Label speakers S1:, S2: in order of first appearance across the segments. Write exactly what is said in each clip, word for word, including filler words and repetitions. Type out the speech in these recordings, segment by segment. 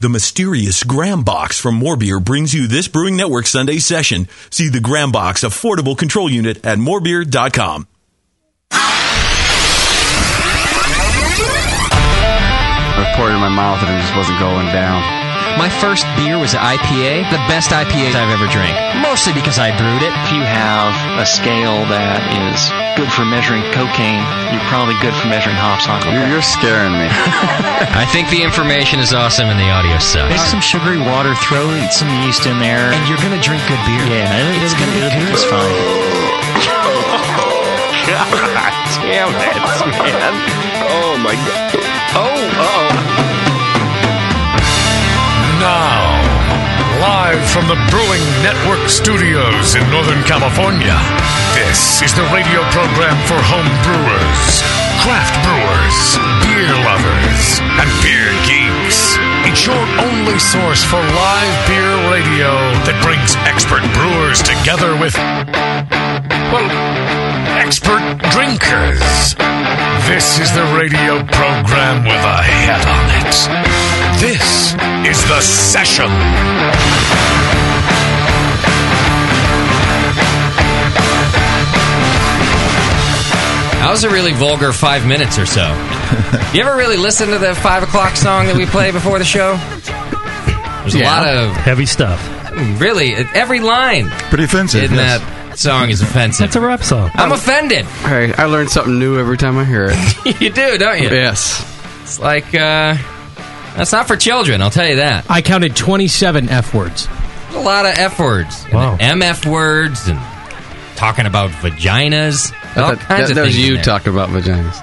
S1: The mysterious Graham Box from More Beer brings you this Brewing Network Sunday session. See the Graham Box Affordable Control Unit at more beer dot com.
S2: I poured it in my mouth and it just wasn't going down.
S3: My first beer was an I P A, the best I P A I've ever drank. Mostly because I brewed it.
S4: If you have a scale that is good for measuring cocaine, you're probably good for measuring hops on cocaine.
S2: You're, you're scaring me.
S3: I think the information is awesome and the audio sucks.
S4: Make some sugary water, throw some yeast in there.
S3: And you're going to drink good beer.
S4: Yeah, it's going to be good. It's fine.
S2: God damn it, man. Oh, my God. Oh, uh-oh.
S5: Now, live from the Brewing Network studios in Northern California, this is the radio program for home brewers, craft brewers, beer lovers, and beer geeks. It's your only source for live beer radio that brings expert brewers together with, well, expert drinkers. This is the radio program with a head on it. This is The Session.
S3: That was a really vulgar five minutes or so. You ever really listen to the five o'clock song that we play before the show? There's
S6: yeah.
S3: a lot of
S6: heavy stuff.
S3: Really, every line
S7: pretty offensive
S3: in
S7: yes.
S3: that song is offensive.
S6: It's a rap song.
S3: I'm offended.
S2: Hey, I learn something new every time I hear it.
S3: You do, don't you?
S2: Yes.
S3: It's like, uh, that's not for children, I'll tell you that.
S8: I counted twenty-seven F words.
S3: A lot of F words.
S6: Wow.
S3: And M F words and talking about vaginas. All
S2: that,
S3: kinds
S2: that,
S3: of
S2: that was
S3: things.
S2: you
S3: in
S2: talking about vaginas.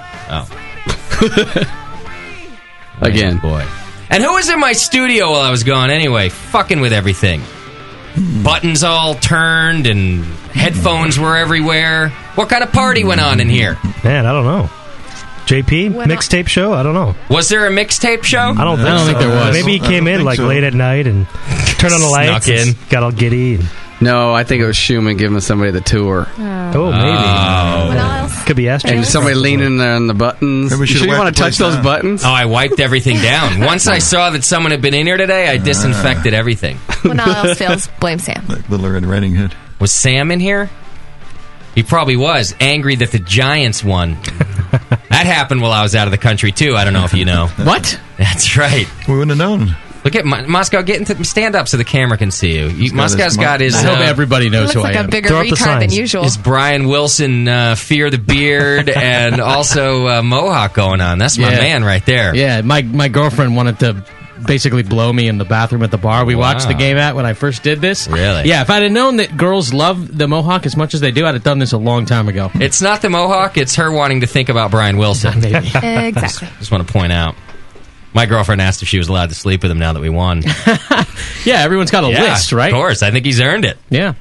S3: Oh.
S2: Again.
S3: Oh, boy. And who was in my studio while I was gone anyway? Fucking with everything. Buttons all turned and headphones were everywhere. What kind of party went on in here?
S6: Man, I don't know. J P, mixtape show? I don't know.
S3: Was there a mixtape show?
S6: I don't think,
S8: I don't
S6: so.
S8: think there was.
S6: Maybe he came in like so. late at night and turned on the lights.
S3: Snuck in.
S6: And got all giddy. And...
S2: No, I think it was Schumann giving somebody the tour.
S6: Oh, oh maybe.
S3: Oh.
S9: What else?
S6: Could be Astro.
S2: And somebody leaning there on the buttons.
S7: Maybe
S2: You sure you want to touch those
S7: down.
S2: buttons?
S3: Oh, I wiped everything down. Once I saw that someone had been in here today, I disinfected everything.
S9: When all else fails, blame Sam.
S7: Like Little Red Riding Hood.
S3: Was Sam in here? He probably was. Angry that the Giants won. That happened while I was out of the country, too. I don't know if you know.
S8: What?
S3: That's right.
S7: We wouldn't have known.
S3: Look at Mo- Moscow. Get into stand up so the camera can see you. you
S7: got
S3: Moscow's
S7: his
S3: got his.
S8: I hope
S3: uh,
S8: everybody
S9: He
S8: knows
S9: looks
S8: who
S9: like
S8: I
S9: a
S8: am.
S9: bigger
S6: Throw up the
S9: retard than
S6: signs.
S9: usual.
S3: His Brian Wilson uh, Fear the Beard and also uh, Mohawk going on. That's my
S8: Yeah.
S3: man right there.
S8: Yeah, my my girlfriend wanted to basically blow me in the bathroom at the bar we
S3: Wow.
S8: watched the game at when I first did this.
S3: Really?
S8: Yeah, if I'd have known that girls love the Mohawk as much as they do, I'd have done this a long time ago.
S3: It's not the Mohawk. It's her wanting to think about Brian Wilson.
S8: Maybe.
S9: Exactly.
S3: Just want to point out. My girlfriend asked if she was allowed to sleep with him now that we won.
S8: Yeah, everyone's got a
S3: Yeah,
S8: list, right?
S3: Of course. I think he's earned it.
S8: Yeah.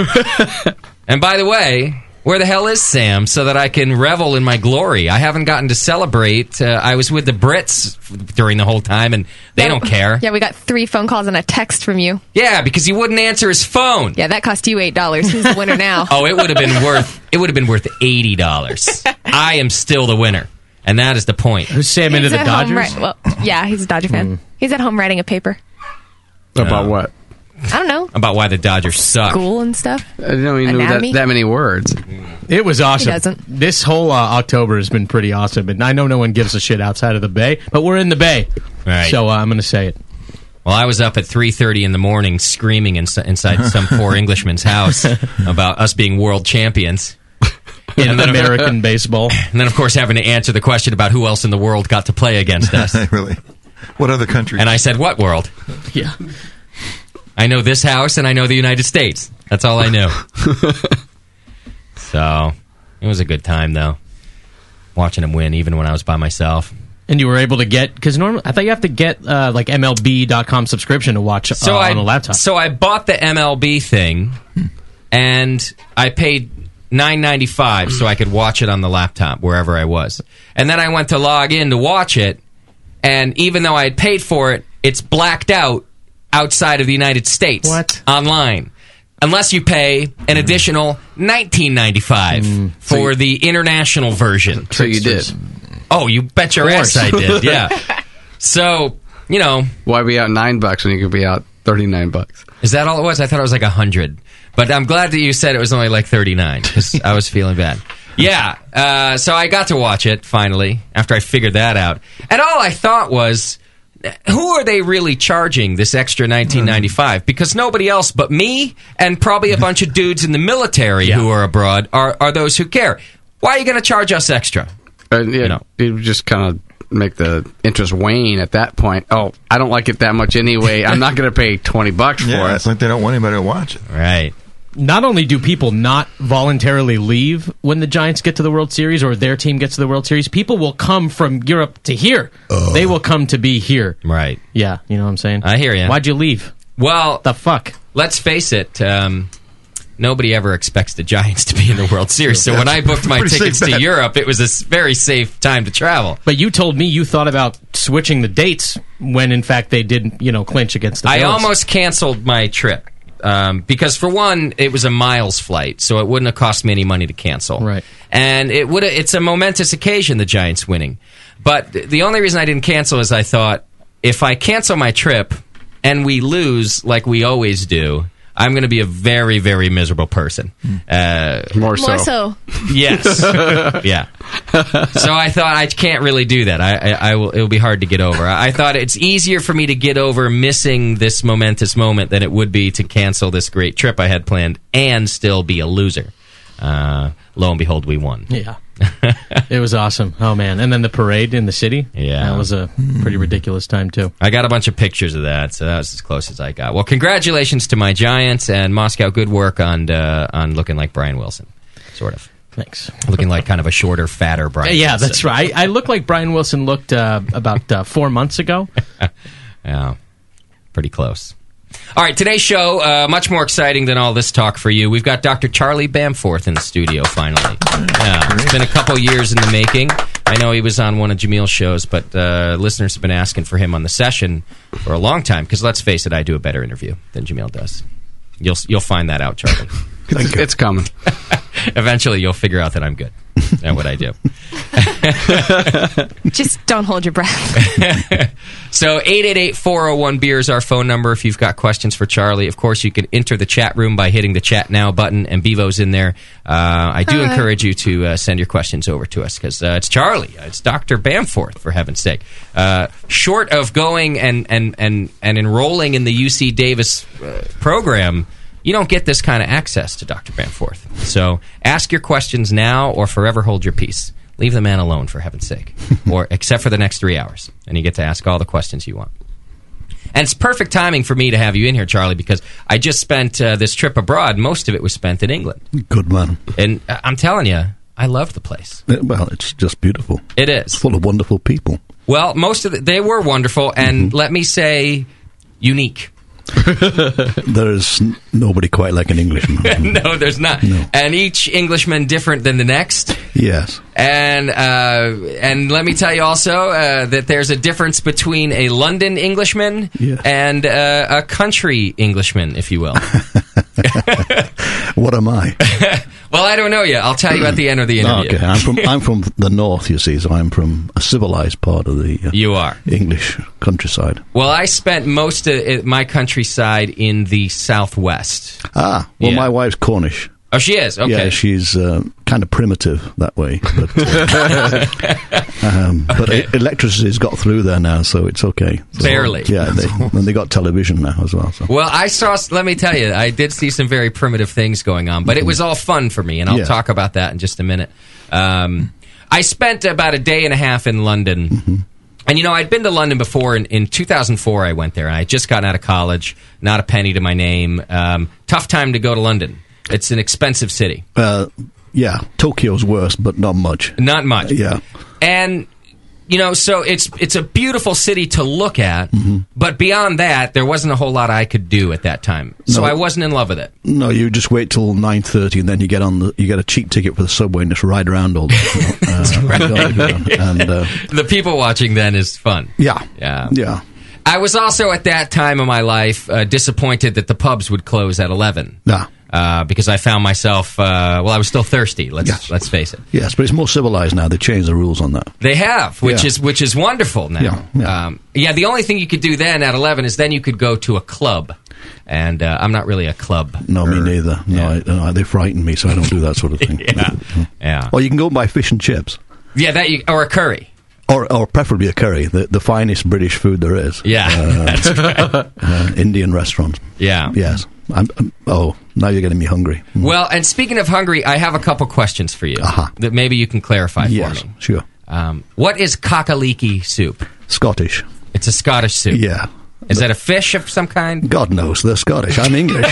S3: And by the way, where the hell is Sam so that I can revel in my glory? I haven't gotten to celebrate. Uh, I was with the Brits during the whole time, and they
S9: Yeah.
S3: don't care.
S9: Yeah, we got three phone calls and a text from you.
S3: Yeah, because he wouldn't answer his phone.
S9: Yeah, that cost you eight dollars. Who's the winner now?
S3: Oh, it would have been worth. It would have been worth eighty dollars. I am still the winner, and that is the point.
S8: Who's Sam into
S9: He's
S8: the
S9: at home
S8: Dodgers?
S9: ri- well, yeah, he's a Dodger fan. He's at home writing a paper.
S2: About what?
S9: I don't know.
S3: About why the Dodgers suck.
S9: School and stuff.
S2: I didn't know you knew that,
S9: Anatomy?
S2: that many words.
S8: It was awesome.
S9: He doesn't.
S8: This whole uh, October has been pretty awesome, and I know no one gives a shit outside of the Bay, but we're in the Bay,
S3: Right.
S8: so uh, I'm going to say it.
S3: Well, I was up at three thirty in the morning screaming ins- inside some poor Englishman's house about us being world champions.
S8: In
S3: And then-
S8: American baseball.
S3: And then, of course, having to answer the question about who else in the world got to play against us.
S7: Really? What other country?
S3: And I said, what world?
S8: Yeah.
S3: I know this house and I know the United States. That's all I knew. So, it was a good time, though. Watching him win, even when I was by myself.
S8: And you were able to get, because normally, I thought you have to get uh, like M L B dot com subscription to watch uh,
S3: So
S8: on
S3: I,
S8: a laptop.
S3: So I bought the M L B thing, and I paid nine ninety-five so I could watch it on the laptop wherever I was. And then I went to log in to watch it, and even though I had paid for it, it's blacked out outside of the United States.
S8: What?
S3: Online. Unless you pay an additional nineteen ninety-five
S8: Mm.
S3: for the international version.
S2: So you did.
S3: Oh, you bet your ass I did, yeah. So you know,
S2: why be out nine bucks when you could be out thirty-nine bucks?
S3: Is that all it was? I thought it was like a hundred. But I'm glad that you said it was only like thirty-nine because I was feeling bad. Yeah, uh, so I got to watch it finally after I figured that out. And all I thought was, who are they really charging this extra nineteen ninety-five? Because nobody else but me and probably a bunch of dudes in the military
S8: Yeah.
S3: who are abroad are, are those who care. Why are you going to charge us extra?
S2: Uh, yeah,
S3: You know.
S2: you just kind of make the interest wane at that point. Oh, I don't like it that much anyway. I'm not going to pay twenty bucks for
S7: Yeah,
S2: it.
S7: it's like they don't want anybody to watch it.
S3: Right.
S8: Not only do people not voluntarily leave when the Giants get to the World Series or their team gets to the World Series, people will come from Europe to here. They will come to be here.
S3: Right.
S8: Yeah, you know what I'm saying?
S3: I hear ya.
S8: Why'd you leave?
S3: Well,
S8: The fuck?
S3: let's face it. Um, nobody ever expects the Giants to be in the World Series. So when I booked my
S7: Pretty
S3: tickets
S7: safe
S3: to
S7: bet.
S3: Europe, it was a s- very safe time to travel.
S8: But you told me you thought about switching the dates when, in fact, they didn't, you know, clinch against the
S3: I
S8: Bills.
S3: almost canceled my trip. Um, because for one, it was a miles flight, so it wouldn't have cost me any money to cancel.
S8: Right.
S3: And it would it's a momentous occasion, the Giants winning. But th- the only reason I didn't cancel is I thought, if I cancel my trip and we lose like we always do, I'm going to be a very, very miserable person. Uh,
S2: More so.
S9: More so.
S3: yes. yeah. So I thought I can't really do that. I, I, I will. It'll be hard to get over. I, I thought it's easier for me to get over missing this momentous moment than it would be to cancel this great trip I had planned and still be a loser. Uh, lo and behold, we won.
S8: Yeah. It was awesome. Oh, man. And then the parade in the city.
S3: Yeah.
S8: That was a pretty ridiculous time, too.
S3: I got a bunch of pictures of that, so that was as close as I got. Well, congratulations to my Giants and Moscow. Good work on uh, on looking like Brian Wilson, sort of.
S8: Thanks.
S3: Looking like kind of a shorter, fatter Brian
S8: Yeah,
S3: Wilson.
S8: that's right. I look like Brian Wilson looked uh, about uh, four months ago.
S3: Yeah, pretty close. All right, today's show, uh, much more exciting than all this talk for you. We've got Doctor Charlie Bamforth in the studio, finally. Yeah, it's been a couple years in the making. I know he was on one of Jamil's shows, but uh, listeners have been asking for him on the session for a long time, because let's face it, I do a better interview than Jamil does. You'll you'll find that out, Charlie.
S2: It's, it's coming.
S3: Eventually, you'll figure out that I'm good at what I do.
S9: Just don't hold your breath.
S3: So eight eight eight, four oh one, beer is our phone number if you've got questions for Charlie. Of course, you can enter the chat room by hitting the Chat Now button, and Bevo's in there. Uh, I do
S9: Hi.
S3: encourage you to uh, send your questions over to us, because uh, it's Charlie. It's Doctor Bamforth, for heaven's sake. Uh, short of going and, and, and, and enrolling in the U C Davis uh, program, you don't get this kind of access to Doctor Bamforth. So ask your questions now or forever hold your peace. Leave the man alone, for heaven's sake. Or except for the next three hours. And you get to ask all the questions you want. And it's perfect timing for me to have you in here, Charlie, because I just spent uh, this trip abroad. Most of it was spent in England.
S10: Good man.
S3: And uh, I'm telling you, I loved the place.
S10: Uh, Well, it's just beautiful.
S3: It
S10: It's
S3: is.
S10: full of wonderful people.
S3: Well, most of the, they were wonderful, and let me say, unique.
S10: There is n- nobody quite like an Englishman.
S3: No, there's not.
S10: No.
S3: And each Englishman different than the next.
S10: Yes.
S3: And uh, and let me tell you also uh, that there's a difference between a London Englishman
S10: Yeah.
S3: and uh, a country Englishman, if you will.
S10: What am I?
S3: Well, I don't know yet. I'll tell you at the end of the interview.
S10: Okay, I'm from I'm from the north, you see, so I'm from a civilized part of the uh,
S3: You are.
S10: English countryside.
S3: Well, I spent most of it- my countryside in the southwest.
S10: Ah, well,
S3: Yeah.
S10: my wife's Cornish.
S3: Oh, she is? Okay.
S10: Yeah, she's uh, kind of primitive that way. But, uh, um, but
S3: Okay.
S10: e- electricity's got through there now, so it's okay. So,
S3: Barely.
S10: Yeah, they, and they got television now as well. So.
S3: Well, I saw, let me tell you, I did see some very primitive things going on, but it was all fun for me, and I'll
S10: Yeah.
S3: talk about that in just a minute. Um, I spent about a day and a half in London.
S10: Mm-hmm.
S3: And, you know, I'd been to London before. In, in two thousand four, I went there, and I had just gotten out of college, not a penny to my name. Um, tough time to go to London. It's an expensive city.
S10: Uh, yeah, Tokyo's worse, but not much.
S3: Not much.
S10: Yeah.
S3: And, you know, so it's it's a beautiful city to look at,
S10: Mm-hmm.
S3: but beyond that, there wasn't a whole lot I could do at that time. So
S10: No.
S3: I wasn't in love with it.
S10: No, you just wait till nine thirty, and then you get on the you get a cheap ticket for the subway and just ride around all day. uh, and uh,
S3: The people watching then is fun.
S10: yeah,
S3: Yeah.
S10: yeah.
S3: I was also at that time of my life uh, disappointed that the pubs would close at eleven.
S10: Nah.
S3: uh, because I found myself, uh, well, I was still thirsty. Let's
S10: Yes.
S3: let's face it.
S10: Yes, but it's more civilized now. They changed the rules on that.
S3: They have, which
S10: Yeah.
S3: is which is wonderful now.
S10: Yeah, yeah.
S3: Um, yeah, the only thing you could do then at eleven is then you could go to a club, and uh, I'm not really a club.
S10: No, me neither. No, I, no, they frighten me, so I don't do that sort of thing.
S3: Yeah, yeah,
S10: Or you can go and buy fish and chips.
S3: yeah. That you, or a curry.
S10: Or, or preferably a curry, the, the finest British food there is.
S3: Yeah,
S10: Uh,
S3: that's right.
S10: uh, Indian restaurants.
S3: Yeah.
S10: Yes. I'm, I'm, oh, now you're getting me hungry. Mm.
S3: Well, and speaking of hungry, I have a couple questions for you
S10: Uh-huh.
S3: that maybe you can clarify
S10: Yes,
S3: for me.
S10: sure.
S3: Um, what is kakaliki soup?
S10: Scottish.
S3: It's a Scottish soup.
S10: Yeah.
S3: Is that a fish of some kind?
S10: God knows, they're Scottish. I'm English.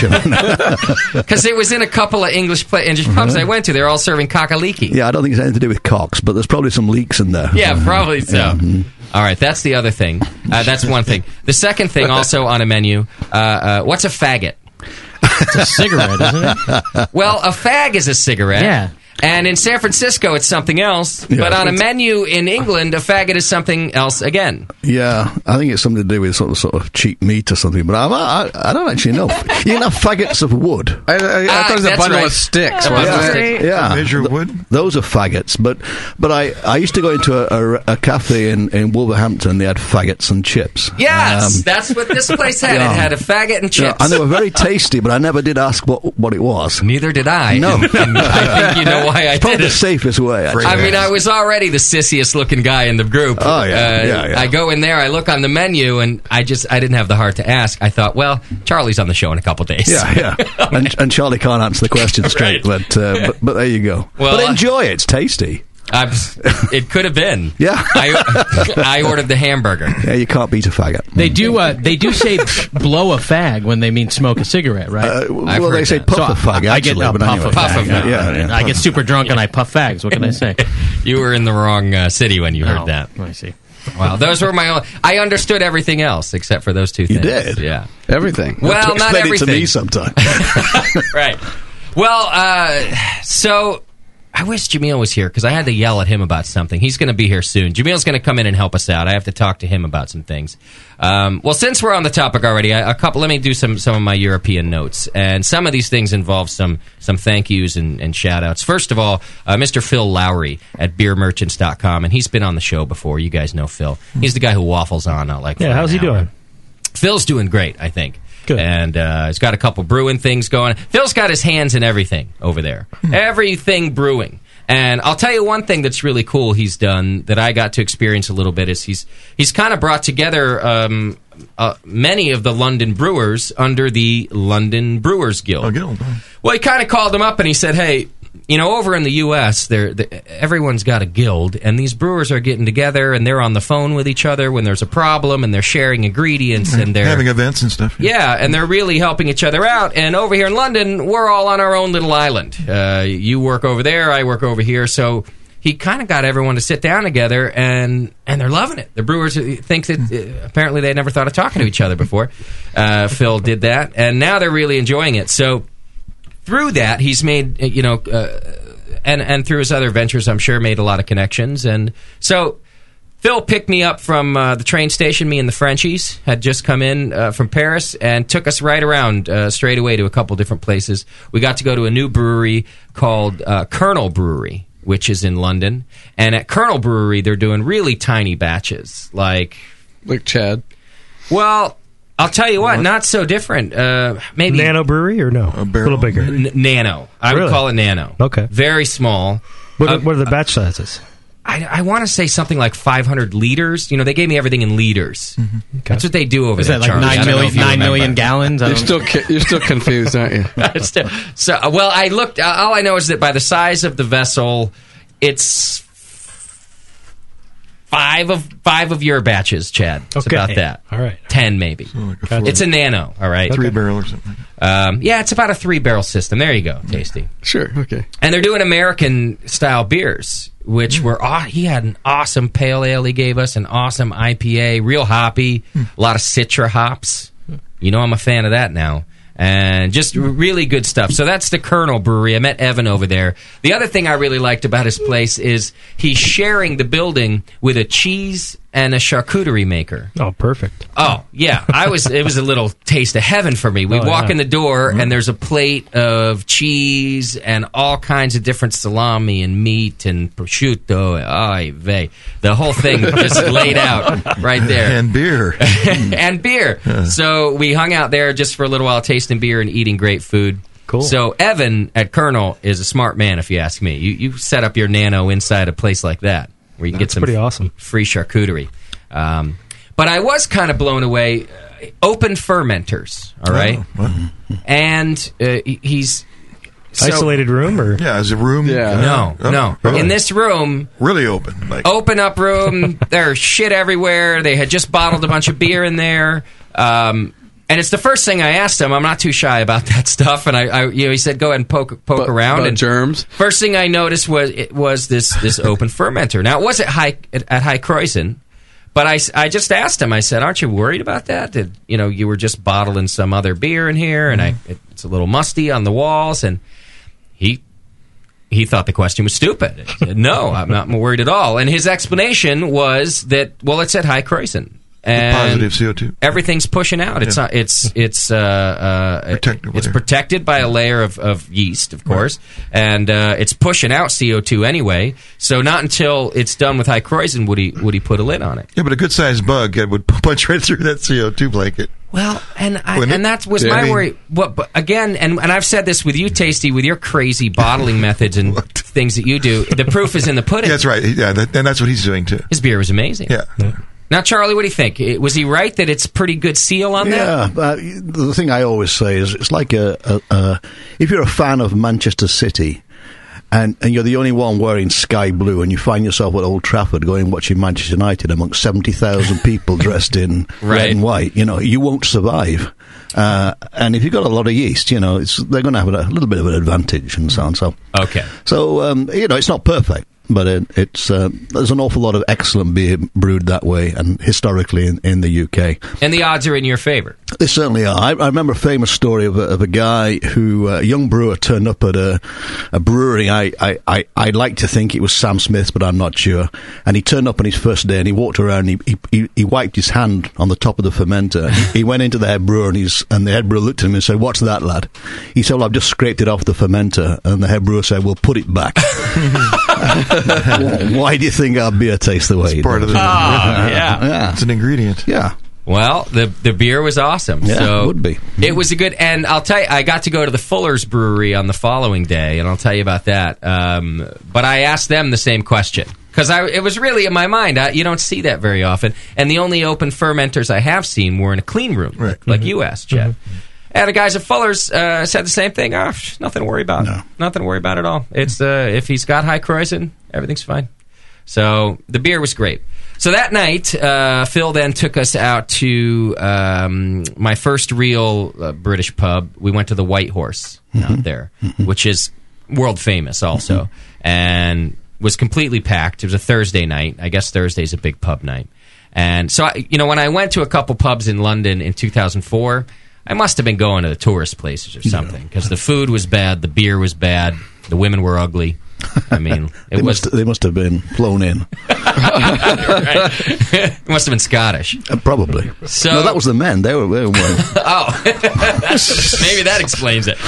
S3: Because it was in a couple of English pla- English pubs I went to. They're all serving kakaliki.
S10: Yeah, I don't think it's anything to do with cocks, but there's probably some leaks in there.
S3: Yeah, probably so.
S10: Yeah, mhm.
S3: All right, that's the other thing. Uh, that's one thing. The second thing, also on a menu, uh, uh, what's a faggot?
S8: It's a cigarette, isn't it?
S3: Well, a fag is a cigarette.
S8: Yeah.
S3: And in San Francisco, it's something else.
S10: Yeah.
S3: But on a menu in England, a faggot is something else again.
S10: Yeah, I think it's something to do with sort of, sort of cheap meat or something, but I, I, I don't actually know. You can have faggots of wood.
S2: I, I, I
S3: Ah,
S2: thought it was a
S3: that's
S2: bundle
S3: right.
S2: of sticks.
S3: A
S2: wasn't
S3: bundle of
S2: it?
S3: sticks.
S10: Yeah,
S7: Measure
S10: th-
S7: wood?
S10: Those are faggots, but but I, I used to go into a, a, a cafe in, in Wolverhampton. They had faggots and chips.
S3: Yes,
S10: Um,
S3: that's what this place had.
S10: yeah.
S3: It had a faggot and
S10: yeah,
S3: chips.
S10: and they were very tasty, but I never did ask what what it was.
S3: Neither did I.
S10: No.
S3: And, and I think you know why I
S10: Probably
S3: did
S10: the
S3: it.
S10: safest way. actually.
S3: I mean, I was already the sissiest looking guy in the group.
S10: Oh, yeah.
S3: Uh,
S10: Yeah, yeah.
S3: I go in there, I look on the menu, and I just I didn't have the heart to ask. I thought, well, Charlie's on the show in a couple days.
S10: Yeah, yeah. and, and Charlie can't answer the question straight,
S3: Right.
S10: but, uh, but but there you go.
S3: Well,
S10: but
S3: uh,
S10: enjoy it. It's tasty.
S3: I'm, it could have been.
S10: Yeah.
S3: I, I ordered the hamburger.
S10: Yeah, you can't beat a faggot.
S8: They do. Uh, they do say blow a fag when they mean smoke a cigarette, right?
S10: Uh,
S3: I've
S10: well, they
S3: heard
S10: say
S3: that.
S10: puff a fag.
S8: I get
S10: actually,
S8: a
S10: but
S8: puff
S10: anyway.
S8: a fag.
S3: Puff a fag.
S10: Yeah, yeah.
S8: I get super drunk and I puff fags. What can I say?
S3: You were in the wrong uh, city when you heard
S8: Oh,
S3: that.
S8: I see.
S3: Wow, those were my own. I understood everything else except for those two
S10: You
S3: things.
S10: did?
S3: Yeah.
S2: Everything.
S3: Well,
S10: To
S3: not
S10: explain it
S3: everything.
S10: to me sometime.
S3: Right. Well, uh, so I wish Jameel was here because I had to yell at him about something. He's going to be here soon. Jameel's going to come in and help us out. I have to talk to him about some things. Um, well, since we're on the topic already, I, a couple. Let me do some some of my European notes, and some of these things involve some some thank yous and, and shout outs. First of all, uh, Mister Phil Lowry at beer merchants dot com, and he's been on the show before. You guys know Phil. He's the guy who waffles on uh, like
S6: Yeah,
S3: for
S6: how's
S3: an
S6: he
S3: hour.
S6: doing?
S3: Phil's doing great, I think.
S6: Good.
S3: And uh, he's got a couple brewing things going. Phil's got his hands in everything over there. Everything brewing. And I'll tell you one thing that's really cool he's done that I got to experience a little bit is he's he's kind of brought together um, uh, many of the London brewers under the London Brewers Guild.
S7: Oh, Guild. huh?
S3: Well, he kind of called them up and he said, hey, you know, over in the U S, they're, they everyone's got a guild, and these brewers are getting together, and they're on the phone with each other when there's a problem, and they're sharing ingredients, and they're
S7: Having events and stuff.
S3: yeah, and they're really helping each other out. And over here in London, we're all on our own little island. Uh, you work over there, I work over here. So he kind of got everyone to sit down together, and and they're loving it. The brewers think that uh, apparently they never thought of talking to each other before. Uh, Phil did that, and now they're really enjoying it. So through that, he's made, you know, uh, and and through his other ventures, I'm sure, made a lot of connections. And so Phil picked me up from uh, the train station. Me and the Frenchies had just come in uh, from Paris and took us right around uh, straight away to a couple different places. We got to go to a new brewery called uh, Colonel Brewery, which is in London. And at Colonel Brewery, they're doing really tiny batches, like
S2: Like Chad.
S3: well. I'll tell you what, not so different. Uh, maybe
S6: Nano brewery or no?
S7: A
S6: A
S7: barrel,
S6: little bigger.
S3: N- nano. I would
S6: Really?
S3: call it nano.
S6: Okay.
S3: Very small.
S6: What, are-
S3: Uh,
S6: what are the batch sizes?
S3: I, I want to say something like five hundred liters. You know, they gave me everything in liters. That's what they do over
S8: Is
S3: there.
S8: that like
S3: Charlie. I
S8: nine
S3: don't know
S8: million,
S3: if you
S8: nine
S3: remember.
S8: million gallons? I
S2: You're
S8: don't-
S2: still ki- you're still confused, aren't you?
S3: It's still- so, uh, well, I looked. Uh, all I know is that by the size of the vessel, it's five of five of your batches, Chad. It's
S6: Okay.
S3: about that.
S6: All right.
S3: Ten maybe.
S7: like a full-
S3: It's a nano. All right.
S7: Three barrel or something.
S3: Um, yeah, it's about a three barrel system. There you go. Tasty.
S2: Sure. Okay.
S3: And they're doing American style beers, which were aw- he had an awesome pale ale he gave us, an awesome I P A, real hoppy, a lot of Citra hops. You know I'm a fan of that now. And just r- really good stuff. So that's the Colonel Brewery. I met Evan over there. The other thing I really liked about his place is he's sharing the building with a cheese and a charcuterie maker.
S6: Oh, perfect.
S3: Oh, yeah. I was. It was a little taste of heaven for me. We
S6: Oh,
S3: walk
S6: yeah.
S3: in the door,
S6: Mhm.
S3: and there's a plate of cheese and all kinds of different salami and meat and prosciutto. Ay vey. The whole thing just laid out right there.
S7: And beer.
S3: and beer. So we hung out there just for a little while, tasting beer and eating great food.
S6: Cool.
S3: So Evan at Colonel is a smart man, if you ask me. You, you set up your nano inside a place like that, where you can
S6: That's
S3: get some
S6: pretty awesome.
S3: free charcuterie. Um, but I was kind of blown away. Uh, open fermenters, all right?
S7: Oh,
S3: And uh, he- he's... so-
S6: Isolated room or
S7: yeah, is a room?
S3: Yeah. No,
S7: Oh,
S3: no.
S7: really?
S3: In this room...
S7: Really open. Like
S3: Open up room. There's shit everywhere. They had just bottled a bunch of beer in there. Um, and it's the first thing I asked him. I'm not too shy about that stuff. And I, I you know, he said, "Go ahead and poke poke
S2: But-
S3: around."
S2: but
S3: and
S2: germs.
S3: First thing I noticed was it was this this open fermenter. Now it wasn't high at, at High Kreuzen, but I, I just asked him. I said, "Aren't you worried about that? Did you know you were just bottling some other beer in here, and I it, it's a little musty on the walls?" And he. He thought the question was stupid. He said, no, I'm not worried at all. And his explanation was that, well, it's at High Kreuzen. And
S7: positive C O two.
S3: Everything's pushing out. It's
S7: Yeah.
S3: not. It's it's uh, uh,
S7: Protected
S3: it's
S7: layer.
S3: protected by a layer of, of yeast, of course, and uh, it's pushing out C O two anyway. So not until it's done with High Kreuzen would he would he put a lid on it.
S7: Yeah, but a good sized bug it would punch right through that C O two blanket.
S3: Well, and I,
S7: Wouldn't it?
S3: and that was
S7: Yeah,
S3: my
S7: I mean-
S3: worry. What but again, and and I've said this with you, Tasty, with your crazy bottling methods and things that you do. The proof is in the pudding.
S7: Yeah, that's right. Yeah, that, and that's what he's doing too.
S3: His beer was amazing.
S7: Yeah.
S3: Now, Charlie, what do you think? I- Was he right that it's pretty good seal on that?
S10: Yeah, but the thing I always say is it's like a, a, a if you're a fan of Manchester City and, and you're the only one wearing sky blue and you find yourself at Old Trafford going watching Manchester United amongst seventy thousand people dressed in
S3: Right.
S10: red and white, you know, you won't survive. Uh, and if you've got a lot of yeast, you know, it's, they're going to have a, a little bit of an advantage and so on. So,
S3: Okay.
S10: so um, you know, it's not perfect. But it, it's uh, there's an awful lot of excellent beer brewed that way, and historically in, in the U K.
S3: And the odds are in your favor.
S10: They certainly are. I, I remember a famous story of a, of a guy who, uh, a young brewer, turned up at a, a brewery. I, I, I, I'd like to think it was Sam Smith's, but I'm not sure. And he turned up on his first day, and he walked around. And he, he, he wiped his hand on the top of the fermenter. he, he went into the head brewer, and, he's, and the head brewer looked at him and said, "What's that, lad?" He said, "Well, I've just scraped it off the fermenter." And the head brewer said, "Well, put it back." Why do you think our beer tastes the way
S7: It's
S10: it
S7: part of
S10: does?
S7: the.
S3: Ah, yeah.
S10: Yeah.
S7: It's an ingredient.
S10: Yeah.
S3: Well, the the beer was awesome.
S10: Yeah,
S3: so
S10: it would be.
S3: It was a good, and I'll tell you, I got to go to the Fuller's Brewery on the following day, and I'll tell you about that. Um, but I asked them the same question because I it was really in my mind. I, you don't see that very often, and the only open fermenters I have seen were in a clean room,
S7: Right.
S3: like, like you asked, Jeff. And the guys at Fuller's uh, said the same thing. Oh, psh, nothing to worry about.
S10: No.
S3: Nothing to worry about at all. It's uh, if he's got High Kreuzen, everything's fine. So the beer was great. So that night, uh, Phil then took us out to um, my first real uh, British pub. We went to the White Horse out there, which is world famous also, and was completely packed. It was a Thursday night. I guess Thursday's a big pub night. And so, I, you know, when I went to a couple pubs in London in two thousand four, I must have been going to the tourist places or something because the food was bad, the beer was bad, the women were ugly. I mean, it
S10: They
S3: was
S10: must, they must have been flown in.
S3: right. It must have been Scottish.
S10: Uh, probably.
S3: So-
S10: no, that was the men. They were. They were
S3: Oh, maybe that explains it.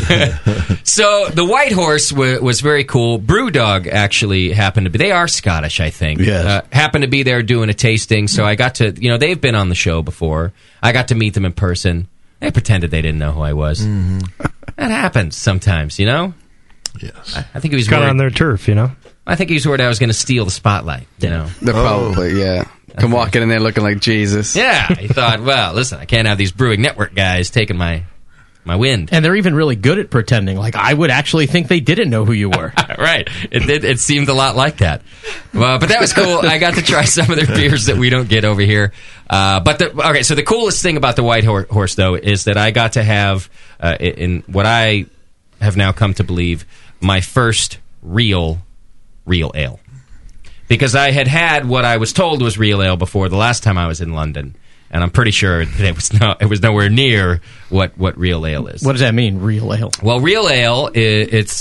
S3: So the White Horse w- was very cool. Brewdog actually happened to be. They are Scottish, I think.
S10: Yes.
S3: Uh, happened to be there doing a tasting, so I got to. You know, they've been on the show before. I got to meet them in person. They pretended they didn't know who I was. That happens sometimes, you know.
S7: Yes.
S3: I, I think he was
S6: got
S3: worried.
S6: on their turf, you know.
S3: I think he was worried I was going to steal the spotlight. You know.
S2: They're probably, yeah. Come walking in there looking like Jesus.
S3: Yeah, he thought, well, listen, I can't have these Brewing Network guys taking my my wind.
S8: And they're even really good at pretending. Like, I would actually think they didn't know who you were.
S3: Right. It, it it seemed a lot like that. Well, but that was cool. I got to try some of their beers that we don't get over here. Uh, but the, okay, so the coolest thing about the White Hor- Horse, though, is that I got to have, uh, in what I have now come to believe, my first real, real ale. Because I had had what I was told was real ale before the last time I was in London. And I'm pretty sure that it was no, it was nowhere near what, what real ale is.
S8: What does that mean, real ale?
S3: Well, real ale, i it's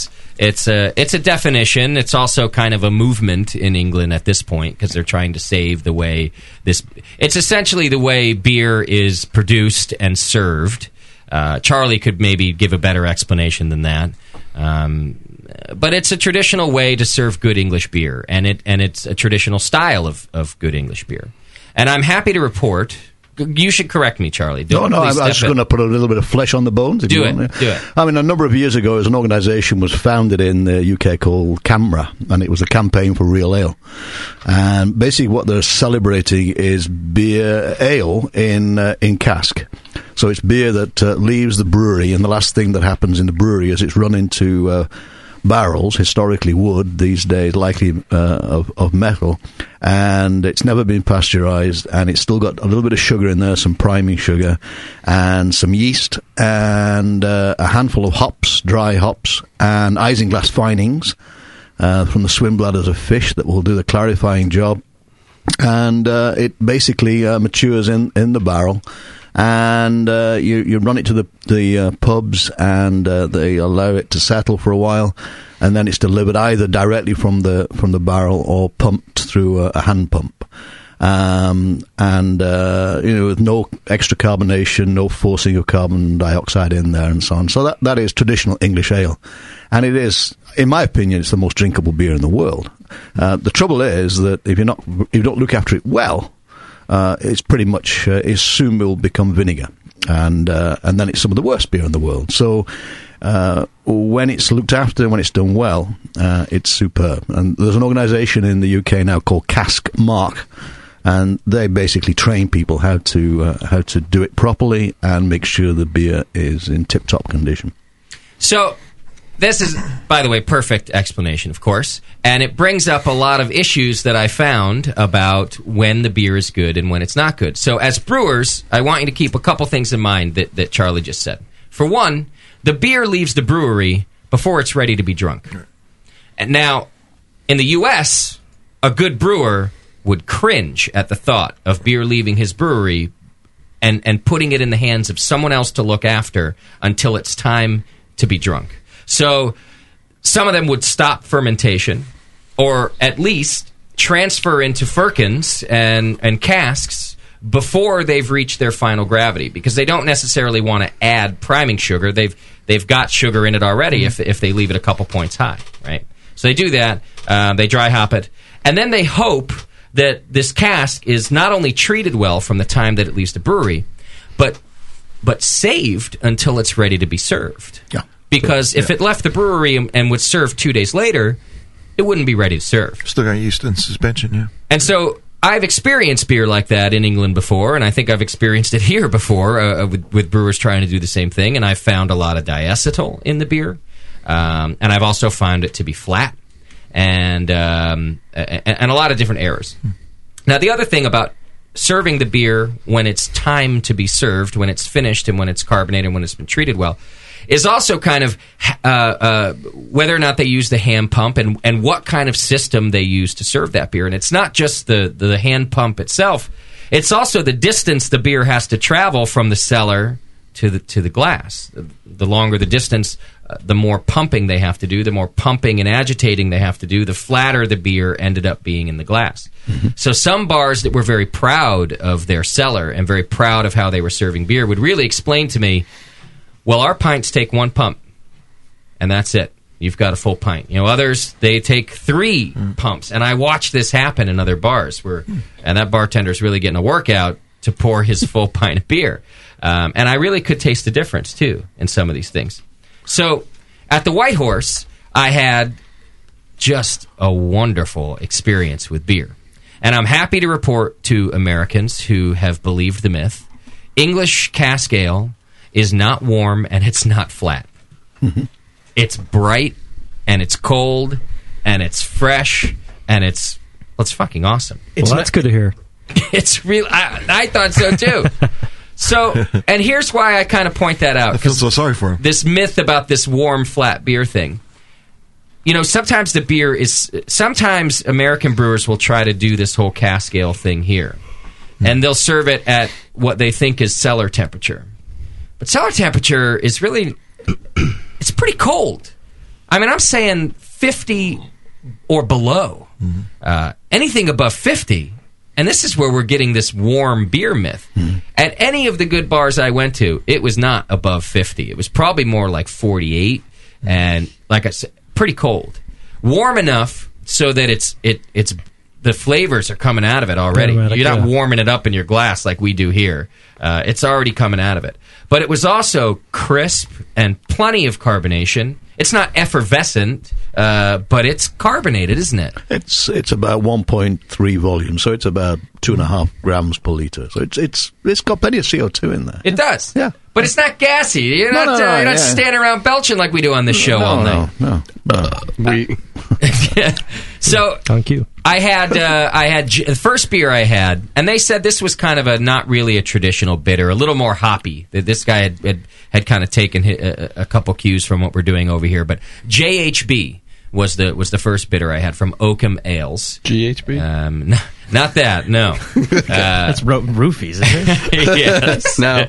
S3: It's a it's a definition. It's also kind of a movement in England at this point because they're trying to save the way this. It's essentially the way beer is produced and served. Uh, Charlie could maybe give a better explanation than that. Um, but it's a traditional way to serve good English beer, and it and it's a traditional style of, of good English beer. And I'm happy to report. You should correct me, Charlie.
S10: Don't, no, no, I'm, I'm just going to put a little bit of flesh on the bones. If
S3: do
S10: you
S3: it.
S10: Want.
S3: Do it.
S10: I mean, a number of years ago, as an organisation was founded in the U K called CAMRA, and it was a campaign for real ale. And basically, what they're celebrating is beer ale in uh, in cask. So it's beer that uh, leaves the brewery, and the last thing that happens in the brewery is it's run into uh, barrels, historically wood, these days likely uh, of, of metal, and it's never been pasteurized, and it's still got a little bit of sugar in there, some priming sugar, and some yeast, and uh, a handful of hops, dry hops, and isinglass finings uh, from the swim bladders of fish that will do the clarifying job. And uh, it basically uh, matures in, in the barrel, and uh, you, you run it to the, the uh, pubs, and uh, they allow it to settle for a while, and then it's delivered either directly from the from the barrel or pumped through a, a hand pump. Um, and, uh, you know, with no extra carbonation, no forcing of carbon dioxide in there and so on. So that, that is traditional English ale. And it is, in my opinion, it's the most drinkable beer in the world. Uh, the trouble is that if you're not, if you don't look after it well, uh, it's pretty much, uh, it soon will become vinegar. And, uh, and then it's some of the worst beer in the world. So, uh, when it's looked after, when it's done well, uh, it's superb. And there's an organisation in the U K now called Cask Mark, and they basically train people how to uh, how to do it properly and make sure the beer is in tip-top condition.
S3: So, this is, by the way, perfect explanation, of course, and it brings up a lot of issues that I found about when the beer is good and when it's not good. So, as brewers, I want you to keep a couple things in mind that, that Charlie just said. For one, the beer leaves the brewery before it's ready to be drunk. And now, in the U S, a good brewer would cringe at the thought of beer leaving his brewery and, and putting it in the hands of someone else to look after until it's time to be drunk. So some of them would stop fermentation or at least transfer into firkins and, and casks before they've reached their final gravity, because they don't necessarily want to add priming sugar. They've they've got sugar in it already mm-hmm. if, if they leave it a couple points high, right? So they do that. Uh, they dry hop it. And then they hope that this cask is not only treated well from the time that it leaves the brewery, but but saved until it's ready to be served.
S10: Yeah.
S3: Because
S7: so,
S3: if
S7: yeah.
S3: it left the brewery and, and was served two days later, it wouldn't be ready to serve.
S7: Still got yeast in suspension, yeah.
S3: And so I've experienced beer like that in England before, and I think I've experienced it here before uh, with, with brewers trying to do the same thing, and I've found a lot of diacetyl in the beer, um, and I've also found it to be flat. And, um, and and a lot of different errors. Now, the other thing about serving the beer when it's time to be served, when it's finished and when it's carbonated, when it's been treated well, is also kind of uh, uh, whether or not they use the hand pump and, and what kind of system they use to serve that beer. And it's not just the, the hand pump itself. It's also the distance the beer has to travel from the cellar to the to the glass. The, the longer the distance, uh, the more pumping they have to do, the more pumping and agitating they have to do, the flatter the beer ended up being in the glass. Mm-hmm. So some bars that were very proud of their cellar and very proud of how they were serving beer would really explain to me, well, our pints take one pump, and that's it. You've got a full pint. You know, others, they take three mm. pumps. And I watch this happen in other bars, where, and that bartender's really getting a workout to pour his full pint of beer. Um, and I really could taste the difference, too, in some of these things. So, at the White Horse, I had just a wonderful experience with beer. And I'm happy to report to Americans who have believed the myth, English cask ale is not warm and it's not flat. Mm-hmm. It's bright, and it's cold, and it's fresh, and it's, well, it's fucking awesome.
S6: It's well, that's not, good to hear.
S3: It's real. I, I thought so, too. So, and here's why I kind of point that out.
S7: I feel so sorry for him.
S3: This myth about this warm, flat beer thing. You know, sometimes the beer is... Sometimes American brewers will try to do this whole cask ale thing here. Hmm. And they'll serve it at what they think is cellar temperature. But cellar temperature is really... It's pretty cold. I mean, I'm saying fifty or below.
S7: Mm-hmm.
S3: Uh, anything above fifty, and this is where we're getting this warm beer myth.
S7: Mm-hmm.
S3: At any of the good bars I went to, it was not above fifty. It was probably more like forty-eight, and like I said, pretty cold. Warm enough so that it's it it's the flavors are coming out of it already.
S6: Aromatic,
S3: You're not
S6: yeah.
S3: warming it up in your glass like we do here. Uh, it's already coming out of it. But it was also crisp and plenty of carbonation. It's not effervescent, uh, but it's carbonated, isn't it?
S10: It's it's about one point three volume, so it's about two and a half grams per liter. So it's it's it's got plenty of C O two in there.
S3: It does.
S10: Yeah.
S3: But it's not gassy. You're
S10: No,
S3: not,
S10: no,
S3: uh,
S10: no,
S3: you're not
S10: yeah.
S3: standing around belching like we do on this show
S10: no,
S3: all
S10: no,
S3: night.
S10: no, no.
S2: We
S3: So
S6: Thank you.
S3: I had uh, I had J- the first beer I had, and they said this was kind of a not really a traditional bitter, a little more hoppy. That This guy had had, had kind of taken hi- a, a couple cues from what we're doing over here. But J H B was the was the first bitter I had from Oakham Ales.
S2: G H B?
S3: Um, n- not that, no. Uh,
S8: That's ro- roofies, isn't it?
S3: yes.
S2: No.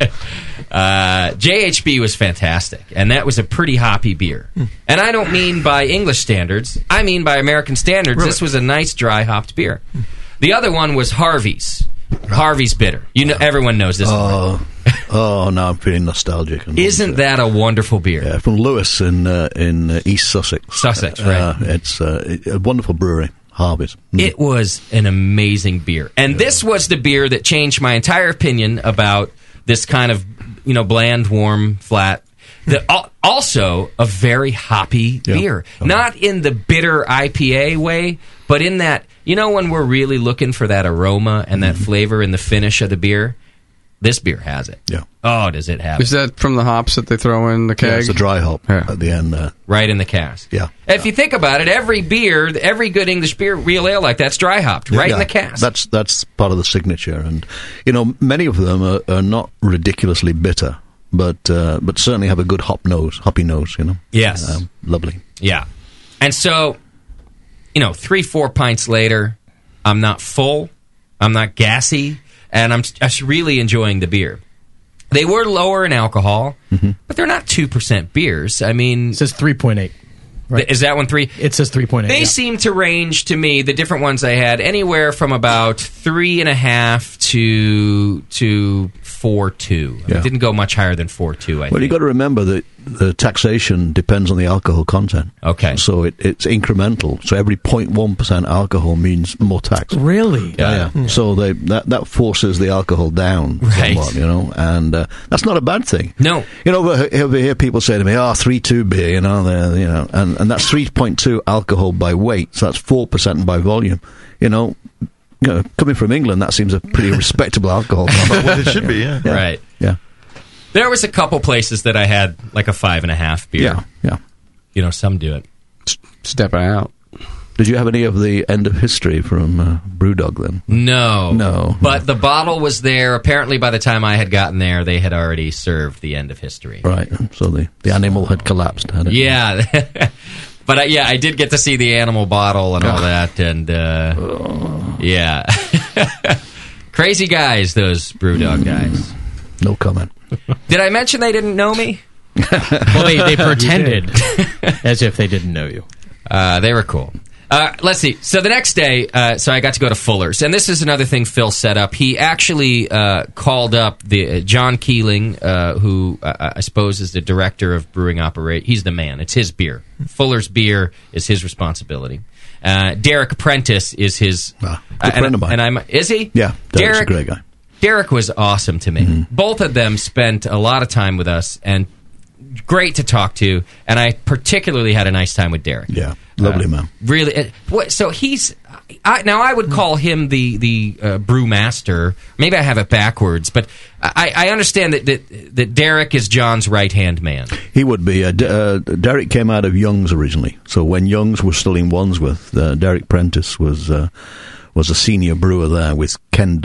S3: Uh, J H B was fantastic, and that was a pretty hoppy beer. And I don't mean by English standards; I mean by American standards. This was a nice dry hopped beer. The other one was Harvey's. Harvey's bitter. You know, everyone knows this. one.
S10: Oh, oh, now I'm feeling nostalgic. And
S3: Isn't that a wonderful beer?
S10: Yeah, from Lewis in uh, in uh, East Sussex.
S3: Sussex, right.
S10: Uh, it's uh, a wonderful brewery, Harvey's. Mm.
S3: It was an amazing beer. And this was the beer that changed my entire opinion about this kind of, you know, bland, warm, flat. The, al- also, a very hoppy
S10: Yeah.
S3: beer.
S10: Oh.
S3: Not in the bitter I P A way, but in that, you know, when we're really looking for that aroma and that flavor in the finish of the beer, this beer has it.
S10: Yeah.
S3: Oh, does it have
S2: Is
S3: it?
S2: that from the hops that they throw in the keg?
S10: Yeah, it's a dry hop
S2: Yeah.
S10: at the end there.
S3: Right in the cask.
S10: Yeah.
S3: If you think about it, every beer, every good English beer, real ale like that's dry hopped, right
S10: Yeah,
S3: in the cask.
S10: That's that's part of the signature, and you know many of them are, are not ridiculously bitter, but uh, but certainly have a good hop nose, hoppy nose. You know.
S3: Yes.
S10: Um, lovely.
S3: Yeah. And so, you know, three, four pints later, I'm not full, I'm not gassy, and I'm just really enjoying the beer. They were lower in alcohol, but they're not two percent beers. I mean,
S8: It says three point eight. Right.
S3: is that one three?
S8: It says three point eight.
S3: They
S8: yeah.
S3: seem to range to me, the different ones I had, anywhere from about three and a half to to four two.
S10: Yeah.
S3: It didn't go much higher than four two. I
S10: Well,
S3: think.
S10: you got to remember that the taxation depends on the alcohol content.
S3: Okay.
S10: So it, it's incremental. So every zero point one percent alcohol means more tax.
S8: Really?
S10: Yeah, yeah. So they that that forces the alcohol down
S3: Right.
S10: somewhat, you know, and uh, that's not a bad thing.
S3: No.
S10: You know, over, over here people say to me, "Oh, three two beer," you know, they're, you know, and and that's three point two alcohol by weight, so that's four percent by volume. You know, you know, coming from England, that seems a pretty respectable alcohol.
S7: Well, it should be, yeah.
S10: Yeah.
S3: Right.
S10: Yeah,
S3: There was a couple places that I had like a five and a half beer.
S10: yeah, yeah.
S3: You know, some do it.
S2: Stepping out.
S10: Did you have any of the end of history from uh, Brewdog then?
S3: No.
S10: No.
S3: But the bottle was there. Apparently, by the time I had gotten there, they had already served the end of history.
S10: Right. So the, the animal had collapsed, had it?
S3: Yeah. But uh, yeah, I did get to see the animal bottle and all that. And uh, yeah. Crazy guys, those Brewdog guys.
S10: No comment.
S3: Did I mention they didn't know me?
S8: Well, they, they pretended as if they didn't know you.
S3: Uh, they were cool. Uh, let's see. So the next day, uh, so I got to go to Fuller's, and this is another thing Phil set up. He actually uh, called up the uh, John Keeling, uh, who uh, I suppose is the director of brewing operate. He's the man. It's his beer. Fuller's beer is his responsibility. Uh, Derek Prentice is his.
S10: Ah, good
S3: uh,
S10: friend
S3: and,
S10: of mine.
S3: And I'm is he?
S10: Yeah, Derek's
S3: Derek,
S10: a great guy.
S3: Derek was awesome to me.
S10: Mm-hmm.
S3: Both of them spent a lot of time with us, and great to talk to. And I particularly had a nice time with Derek.
S10: Yeah, lovely
S3: Uh,
S10: man.
S3: Really, uh, what, so he's I, now I would call him the the uh, brewmaster. Maybe I have it backwards, but I, I understand that, that that Derek is John's right hand man.
S10: He would be. Uh, D- uh, Derek came out of Young's originally. So when Young's was still in Wandsworth, uh, Derek Prentice was uh, was a senior brewer there with Ken Don.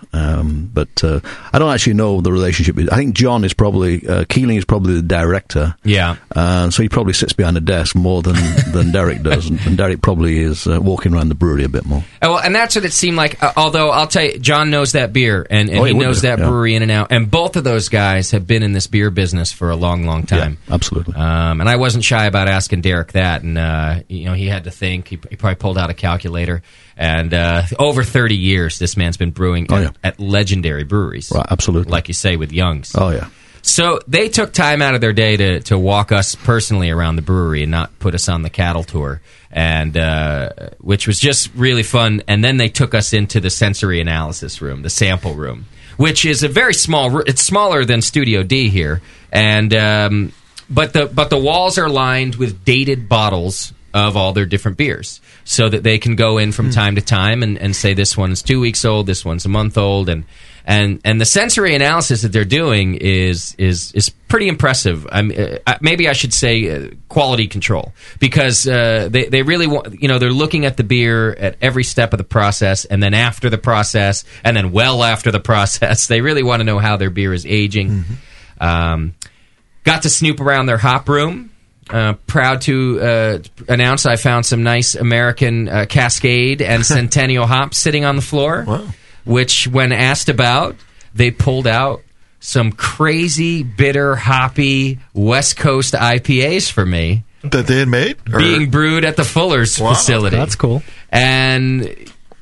S10: Um, but uh, I don't actually know the relationship. I think John is probably uh, Keeling is probably the director.
S3: Yeah.
S10: Uh, so he probably sits behind a desk more than than Derek does, and, and Derek probably is uh, walking around the brewery a bit more.
S3: Oh, well, and that's what it seemed like. Uh, although I'll tell you, John knows that beer, and, and
S10: Oh,
S3: he
S10: he would
S3: knows
S10: do,
S3: that
S10: yeah.
S3: brewery in and out. And both of those guys have been in this beer business for a long, long time.
S10: Yeah, absolutely.
S3: Um, and I wasn't shy about asking Derek that, and uh, you know, he had to think. He, he probably pulled out a calculator. And uh, over thirty years, this man's been brewing
S10: Oh,
S3: at,
S10: yeah.
S3: at legendary breweries.
S10: Right, absolutely.
S3: Like you say, with Young's.
S10: Oh, yeah.
S3: So they took time out of their day to, to walk us personally around the brewery and not put us on the cattle tour, and uh, which was just really fun. And then they took us into the sensory analysis room, the sample room, which is a very small room. It's smaller than Studio D here, and um, but the but the walls are lined with dated bottles of all their different beers, so that they can go in from time to time and, and say this one's two weeks old, this one's a month old, and and and the sensory analysis that they're doing is is is pretty impressive. I'm, uh, maybe I should say uh, quality control, because uh, they they really want, you know, they're looking at the beer at every step of the process, and then after the process, and then well after the process. They really want to know how their beer is aging. Mm-hmm. Um, got to snoop around their hop room. Uh, proud to uh, announce I found some nice American uh, Cascade and Centennial hops sitting on the floor.
S7: Wow.
S3: Which, when asked about, they pulled out some crazy, bitter, hoppy West Coast I P As for me.
S7: That they had made? Or?
S3: Being brewed at the Fuller's
S7: Wow.
S3: facility.
S6: That's cool.
S3: And,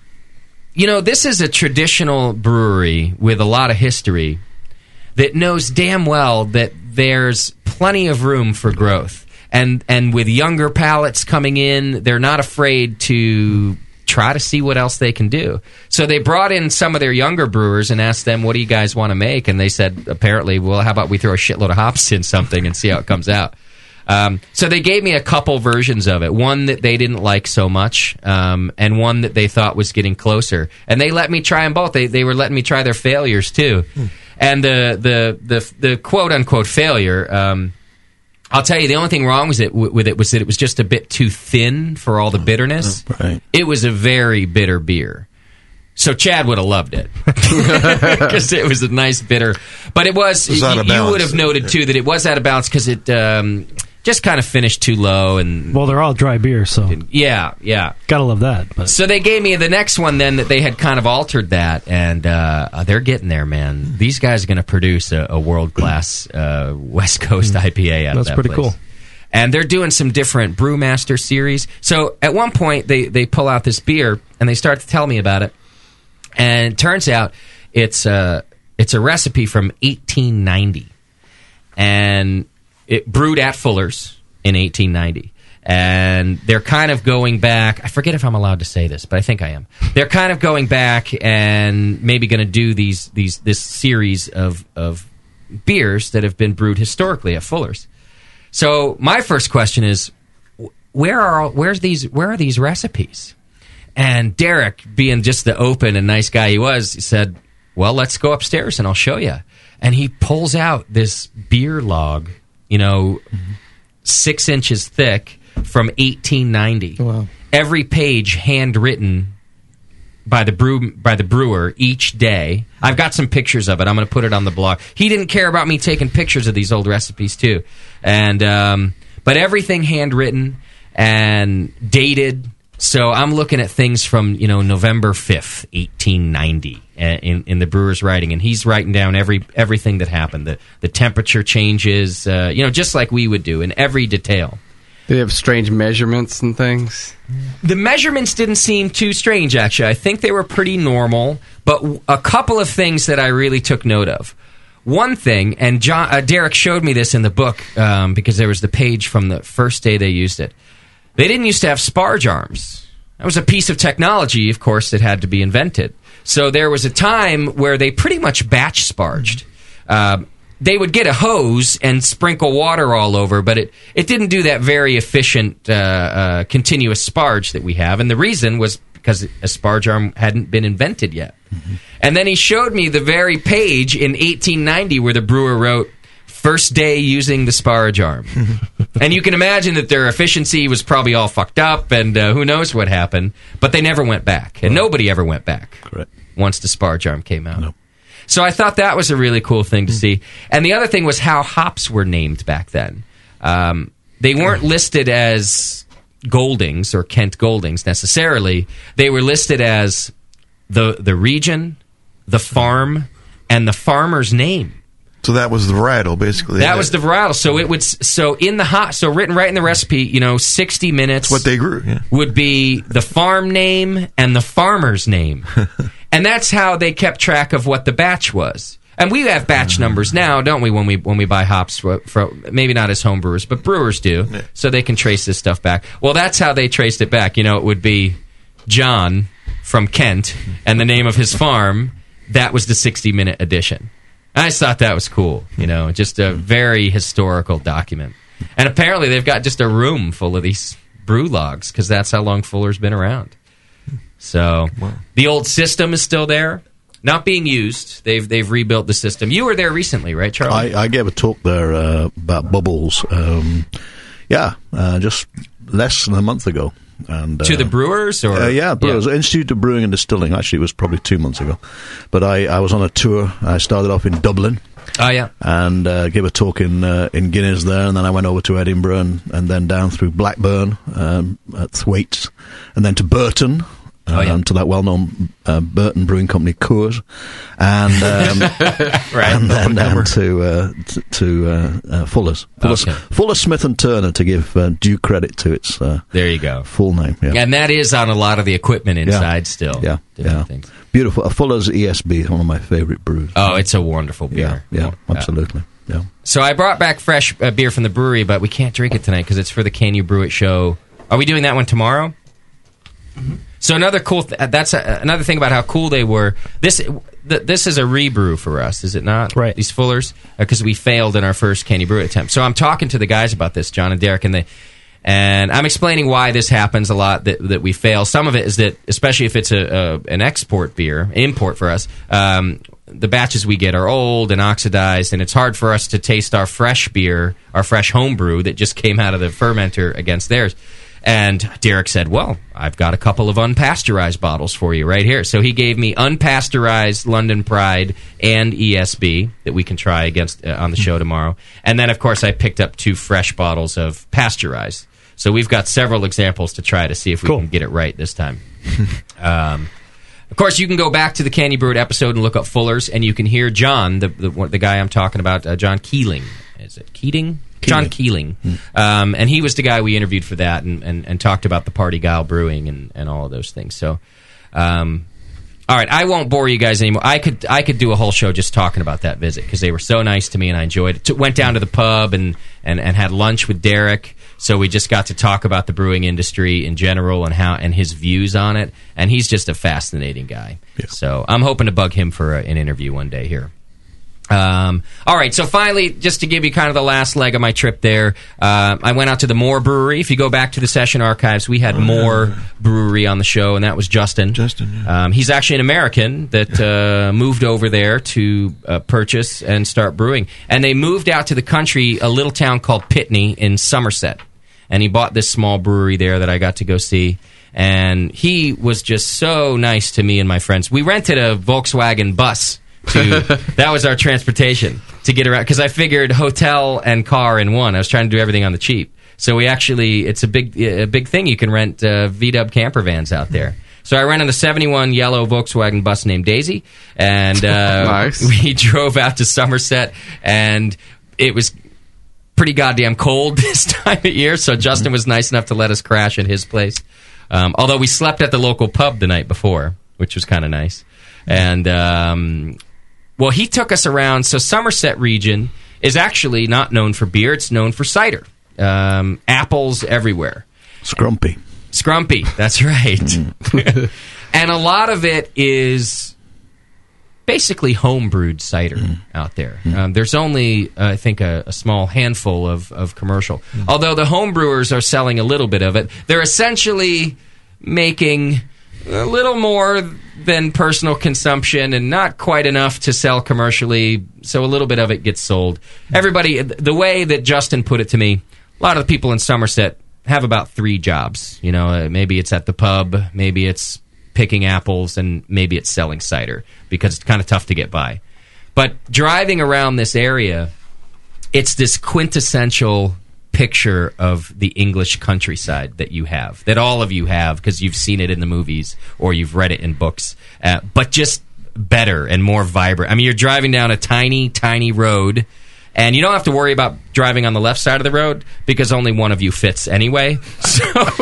S3: you know, this is a traditional brewery with a lot of history that knows damn well that there's plenty of room for growth. And and with younger palates coming in, they're not afraid to try to see what else they can do. So they brought in some of their younger brewers and asked them, what do you guys want to make? And they said, apparently, well, how about we throw a shitload of hops in something and see how it comes out? Um, so they gave me a couple versions of it. One that they didn't like so much, um, and one that they thought was getting closer. And they let me try them both. They they were letting me try their failures, too. Hmm. And the, the, the, the quote-unquote failure... Um, I'll tell you, the only thing wrong with it, with it was that it was just a bit too thin for all the bitterness.
S10: Right.
S3: It was a very bitter beer. So Chad would have loved it. Because it was a nice bitter. But it was,
S7: It was
S3: you,
S7: out of
S3: you
S7: balance.
S3: would have noted, too, that it was out of balance because it um, just kind of finished too low. And
S6: Well, they're all dry beers, so
S3: yeah, yeah.
S6: gotta love that. But
S3: So they gave me the next one then that they had kind of altered that, and uh, they're getting there, man. These guys are going to produce a, a world-class uh, West Coast I P A out
S6: That's
S3: of that
S6: pretty
S3: place.
S6: cool.
S3: And they're doing some different Brewmaster series. So at one point, they, they pull out this beer, and they start to tell me about it. And it turns out it's a, it's a recipe from eighteen ninety. And it brewed at Fuller's in eighteen ninety. And they're kind of going back. I forget if I'm allowed to say this, but I think I am. They're kind of going back and maybe going to do these these this series of of beers that have been brewed historically at Fuller's. So my first question is, where are where's these where are these recipes? And Derek, being just the open and nice guy he was, he said, "Well, let's go upstairs and I'll show you." And he pulls out this beer log, you know, mm-hmm. six inches thick, from eighteen ninety.
S8: Wow.
S3: Every page handwritten by the brew by the brewer each day. I've got some pictures of it. I'm going to put it on the blog. He didn't care about me taking pictures of these old recipes too, and um, but everything handwritten and dated. So I'm looking at things from, you know, November fifth, eighteen ninety, in in the brewer's writing, and he's writing down every everything that happened, the the temperature changes, uh, you know, just like we would do in every detail.
S2: Do they have strange measurements and things?
S3: The measurements didn't seem too strange, actually. I think they were pretty normal, but a couple of things that I really took note of. One thing, and John, uh, Derek showed me this in the book um, because there was the page from the first day they used it. They didn't used to have sparge arms. That was a piece of technology, of course, that had to be invented. So there was a time where they pretty much batch sparged. Uh, they would get a hose and sprinkle water all over, but it, it didn't do that very efficient uh, uh, continuous sparge that we have. And the reason was because a sparge arm hadn't been invented yet. Mm-hmm. And then he showed me the very page in eighteen ninety where the brewer wrote, "First day using the sparge arm." And you can imagine that their efficiency was probably all fucked up, and uh, who knows what happened. But they never went back, and nobody ever went back.
S10: Correct.
S3: once the Sparge arm came out. No. So I thought that was a really cool thing to see. And the other thing was how hops were named back then. Um, they weren't listed as Goldings or Kent Goldings necessarily. They were listed as the the region, the farm, and the farmer's name.
S7: So that was the varietal, basically.
S3: That was the varietal. So it would. So in the hot. So written right in the recipe, you know, sixty minutes.
S7: That's what they grew. Yeah.
S3: Would be the farm name and the farmer's name, and that's how they kept track of what the batch was. And we have batch numbers now, don't we? When we when we buy hops, for, for maybe not as home brewers, but brewers do, yeah. So they can trace this stuff back. Well, that's how they traced it back. You know, it would be John from Kent, and the name of his farm. That was the sixty minute edition. I just thought that was cool, you know, just a very historical document. And apparently they've got just a room full of these brew logs, because that's how long Fuller's been around. So wow. The old system is still there, not being used. They've they've rebuilt the system. You were there recently, right, Charlie?
S10: I, I gave a talk there uh, about bubbles. Um, yeah, uh, just less than a month ago. And, uh,
S3: to the brewers? or
S10: uh, Yeah, brewers. Yeah. Institute of Brewing and Distilling. Actually, it was probably two months ago. But I, I was on a tour. I started off in Dublin.
S3: Oh, yeah.
S10: And uh, gave a talk in uh, in Guinness there, and then I went over to Edinburgh, and, and then down through Blackburn um, at Thwaites, and then to Burton. Oh, yeah. um, to that well-known uh, Burton Brewing Company, Coors, and um,
S3: right.
S10: and then down to uh, to, to uh, uh, Fuller's, Fuller's,
S3: okay.
S10: Fuller Smith and Turner, to give uh, due credit to its uh,
S3: there you go
S10: full name. Yeah.
S3: And that is on a lot of the equipment inside
S10: yeah.
S3: still.
S10: Yeah, yeah.
S3: Things.
S10: Beautiful. A Fuller's E S B is one of my favorite brews.
S3: Oh, it's a wonderful beer.
S10: Yeah, yeah oh, absolutely. Yeah.
S3: So I brought back fresh uh, beer from the brewery, but we can't drink it tonight because it's for the Can You Brew It show. Are we doing that one tomorrow? Mm-hmm. So another cool th- that's a, another thing about how cool they were. This th- this is a rebrew for us, is it not?
S6: Right.
S3: These Fullers, because uh, we failed in our first Can You Brew It attempt. So I'm talking to the guys about this, John and Derek, and they and I'm explaining why this happens a lot, that that we fail. Some of it is that, especially if it's a, a an export beer, import for us, um, the batches we get are old and oxidized, and it's hard for us to taste our fresh beer, our fresh home brew that just came out of the fermenter against theirs. And Derek said, well, I've got a couple of unpasteurized bottles for you right here. So he gave me unpasteurized London Pride and E S B that we can try against uh, on the show tomorrow. And then, of course, I picked up two fresh bottles of pasteurized. So we've got several examples to try to see if we cool. can get it right this time. um, of course, you can go back to the Can You Brew It episode and look up Fuller's, and you can hear John, the the, the guy I'm talking about, uh, John Keeling. Is it Keating? John Keeling. Mm. Um, and he was the guy we interviewed for that and, and, and talked about the Party Guile Brewing and, and all of those things. So, um, all right, I won't bore you guys anymore. I could I could do a whole show just talking about that visit because they were so nice to me and I enjoyed it. T- went down to the pub and, and, and had lunch with Derek. So we just got to talk about the brewing industry in general and how and his views on it. And he's just a fascinating guy. Yeah. So I'm hoping to bug him for a, an interview one day here. Um, all right, so finally, just to give you kind of the last leg of my trip there, uh, I went out to the Moore Brewery. If you go back to the session archives, we had oh, Moore yeah. Brewery on the show, and that was Justin.
S7: Justin, yeah.
S3: Um, he's actually an American that uh, moved over there to uh, purchase and start brewing. And they moved out to the country, a little town called Pitney in Somerset. And he bought this small brewery there that I got to go see. And he was just so nice to me and my friends. We rented a Volkswagen bus. To, that was our transportation to get around, because I figured hotel and car in one. I was trying to do everything on the cheap. So we actually, it's a big a big thing. You can rent uh, V-dub camper vans out there. So I rented a seventy-one yellow Volkswagen bus named Daisy, and uh,
S2: nice.
S3: we drove out to Somerset, and it was pretty goddamn cold this time of year, so Justin was nice enough to let us crash at his place. Um, although we slept at the local pub the night before, which was kind of nice. And... Um, Well, he took us around. So Somerset region is actually not known for beer. It's known for cider. Um, apples everywhere.
S10: Scrumpy.
S3: Scrumpy, that's right. And a lot of it is basically home-brewed cider mm. out there. Mm. Um, there's only, uh, I think, a, a small handful of, of commercial. Mm. Although the home brewers are selling a little bit of it. They're essentially making a little more than personal consumption and not quite enough to sell commercially, so a little bit of it gets sold. Everybody, the way that Justin put it to me, a lot of the people in Somerset have about three jobs. You know, maybe it's at the pub, maybe it's picking apples, and maybe it's selling cider because it's kind of tough to get by. But driving around this area, it's this quintessential picture of the English countryside that you have, that all of you have because you've seen it in the movies or you've read it in books, uh, but just better and more vibrant. I mean, you're driving down a tiny, tiny road, and you don't have to worry about driving on the left side of the road because only one of you fits anyway. So,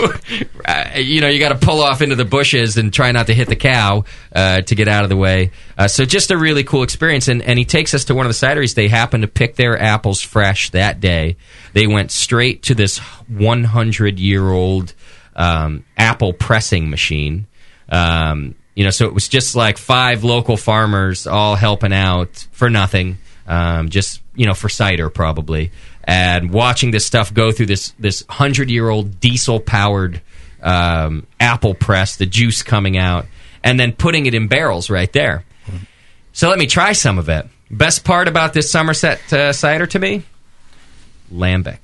S3: uh, you know, you got to pull off into the bushes and try not to hit the cow uh, to get out of the way. Uh, so just a really cool experience. And, and he takes us to one of the cideries. They happened to pick their apples fresh that day. They went straight to this one hundred year old um, apple pressing machine. Um, you know, so it was just like five local farmers all helping out for nothing. Um, just, you know, for cider probably, and watching this stuff go through this this hundred-year-old diesel-powered um, apple press, the juice coming out, and then putting it in barrels right there. So let me try some of it. Best part about this Somerset uh, cider to me? Lambic.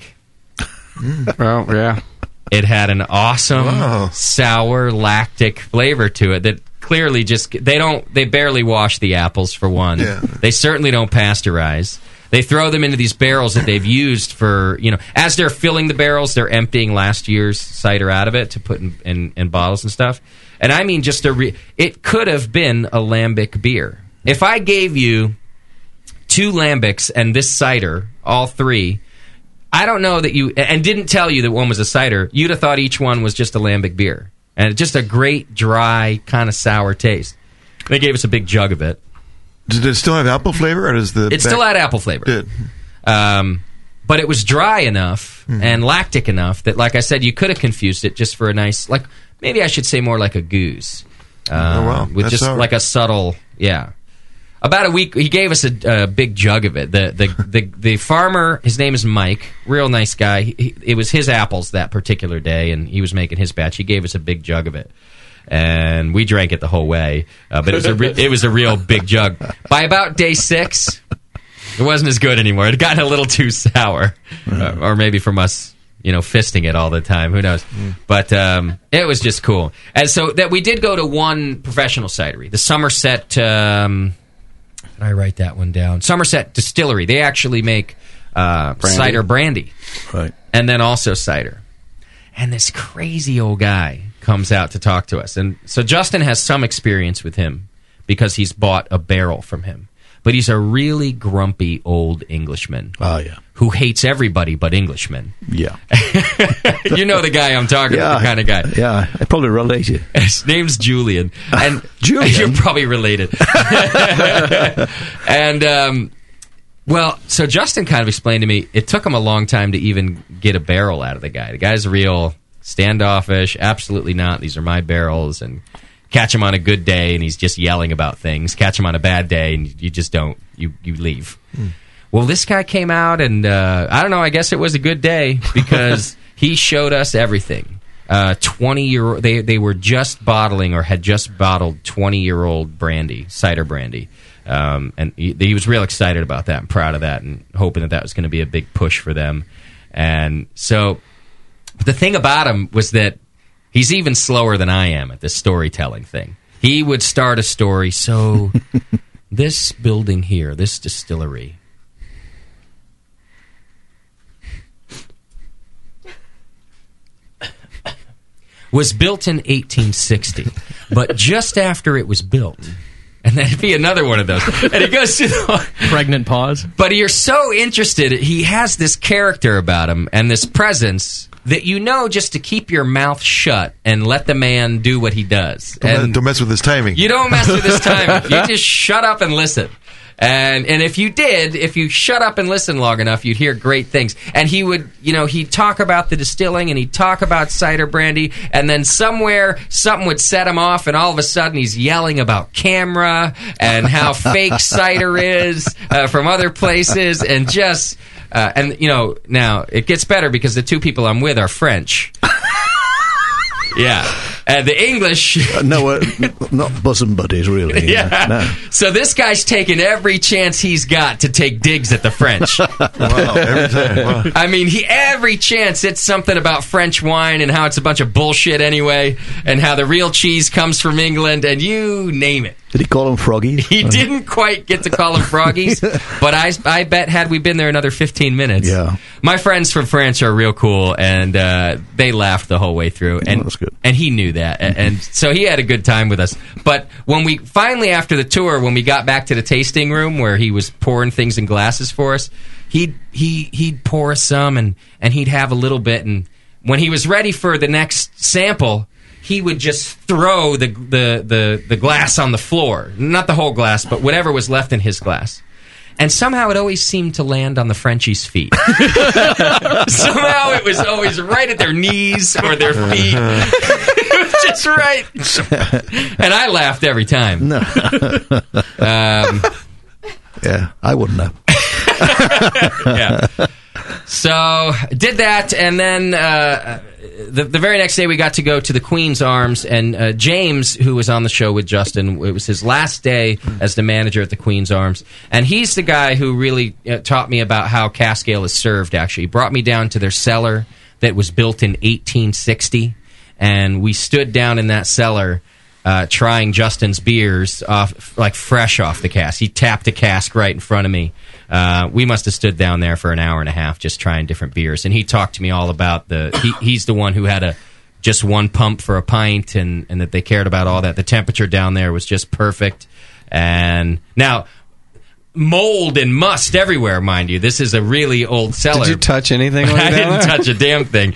S2: Well, yeah.
S3: It had an awesome,
S7: Wow.
S3: sour, lactic flavor to it that clearly just they don't they barely wash the apples for one.
S7: Yeah.
S3: They certainly don't pasteurize. They throw them into these barrels that they've used for, you know, as they're filling the barrels, they're emptying last year's cider out of it to put in, in, in bottles and stuff. And I mean, just a re- it could have been a lambic beer. If I gave you two lambics and this cider, all three, I don't know that you, and didn't tell you that one was a cider, you'd have thought each one was just a lambic beer. And just a great, dry, kind of sour taste. They gave us a big jug of it.
S7: Did it still have apple flavor, or does the
S3: It
S7: back-
S3: still had apple flavor.
S7: Did.
S3: Um, but it was dry enough and lactic enough that, like I said, you could have confused it just for a nice, like, maybe I should say more like a goose. Um,
S7: Oh, wow.
S3: With
S7: That's
S3: just
S7: sour.
S3: like a subtle, yeah. About a week, he gave us a, a big jug of it. The, the the the farmer, his name is Mike, real nice guy. He, he- it was his apples that particular day, and he was making his batch. He gave us a big jug of it, and we drank it the whole way. Uh, but it was a re- it was a real big jug. By about day six, it wasn't as good anymore. It had gotten a little too sour, uh, or maybe from us, you know, fisting it all the time. Who knows? But um, it was just cool. And so that we did go to one professional cidery, the Somerset. Um, did I write that one down? Somerset Distillery. They actually make uh,
S10: Brandy.
S3: cider brandy,
S10: Right.
S3: and then also cider. And this crazy old guy comes out to talk to us. And so Justin has some experience with him because he's bought a barrel from him. But he's a really grumpy old Englishman.
S10: Oh, yeah.
S3: Who hates everybody but Englishmen.
S10: Yeah.
S3: You know the guy I'm talking about, the kind of guy.
S10: Yeah, I probably relate you.
S3: His name's Julian. And
S10: Julian?
S3: You're probably related. And, um, well, so Justin kind of explained to me, it took him a long time to even get a barrel out of the guy. The guy's real standoffish. Absolutely not. These are my barrels. And catch him on a good day, and he's just yelling about things. Catch him on a bad day, and you just don't. You, you leave.
S7: Hmm.
S3: Well, this guy came out, and uh, I don't know, I guess it was a good day because he showed us everything. Uh, twenty year they they were just bottling or had just bottled twenty year old brandy, cider brandy, um, and he, he was real excited about that and proud of that, and hoping that that was going to be a big push for them. And so, the thing about him was that he's even slower than I am at this storytelling thing. He would start a story. So this building here, this distillery. Was built in eighteen sixty, but just after it was built, and that'd be another one of those. And he goes to the
S8: pregnant pause.
S3: But you're so interested. He has this character about him and this presence that you know just to keep your mouth shut and let the man do what he does.
S7: Don't,
S3: And
S7: mess, don't mess with his timing.
S3: you don't mess with his timing. You just shut up and listen. And and if you did, if you shut up and listen long enough, you'd hear great things. And he would, you know, he'd talk about the distilling and he'd talk about cider brandy, and then somewhere something would set him off, and all of a sudden he's yelling about camera and how fake cider is uh, from other places, and just uh, and you know, now it gets better because the two people I'm with are French. Yeah. Uh, the English...
S10: Uh, no, uh, n- not bosom buddies, really.
S3: Yeah.
S10: Uh, no.
S3: So this guy's taking every chance he's got to take digs at the French.
S7: Wow, every time. Wow.
S3: I mean, he every chance it's something about French wine and how it's a bunch of bullshit anyway, and how the real cheese comes from England, and you name it.
S10: Did he call them froggies?
S3: He didn't quite get to call them froggies, but I, I bet had we been there another fifteen minutes.
S10: Yeah.
S3: My friends from France are real cool, and uh, they laughed the whole way through. And,
S10: Oh, that's good.
S3: and he knew that, and, and so he had a good time with us. But when we finally, after the tour, when we got back to the tasting room where he was pouring things in glasses for us, he'd he he'd pour us some, and and he'd have a little bit, and when he was ready for the next sample, he would just throw the, the, the, the glass on the floor. Not the whole glass, but whatever was left in his glass. And somehow it always seemed to land on the Frenchies' feet. Somehow it was always right at their knees or their feet. It was just right. And I laughed every time.
S10: No.
S3: Um,
S10: yeah, I wouldn't have.
S3: yeah. So did that, and then uh, the, the very next day we got to go to the Queen's Arms, and uh, James, who was on the show with Justin, it was his last day as the manager at the Queen's Arms, and he's the guy who really uh, taught me about how cask ale is served, actually. He brought me down to their cellar that was built in eighteen sixty, and we stood down in that cellar Uh, trying Justin's beers off, like fresh off the cask. He tapped a cask right in front of me. Uh, we must have stood down there for an hour and a half just trying different beers. And he talked to me all about the. He, he's the one who had a just one pump for a pint, and, and that they cared about all that. The temperature down there was just perfect. And now, mold and must everywhere, mind you. This is a really old cellar.
S11: Did you touch anything? When
S3: I
S11: you were
S3: didn't
S11: down there?
S3: touch a damn thing.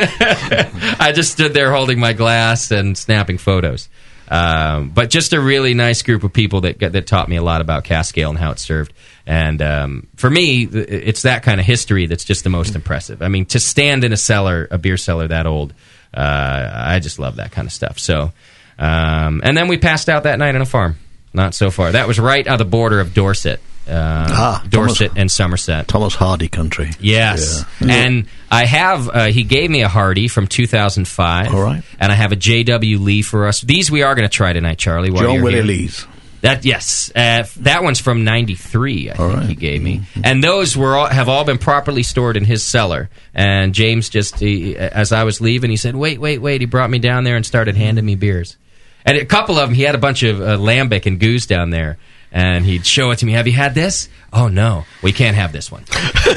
S3: I just stood there holding my glass and snapping photos. Um, but just a really nice group of people that that taught me a lot about cask ale and how it's served. And um, for me, it's that kind of history that's just the most impressive. I mean, to stand in a cellar, a beer cellar that old, uh, I just love that kind of stuff. So, um, and then we passed out that night on a farm. Not so far. That was right on the border of Dorset. Uh,
S10: ah,
S3: Dorset
S10: Thomas,
S3: and Somerset.
S10: Thomas Hardy country.
S3: Yes.
S10: Yeah.
S3: And I have, uh, he gave me a Hardy from two thousand five.
S10: All right.
S3: And I have a J W Lee for us. These we are going to try tonight, Charlie. While
S10: John
S3: you're
S10: Willie
S3: here.
S10: Lee's.
S3: That Yes. Uh, that one's from ninety-three, I
S10: all
S3: think
S10: right.
S3: he gave me. And those were all, have all been properly stored in his cellar. And James just, he, as I was leaving, he said, wait, wait, wait. He brought me down there and started handing me beers. And a couple of them, he had a bunch of uh, lambic and goose down there. And he'd show it to me. Have you had this? Oh, no. We can't have this one.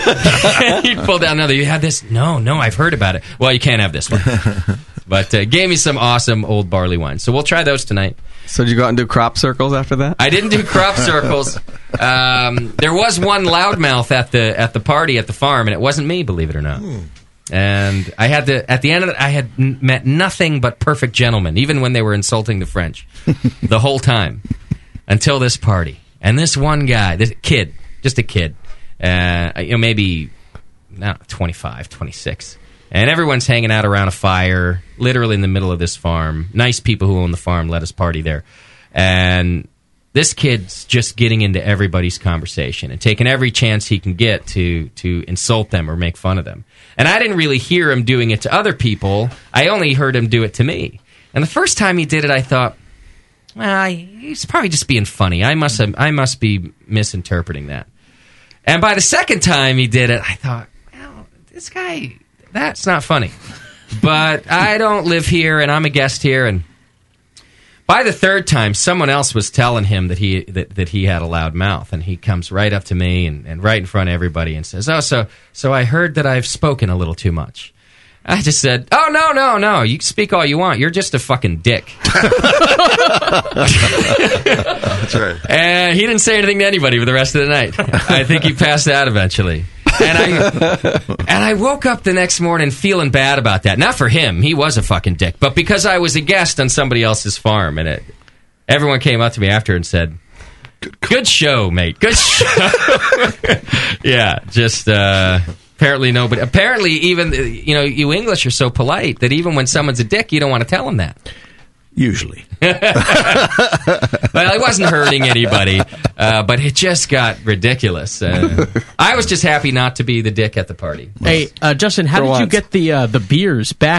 S3: He'd pull down another. You had this? No, no, I've heard about it. Well, you can't have this one. But uh, gave me some awesome old barley wine. So we'll try those tonight.
S11: So did you go out and do crop circles after that?
S3: I didn't do crop circles. Um, there was one loudmouth at the at the party at the farm, and it wasn't me, believe it or not. Hmm. And I had to, at the end of it, I had n- met nothing but perfect gentlemen, even when they were insulting the French, the whole time. Until this party. And this one guy, this kid, just a kid, uh, you know, maybe no, twenty-five, twenty-six. And everyone's hanging out around a fire, literally in the middle of this farm. Nice people who own the farm let us party there. And this kid's just getting into everybody's conversation and taking every chance he can get to, to insult them or make fun of them. And I didn't really hear him doing it to other people. I only heard him do it to me. And the first time he did it, I thought, well, he's probably just being funny. I must have, I must be misinterpreting that. And by the second time he did it, I thought, well, this guy, that's not funny. But I don't live here, and I'm a guest here. And by the third time, someone else was telling him that he that, that he had a loud mouth, and he comes right up to me and, and right in front of everybody and says, "Oh, so so I heard that I've spoken a little too much." I just said, "Oh, no, no, no. You can speak all you want. You're just a fucking dick."
S7: That's right.
S3: And he didn't say anything to anybody for the rest of the night. I think he passed out eventually. And I and I woke up the next morning feeling bad about that. Not for him. He was a fucking dick. But because I was a guest on somebody else's farm. And it, everyone came up to me after and said, "Good show, mate. Good show." Yeah, just... Uh, Apparently nobody. Apparently, even you know, you English are so polite that even when someone's a dick, you don't want to tell them that.
S10: Usually.
S3: Well, I wasn't hurting anybody, uh, but it just got ridiculous. Uh, I was just happy not to be the dick at the party.
S8: Hey, uh, Justin, how
S3: For
S8: did you
S3: once.
S8: get the uh, the beers back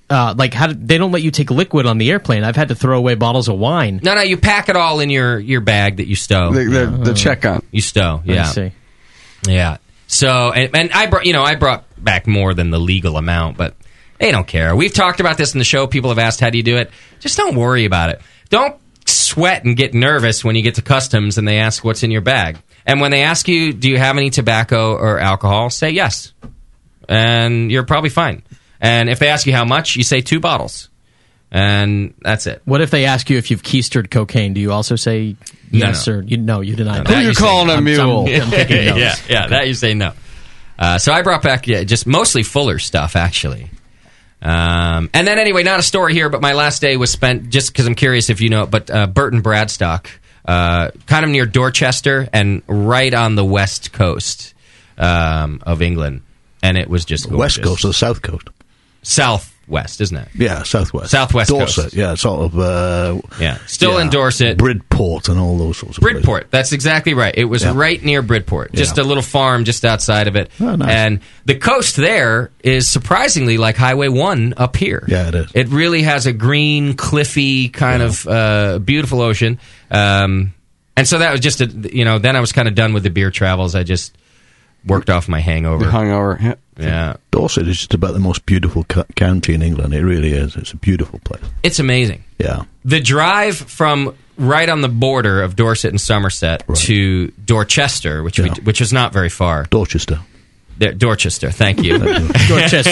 S8: Uh, like, how did, they don't let you take liquid on the airplane. I've had to throw away bottles of wine.
S3: No, no, you pack it all in your, your bag that you stow.
S11: The, the, the check-on.
S3: You stow, yeah.
S8: I see.
S3: Yeah. So, and, and I brought, you know, I brought back more than the legal amount, but they don't care. We've talked about this in the show. People have asked, how do you do it? Just don't worry about it. Don't sweat and get nervous when you get to customs and they ask what's in your bag. And when they ask you, do you have any tobacco or alcohol, say yes. And you're probably fine. And if they ask you how much, you say two bottles. And that's it.
S8: What if they ask you if you've keistered cocaine? Do you also say yes
S3: No, no.
S8: or you, no? You deny
S3: No,
S8: that.
S3: that you say-
S11: calling a
S8: I'm-
S11: mule?
S8: I'm, I'm taking notes.
S3: yeah, yeah, that you say no. Uh, so I brought back yeah, just mostly Fuller stuff, actually. Um, and then anyway, not a story here, but my last day was spent, just because I'm curious if you know it, but uh, Burton Bradstock, uh, kind of near Dorchester and right on the west coast um, of England. And it was just gorgeous.
S10: West coast or the south coast?
S3: Southwest, isn't it?
S10: Yeah, southwest.
S3: Southwest
S10: Dorset,
S3: coast.
S10: yeah, sort of. Uh,
S3: Yeah, still
S10: yeah,
S3: in Dorset.
S10: Bridport and all those sorts of places.
S3: Bridport, that's exactly right. It was
S10: Yeah.
S3: right near Bridport, just
S10: Yeah.
S3: a little farm just outside of it.
S10: Oh, nice.
S3: And the coast there is surprisingly like Highway one up here.
S10: Yeah, it is.
S3: It really has a green, cliffy kind of uh, beautiful ocean. Um, and so that was just, a, you know, then I was kind of done with the beer travels. I just worked off my hangover.
S11: Hungover. Yeah.
S3: Yeah.
S10: Dorset is just about the most beautiful co- county in England. It really is. It's a beautiful place.
S3: It's amazing.
S10: Yeah.
S3: The drive from right on the border of Dorset and Somerset
S10: Right.
S3: to Dorchester, which we,
S10: Yeah.
S3: which is not very far.
S10: Dorchester.
S3: There, Dorchester, thank you.
S8: Dorchester.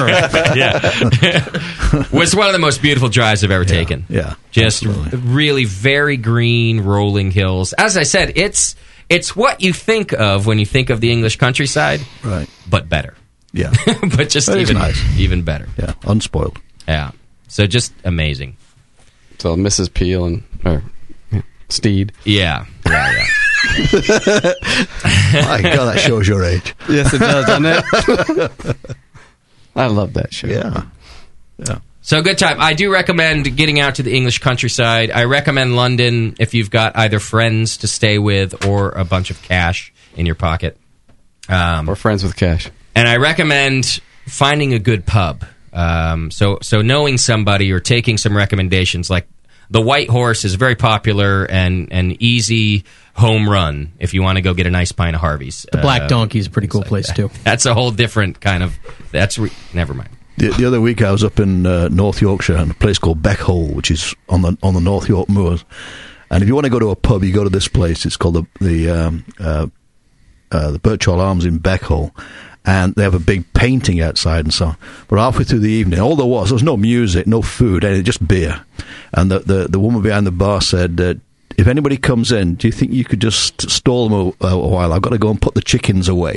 S3: yeah. Was one of the most beautiful drives I've ever taken.
S10: Yeah.
S3: Just
S10: absolutely.
S3: really very green, rolling hills. As I said, it's it's what you think of when you think of the English countryside,
S10: Right.
S3: but better.
S10: Yeah.
S3: but just
S10: That is
S3: even
S10: nice.
S3: even better.
S10: Yeah. Unspoiled.
S3: Yeah. So just amazing.
S11: So Missus Peel and or yeah, Steed.
S3: Yeah. Yeah, yeah.
S10: My God, that shows your age.
S11: Yes, it does, doesn't it? I love that show.
S10: Yeah. Yeah.
S3: So good time. I do recommend getting out to the English countryside. I recommend London if you've got either friends to stay with or a bunch of cash in your pocket. Um,
S11: Or friends with cash.
S3: and I recommend finding a good pub. Um, so so knowing somebody or taking some recommendations, like the White Horse is very popular and an easy home run if you want to go get a nice pint of Harvey's.
S8: The Black
S3: Uh,
S8: Donkey is a pretty cool
S3: like
S8: place
S3: that.
S8: too.
S3: That's a whole different kind of. That's re- never mind.
S10: The, the other week I was up in uh, North Yorkshire in a place called Beckhole, which is on the on the North York Moors. And if you want to go to a pub, you go to this place. It's called the the um, uh, uh, the Birchall Arms in Beckhole, and they have a big painting outside and so on. But halfway through the evening, all there was there was no music, no food, and just beer. And the the, the woman behind the bar said, uh, if anybody comes in, do you think you could just stall them a, a while? I've got to go and put the chickens away.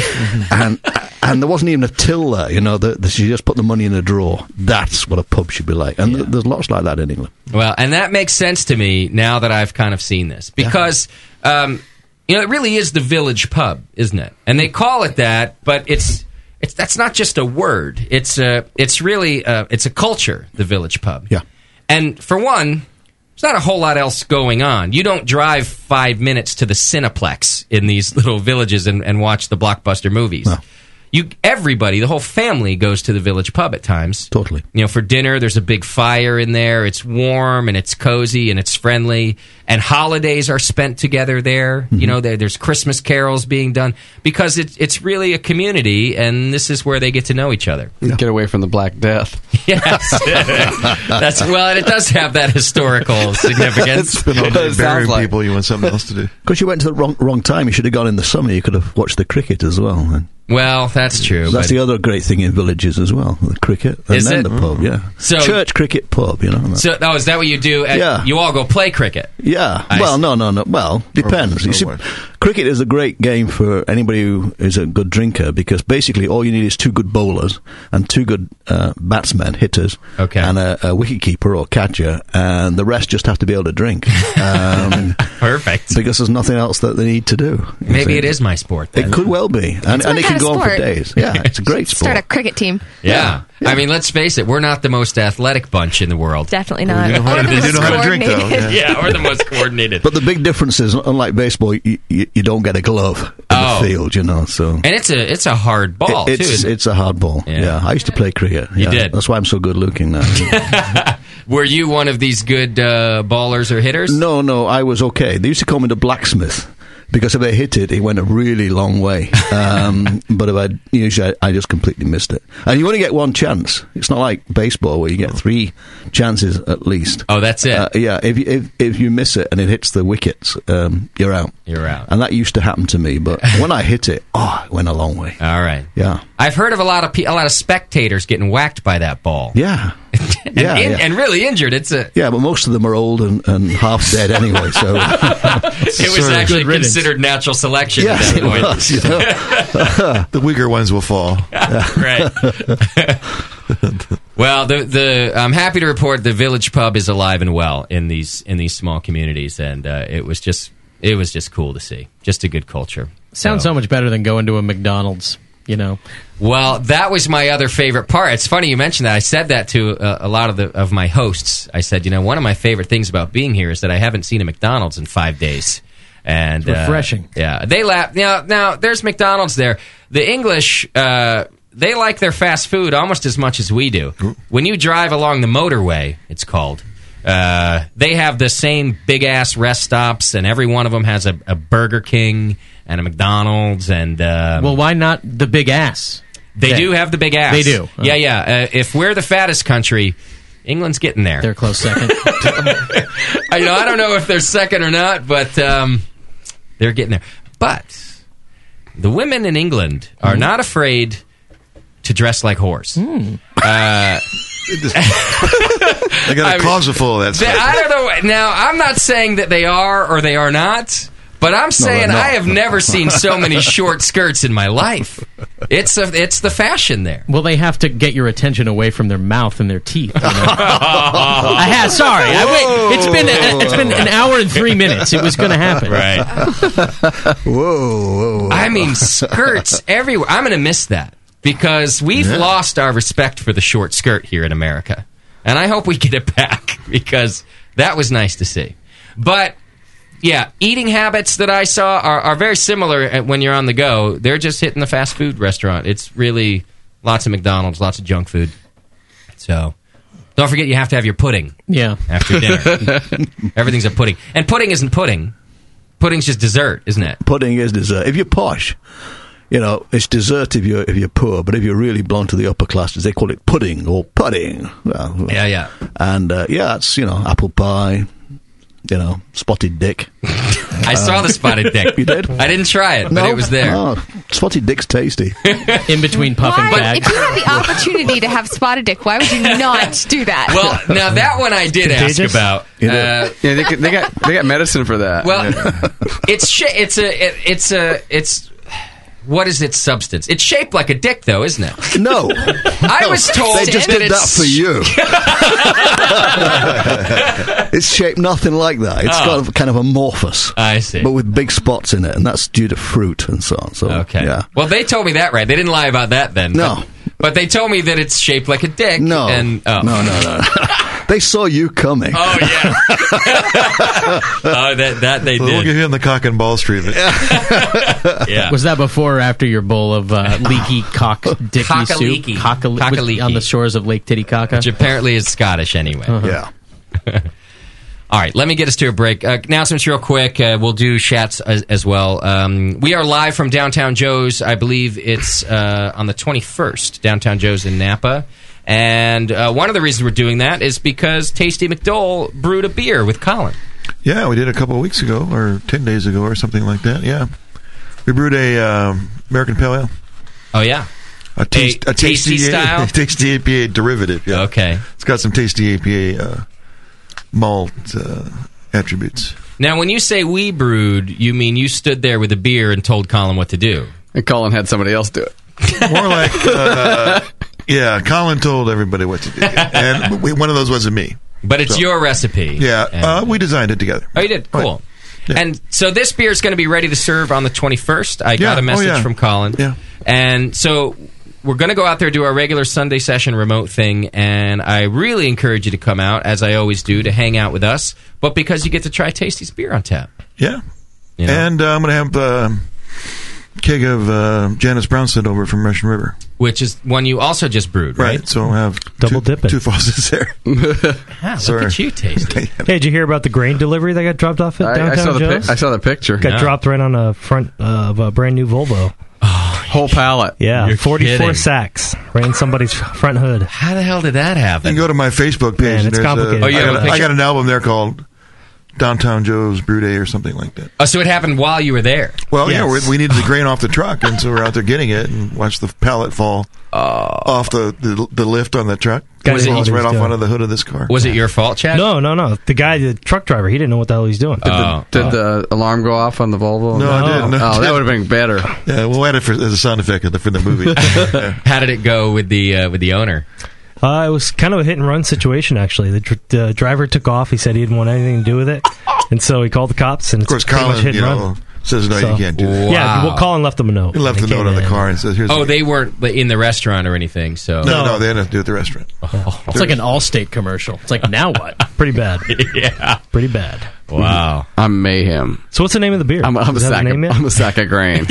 S10: and and there wasn't even a till there, you know. The, the, she just put the money in a drawer. That's what a pub should be like. And th- there's lots like that in England.
S3: Well, and that makes sense to me now that I've kind of seen this. Because, um, you know, it really is the village pub, isn't it? And they call it that, but it's it's that's not just a word. It's a, it's really a, it's a culture, the village pub.
S10: Yeah.
S3: And for one, there's not a whole lot else going on. You don't drive five minutes to the Cineplex in these little villages and, and watch the blockbuster movies.
S10: No.
S3: You, everybody, the whole family goes to the village pub at times.
S10: Totally.
S3: You know, for dinner, there's a big fire in there. It's warm and it's cozy and it's friendly. And holidays are spent together there.
S10: Mm-hmm.
S3: You know, there, there's Christmas carols being done because it's it's really a community, and this is where they get to know each other.
S11: Get away from the Black Death.
S3: Yes, that's well, and it does have that historical significance.
S7: It's been all day
S11: It sounds
S7: burying
S11: like-
S7: people. You want something else to do.
S10: Because you went to the wrong wrong time. You should have gone in the summer. You could have watched the cricket as well. And
S3: Well, that's true.
S10: that's
S3: but-
S10: the other great thing in villages as well. The cricket and
S3: Is
S10: then
S3: it?
S10: the pub. Yeah.
S3: So-
S10: Church cricket pub. You know.
S3: so, oh, is that what you do? At,
S10: Yeah.
S3: You all go play cricket.
S10: Yeah.
S3: I
S10: well,
S3: see.
S10: no, no, no. Well, depends. You see,
S7: nowhere.
S10: cricket is a great game for anybody who is a good drinker because basically all you need is two good bowlers and two good uh, batsmen, hitters,
S3: Okay.
S10: and a, a wicketkeeper or catcher, and the rest just have to be able to drink. Um,
S3: Perfect.
S10: because there's nothing else that they need to do. you
S3: Maybe
S10: see.
S3: it is my sport. Then.
S10: It could well be, and,
S9: It's my
S10: and it can
S9: kind of
S10: go on for
S9: sport.
S10: days. Yeah, it's a great sport.
S9: Start a cricket team.
S3: Yeah. I mean, let's face it, we're not the most athletic bunch in the world.
S9: Definitely not.
S7: You know how
S9: Or
S7: to-
S9: the
S7: you
S9: most
S7: know how to drink, though.
S9: coordinated.
S7: Yeah.
S3: Yeah, or the most coordinated.
S10: But the big difference is, unlike baseball, you, you, you don't get a glove in
S3: Oh.
S10: the field, you know. So
S3: And it's a it's a hard ball,
S10: It-
S3: too.
S10: it's
S3: isn't it?
S10: it's a hard ball.
S3: Yeah.
S10: Yeah. I used to play cricket.
S3: You
S10: Yeah.
S3: did?
S10: That's why I'm so good looking now.
S3: Were you one of these good uh, ballers or hitters?
S10: No, no, I was okay. They used to call me the blacksmith because if I hit it, it went a really long way. Um, but if I usually, I, I just completely missed it. And you only get one chance. It's not like baseball where you get three chances at least.
S3: Oh, that's it.
S10: Uh, yeah, if you if, if you miss it and it hits the wickets, um, you're out.
S3: You're out.
S10: And that used to happen to me. But when I hit it, oh, it went a long way.
S3: All right.
S10: Yeah.
S3: I've heard of a lot of pe- a lot of spectators getting whacked by that ball.
S10: Yeah.
S3: and,
S10: yeah,
S3: in-
S10: yeah.
S3: and really injured. It's a.
S10: Yeah, but most of them are old and, and half dead anyway. So
S3: It was actually considered natural selection
S10: Yes,
S3: at that
S10: it
S3: point.
S10: was, you know.
S7: The weaker ones will fall.
S3: Right. Well, the the I'm happy to report the Village Pub is alive and well in these in these small communities, and uh, it was just it was just cool to see. Just a good culture.
S8: Sounds so much better than going to a McDonald's, you know.
S3: Well, that was my other favorite part. It's funny you mentioned that. I said that to uh, a lot of the of my hosts. I said, you know, one of my favorite things about being here is that I haven't seen a McDonald's in five days. And
S8: It's refreshing.
S3: Uh, yeah, they laugh. Now, now there's McDonald's there. The English, uh, they like their fast food almost as much as we do. When you drive along the motorway, it's called. Uh, they have the same big ass rest stops, and every one of them has a, a Burger King and a McDonald's. And um,
S8: Well, why not the big ass?
S3: they
S8: Then?
S3: do have the big ass.
S8: They do. Oh.
S3: Yeah, yeah. Uh, if we're the fattest country, England's getting there.
S8: They're close second.
S3: I, you know, I don't know if they're second or not, but um, they're getting there. But the women in England are not afraid to dress like whores. Uh,
S7: They got a
S3: I mean,
S7: closet full of that
S3: they-
S7: stuff.
S3: I don't know. Now, I'm not saying that they are or they are not, but I'm saying
S10: they're not.
S3: I have never seen so many short skirts in my life. It's a, it's the fashion there.
S8: Well, they have to get your attention away from their mouth and their teeth. You know? I have. Sorry, I wait. It's been a, it's been an hour and three minutes. It was going to happen.
S3: Right.
S10: whoa, whoa.
S3: I mean, skirts everywhere. I'm going to miss that because we've
S7: Yeah.
S3: lost our respect for the short skirt here in America. And I hope we get it back because that was nice to see. But, yeah, eating habits that I saw are, are very similar at- when you're on the go. They're just hitting the fast food restaurant. It's really lots of McDonald's, lots of junk food. So, don't forget you have to have your pudding
S8: Yeah.
S3: after dinner. Everything's a pudding. And pudding isn't pudding. Pudding's just dessert, isn't it?
S10: Pudding is dessert. If you're posh, you know, it's dessert if you're if you're poor. But if you really belong to the upper classes, they call it pudding or pudding. Well,
S3: Yeah, yeah.
S10: And uh, yeah, it's you know apple pie, you know spotted dick.
S3: I saw the spotted dick.
S10: You did?
S3: I didn't try it, but it was there.
S10: Oh, spotted dick's tasty.
S8: In between puff and
S9: Why?
S8: bag.
S9: If you had the opportunity to have spotted dick, why would you not do that?
S3: Well, now that one I did ask
S6: Contagious?
S3: about.
S10: You know.
S3: Uh,
S2: Yeah, they, they got they got medicine for that.
S3: well, it's sh- it's a it, it's a it's what is its substance? It's shaped like a dick, though, isn't it?
S10: No,
S3: I was told
S10: they just
S3: that
S10: did that
S3: it's-
S10: for you. It's shaped nothing like that. It's
S3: Oh.
S10: got a, kind of amorphous,
S3: I see.
S10: but with big spots in it, and that's due to fruit and so on. So
S3: Okay.
S10: yeah.
S3: Well, they told me that right. They didn't lie about that then.
S10: No.
S3: But, but they told me that it's shaped like a dick.
S10: No,
S3: And, oh.
S10: no, no, no. They saw you coming.
S3: Oh yeah. oh, that that they
S7: So we'll
S3: did.
S7: give him the cock and balls treatment.
S3: Yeah.
S8: Was that before or after your bowl of uh, leaky cock dicky soup?
S3: Cock-a-leaky.
S8: Cock-a-
S3: Cock-a-leaky.
S8: on the shores of Lake Titicaca?
S3: Which apparently is Scottish anyway.
S10: Yeah.
S3: All right, let me get us to a break. Uh, announcements real quick. Uh, we'll do chats as, as well. Um, we are live from Downtown Joe's. I believe it's uh, on the twenty-first, Downtown Joe's in Napa. And uh, one of the reasons we're doing that is because Tasty McDole brewed a beer with Colin.
S7: Yeah, we did a couple of weeks ago, or ten days ago, or something like that. Yeah, we brewed a um, American Pale Ale,
S3: Oh, yeah.
S7: a, taste,
S3: A tasty style?
S7: a tasty A P A derivative. Yeah.
S3: Okay.
S7: It's got some tasty A P A uh, malt uh, attributes.
S3: Now, when you say we brewed, you mean you stood there with a beer and told Colin what to do.
S2: and Colin had somebody else do it.
S7: More like, uh, yeah, Colin told everybody what to do, and we, one of those wasn't me.
S3: But it's
S7: So-
S3: your recipe.
S7: Yeah,
S3: And-
S7: uh, we designed it together.
S3: Oh, you did? Cool.
S7: Yeah.
S3: And so this beer is going to be ready to serve on the twenty-first. I got
S7: Yeah.
S3: a message
S7: Oh, yeah.
S3: from Colin.
S7: Yeah.
S3: And so we're going to go out there, do our regular Sunday session remote thing, and I really encourage you to come out, as I always do, to hang out with us, but because you get to try Tasty's beer on tap.
S7: Yeah.
S3: You know?
S7: And uh, I'm going to have uh, a keg of uh, Janice Brownstead over from Russian River.
S3: Which is one you also just brewed, right?
S7: Right, so I'll have
S6: Double
S7: two,
S6: dipping.
S7: two faucets there.
S3: Ah,
S7: Sorry.
S3: look at you, Tasty.
S6: Hey, did you hear about the grain delivery that got dropped off at
S2: I, I
S6: downtown
S2: saw the
S6: Joe's?
S2: pic- I saw the picture.
S6: Got
S3: No.
S6: dropped right on the front of a brand new Volvo.
S2: Whole pallet.
S6: Yeah,
S3: You're
S6: forty-four
S3: kidding.
S6: sacks right in somebody's front hood.
S3: How the hell did that
S7: You
S3: happen?
S7: can go to my Facebook page.
S6: Man,
S7: and
S6: it's
S7: there's
S6: complicated.
S7: A,
S6: Oh, you
S7: I,
S3: have a
S7: got, I
S3: picture?
S7: got an album there called Downtown Joe's Brew Day or something like that.
S3: Oh, so it happened while you were there.
S7: Well, yeah,
S6: Yes.
S7: we, we needed the grain off the truck, and so we're out there getting it and watch the pallet fall off the, the the lift on the truck.
S6: Guy
S7: It
S6: didn't know
S7: falls
S6: what he
S7: right
S6: was
S7: off
S6: doing.
S7: onto the hood of this car.
S3: Was it your fault, Chad?
S6: No, no, no. The guy, the truck driver, he didn't know what the hell he's doing.
S3: Oh.
S2: Did the alarm go off on the Volvo?
S7: No, I didn't. No,
S2: Oh,
S7: I
S2: that
S7: didn't.
S2: would have been better.
S7: Yeah, we'll add it for, as a sound effect for the movie. Yeah.
S3: How did it go with the uh, with the owner?
S6: Uh, it was kind of a hit and run situation, actually. The, dr- the driver took off. He said he didn't want anything to do with it, and so he called the cops. And
S7: Of course,
S6: it's pretty much
S7: Colin,
S6: hit
S7: you
S6: and
S7: know,
S6: run.
S7: says no,
S6: So-
S7: you can't do that.
S6: Yeah, well, Colin left them a note.
S7: He left
S6: They
S7: the note
S6: came
S7: on the
S6: in.
S7: car and says, "Here's."
S3: Oh,
S7: the
S3: they weren't in the restaurant or anything. So
S7: No, no, they had nothing to do with the restaurant.
S8: It's like an Allstate commercial. It's like, now what?
S6: Pretty bad.
S3: yeah.
S6: Pretty bad.
S3: Wow.
S2: I'm mayhem.
S6: So what's the name of the beer?
S2: I'm, I'm, a,
S6: Does it have
S2: sack
S6: a name
S2: of,
S6: yet?
S2: I'm a sack of grain.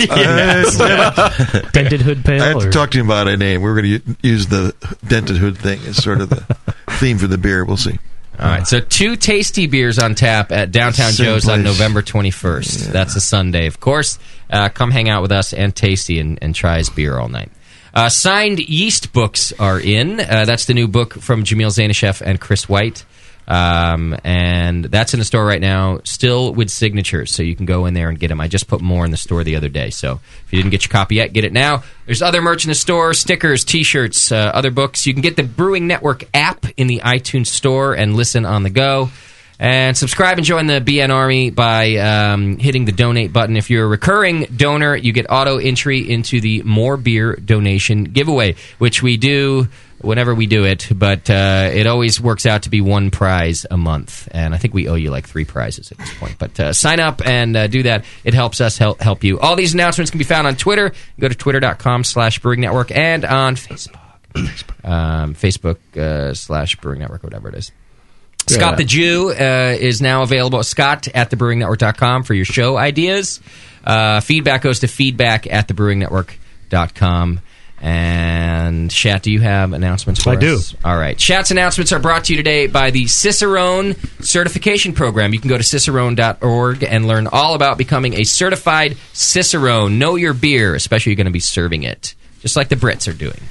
S7: Uh,
S6: Dented Hood Pale?
S7: I have to
S6: or-
S7: talk to him about a name. We're going to use the dented hood thing as sort of the theme for the beer. We'll see.
S3: All right, so two tasty beers on tap at Downtown
S7: Same
S3: Joe's on
S7: place.
S3: November twenty-first. That's a Sunday, of course. Uh, come hang out with us and Tasty and, and try his beer all night. Uh, signed yeast books are in. Uh, that's the new book from Jamil Zainasheff and Chris White. Um, and that's in the store right now, still with signatures, so you can go in there and get them. I just put more in the store the other day, so if you didn't get your copy yet, get it now. There's other merch in the store, stickers, t-shirts, uh, other books. You can get the Brewing Network app in the iTunes store and listen on the go. And subscribe and join the B N Army by um, hitting the donate button. If you're a recurring donor, you get auto entry into the More Beer donation giveaway, which we do whenever we do it, but uh, it always works out to be one prize a month. And I think we owe you like three prizes at this point. But uh, sign up and uh, do that. It helps us help, help you. All these announcements can be found on Twitter. Go to twitter.com slash Brewing Network and on Facebook. um, Facebook uh, slash Brewing Network, whatever it is.
S2: Yeah.
S3: Scott the Jew uh, is now available. Scott at the brewing network dot com for your show ideas. Uh, feedback goes to feedback at the brewing network dot com. And Shat, do you have announcements for
S6: I
S3: us?
S6: do.
S3: All right. Shat's announcements are brought to you today by the Cicerone Certification Program. You can go to cicerone dot org and learn all about becoming a certified Cicerone. Know your beer, especially you're going to be serving it, just like the Brits are doing.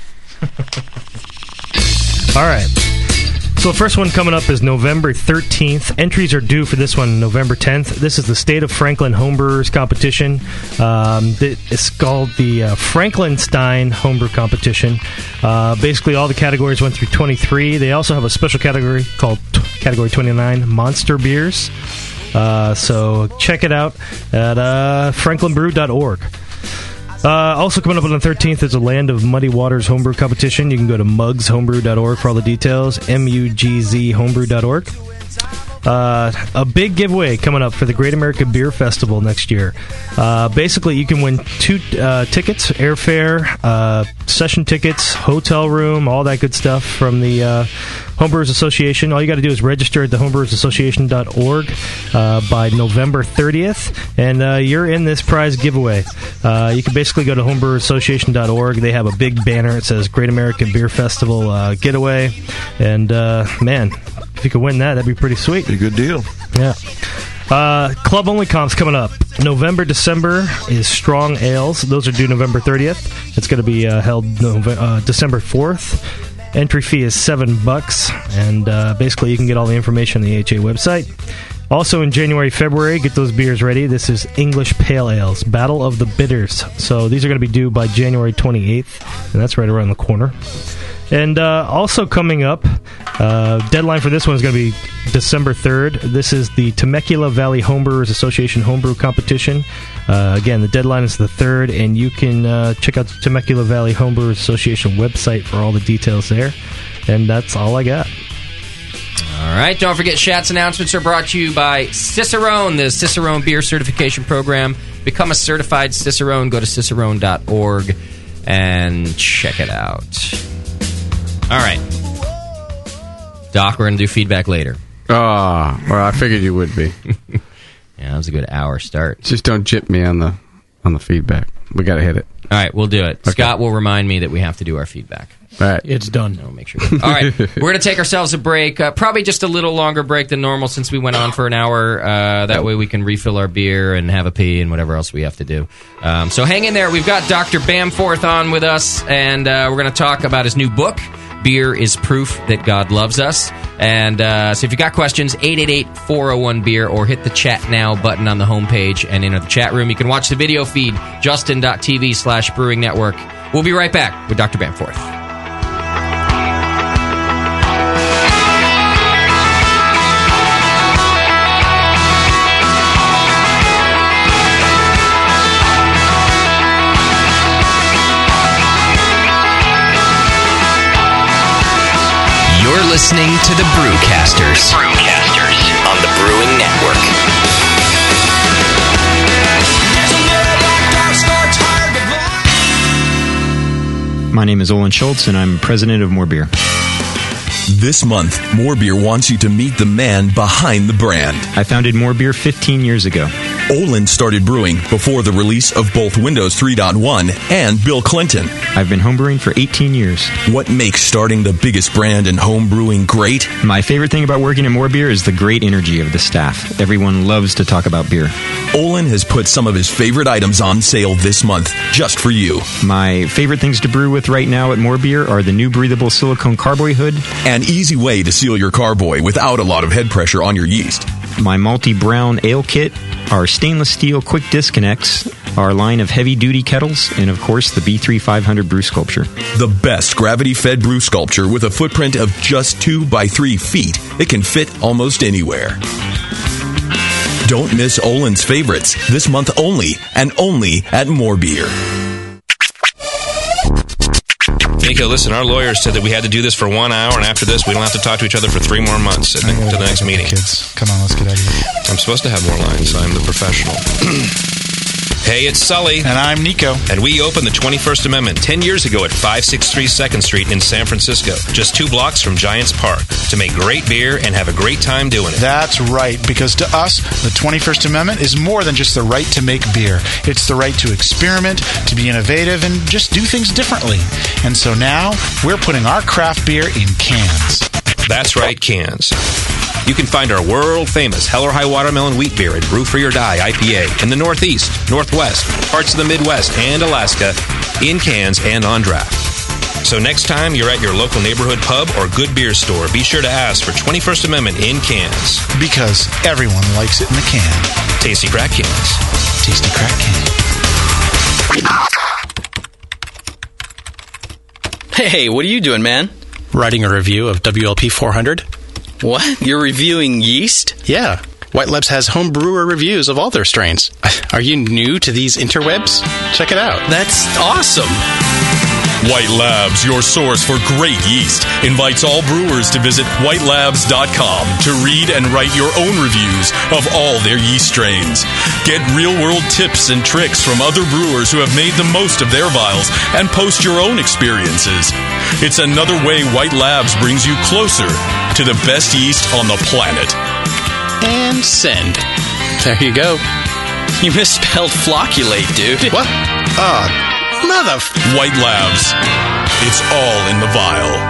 S6: All right. So the first one coming up is November thirteenth. Entries are due for this one November tenth. This is the State of Franklin Homebrewers Competition. Um, th- it's called the uh, Franklinstein Homebrew Competition. Uh, basically, all the categories went through twenty-three. They also have a special category called t- Category twenty-nine, Monster Beers. Uh, so check it out at uh, franklin brew dot org. Uh, also coming up on the thirteenth is a Land of Muddy Waters Homebrew Competition. You can go to mugs homebrew dot org for all the details, M U G Z homebrew dot org. Uh, a big giveaway coming up for the Great American Beer Festival next year. Uh, basically, you can win two uh, tickets, airfare, uh, session tickets, hotel room, all that good stuff from the uh, Homebrewers Association. All you got to do is register at the homebrewers association dot org uh, by November thirtieth, and uh, you're in this prize giveaway. Uh, you can basically go to homebrewers association dot org. They have a big banner. It says Great American Beer Festival uh, Getaway, and uh, man, if you could win that, that'd be pretty sweet.
S7: Be a good deal.
S6: Yeah. Uh, club only comps coming up. November, December is Strong Ales. Those are due November thirtieth. It's going to be uh, held Nove- uh, December fourth. Entry fee is seven bucks, and uh, basically you can get all the information on the A H A website. Also in January, February, get those beers ready. This is English Pale Ales, Battle of the Bitters. So these are going to be due by January twenty-eighth, and that's right around the corner. And uh, also coming up, uh, deadline for this one is going to be December third. This is the Temecula Valley Homebrewers Association Homebrew Competition. Uh, again, the deadline is the third, and you can uh, check out the Temecula Valley Homebrewers Association website for all the details there. And that's all I got.
S3: All right, don't forget Shat's announcements are brought to you by Cicerone, the Cicerone Beer Certification Program. Become a certified Cicerone. Go to cicerone dot org. and check it out. All right. Doc, we're going to do feedback later.
S2: Oh, well, I figured you would be.
S3: Yeah, that was a good hour start.
S2: Just don't jip me on the on the feedback. We got to hit it.
S3: All right, we'll do it.
S2: Okay.
S3: Scott will remind me that we have to do our feedback.
S2: All right.
S8: It's done.
S3: We'll make sure. All right, we're going to take ourselves a break. Uh, probably just a little longer break than normal since we went on for an hour. Uh, that way we can refill our beer and have a pee and whatever else we have to do. Um, so hang in there. We've got Doctor Bamforth on with us, and uh, we're going to talk about his new book, Beer is Proof That God Loves Us. And uh, so if you got questions, eight eight eight, four oh one, beer, or hit the chat now button on the homepage and enter the chat room. You can watch the video feed, justin.tv slash brewing network. We'll be right back with Doctor Bamforth.
S12: You're listening to the Brewcasters. The Brewcasters on the Brewing Network.
S13: My name is Olin Schultz, and I'm president of More Beer.
S1: This month, More Beer wants you to meet the man behind the brand.
S13: I founded More Beer fifteen years ago.
S1: Olin started brewing before the release of both Windows three point one and Bill Clinton.
S13: I've been homebrewing for eighteen years.
S1: What makes starting the biggest brand in homebrewing great?
S13: My favorite thing about working at More Beer is the great energy of the staff. Everyone loves to talk about beer.
S1: Olin has put some of his favorite items on sale this month, just for you.
S13: My favorite things to brew with right now at More Beer are the new breathable silicone carboy hood.
S1: An easy way to seal your carboy without a lot of head pressure on your yeast.
S13: My malty brown ale kit, our stainless steel quick disconnects, our line of heavy-duty kettles, and, of course, the B three five hundred brew sculpture.
S1: The best gravity-fed brew sculpture with a footprint of just two by three feet. It can fit almost anywhere. Don't miss Olin's favorites this month only, and only at More Beer.
S14: Nico, listen, our lawyers said that we had to do this for one hour, and after this, we don't have to talk to each other for three more months to the, to the next meeting.
S15: Kids, come on, let's get out of here.
S14: I'm supposed to have more lines. I'm the professional. Hey, it's Sully.
S15: And I'm Nico.
S14: And we opened the twenty-first Amendment ten years ago at five sixty-three second Street in San Francisco, just two blocks from Giants Park, to make great beer and have a great time doing it.
S15: That's right, because to us, the twenty-first Amendment is more than just the right to make beer. It's the right to experiment, to be innovative, and just do things differently. And so now, we're putting our craft beer in cans.
S14: That's right, cans. You can find our world-famous Hell or High Watermelon Wheat Beer at Brew Free or Die I P A in the Northeast, Northwest, parts of the Midwest, and Alaska in cans and on draft. So next time you're at your local neighborhood pub or good beer store, be sure to ask for twenty-first Amendment in cans.
S15: Because everyone likes it in the can.
S14: Tasty crack cans.
S15: Tasty crack
S16: can. Hey, what are you doing, man?
S17: Writing a review of W L P four hundred.
S16: What? You're reviewing yeast?
S17: Yeah. White Labs has home brewer reviews of all their strains. Are you new to these interwebs? Check it out.
S16: That's awesome.
S1: White Labs, your source for great yeast, invites all brewers to visit white labs dot com to read and write your own reviews of all their yeast strains. Get real-world tips and tricks from other brewers who have made the most of their vials and post your own experiences. It's another way White Labs brings you closer to the best yeast on the planet.
S17: And send. There you go.
S16: You misspelled flocculate, dude.
S17: What? Uh, mother...
S1: White Labs. It's all in the vial.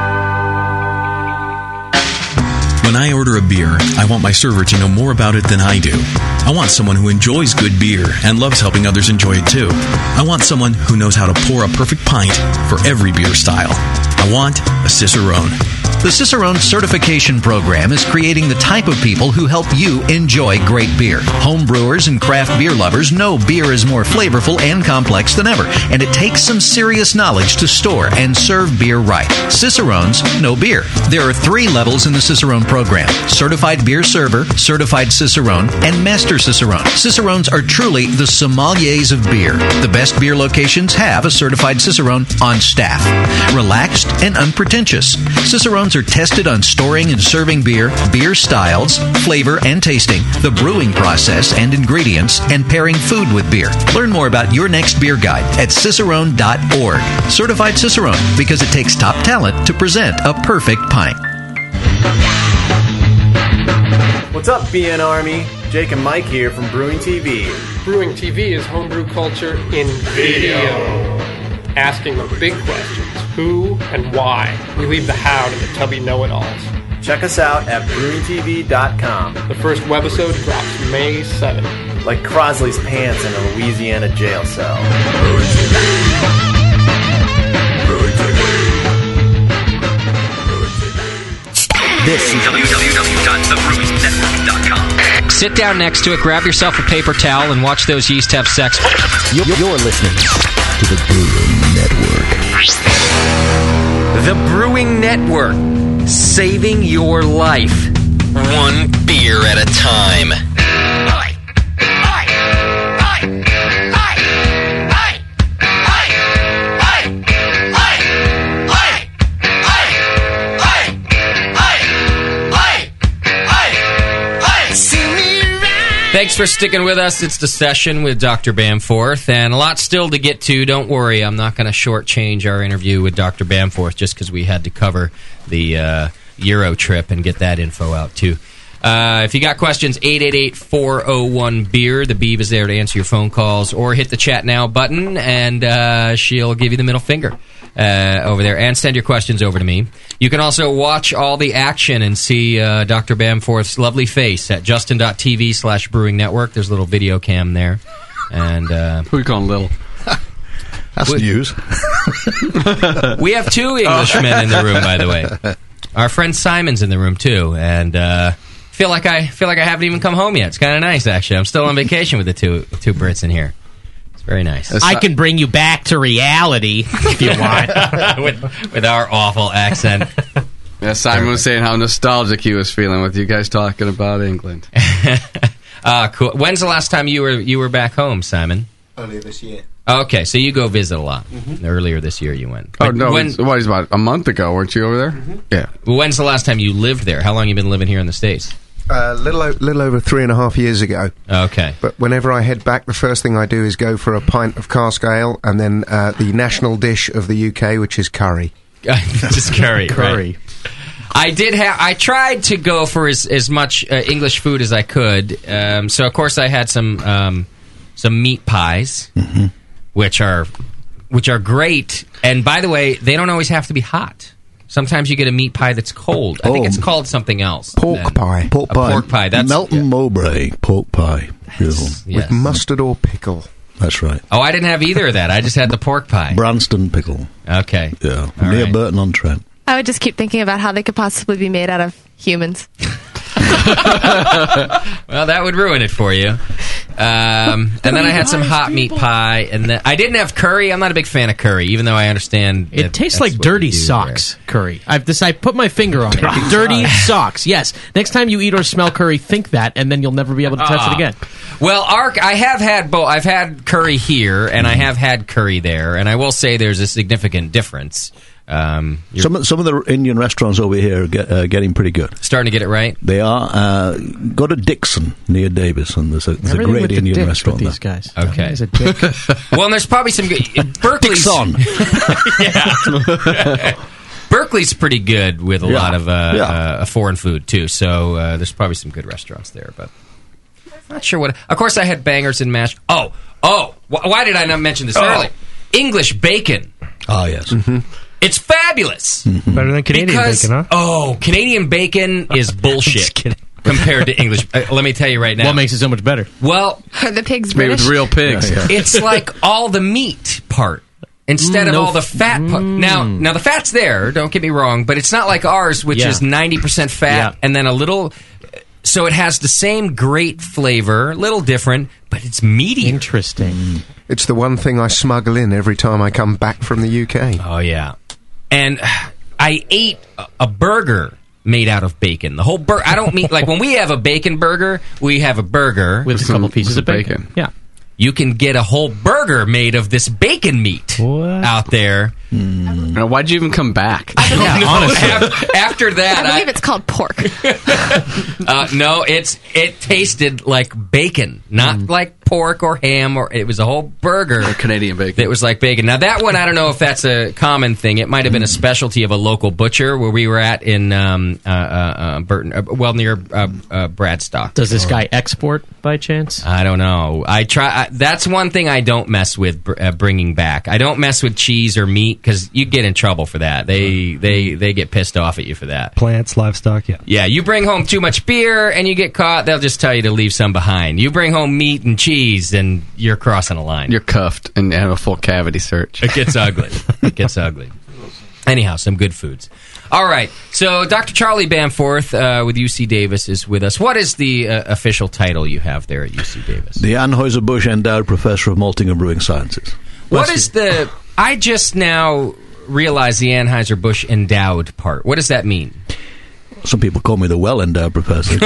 S1: When I order a beer, I want my server to know more about it than I do. I want someone who enjoys good beer and loves helping others enjoy it too. I want someone who knows how to pour a perfect pint for every beer style. I want a Cicerone.
S18: The Cicerone Certification Program is creating the type of people who help you enjoy great beer. Home brewers and craft beer lovers know beer is more flavorful and complex than ever, and it takes some serious knowledge to store and serve beer right. Cicerones know beer. There are three levels in the Cicerone program: Certified Beer Server, Certified Cicerone, and Master Cicerone. Cicerones are truly the sommeliers of beer. The best beer locations have a Certified Cicerone on staff. Relaxed and unpretentious. Cicerone backgrounds are tested on storing and serving beer, beer styles, flavor and tasting, the brewing process and ingredients, and pairing food with beer. Learn more about your next beer guide at Cicerone dot org. Certified Cicerone, because it takes top talent to present a perfect pint.
S19: What's up, B N Army? Jake and Mike here from Brewing T V.
S20: Brewing T V is homebrew culture in video. Asking the big questions, who and why. We leave the how to the tubby know-it-alls.
S19: Check us out at brewing t v dot com.
S20: The first webisode drops May seventh.
S19: Like Crosley's pants in a Louisiana jail cell.
S12: This is w w w dot the brewing network dot com.
S3: Sit down next to it, grab yourself a paper towel, and watch those yeast have sex.
S12: You're, you're listening
S10: to the Brewing Network.
S3: The Brewing Network, saving your life.
S12: One beer at a time.
S3: Thanks for sticking with us. It's the session with Doctor Bamforth, and a lot still to get to. Don't worry, I'm not going to shortchange our interview with Doctor Bamforth just because we had to cover the uh, Euro trip and get that info out, too. Uh, if you got questions, eight eight eight, four oh one, beer. The Beeb is there to answer your phone calls, or hit the chat now button, and uh, she'll give you the middle finger uh, over there, and send your questions over to me. You can also watch all the action and see uh, Doctor Bamforth's lovely face at justin.tv slash brewing network. There's a little video cam there. And uh,
S2: who are you calling little?
S10: That's
S3: we,
S10: news.
S3: We have two Englishmen in the room, by the way. Our friend Simon's in the room too, and uh, feel like I feel like I haven't even come home yet. It's kind of nice, actually. I'm still on vacation with the two two Brits in here. It's very nice.
S8: I can bring you back to reality if you want.
S3: with, with our awful accent.
S2: Yeah, Simon was saying how nostalgic he was feeling with you guys talking about England.
S3: Ah, cool. When's the last time you were you were back home, Simon?
S21: Earlier this year.
S3: Okay, so you go visit a lot.
S21: Mm-hmm.
S3: Earlier this year you went.
S2: Oh,
S3: But
S2: no,
S3: when,
S2: it's, what, it's about a month ago, weren't you over there?
S21: Mm-hmm.
S2: Yeah.
S3: When's the last time you lived there? How long you been living here in the States?
S21: A uh, little, o- little over three and a half years ago.
S3: Okay.
S21: But whenever I head back, the first thing I do is go for a pint of cask ale and then uh, the national dish of the U K, which is curry.
S3: Just curry.
S21: Curry.
S3: Right. I did have. I tried to go for as as much uh, English food as I could. Um, so of course I had some um, some meat pies,
S10: mm-hmm.
S3: which are which are great. And by the way, they don't always have to be hot. Sometimes you get a meat pie that's cold. I
S10: Oh.
S3: think it's called something else.
S21: Pork
S3: then.
S21: pie.
S10: Pork
S3: A
S10: pie.
S3: pork pie. That's
S10: Melton Mowbray pork pie. Beautiful.
S3: yes.
S21: With mustard or pickle.
S10: That's right.
S3: Oh, I didn't have either of that. I just had the pork pie.
S10: Branston pickle.
S3: Okay.
S10: Yeah.
S3: All
S10: Near
S3: right.
S10: Burton on Trent.
S9: I would just keep thinking about how they could possibly be made out of humans.
S3: Well, that would ruin it for you. Um, and then I had some hot meat pie, and then I didn't have curry. I'm not a big fan of curry, even though I understand
S8: It
S3: that
S8: tastes
S3: that's
S8: like
S3: what
S8: dirty
S3: you do
S8: socks
S3: there.
S8: curry. I've this, I put my finger on it. Dirty socks. Yes. Next time you eat or smell curry, think that, and then you'll never be able to touch
S3: Ah.
S8: it again.
S3: Well, Ark, I have had both. I've had curry here, and I have had curry there, and I will say there's a significant difference. Um, you're
S10: Some of, some of the Indian restaurants over here are get, uh, getting pretty good.
S3: starting to get it right.
S10: They are. Uh, go to Dixon near Davis, and there's a, there's a
S8: Everything
S10: great
S8: with the
S10: Indian
S8: dicks
S10: restaurant
S8: with these
S10: there.
S8: guys.
S3: Okay.
S8: Everything's a dick.
S3: Well, and there's probably some good. Berkeley's
S10: Dixon.
S3: yeah. Berkeley's pretty good with a
S10: Yeah.
S3: lot of uh,
S10: Yeah.
S3: uh, foreign food too. So uh, there's probably some good restaurants there, but not sure what. Of course, I had bangers and mash. Oh, oh! Wh- why did I not mention this
S6: Oh.
S3: earlier? English bacon.
S10: Ah, yes.
S3: It's fabulous.
S6: Better than Canadian
S3: because,
S6: bacon, huh?
S3: Oh, Canadian bacon is bullshit compared to English. Uh, let me tell you right now.
S8: What makes it so much better?
S3: Well,
S9: Are the pigs
S2: Made
S9: British?
S2: with real pigs.
S10: Yeah, yeah.
S3: it's like all the meat part instead
S8: Mm,
S3: of
S8: no
S3: all the
S8: f-
S3: fat part. Now, now the fat's there. Don't get me wrong, but it's not like ours, which
S8: Yeah.
S3: is ninety percent fat
S8: Yeah.
S3: and then a little. So it has the same great flavor, a little different, but it's meaty.
S8: Interesting.
S21: It's the one thing I smuggle in every time I come back from the U K.
S3: Oh yeah, and I ate a, a burger made out of bacon. The whole burger. I don't mean like when we have a bacon burger, we have a burger
S8: With a couple pieces of bacon. Yeah.
S3: You can get a whole burger made of this bacon meat
S6: What?
S3: out there.
S2: Now, why'd you even come back?
S3: Yeah, honestly. After, after that,
S9: I believe it's called pork.
S3: uh, no, it's it tasted like bacon, not
S2: Mm.
S3: like pork or ham, or it was a whole burger.
S2: Or Canadian bacon.
S3: It was like bacon. Now that one, I don't know if that's a common thing. It might have been a specialty of a local butcher where we were at in um, uh, uh, uh, Burton, uh, well near uh, uh, Bradstock.
S8: Does this guy export by chance?
S3: I don't know. I try. I, that's one thing I don't mess with br- uh, bringing back. I don't mess with cheese or meat because you get in trouble for that. They they they get pissed off at you for that.
S6: Plants, livestock, yeah.
S3: Yeah, you bring home too much beer and you get caught, they'll just tell you to leave some behind. You bring home meat and cheese and you're crossing a line.
S2: You're cuffed and have a full cavity search.
S3: It gets ugly. It gets ugly. Anyhow, some good foods. All right, so Doctor Charlie Bamforth uh, with U C Davis is with us. What is the uh, official title you have there at U C Davis?
S10: The Anheuser-Busch Endowed Professor of Malting and Brewing Sciences.
S3: What is the... I just now realized the Anheuser-Busch endowed part. What does that mean?
S10: Some people call me the well-endowed professor.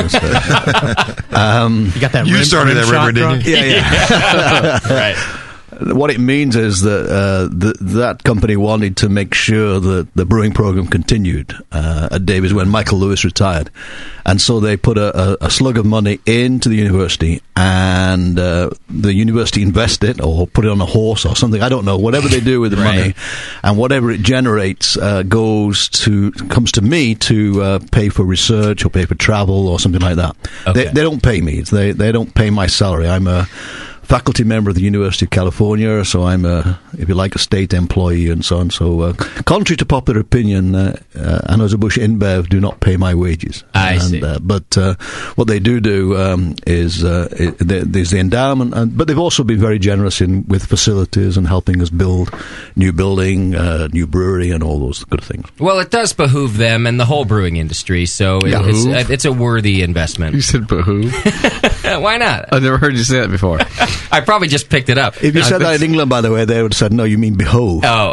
S10: um,
S8: You got that
S7: You
S8: rim-
S7: started
S8: rim
S7: that
S8: shot
S7: river, didn't you?
S10: Yeah, yeah.
S3: Right.
S10: What it means is that uh, th- that company wanted to make sure that the brewing program continued uh, at Davis when Michael Lewis retired. And so they put a, a, a slug of money into the university, and uh, the university invest it or put it on a horse or something. I don't know. Whatever they do with the
S3: Right.
S10: money, and whatever it generates uh, goes to comes to me to uh, pay for research or pay for travel or something like that.
S3: Okay.
S10: They, they don't pay me. It's they they don't pay my salary. I'm a faculty member of the University of California, so I'm a, if you like, a state employee and so on. So, uh, contrary to popular opinion, uh, uh, Anheuser-Busch InBev do not pay my wages.
S3: I
S10: and,
S3: see.
S10: Uh, but uh, what they do do um, is uh, it, there's the endowment, and, but they've also been very generous in with facilities and helping us build new building, uh, new brewery, and all those good things.
S3: Well, it does behoove them and the whole brewing industry, so it,
S10: Yeah.
S3: it's, uh, it's a worthy investment.
S2: You said behoove?
S3: Why not?
S2: I've never heard you say that before.
S3: I probably just picked it up.
S10: If you said that in England, by the way, they would have said, no, you mean behove.
S3: Oh.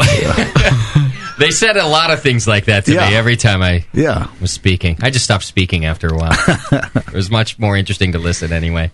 S3: They said a lot of things like that to
S10: Yeah.
S3: me every time I
S10: Yeah.
S3: was speaking. I just stopped speaking after a while. It was much more interesting to listen anyway.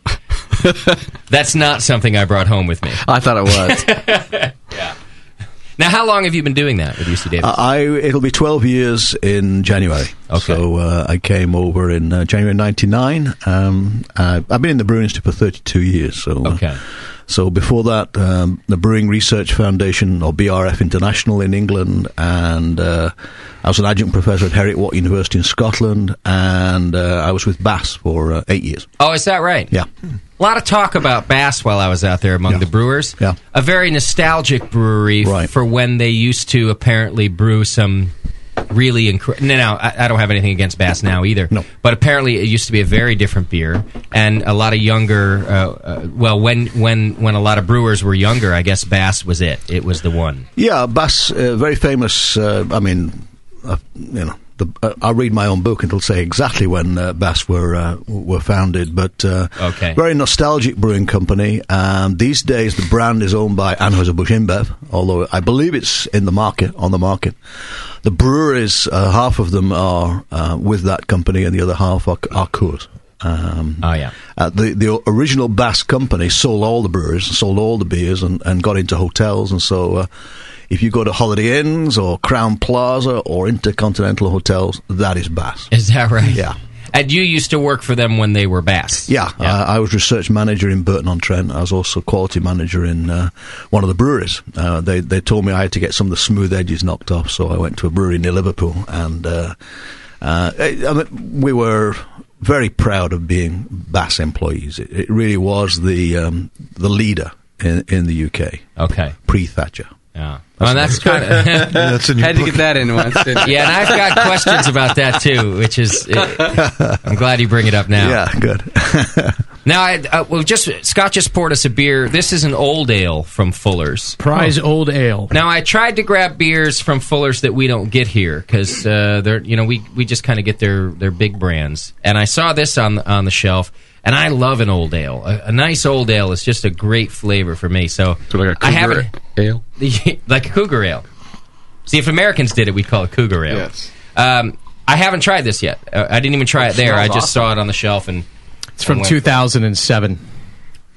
S3: That's not something I brought home with me.
S2: I thought it was.
S3: Yeah. Now, how long have you been doing that with U C Davis?
S10: Uh, I it'll be twelve years in January.
S3: Okay.
S10: So uh, I came over in uh, January ninety-nine. Um, uh, I've been in the brewing industry for thirty-two years. So uh,
S3: Okay.
S10: So before that, um, the Brewing Research Foundation, or B R F International in England, and uh, I was an adjunct professor at Heriot Watt University in Scotland, and uh, I was with Bass for uh, eight years.
S3: Oh, is that right?
S10: Yeah.
S3: A lot of talk about Bass while I was out there among
S10: Yeah.
S3: the brewers.
S10: Yeah.
S3: A very nostalgic brewery f-
S10: Right.
S3: for when they used to apparently brew some really incredible... No, no, I, I don't have anything against Bass now either.
S10: No.
S3: But apparently it used to be a very different beer. And a lot of younger... Uh, uh, well, when, when, when a lot of brewers were younger, I guess Bass was it. It was the one.
S10: Yeah, Bass, uh, very famous. Uh, I mean, uh, you know, the, uh, I'll read my own book and it'll say exactly when uh, Bass were uh, were founded. But uh,
S3: Okay.
S10: very nostalgic brewing company. Um, these days, the brand is owned by Anheuser-Busch InBev, although I believe it's in the market on the market. The breweries, uh, half of them are uh, with that company, and the other half are, are Coors. Um,
S3: Oh, yeah.
S10: uh, the the original Bass company sold all the breweries, sold all the beers, and, and got into hotels. And so, uh, if you go to Holiday Inns or Crown Plaza or Intercontinental Hotels, that is Bass.
S3: Is that right?
S10: Yeah.
S3: And you used to work for them when they were Bass?
S10: Yeah, Uh, I was research manager in Burton-on-Trent. I was also quality manager in uh, one of the breweries. Uh, they they told me I had to get some of the smooth edges knocked off, so I went to a brewery near Liverpool, and uh, uh, I, I mean, we were very proud of being Bass employees. It, it really was the um, the leader in, in the U K.
S3: Okay.
S10: Pre-Thatcher.
S3: Yeah. Well, that's kind of...
S10: That's in your
S2: Had to
S10: book.
S2: get that in once. didn't you?
S3: Yeah, and I've got questions about that too, which is uh, I'm glad you bring it up now.
S10: Yeah, good.
S3: Now, I, uh, well, just Scott just poured us a beer. This is an old ale from Fuller's.
S8: Prize old ale.
S3: Now, I tried to grab beers from Fuller's that we don't get here because uh, they're you know we we just kind of get their their big brands. And I saw this on the, on the shelf, and I love an old ale. A, a nice old ale is just a great flavor for me. So,
S2: So like a
S3: I
S2: Cougar
S3: haven't
S2: ale?
S3: like a Cougar ale. See, if Americans did it, we'd call it Cougar ale.
S2: Yes.
S3: Um, I haven't tried this yet. Uh, I didn't even try it there. I
S2: smells
S3: just saw it on the shelf, and
S8: It's from
S3: and went-
S8: two thousand seven.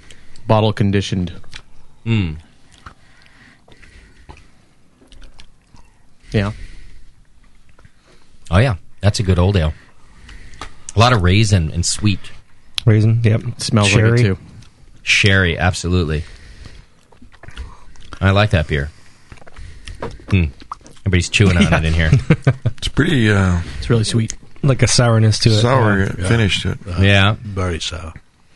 S8: Bottle conditioned.
S3: Mm.
S8: Yeah.
S3: Oh, yeah. That's a good old ale. A lot of raisin and sweet.
S6: Raisin, yep.
S8: Smells
S6: Sherry.
S8: like it, too.
S3: Sherry, absolutely. I like that beer. Mm. Everybody's chewing on
S6: Yeah.
S3: it in here.
S7: It's pretty. Uh,
S8: it's really sweet.
S6: Like a sourness to it.
S7: Sour
S6: Yeah.
S7: finish to it.
S3: Yeah.
S10: Very sour.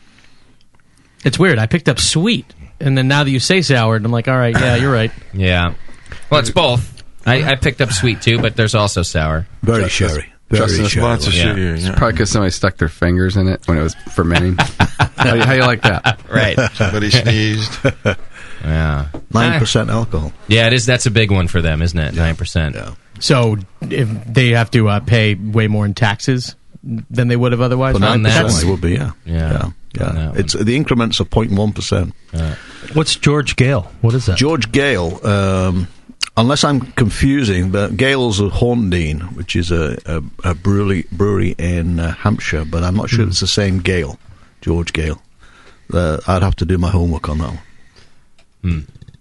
S8: It's weird. I picked up sweet, and then now that you say sour, I'm like, all right, yeah, you're right.
S3: Yeah. Well, it's both. I, I picked up sweet, too, but there's also sour.
S10: Very
S2: Just-
S10: sherry. Very
S2: Justin,
S10: sherry.
S7: Lots of shit here.
S2: It's
S7: Yeah.
S2: probably because somebody stuck their fingers in it when it was fermenting. how, you, how you like that?
S3: Right.
S7: Somebody sneezed.
S3: Yeah.
S10: Nine percent alcohol.
S3: Yeah, it is. That's a big one for them, isn't it? Nine percent.
S10: Yeah.
S8: So if they have to uh, pay way more in taxes than they would have otherwise.
S10: For nine
S3: that
S10: percent,
S3: one.
S10: it would be. Yeah.
S3: Yeah.
S10: Yeah.
S3: On
S10: yeah.
S3: that
S10: It's the increments of point one percent.
S6: What's George Gale? What is that?
S10: George Gale. Um, unless I'm confusing, but Gale's of Horndean, which is a, a, a brewery brewery in uh, Hampshire, but I'm not sure it's the same Gale. George Gale. Uh, I'd have to do my homework on that one.
S3: Hmm.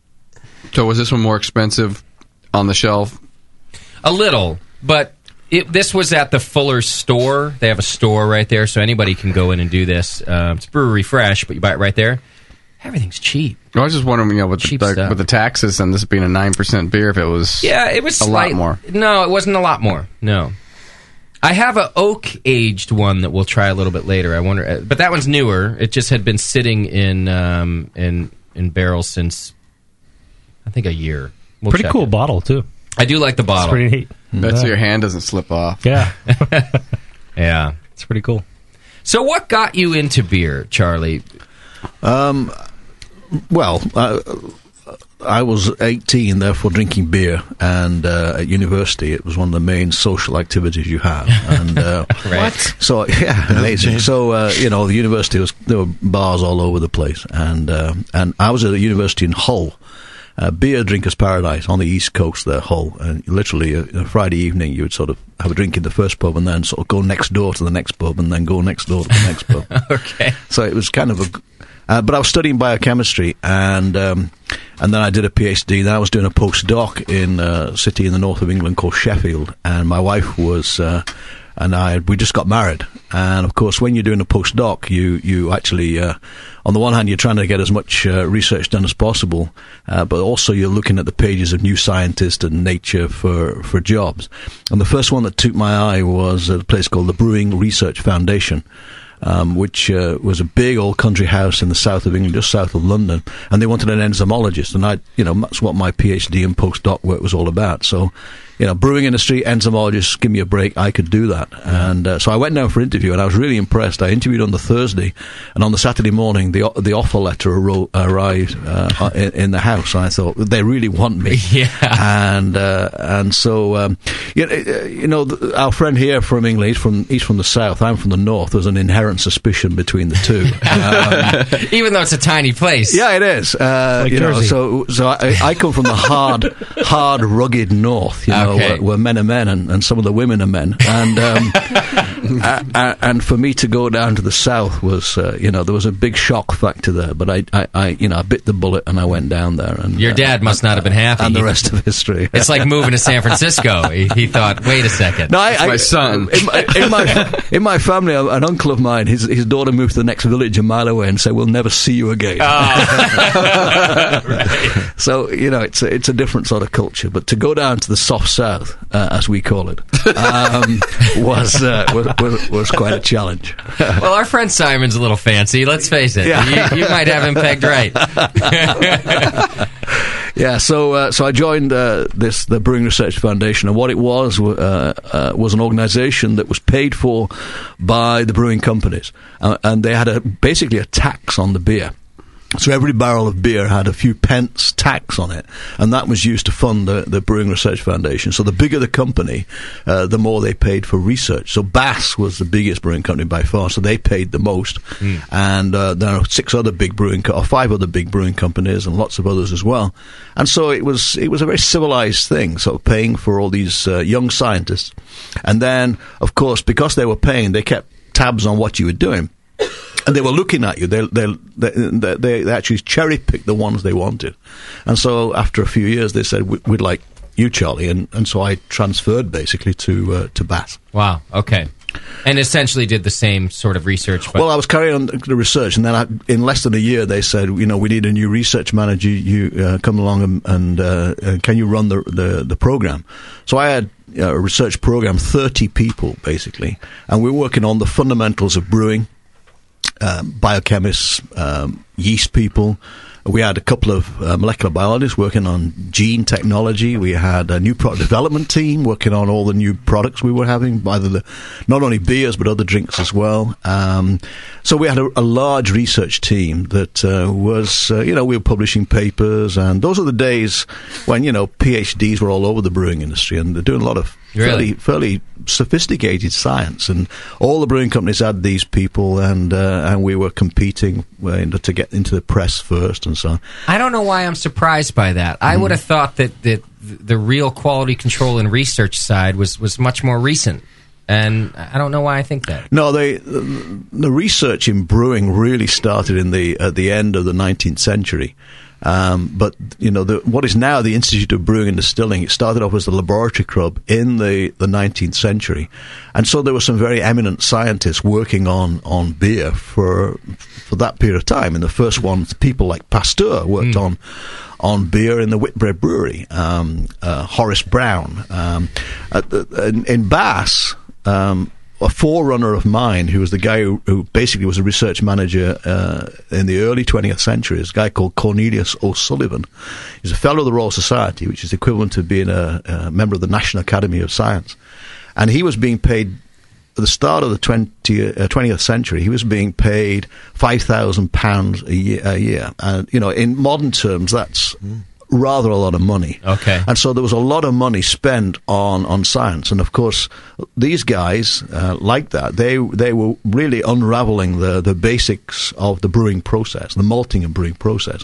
S2: So was this one more expensive on the shelf?
S3: A little, but it, this was at the Fuller store. They have a store right there, so anybody can go in and do this. Uh, it's brewery fresh, but you buy it right there. Everything's cheap.
S2: I was just wondering, you know, with the,
S3: Cheap
S2: the
S3: stuff.
S2: with the taxes and this being a nine percent beer, if it was
S3: Yeah, it was
S2: a
S3: slight-
S2: lot more.
S3: No, it wasn't a lot more. No. I have a oak aged one that we'll try a little bit later. I wonder, uh, but that one's newer. It just had been sitting in um, in in barrels since I think a year. We'll
S6: Pretty
S3: check
S6: cool
S3: it.
S6: bottle, too.
S3: I do like the bottle.
S6: It's pretty neat.
S2: That's so
S6: Yeah.
S2: your hand doesn't slip off.
S6: Yeah.
S3: Yeah,
S6: it's pretty cool.
S3: So, what got you into beer, Charlie?
S10: Um, well, uh, I was eighteen, therefore drinking beer, and uh, at university it was one of the main social activities you had. And uh,
S3: Right.
S10: So yeah, amazing. So uh, you know, the university was there were bars all over the place, and uh, and I was at a university in Hull. Uh, beer drinkers paradise on the east coast there, Hull, and literally uh, a Friday evening you would sort of have a drink in the first pub and then sort of go next door to the next pub and then go next door to the next pub.
S3: Okay.
S10: So it was kind of a, uh, but I was studying biochemistry, and um, and then I did a PhD. Then I was doing a postdoc in a city in the north of England called Sheffield, and my wife was. Uh, And I, we just got married. And, of course, when you're doing a postdoc, you, you actually, uh, on the one hand, you're trying to get as much uh, research done as possible, uh, but also you're looking at the pages of New Scientist and Nature for, for jobs. And the first one that took my eye was a place called the Brewing Research Foundation. Um, which uh, was a big old country house in the south of England, just south of London, and they wanted an enzymologist, and I, you know, that's what my PhD and postdoc work was all about. So, you know, brewing industry, entomologists, give me a break, I could do that. And uh, so I went down for interview, and I was really impressed. I interviewed on the Thursday, and on the Saturday morning, the the offer letter arro- arrived uh, in, in the house, and I thought, they really want me.
S3: Yeah.
S10: And uh, and so, um, you know, you know, th- our friend here from England, he's from he's from the south, I'm from the north. There's an inherent suspicion between the two. Um,
S3: Even though it's a tiny place.
S10: yeah, it is. Uh,
S3: Like
S10: you know,
S3: Jersey.
S10: so so I, I come from the hard, hard, rugged north. You know,
S3: Okay.
S10: where, where men are men and, and some of the women are men. And um, a- a- and for me to go down to the south was, uh, you know, there was a big shock factor there. But I, I, I, you know, I bit the bullet and I went down there. And
S3: Your
S10: uh,
S3: dad must not have been happy.
S10: And the rest of history.
S3: It's like moving to San Francisco. He, he thought, wait a second.
S10: No, I, I,
S2: my son.
S10: In my, in my in my family, an uncle of mine, his his daughter moved to the next village a mile away and said, "We'll never see you again." So you know, it's a, it's a different sort of culture. But to go down to the soft south, uh, as we call it, um, was, uh, was was was quite a challenge.
S3: Well, our friend Simon's a little fancy. Let's face it.
S10: Yeah.
S3: You, you might have him pegged right.
S10: Yeah, so uh, so I joined uh, this the Brewing Research Foundation, and what it was uh, uh, was an organisation that was paid for by the brewing companies, uh, and they had a basically a tax on the beer. So every barrel of beer had a few pence tax on it, and that was used to fund the, the Brewing Research Foundation. So the bigger the company, uh, the more they paid for research. So Bass was the biggest brewing company by far, so they paid the most.
S3: Mm.
S10: And uh, there are six other big brewing, co- or five other big brewing companies, and lots of others as well. And so it was it was a very civilized thing, sort of paying for all these uh, young scientists. And then, of course, because they were paying, they kept tabs on what you were doing. And they were looking at you. They they they, they, they actually cherry picked the ones they wanted. And so after a few years, they said, "We'd like you, Charlie, and, and so I transferred basically to uh, to Bass.
S3: Wow. Okay. And essentially did the same sort of research. But
S10: Well, I was carrying on the research, and then I, in less than a year, they said, you know, we need a new research manager. You uh, come along and, and uh, uh, can you run the, the the program? So I had uh, a research program, thirty people basically, and we were working on the fundamentals of brewing, um, biochemists, um, yeast people. We had a couple of uh, molecular biologists working on gene technology. We had a new product development team working on all the new products we were having, either the, not only beers but other drinks as well. Um, so we had a, a large research team that uh, was, uh, you know, we were publishing papers, and those are the days when, you know, PhDs were all over the brewing industry, and they're doing a lot of
S3: Really?
S10: fairly, fairly sophisticated science, and all the brewing companies had these people, and uh, and we were competing uh, to get into the press first and so on.
S3: I don't know why I'm surprised by that. I
S10: Mm.
S3: would have thought that, that the real quality control and research side was, was much more recent. And I don't know why I think that.
S10: No, they, the, the research in brewing really started in the at the end of the nineteenth century. Um, but, you know, the, what is now the Institute of Brewing and Distilling, it started off as the laboratory club in the, the nineteenth century. And so there were some very eminent scientists working on, on beer for for that period of time. And the first ones, people like Pasteur worked
S3: Mm.
S10: on on beer in the Whitbread Brewery, um, uh, Horace Brown. Um, at the, in, in Bass, um, a forerunner of mine, who was the guy who, who basically was a research manager uh, in the early twentieth century, is a guy called Cornelius O'Sullivan. He's a fellow of the Royal Society, which is equivalent to being a, a member of the National Academy of Science. And he was being paid, at the start of the twentieth, uh, twentieth century, he was being paid five thousand pounds a year. A year. And, you know, in modern terms, that's rather a lot of money.
S3: Okay.
S10: And so there was a lot of money spent on, on science. And of course, these guys, uh, like that, they they were really unraveling the, the basics of the brewing process, the malting and brewing process,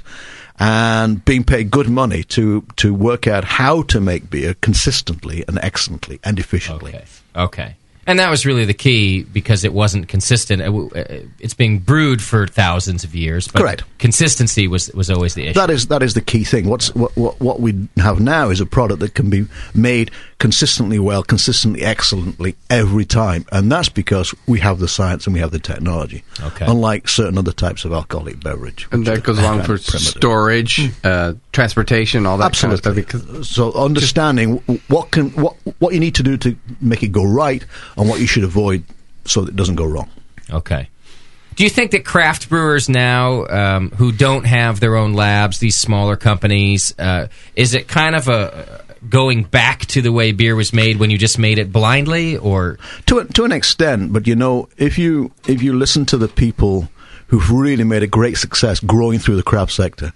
S10: and being paid good money to, to work out how to make beer consistently and excellently and efficiently.
S3: Okay. Okay. And that was really the key, because it wasn't consistent. It w- uh, It's being brewed for thousands of years, but
S10: Correct.
S3: consistency was was always the issue.
S10: That is that is the key thing. What's what, what what we have now is a product that can be made consistently well, consistently excellently every time, and that's because we have the science and we have the technology.
S3: Okay.
S10: Unlike certain other types of alcoholic beverage,
S2: And that goes along for storage, uh, transportation, all that kind of stuff.
S10: Absolutely. So understanding what can what what you need to do to make it go right, and what you should avoid so that it doesn't go wrong.
S3: Okay. Do you think that craft brewers now, um, who don't have their own labs, these smaller companies, uh, is it kind of a going back to the way beer was made when you just made it blindly, or
S10: to a, to an extent? But you know, if you if you listen to the people who've really made a great success growing through the craft sector,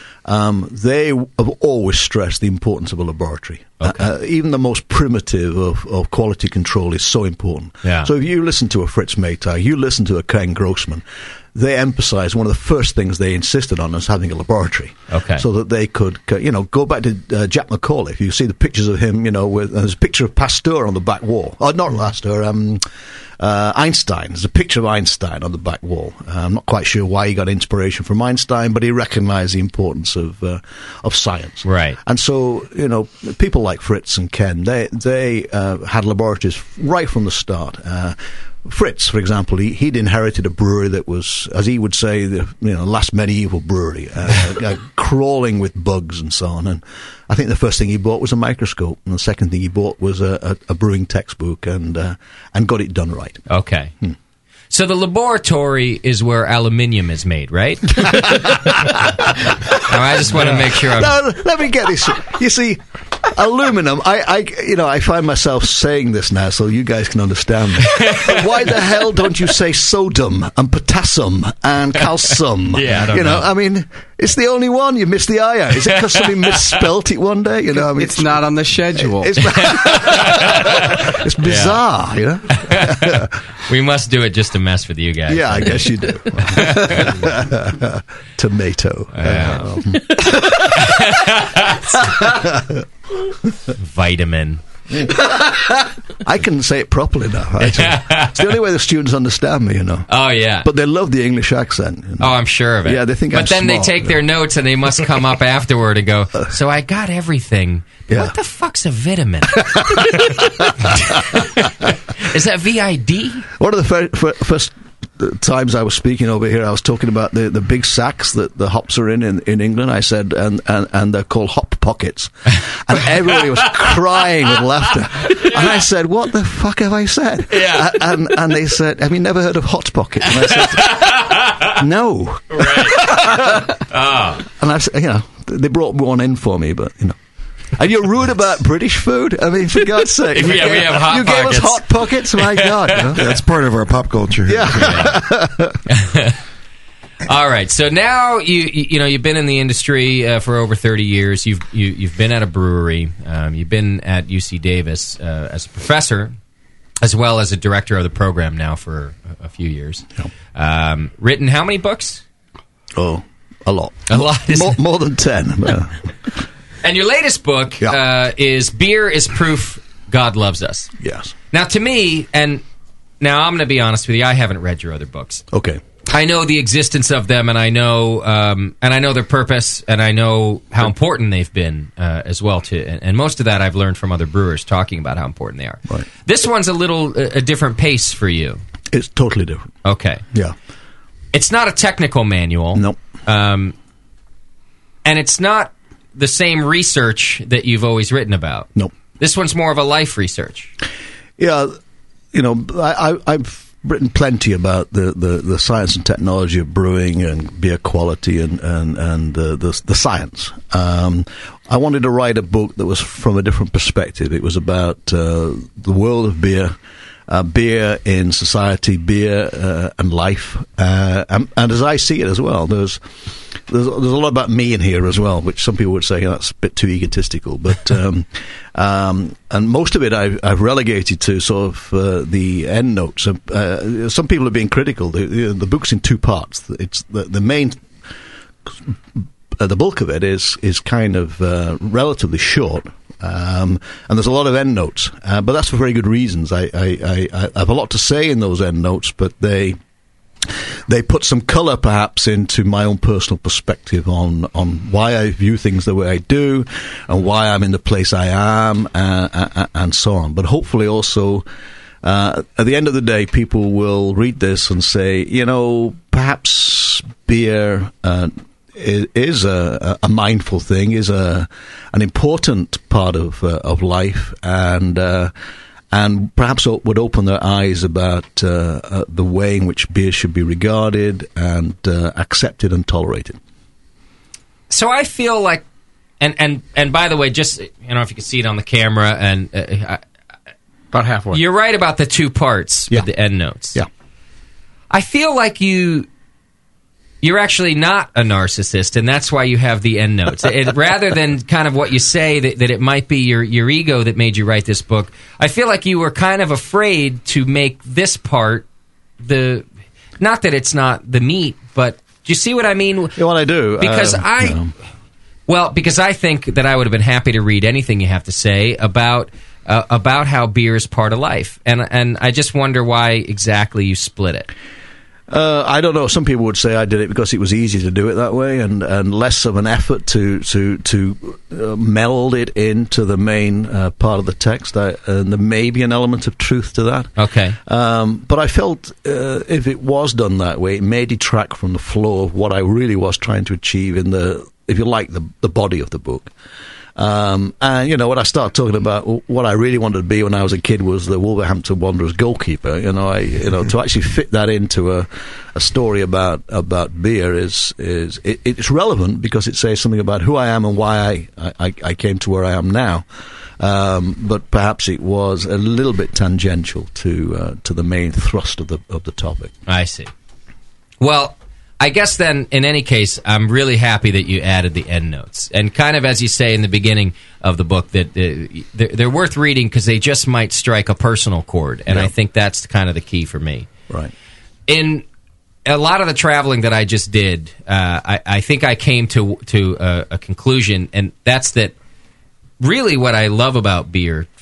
S10: um, they have always stressed the importance of a laboratory.
S3: Okay.
S10: Uh, even the most primitive of, of quality control is so important.
S3: Yeah.
S10: So if you listen to a Fritz Maytag, you listen to a Ken Grossman, they emphasize one of the first things they insisted on is having a laboratory.
S3: Okay.
S10: So that they could, you know, go back to uh, Jack McCauliffe. You see the pictures of him, you know, with, uh, there's a picture of Pasteur on the back wall. Oh, not Pasteur, um, uh, Einstein. There's a picture of Einstein on the back wall. Uh, I'm not quite sure why he got inspiration from Einstein, but he recognized the importance of uh, of science.
S3: Right.
S10: And so, you know, people like Fritz and Ken, they they uh, had laboratories right from the start. Uh, Fritz, for example, he, he'd inherited a brewery that was, as he would say, the you know last medieval brewery, uh, uh, crawling with bugs and so on. And I think the first thing he bought was a microscope, and the second thing he bought was a, a, a brewing textbook, and uh, and got it done right.
S3: Okay. Hmm. So the laboratory is where aluminium is made, right? Now, I just want to make sure I'm...
S10: No, let me get this. You see, aluminum, I, I, you know, I find myself saying this now so you guys can understand me. Why the hell don't you say sodium and potassium and calcium?
S3: Yeah, I don't
S10: you know,
S3: know.
S10: I mean, it's the only one. You missed the I out. Is it because somebody misspelt it one day? You know, I mean,
S2: It's not on the schedule.
S10: It's, it's bizarre, you know?
S3: We must do it just to mess with you guys.
S10: Yeah, I guess you do. Tomato.
S3: Yeah. Vitamin.
S10: I couldn't say it properly enough. Actually. It's the only way the students understand me, you know.
S3: Oh, yeah.
S10: But they love the English accent. You know?
S3: Oh, I'm sure of it.
S10: Yeah, they think
S3: But
S10: I'm
S3: then
S10: smart,
S3: they take
S10: yeah.
S3: their notes and they must come up afterward and go, so I got everything.
S10: Yeah.
S3: What the fuck's a vitamin? Is that V I D?
S10: One of the fir- fir- first times I was speaking over here, I was talking about the, the big sacks that the hops are in, in in England. I said, and, and, and they're called hop pockets. And everybody was crying with laughter. And I said, what the fuck have I said?
S3: Yeah.
S10: A- And, and they said, have you never heard of hot pocket? And I said, no.
S3: Right. Oh.
S10: And I said, you know, they brought one in for me, but, you know. And you're rude about British food? I mean, for God's sake.
S3: Yeah,
S10: you
S3: we
S10: gave,
S3: have Hot
S10: you gave us
S3: Pockets.
S10: hot pockets? My God. You know?
S7: That's part of our pop culture.
S10: Yeah.
S3: All right. So now you you, you know you've been in the industry uh, for over thirty years. You've you, you've been at a brewery. Um, you've been at U C Davis uh, as a professor, as well as a director of the program now for a, a few years. Um, written how many books?
S10: Oh, a lot.
S3: A lot.
S10: More, more than ten. Uh,
S3: And your latest book uh, is Beer is Proof God Loves Us.
S10: Yes.
S3: Now, to me, and now I'm going to be honest with you, I haven't read your other books.
S10: Okay.
S3: I know the existence of them, and I know, um, and I know their purpose, and I know how important they've been uh, as well. To and, and most of that I've learned from other brewers talking about how important they are.
S10: Right.
S3: This one's a little a, a different pace for you.
S10: It's totally different.
S3: Okay.
S10: Yeah.
S3: It's not a technical manual.
S10: Nope.
S3: Um, and it's not the same research that you've always written about.
S10: Nope.
S3: This one's more of a life research.
S10: Yeah, you know, I, I, I've written plenty about the, the, the science and technology of brewing and beer quality and and and uh, the the science. Um, I wanted to write a book that was from a different perspective. It was about uh, the world of beer. Uh, beer in society, beer uh, and life, uh, and, and as I see it as well, there's, there's there's a lot about me in here as well, which some people would say that's a bit too egotistical, but um, um, and most of it I've, I've relegated to sort of uh, the end notes. Uh, some people have been critical. The, the, the book's in two parts. It's the, the main. Uh, the bulk of it is is kind of uh, relatively short. Um, and there's a lot of end notes, uh, but that's for very good reasons. I, I, I, I have a lot to say in those end notes, but they they put some colour perhaps into my own personal perspective on, on why I view things the way I do and why I'm in the place I am, uh, uh, and so on. But hopefully also, uh, at the end of the day, people will read this and say, you know, perhaps beer uh, is a, a mindful thing, is a an important part of uh, of life, and uh, and perhaps would open their eyes about uh, uh, the way in which beer should be regarded and uh, accepted and tolerated.
S3: So I feel like, and and and by the way, just you know, if you can see it on the camera, and uh, I,
S2: about halfway,
S3: you're right about the two parts
S10: Yeah.
S3: with the end notes.
S10: Yeah,
S3: I feel like you. You're actually not a narcissist, and that's why you have the end notes. It, rather than kind of what you say, that, that it might be your, your ego that made you write this book, I feel like you were kind of afraid to make this part the... Not that it's not the meat, but do you see what I mean?
S10: Yeah, what I do.
S3: Because
S10: uh,
S3: I...
S10: you know.
S3: Well, because I think that I would have been happy to read anything you have to say about... Uh, about how beer is part of life. And, and I just wonder why exactly you split it.
S10: Uh, I don't know. Some people would say I did it because it was easy to do it that way, and, and less of an effort to to to uh, meld it into the main uh, part of the text. I, and there may be an element of truth to that.
S3: Okay.
S10: Um, but I felt uh, if it was done that way, it may detract from the flow of what I really was trying to achieve in the, if you like, the the body of the book. Um, and, you know, when I started talking about what I really wanted to be when I was a kid was the Wolverhampton Wanderers goalkeeper, you know, I, you know, to actually fit that into a, a story about, about beer is, is, it, it's relevant because it says something about who I am and why I, I, I came to where I am now. Um, but perhaps it was a little bit tangential to, uh, to the main thrust of the, of the topic.
S3: I see. Well, I guess then, in any case, I'm really happy that you added the end notes. And kind of as you say in the beginning of the book, that uh, they're, they're worth reading because they just might strike a personal chord. And
S10: Yeah.
S3: I think that's kind of the key for me.
S10: Right.
S3: In a lot of the traveling that I just did, uh, I, I think I came to, to a, a conclusion, and that's that really what I love about beer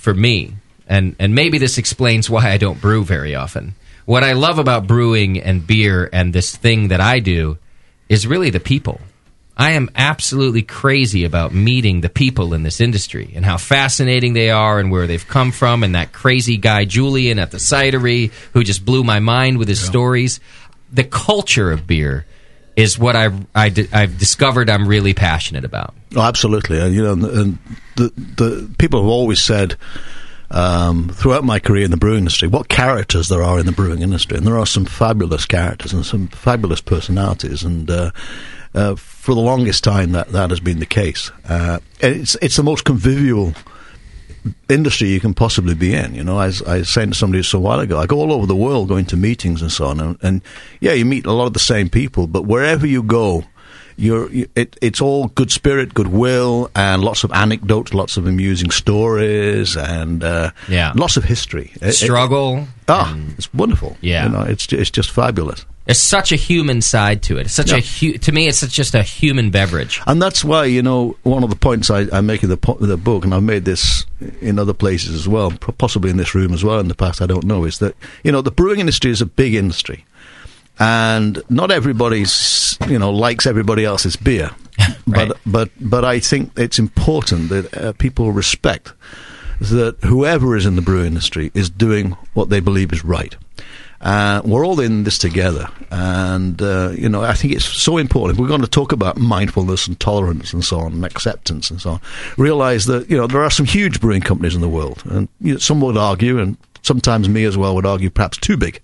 S3: for me, and, and maybe this explains why I don't brew very often. What I love about brewing and beer and this thing that I do is really the people. I am absolutely crazy about meeting the people in this industry and how fascinating they are and where they've come from, and that crazy guy Julian at the cidery who just blew my mind with his yeah. stories. The culture of beer is what I've, I, I've discovered I'm really passionate about.
S10: Oh, absolutely. Uh, you know, and the, the people have always said um, throughout my career in the brewing industry what characters there are in the brewing industry, and there are some fabulous characters and some fabulous personalities, and uh, uh, for the longest time that, that has been the case. Uh, and it's it's the most convivial industry you can possibly be in. You know, as I was saying to somebody just a while ago, I go all over the world going to meetings and so on, and, and yeah, you meet a lot of the same people, but wherever you go, you're you, it, it's all good spirit, goodwill, and lots of anecdotes, lots of amusing stories, and uh,
S3: yeah.
S10: lots of history.
S3: Struggle.
S10: It, it, ah, it's wonderful.
S3: Yeah,
S10: you know, it's it's just fabulous.
S3: There's such a human side to it. It's such yeah. a hu- to me, it's such just a human beverage.
S10: And that's why, you know, one of the points I, I make in the, po- the book, and I've made this in other places as well, possibly in this room as well in the past, I don't know, is that, you know, the brewing industry is a big industry. And not everybody's, you know, likes everybody else's beer.
S3: right.
S10: But but but I think it's important that uh, people respect that whoever is in the brewing industry is doing what they believe is right. Uh, we're all in this together, and uh, you know, I think it's so important. If we're going to talk about mindfulness and tolerance and so on, and acceptance and so on, realize that, you know, there are some huge brewing companies in the world, and you know, some would argue, and sometimes me as well would argue, perhaps too big.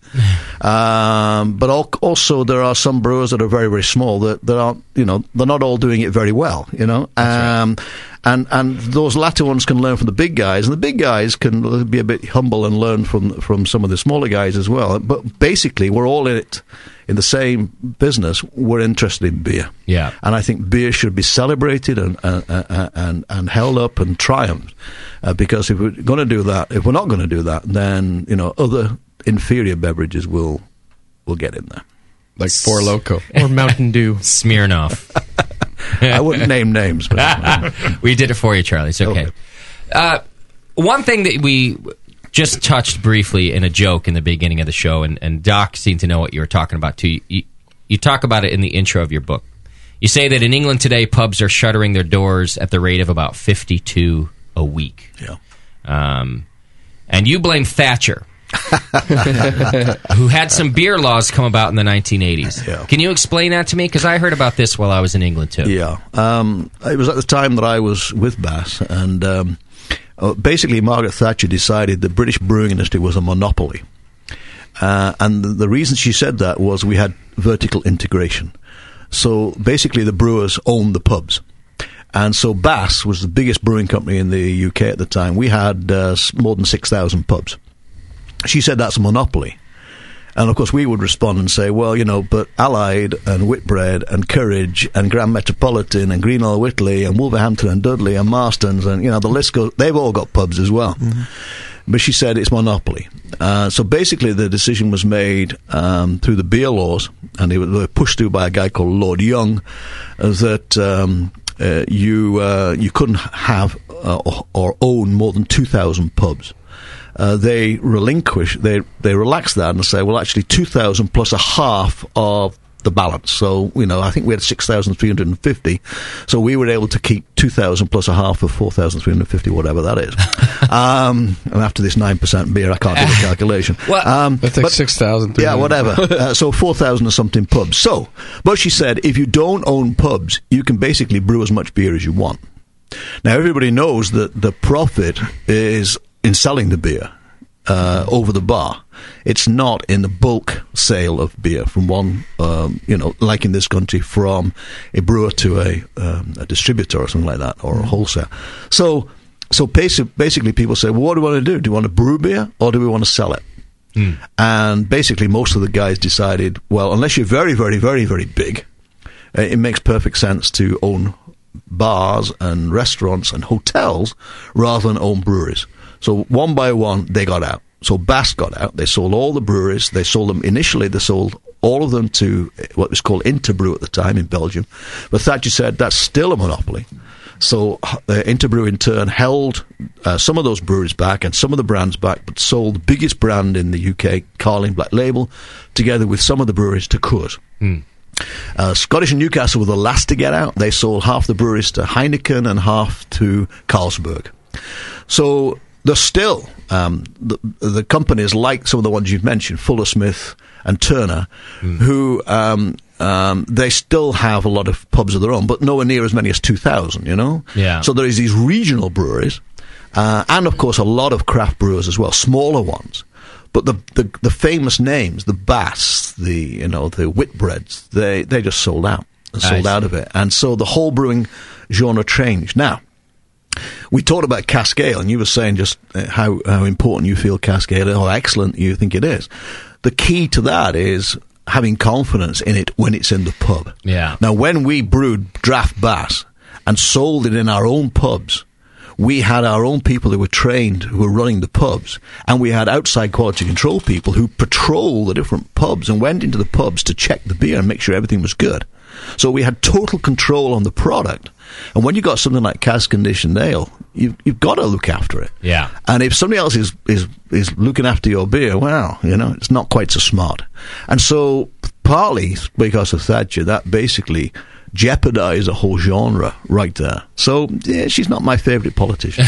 S10: um, but al- also there are some brewers that are very, very small that, that aren't, you know, they're not all doing it very well, you know. Um, right. And and those latter ones can learn from the big guys, and the big guys can be a bit humble and learn from from some of the smaller guys as well. But basically, we're all in it, in the same business. We're interested in beer,
S3: yeah.
S10: And I think beer should be celebrated and uh, uh, and and held up and triumphed, uh, because if we're going to do that, if we're not going to do that, then, you know, other inferior beverages will will get in there,
S2: like Four Loko
S8: or Mountain Dew,
S3: Smirnoff.
S10: I wouldn't name names, but
S3: we did it for you, Charlie. It's okay. okay. Uh, one thing that we just touched briefly in a joke in the beginning of the show, and, and Doc seemed to know what you were talking about too. You, you, you talk about it in the intro of your book. You say that in England today, pubs are shuttering their doors at the rate of about fifty-two a week.
S10: Yeah.
S3: Um, and you blame Thatcher, who had some beer laws come about in the nineteen eighties.
S10: Yeah.
S3: Can you explain that to me? Because I heard about this while I was in England, too.
S10: Yeah. Um, it was at the time that I was with Bass, and um, uh, basically Margaret Thatcher decided the British brewing industry was a monopoly. Uh, and the, the reason she said that was we had vertical integration. So basically the brewers owned the pubs. And so Bass was the biggest brewing company in the U K at the time. We had uh, more than six thousand pubs. She said that's a monopoly. And, of course, we would respond and say, well, you know, but Allied and Whitbread and Courage and Grand Metropolitan and Greenall Whitley and Wolverhampton and Dudley and Marston's and, you know, the list goes, they've all got pubs as well. Mm-hmm. But she said it's monopoly. Uh, so basically the decision was made um, through the beer laws, and they were pushed through by a guy called Lord Young, uh, that um, uh, you uh, you couldn't have uh, or, or own more than two thousand pubs. Uh, they relinquish, they they relax that and say, well, actually, two thousand plus a half of the balance. So, you know, I think we had six thousand three hundred fifty. So we were able to keep two thousand plus a half of four thousand three hundred fifty, whatever that is. um, and after this nine percent beer, I can't do the calculation.
S2: Well, um, that's like six thousand.
S10: Yeah, whatever. uh, so four thousand or something pubs. So, but she said, if you don't own pubs, you can basically brew as much beer as you want. Now, everybody knows that the profit is in selling the beer uh, over the bar. It's not in the bulk sale of beer from one, um, you know, like in this country, from a brewer to a, um, a distributor or something like that, or a wholesale. So, so basic, basically people say, well, what do we want to do? Do we want to brew beer or do we want to sell it? Mm. And basically most of the guys decided, well, unless you're very, very, very, very big, uh, it makes perfect sense to own bars and restaurants and hotels rather than own breweries. So one by one, they got out. So Bass got out. They sold all the breweries. They sold them initially. They sold all of them to what was called Interbrew at the time in Belgium. But Thatcher said that's still a monopoly. So uh, Interbrew in turn held uh, some of those breweries back and some of the brands back, but sold the biggest brand in the U K, Carling Black Label, together with some of the breweries to Coors.
S3: Mm.
S10: Uh, Scottish and Newcastle were the last to get out. They sold half the breweries to Heineken and half to Carlsberg. So there's still um, the, the companies like some of the ones you've mentioned, Fuller Smith and Turner, mm. who um, um, they still have a lot of pubs of their own, but nowhere near as many as two thousand, you know?
S3: Yeah.
S10: So there is these regional breweries, uh, and of course a lot of craft brewers as well, smaller ones. But the, the the famous names, the Bass, the you know the Whitbreads, they they just sold out, sold out of it, and so the whole brewing genre changed. Now, we talked about cask ale, and you were saying just how how important you feel cask ale, how excellent you think it is. The key to that is having confidence in it when it's in the pub.
S3: Yeah.
S10: Now, when we brewed Draft Bass and sold it in our own pubs, we had our own people who were trained, who were running the pubs, and we had outside quality control people who patrolled the different pubs and went into the pubs to check the beer and make sure everything was good. So we had total control on the product. And when you got something like cask conditioned ale, you've, you've got to look after it.
S3: Yeah.
S10: And if somebody else is, is, is looking after your beer, well, you know, it's not quite so smart. And so partly because of Thatcher, that basically jeopardized a whole genre right there. So, yeah, she's not my favorite politician.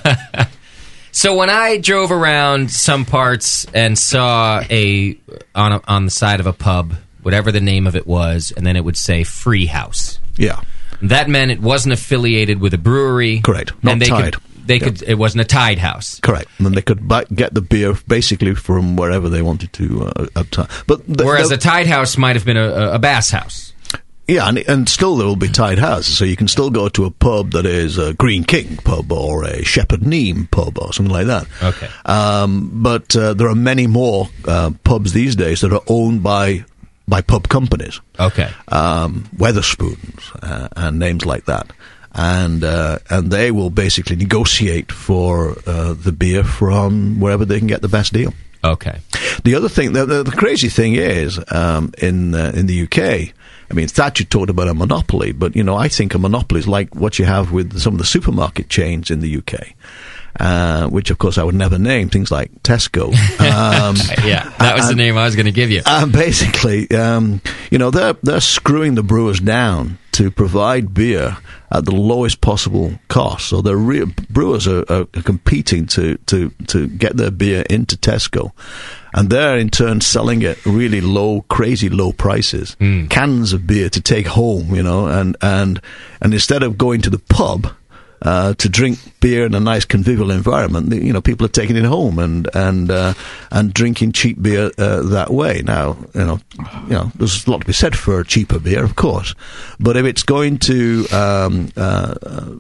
S3: So when I drove around some parts and saw a on a, on the side of a pub, whatever the name of it was, and then it would say Free House.
S10: Yeah.
S3: That meant it wasn't affiliated with a brewery.
S10: Correct. Not
S3: and they
S10: tied.
S3: Could, they
S10: Yeah.
S3: could. It wasn't a tied house.
S10: Correct. And then they could buy, get the beer basically from wherever they wanted to uh, uptime. But the,
S3: Whereas
S10: the,
S3: a tied house might have been a, a Bass House.
S10: Yeah, and, and still there will be tied houses, so you can still go to a pub that is a Green King pub or a Shepherd Neame pub or something like that.
S3: Okay.
S10: Um, but uh, there are many more uh, pubs these days that are owned by by pub companies.
S3: Okay.
S10: Um, Weatherspoons uh, and names like that. And uh, and they will basically negotiate for uh, the beer from wherever they can get the best deal.
S3: Okay.
S10: The other thing, the, the, the crazy thing is, um, in uh, in the U K, I mean, Thatcher talked about a monopoly, but, you know, I think a monopoly is like what you have with some of the supermarket chains in the U K, uh, which, of course, I would never name, things like Tesco. Um,
S3: yeah, that was
S10: and,
S3: the name I was going to give you.
S10: And basically, um, you know, they're, they're screwing the brewers down to provide beer at the lowest possible cost. So the re- brewers are, are competing to, to, to get their beer into Tesco. And they're in turn selling it really low, crazy low prices, mm. cans of beer to take home, you know, and, and, and instead of going to the pub, uh, to drink beer in a nice convivial environment, you know, people are taking it home and, and, uh, and drinking cheap beer, uh, that way. Now, you know, you know, there's a lot to be said for cheaper beer, of course, but if it's going to, um, uh,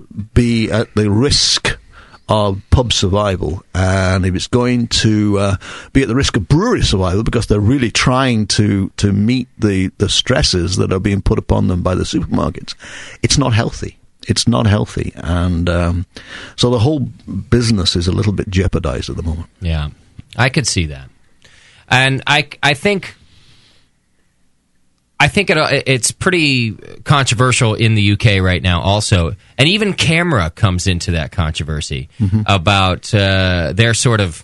S10: be at the risk of pub survival, and if it's going to uh, be at the risk of brewery survival because they're really trying to, to meet the, the stresses that are being put upon them by the supermarkets, it's not healthy. It's not healthy. And um, so the whole business is a little bit jeopardized at the moment.
S3: Yeah, I could see that. And I, I think... I think it, it's pretty controversial in the U K right now also. And even CAMRA comes into that controversy mm-hmm. about uh, their sort of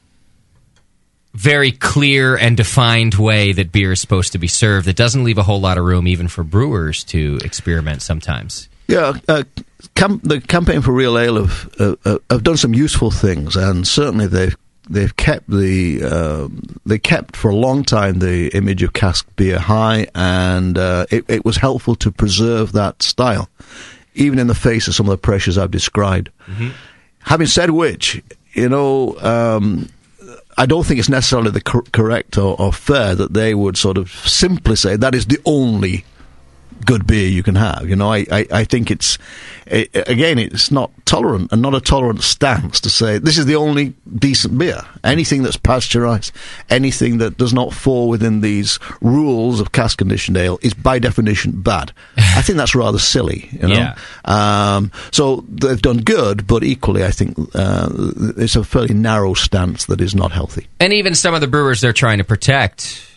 S3: very clear and defined way that beer is supposed to be served that doesn't leave a whole lot of room even for brewers to experiment sometimes.
S10: Yeah, uh, cam- the Campaign for Real Ale have, uh, uh, have done some useful things, and certainly they've They've kept the uh, they kept for a long time the image of cask beer high, and uh, it, it was helpful to preserve that style, even in the face of some of the pressures I've described. Mm-hmm. Having said which, you know, um, I don't think it's necessarily the cor- correct or, or fair that they would sort of simply say that is the only good beer you can have. You know, I, I, I think it's, it, again, it's not tolerant and not a tolerant stance to say this is the only decent beer. Anything that's pasteurized, anything that does not fall within these rules of cask conditioned ale is by definition bad. I think that's rather silly, you know.
S3: Yeah.
S10: Um, so they've done good, but equally I think uh, it's a fairly narrow stance that is not healthy.
S3: And even some of the brewers they're trying to protect,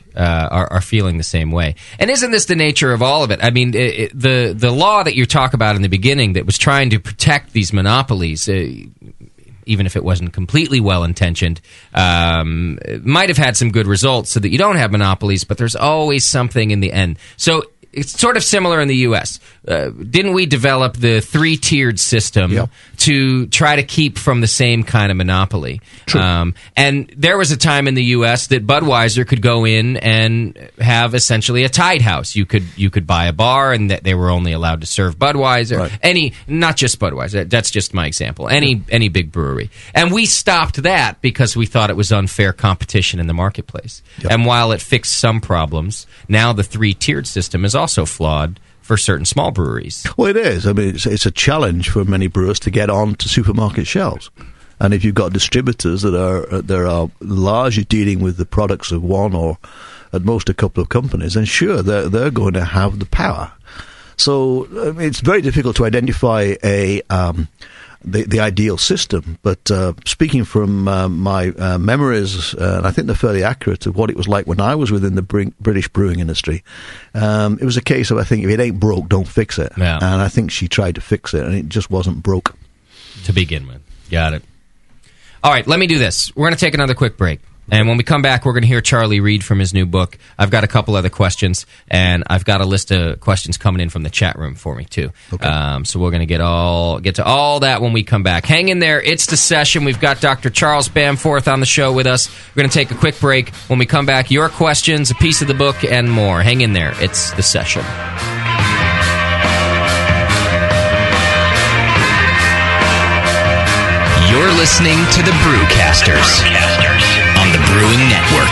S3: uh, are, are feeling the same way. And isn't this the nature of all of it? I mean, it, it, the the law that you talk about in the beginning that was trying to protect these monopolies, uh, even if it wasn't completely well-intentioned, um, might have had some good results so that you don't have monopolies, but there's always something in the end. So it's sort of similar in the U S. Uh, didn't we develop the three-tiered system yep. to try to keep from the same kind of monopoly? Um, and there was a time in the U S that Budweiser could go in and have essentially a tied house. You could you could buy a bar, and that they were only allowed to serve Budweiser. Right. Any, not just Budweiser. That's just my example. Any yeah. any big brewery, and we stopped that because we thought it was unfair competition in the marketplace. Yep. And while it fixed some problems, now the three-tiered system is also flawed for certain small breweries.
S10: Well, it is. I mean, it's, it's a challenge for many brewers to get on to supermarket shelves. And if you've got distributors that are that are largely dealing with the products of one or at most a couple of companies, then sure, they're, they're going to have the power. So I mean, it's very difficult to identify a um, the, the ideal system. But uh, speaking from uh, my uh, memories, uh, and I think they're fairly accurate, of what it was like when I was within the br- British brewing industry, um, it was a case of, I think, if it ain't broke, don't fix it.
S3: Yeah.
S10: And I think she tried to fix it, and it just wasn't broke.
S3: To begin with. Got it. All right, let me do this. We're going to take another quick break. And when we come back, we're going to hear Charlie read from his new book. I've got a couple other questions, and I've got a list of questions coming in from the chat room for me, too. Okay. Um, so we're going to get all get to all that when we come back. Hang in there. It's The Session. We've got Doctor Charles Bamforth on the show with us. We're going to take a quick break. When we come back, your questions, a piece of the book, and more. Hang in there. It's The Session.
S12: You're listening to the Brewcasters, Brewcasters on the Brewing Network.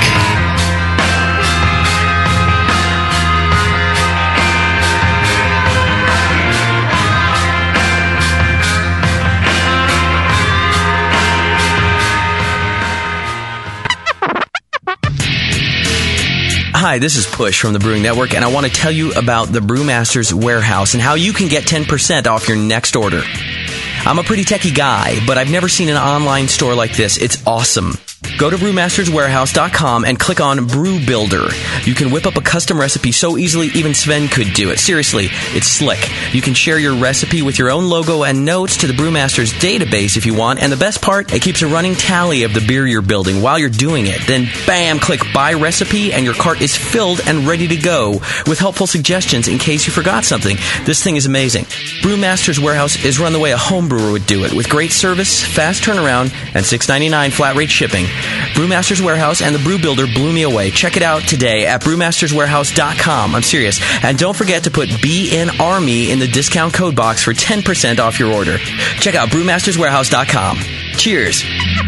S4: Hi, this is Push from the Brewing Network, and I want to tell you about the Brewmasters Warehouse and how you can get ten percent off your next order. I'm a pretty techie guy, but I've never seen an online store like this. It's awesome. Go to brewmasters warehouse dot com and click on Brew Builder. You can whip up a custom recipe so easily even Sven could do it. Seriously, it's slick. You can share your recipe with your own logo and notes to the Brewmasters database if you want, and the best part, it keeps a running tally of the beer you're building while you're doing it. Then, bam, click Buy Recipe, and your cart is filled and ready to go with helpful suggestions in case you forgot something. This thing is amazing. Brewmasters Warehouse is run the way a home brewer would do it, with great service, fast turnaround, and six ninety-nine flat rate shipping. Brewmasters Warehouse and the Brew Builder blew me away. Check it out today at brewmasters warehouse dot com. I'm serious. And don't forget to put B N Army in the discount code box for ten percent off your order. Check out brewmasters warehouse dot com. Cheers.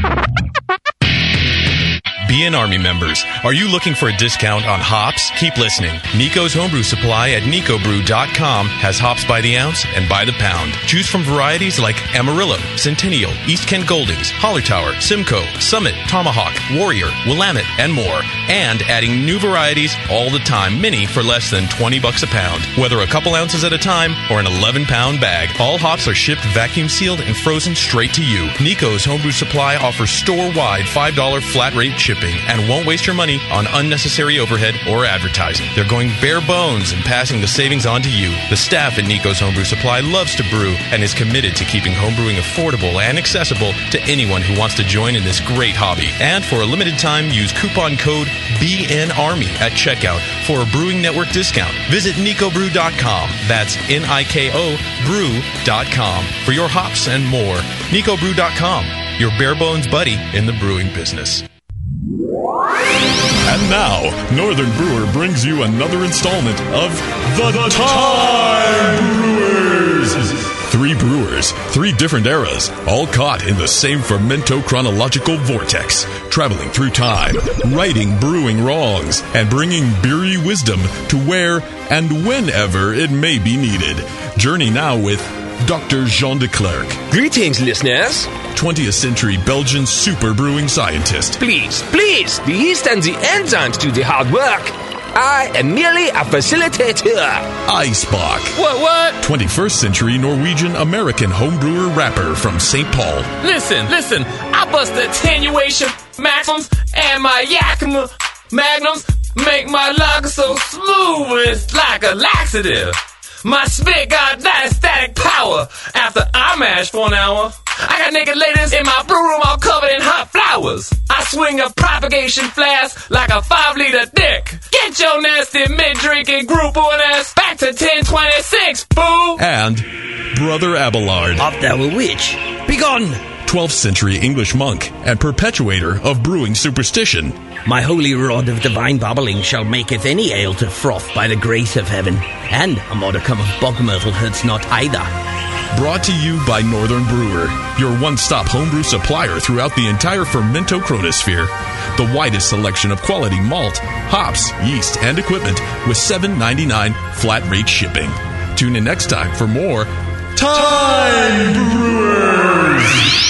S1: B N Army members, are you looking for a discount on hops? Keep listening. Nico's Homebrew Supply at nico brew dot com has hops by the ounce and by the pound. Choose from varieties like Amarillo, Centennial, East Kent Goldings, Hallertauer, Simcoe, Summit, Tomahawk, Warrior, Willamette, and more. And adding new varieties all the time, many for less than twenty bucks a pound. Whether a couple ounces at a time or an eleven pound bag, all hops are shipped vacuum sealed and frozen straight to you. Nico's Homebrew Supply offers store-wide five dollars flat rate shipping and won't waste your money on unnecessary overhead or advertising. They're going bare bones and passing the savings on to you. The staff at Nico's Homebrew Supply loves to brew and is committed to keeping homebrewing affordable and accessible to anyone who wants to join in this great hobby. And for a limited time, use coupon code B N Army at checkout for a Brewing Network discount. Visit nico brew dot com. That's N I K O brew dot com for your hops and more. nico brew dot com, your bare bones buddy in the brewing business.
S22: And now, Northern Brewer brings you another installment of The, the Time Brewers. Three brewers, three different eras, all caught in the same fermento-chronological vortex, traveling through time, righting brewing wrongs, and bringing beery wisdom to where and whenever it may be needed. Journey now with Doctor Jean de Klerk.
S23: Greetings, listeners.
S22: twentieth century Belgian super brewing scientist.
S23: Please, please, the yeast and the enzymes do the hard work. I am merely a facilitator.
S22: Icebox.
S23: What, what?
S22: twenty-first century Norwegian American homebrewer rapper from Saint Paul.
S23: Listen, listen, I bust the attenuation maxims and my Yakima magnums. make my lager so smooth it's like a laxative. My spit got that static power after I mash for an hour. I got naked ladies in my brew room all covered in hot flowers. I swing a propagation flask like a five liter dick. Get your nasty mid-drinking group on ass back to ten twenty-six, boo!
S1: And Brother Abelard.
S5: Art thou a witch? Begone!
S1: twelfth century English monk and perpetuator of brewing superstition.
S5: My holy rod of divine babbling shall maketh any ale to froth by the grace of heaven, and a modicum of bog myrtle hurts not either.
S1: Brought to you by Northern Brewer, your one-stop homebrew supplier throughout the entire Fermento chronosphere. The widest selection of quality malt, hops, yeast, and equipment with seven ninety-nine flat rate shipping. Tune in next time for more Time Brewers!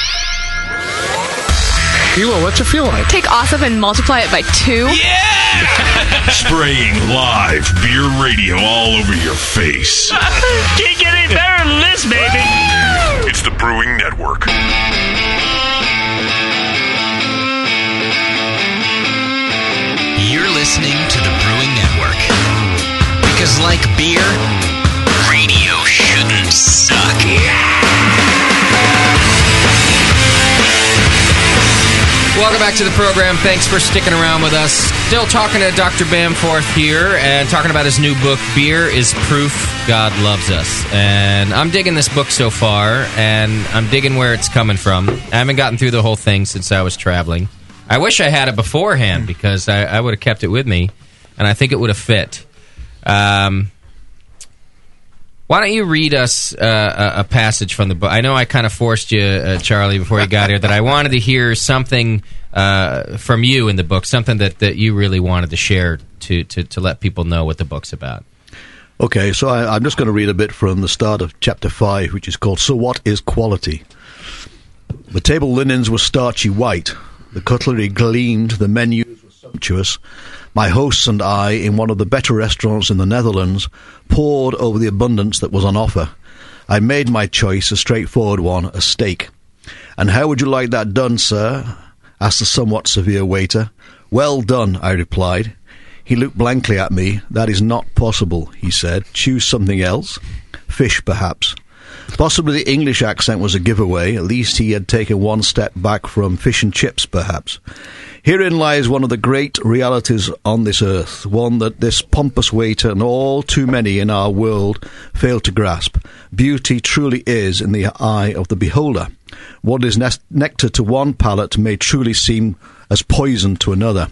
S11: Hilo, what's it feel like?
S9: Take awesome and multiply it by two.
S22: Yeah! Spraying live beer radio all over your face.
S11: Can't get any better than this, baby.
S22: It's the Brewing Network.
S12: You're listening to the Brewing Network. Because like beer, radio shouldn't suck.
S3: Welcome back to the program. Thanks for sticking around with us. Still talking to Doctor Bamforth here and talking about his new book, Beer is Proof God Loves Us. And I'm digging this book so far, and I'm digging where it's coming from. I haven't gotten through the whole thing since I was traveling. I wish I had it beforehand because I, I would have kept it with me, and I think it would have fit. Um... Why don't you read us uh, a, a passage from the book? I know I kind of forced you, uh, Charlie, before you got here, that I wanted to hear something uh, from you in the book, something that, that you really wanted to share to, to, to let people know what the book's about.
S10: Okay, so I, I'm just going to read a bit from the start of chapter five, which is called So What is Quality? The table linens were starchy white. The cutlery gleamed. The menus were sumptuous. My hosts and I, in one of the better restaurants in the Netherlands, pored over the abundance that was on offer. I made my choice, a straightforward one, a steak. "And how would you like that done, sir?" asked the somewhat severe waiter. "Well done," I replied. He looked blankly at me. "That is not possible," he said. "Choose something else." "Fish, perhaps." Possibly the English accent was a giveaway. At least he had taken one step back from fish and chips, perhaps. Herein lies one of the great realities on this earth, one that this pompous waiter and all too many in our world fail to grasp. Beauty truly is in the eye of the beholder. What is ne- nectar to one palate may truly seem as poison to another.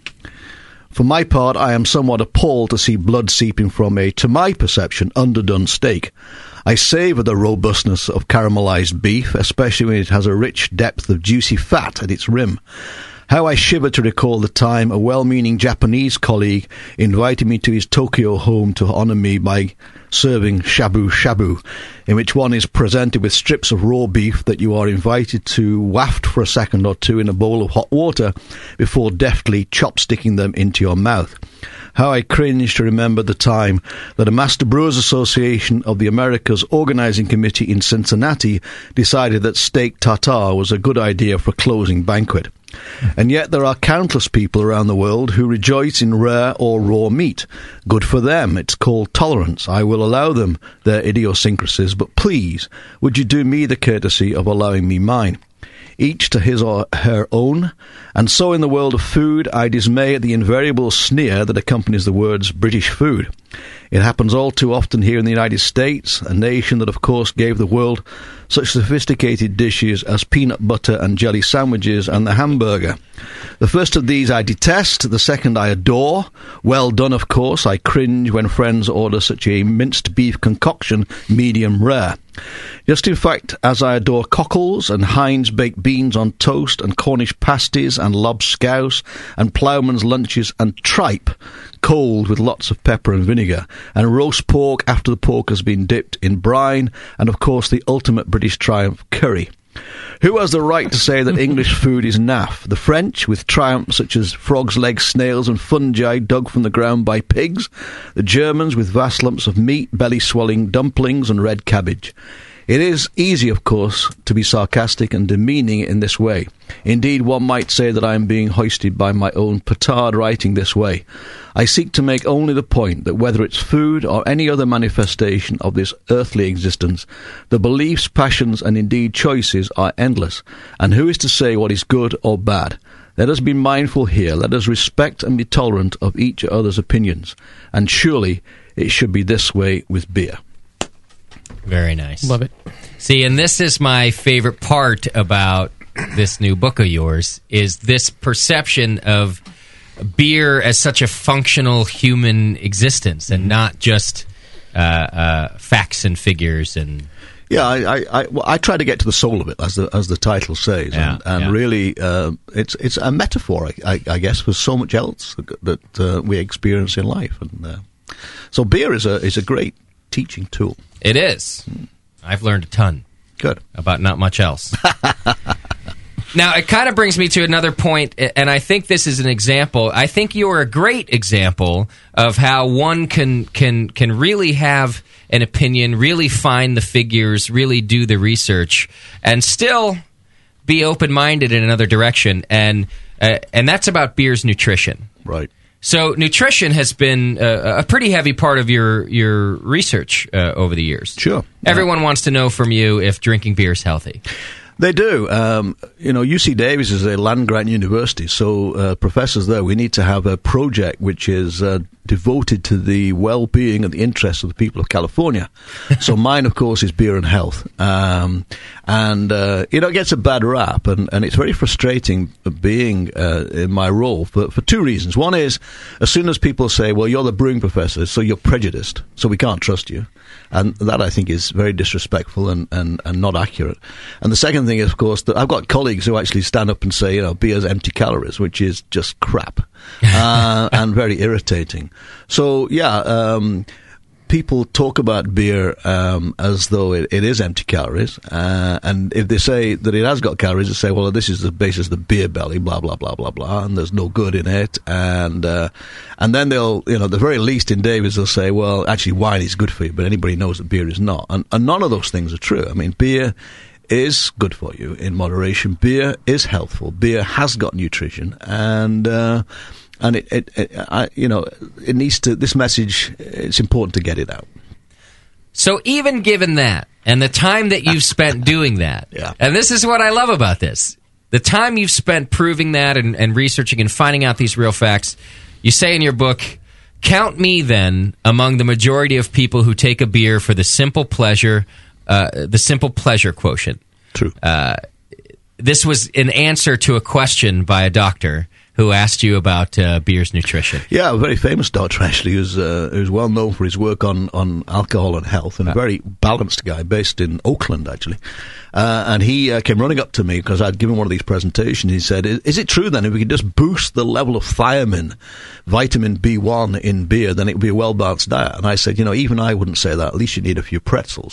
S10: For my part, I am somewhat appalled to see blood seeping from a, to my perception, underdone steak. I savour the robustness of caramelised beef, especially when it has a rich depth of juicy fat at its rim. How I shiver to recall the time a well-meaning Japanese colleague invited me to his Tokyo home to honour me by serving shabu-shabu, in which one is presented with strips of raw beef that you are invited to waft for a second or two in a bowl of hot water before deftly chopsticking them into your mouth. How I cringe to remember the time that a Master Brewers Association of the Americas organising committee in Cincinnati decided that steak tartare was a good idea for a closing banquet. And yet there are countless people around the world who rejoice in rare or raw meat. Good for them. It's called tolerance. I will allow them their idiosyncrasies, but please, would you do me the courtesy of allowing me mine? Each to his or her own. And so in the world of food, I dismay at the invariable sneer that accompanies the words British food. It happens all too often here in the United States, a nation that of course gave the world such sophisticated dishes as peanut butter and jelly sandwiches and the hamburger. The first of these I detest, the second I adore. Well done, of course. I cringe when friends order such a minced beef concoction medium rare. Just in fact, as I adore cockles and Heinz baked beans on toast and Cornish pasties and lobscouse and ploughman's lunches and tripe, cold with lots of pepper and vinegar, and roast pork after the pork has been dipped in brine, and of course the ultimate British triumph, curry. Who has the right to say that English food is naff? The French, with triumphs such as frogs' legs, snails and fungi dug from the ground by pigs. The Germans, with vast lumps of meat, belly-swelling dumplings and red cabbage. It is easy, of course, to be sarcastic and demeaning in this way. Indeed, one might say that I am being hoisted by my own petard writing this way. I seek to make only the point that whether it's food or any other manifestation of this earthly existence, the beliefs, passions, and indeed choices are endless. And who is to say what is good or bad? Let us be mindful here. Let us respect and be tolerant of each other's opinions. And surely it should be this way with beer.
S3: Very nice.
S8: Love it.
S3: See, and this is my favorite part about this new book of yours, is this perception of beer as such a functional human existence and not just uh, uh, facts and figures and...
S10: Yeah, I I, I, well, I try to get to the soul of it, as the as the title says,
S3: Yeah,
S10: and, and
S3: yeah.
S10: really, uh, it's it's a metaphor, I, I, I guess, for so much else that uh, we experience in life, and uh, so beer is a is a great teaching tool.
S3: It is. I've learned a ton.
S10: Good.
S3: About not much else. Now, it kind of brings me to another point, and I think this is an example. I think you're a great example of how one can can can really have an opinion, really find the figures, really do the research, and still be open-minded in another direction. And uh, and that's about beer's nutrition.
S10: Right.
S3: So nutrition has been uh, a pretty heavy part of your your research uh, over the years.
S10: Sure.
S3: Everyone wants to know from you if drinking beer is healthy.
S10: They do. Um, you know, U C Davis is a land-grant university, so uh, professors there, we need to have a project which is uh, devoted to the well-being and the interests of the people of California. So mine, of course, is beer and health. Um, and, uh, you know, it gets a bad rap, and, and it's very frustrating being uh, in my role for, for two reasons. One is, as soon as people say, well, you're the brewing professor, so you're prejudiced, so we can't trust you. And that, I think, is very disrespectful and, and, and not accurate. And the second thing is, of course, that I've got colleagues who actually stand up and say, you know, beer's empty calories, which is just crap uh, and very irritating. So, yeah, um, people talk about beer um, as though it, it is empty calories. Uh, and if they say that it has got calories, they say, well, this is the basis of the beer belly, blah, blah, blah, blah, blah, and there's no good in it. And uh, and then they'll, you know, the very least in Davis, they'll say, well, actually, wine is good for you, but anybody knows that beer is not. And, and none of those things are true. I mean, beer is good for you in moderation. Beer is healthful. Beer has got nutrition. And... Uh, And it, it, it I, you know, it needs to. This message, it's important to get it out.
S3: So even given that, and the time that you've spent doing that,
S10: yeah.
S3: and this is what I love about this, the time you've spent proving that and, and researching and finding out these real facts, you say in your book, count me then among the majority of people who take a beer for the simple pleasure, uh, the simple pleasure quotient.
S10: True.
S3: Uh, this was an answer to a question by a doctor who asked you about uh, beer's nutrition.
S10: Yeah, a very famous doctor, actually, who's, uh, who's well known for his work on, on alcohol and health, and a very balanced guy based in Oakland, actually. Uh, and he uh, came running up to me because I'd given one of these presentations. He said, is, is it true then if we could just boost the level of thiamine, vitamin B one in beer, then it would be a well-balanced diet? And I said, you know, even I wouldn't say that. At least you need a few pretzels.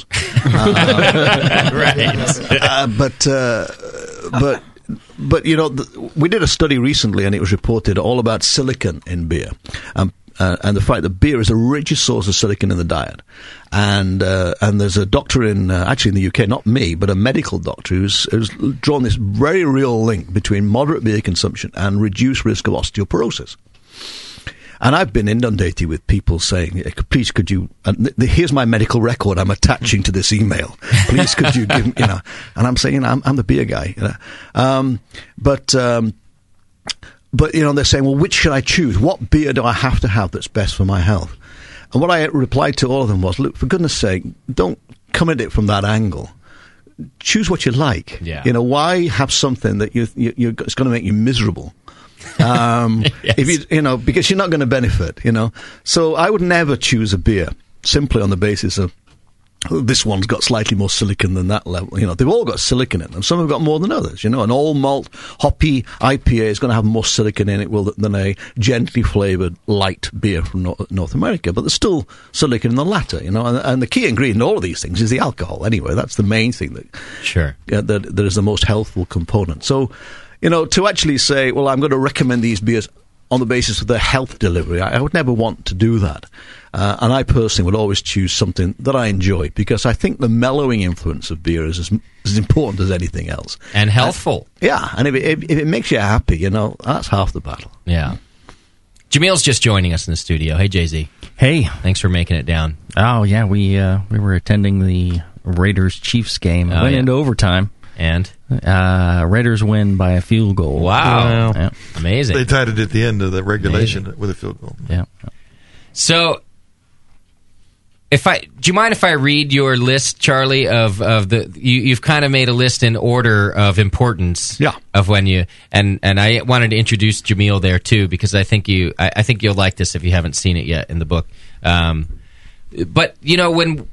S10: uh,
S3: right.
S10: Uh, but, uh, but... But, you know, th- we did a study recently, and it was reported all about silicon in beer, um, uh, and the fact that beer is the richest source of silicon in the diet. And uh, and there's a doctor in, uh, actually in the U K, not me, but a medical doctor who's, who's drawn this very real link between moderate beer consumption and reduced risk of osteoporosis. And I've been inundated with people saying, please could you, and th- th- here's my medical record I'm attaching to this email. Please could you give me, you know, and I'm saying, I'm, I'm the beer guy. You know. um, but, um, but, you know, they're saying, well, which should I choose? What beer do I have to have that's best for my health? And what I replied to all of them was, look, for goodness sake, don't come at it from that angle. Choose what you like.
S3: Yeah.
S10: You know, why have something that you, you, you're, it's going to make you miserable? um,
S3: yes.
S10: if you, you know, because you're not going to benefit, you know. So I would never choose a beer simply on the basis of, oh, this one's got slightly more silicon than that level. You know, they've all got silicon in them. Some have got more than others, you know. An all malt, hoppy I P A is going to have more silicon in it will, than a gently flavored light beer from North, North America. But there's still silicon in the latter, you know. And, and the key ingredient in all of these things is the alcohol anyway. That's the main thing that,
S3: sure.
S10: uh, that, that is the most healthful component. So, you know, to actually say, well, I'm going to recommend these beers on the basis of their health delivery. I, I would never want to do that. Uh, and I personally would always choose something that I enjoy, because I think the mellowing influence of beer is as, as important as anything else.
S3: And healthful.
S10: Uh, yeah, and if it, if, if it makes you happy, you know, that's half the battle.
S3: Yeah. Jamil's just joining us in the studio. Hey, Jay-Z.
S13: Hey.
S3: Thanks for making it down.
S13: Oh, yeah, we uh, we were attending the Raiders-Chiefs game.
S3: Oh,
S13: Went
S3: yeah.
S13: into overtime.
S3: And?
S13: Uh, Raiders win by a field goal.
S3: Wow.
S13: Yeah.
S3: Amazing.
S7: They tied it at the end of the regulation Amazing. with a field goal.
S13: Yeah.
S3: So, if I do you mind if I read your list, Charlie, of, of the you, you've kind of made a list in order of importance.
S10: Yeah.
S3: Of when you and, and I wanted to introduce Jamil there too, because I think you I, I think you'll like this if you haven't seen it yet in the book. Um, but you know when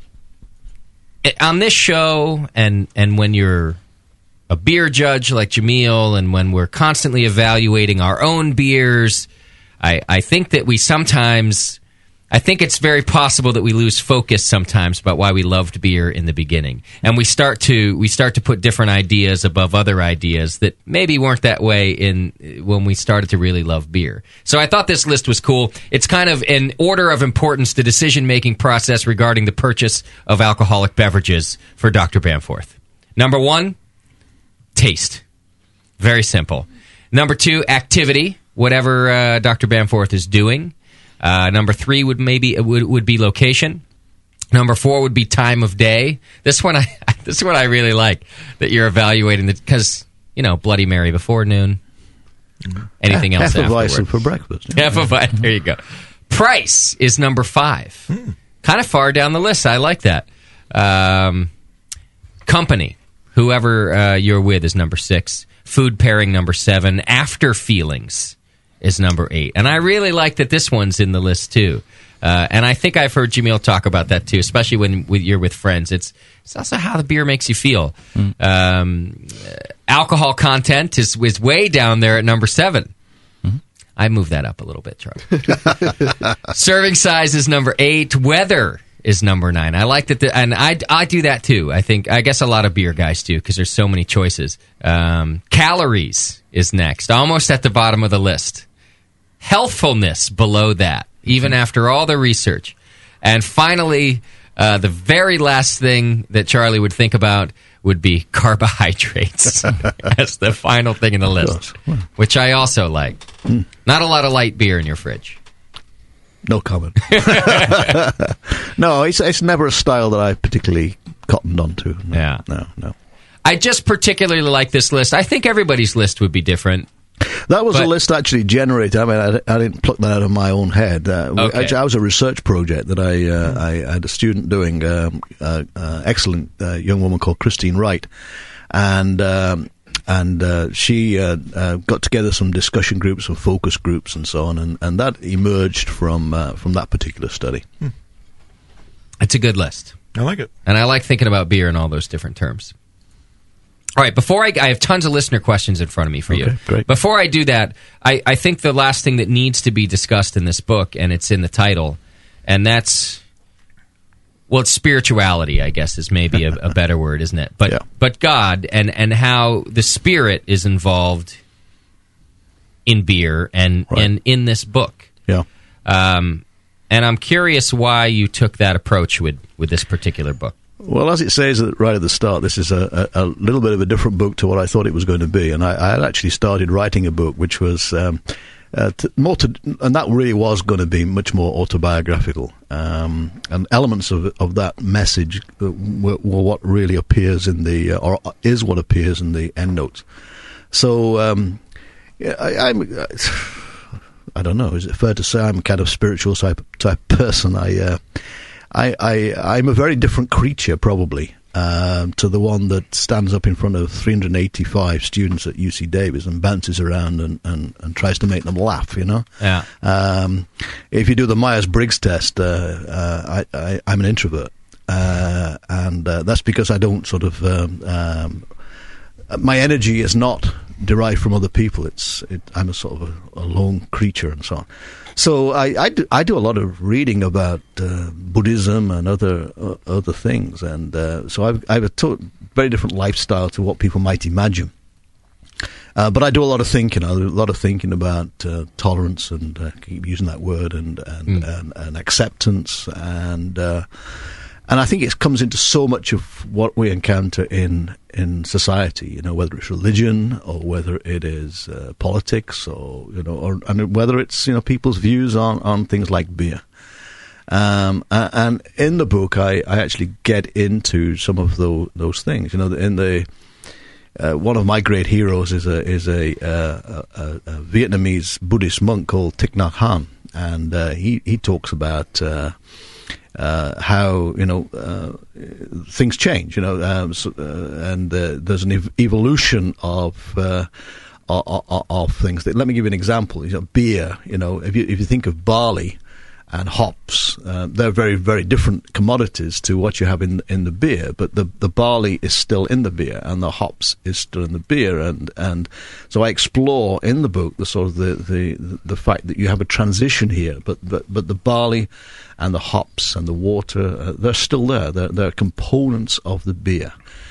S3: on this show and and when you're a beer judge like Jamil, and when we're constantly evaluating our own beers, I, I think that we sometimes, I think it's very possible that we lose focus sometimes about why we loved beer in the beginning, and we start to we start to put different ideas above other ideas that maybe weren't that way in when we started to really love beer. So I thought this list was cool. It's kind of in order of importance, the decision making process regarding the purchase of alcoholic beverages for Doctor Bamforth. Number one, taste. Very simple. Number two, activity. Whatever uh, Doctor Bamforth is doing. Uh, number three would maybe would, would be location. Number four would be time of day. This one, I this one I really like that you're evaluating because you know Bloody Mary before noon. Anything else?
S10: Hefeweizen for breakfast.
S3: Hefeweizen. There you go. Price is number five. Hmm. Kind of far down the list. I like that. Um, company, whoever uh, you're with, is number six. Food pairing, number seven. After feelings is number eight. And I really like that this one's in the list, too. Uh, and I think I've heard Jamil talk about that, too, especially when you're with friends. It's it's also how the beer makes you feel. Mm. Um, alcohol content is, is way down there at number seven. Mm-hmm. I moved that up a little bit, Charlie. Serving size is number eight. Weather is number nine. I like that, the, and I, I do that, too. I think I guess a lot of beer guys do, because there's so many choices. Um, calories is next, almost at the bottom of the list. Healthfulness below that, even after all the research. And finally, uh, the very last thing that Charlie would think about would be carbohydrates as the final thing in the list, which I also like. Mm. Not a lot of light beer in your fridge.
S10: No comment. No, it's, it's never a style that I particularly cottoned onto. No,
S3: yeah.
S10: No, no.
S3: I just particularly like this list. I think everybody's list would be different.
S10: That was
S3: but,
S10: a list actually generated. I mean, I, I didn't pluck that out of my own head. Uh,
S3: okay.
S10: Actually, I was a research project that I, uh, I had a student doing, um, uh, uh, excellent uh, young woman called Christine Wright, and um, and uh, she uh, uh, got together some discussion groups, some focus groups, and so on, and, and that emerged from uh, from that particular study.
S3: Hmm. It's a good list.
S7: I like it,
S3: and I like thinking about beer in all those different terms. All right, before I, I have tons of listener questions in front of me for
S10: okay,
S3: you.
S10: Great.
S3: Before I do that, I, I think the last thing that needs to be discussed in this book, and it's in the title, and that's, well, it's spirituality, I guess, is maybe a, a better word, isn't it? But
S10: yeah.
S3: but God, and, and how the spirit is involved in beer and,
S10: right.
S3: and in this book.
S10: Yeah.
S3: Um, and I'm curious why you took that approach with, with this particular book.
S10: Well, as it says right at the start, this is a, a, a little bit of a different book to what I thought it was going to be. And I, I had actually started writing a book which was um, uh, to, more to, and that really was going to be much more autobiographical. Um, and elements of of that message were, were what really appears in the, uh, or is what appears in the endnotes. So, um, yeah, I, I'm. I don't know. Is it fair to say I'm a kind of spiritual type type person? I. Uh, I, I, I'm a very different creature, probably, um, to the one that stands up in front of three hundred eighty-five students at U C Davis and bounces around and, and, and tries to make them laugh, you know?
S3: Yeah.
S10: Um, if you do the Myers-Briggs test, uh, uh, I, I, I'm an introvert. Uh, and uh, that's because I don't sort of... Um, um, my energy is not derived from other people. It's it, I'm a sort of a, a lone creature and so on. So I, I, do, I do a lot of reading about uh, Buddhism and other uh, other things, and uh, so I've, I have a to- very different lifestyle to what people might imagine. Uh, but I do a lot of thinking. I do a lot of thinking about uh, tolerance, and uh, keep using that word, and and, mm. and, and acceptance, and uh, and I think it comes into so much of what we encounter in in society. You know, whether it's religion or whether it is uh, politics, or you know, or and whether it's you know people's views on, on things like beer. Um, and in the book, I, I actually get into some of those those things. You know, in the Uh, one of my great heroes is a is a, uh, a, a Vietnamese Buddhist monk called Thich Nhat Hanh, and uh, he he talks about uh, uh, how you know uh, things change, you know, um, so, uh, and uh, there's an ev- evolution of uh, of, of things. Let me give you an example. You know, beer. You know, if you if you think of barley and hops, uh, they're very, very different commodities to what you have in in the beer. But the the barley is still in the beer, and the hops is still in the beer. And, and so I explore in the book the sort of the, the, the fact that you have a transition here, but but, but the barley and the hops and the water, uh, they're still there. They're, they're components of the beer,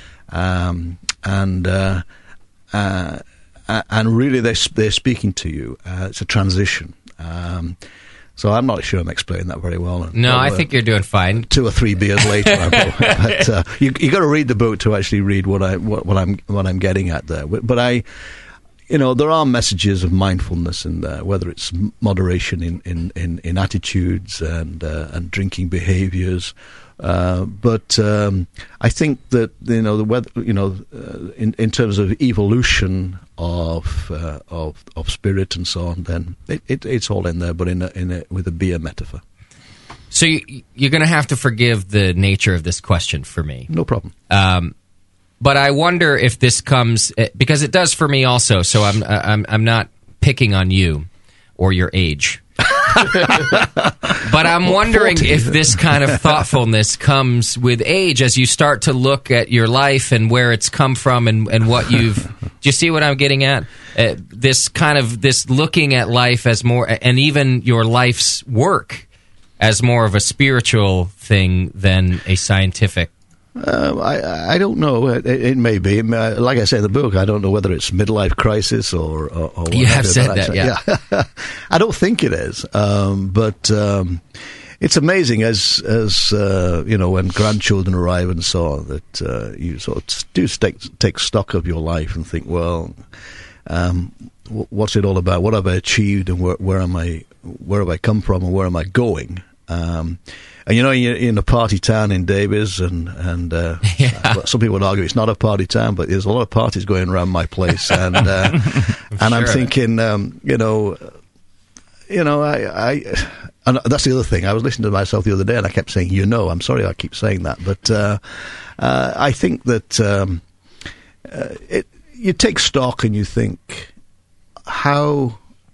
S10: um, and uh, uh, and really they're they're speaking to you. Uh, it's a transition. Um, So I'm not sure I'm explaining that very well.
S3: No,
S10: well,
S3: I uh, think you're doing fine.
S10: Two or three beers later, I but uh, you you got to read the book to actually read what I what, what I'm what I'm getting at there. But I, you know, there are messages of mindfulness in there, whether it's moderation in in, in, in attitudes and uh, and drinking behaviours. Uh, but um, I think that you know the weather, you know, uh, in in terms of evolution of uh, of of spirit and so on, then it, it, it's all in there, but in a, in a, with a beer metaphor.
S3: So you, you're going to have to forgive the nature of this question for me.
S10: No problem.
S3: Um, but I wonder if this comes because it does for me also. So I'm I'm I'm not picking on you or your age. But I'm wondering if this kind of thoughtfulness comes with age as you start to look at your life and where it's come from and, and what you've... Do you see what I'm getting at? Uh, this kind of, this looking at life as more, and even your life's work as more of a spiritual thing than a scientific.
S10: Um, I I don't know. It, it may be. Like I say in the book, I don't know whether it's midlife crisis or. or, or
S3: you have said that, yeah.
S10: yeah. I don't think it is, um, but um, it's amazing as as uh, you know when grandchildren arrive and so on that uh, you sort of do take take stock of your life and think, well, um, what's it all about? What have I achieved, and where, where am I? Where have I come from, and where am I going? Um, And you know, you're in a party town in Davies, and and uh, yeah. some people would argue it's not a party town, but there's a lot of parties going around my place, and uh, and I'm thinking, um, you know, you know, I, I, and that's the other thing. I was listening to myself the other day, and I kept saying, you know, I'm sorry, I keep saying that, but uh, uh, I think that um, uh, it, you take stock and you think how.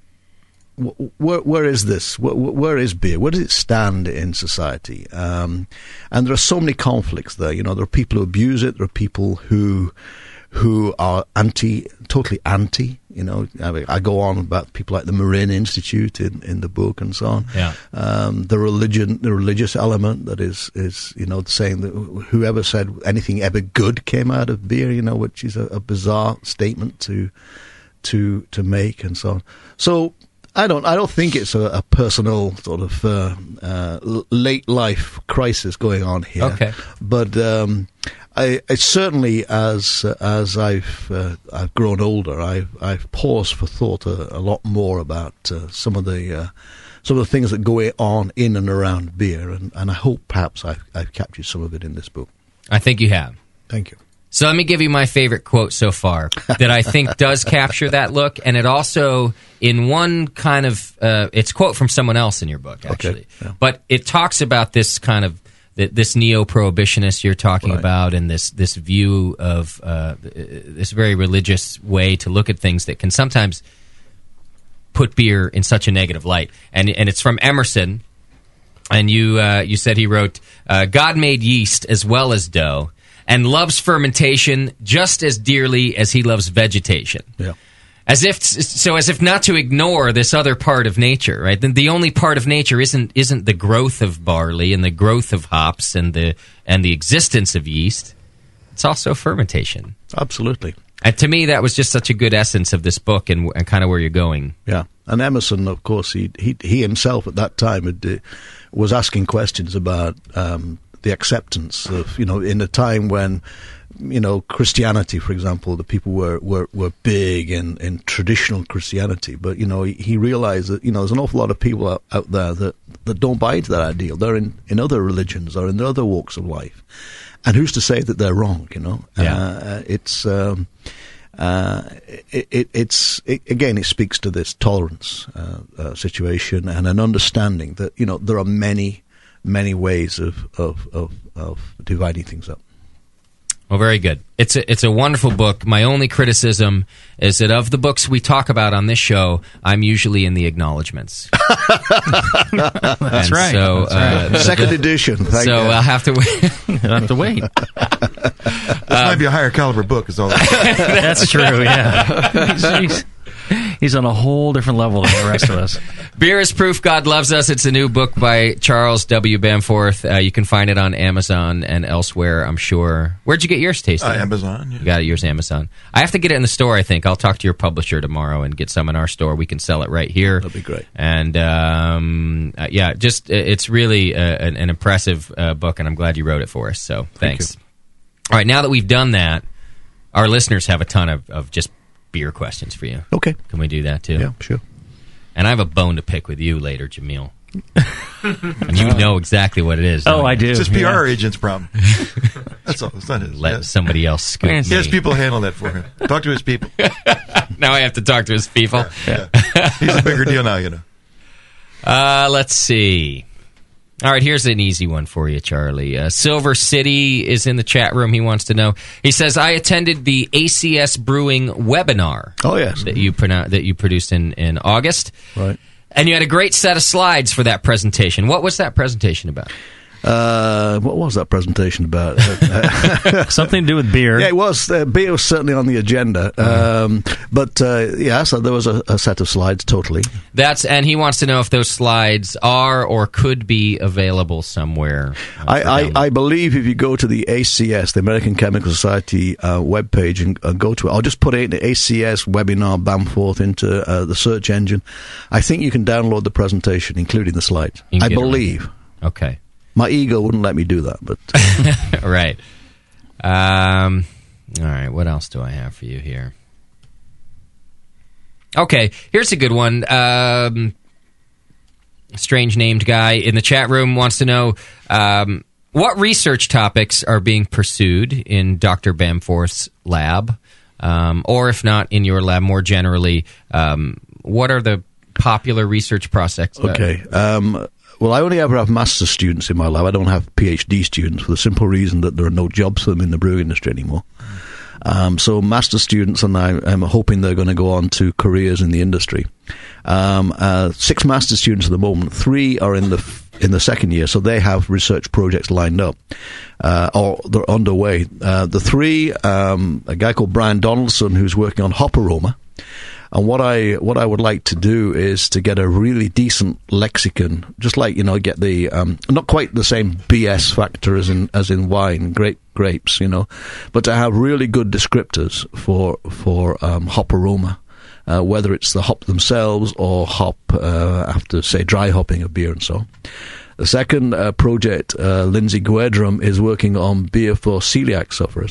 S10: Where, where is this? Where, where is beer? Where does it stand in society? Um, and there are so many conflicts there. You know, there are people who abuse it. There are people who who are anti, totally anti. You know, I, mean, I go on about people like the Marin Institute in, in the book and so on.
S3: Yeah.
S10: Um, the religion, the religious element that is is you know saying that whoever said anything ever good came out of beer. You know, which is a, a bizarre statement to to to make and so on. So. I don't. I don't think it's a, a personal sort of uh, uh, late life crisis going on here.
S3: Okay.
S10: But um, I, I certainly, as uh, as I've uh, I've grown older, I've I've paused for thought a, a lot more about uh, some of the uh, some of the things that go on in and around beer, and, and I hope perhaps I've I've captured some of it in this book.
S3: I think you have.
S10: Thank you.
S3: So let me give you my favorite quote so far that I think does capture that look, and it also, in one kind of, uh, it's a quote from someone else in your book, actually,
S10: okay. yeah.
S3: but it talks about this kind of, this neo-prohibitionist you're talking
S10: right.
S3: about, and this this view of uh, this very religious way to look at things that can sometimes put beer in such a negative light. And and it's from Emerson, and you uh, you said he wrote, uh, God made yeast as well as dough, and loves fermentation just as dearly as he loves vegetation.
S10: Yeah.
S3: As if so, as if not to ignore this other part of nature, right? Then the only part of nature isn't isn't the growth of barley and the growth of hops and the and the existence of yeast. It's also fermentation.
S10: Absolutely.
S3: And to me, that was just such a good essence of this book and, and kind of where you're going.
S10: Yeah, and Emerson, of course, he he, he himself at that time had, uh, was asking questions about um, the acceptance of, you know, in a time when, you know, Christianity, for example, the people were, were, were big in, in traditional Christianity, but, you know, he, he realized that, you know, there's an awful lot of people out, out there that, that don't buy into that ideal. They're in, in other religions or in other walks of life. And who's to say that they're wrong, you know?
S3: Yeah.
S10: Uh, it's... Um, Uh, it, it, it's it, again, it speaks to this tolerance uh, uh, situation and an understanding that, you know, there are many, many ways of of, of, of dividing things up.
S3: Well, very good. It's a, it's a wonderful book. My only criticism is that of the books we talk about on this show, I'm usually in the acknowledgments.
S13: That's
S3: And
S13: right.
S3: So,
S13: That's right.
S3: uh,
S10: Second
S3: the-
S10: edition. Thank
S3: So
S10: you.
S3: I'll have to wait.
S13: You'll have to wait.
S7: This might be a higher caliber book, is all.
S13: That's true, yeah. He's, he's, he's on a whole different level than the rest of us.
S3: Beer is Proof God Loves Us. It's a new book by Charles W. Bamforth. Uh, you can find it on Amazon and elsewhere, I'm sure. Where'd you get yours, Tasty?
S7: Uh, Amazon, yeah.
S3: You got it, yours Amazon. I have to get it in the store, I think. I'll talk to your publisher tomorrow and get some in our store. We can sell it right here.
S10: That'd be great.
S3: And, um, uh, yeah, just, uh, it's really uh, an, an impressive uh, book, and I'm glad you wrote it for us. So, thanks. All right, now that we've done that, our listeners have a ton of, of just beer questions for you.
S10: Okay.
S3: Can we do that, too?
S10: Yeah, sure.
S3: And I have a bone to pick with you later, Jamil. And you know exactly what it is.
S13: Oh,
S3: don't
S13: I
S3: you?
S13: do.
S7: It's just P R
S13: yeah.
S7: agent's problem. That's all. It's not his.
S3: Let
S7: Yeah.
S3: somebody else scoop
S7: He has
S3: me.
S7: people handle that for him. Talk to his people.
S3: Now I have to talk to his people.
S7: Yeah. He's a bigger deal now, you know.
S3: Uh, let's see. All right, here's an easy one for you, Charlie. Uh, Silver City is in the chat room. He wants to know. He says, I attended the A C S Brewing webinar.
S10: Oh, yes.
S3: That you, pronou- that you produced in, in August.
S10: Right.
S3: And you had a great set of slides for that presentation. What was that presentation about?
S10: Uh, what was that presentation about?
S13: Something to do with beer.
S10: Yeah, it was. Uh, beer was certainly on the agenda. Um, but, uh, yeah, so there was a, a set of slides, totally.
S3: That's and he wants to know if those slides are or could be available somewhere. uh,
S10: I,
S3: for
S10: I,
S3: download.
S10: I believe if you go to the A C S, the American Chemical Society uh, webpage, and uh, go to it, I'll just put it A C S webinar Bamforth into uh, the search engine. I think you can download the presentation, including the slides.
S3: You can
S10: I
S3: get it right
S10: believe.
S3: there. Okay.
S10: My ego wouldn't let me do that, but
S3: Right. Um, all right. What else do I have for you here? Okay. Here's a good one. Um, strange named guy in the chat room wants to know um, what research topics are being pursued in Doctor Bamforth's lab, um, or if not in your lab more generally, um, what are the popular research process? uh,
S10: okay. Um, well, I only ever have master's students in my lab. I don't have PhD students for the simple reason that there are no jobs for them in the brewing industry anymore. Um, so master's students, and I am hoping they're going to go on to careers in the industry. Um, uh, six master's students at the moment. Three are in the in the second year, so they have research projects lined up, uh, or they're underway. Uh, the three, um, a guy called Brian Donaldson, who's working on hop aroma. And what I what I would like to do is to get a really decent lexicon, just like, you know, get the um, not quite the same B S factor as in as in wine, grape grapes, you know, but to have really good descriptors for for um, hop aroma, uh, whether it's the hop themselves or hop uh, after, say, dry hopping of beer and so on. The second uh, project, uh, Lindsay Guedrum is working on beer for celiac sufferers.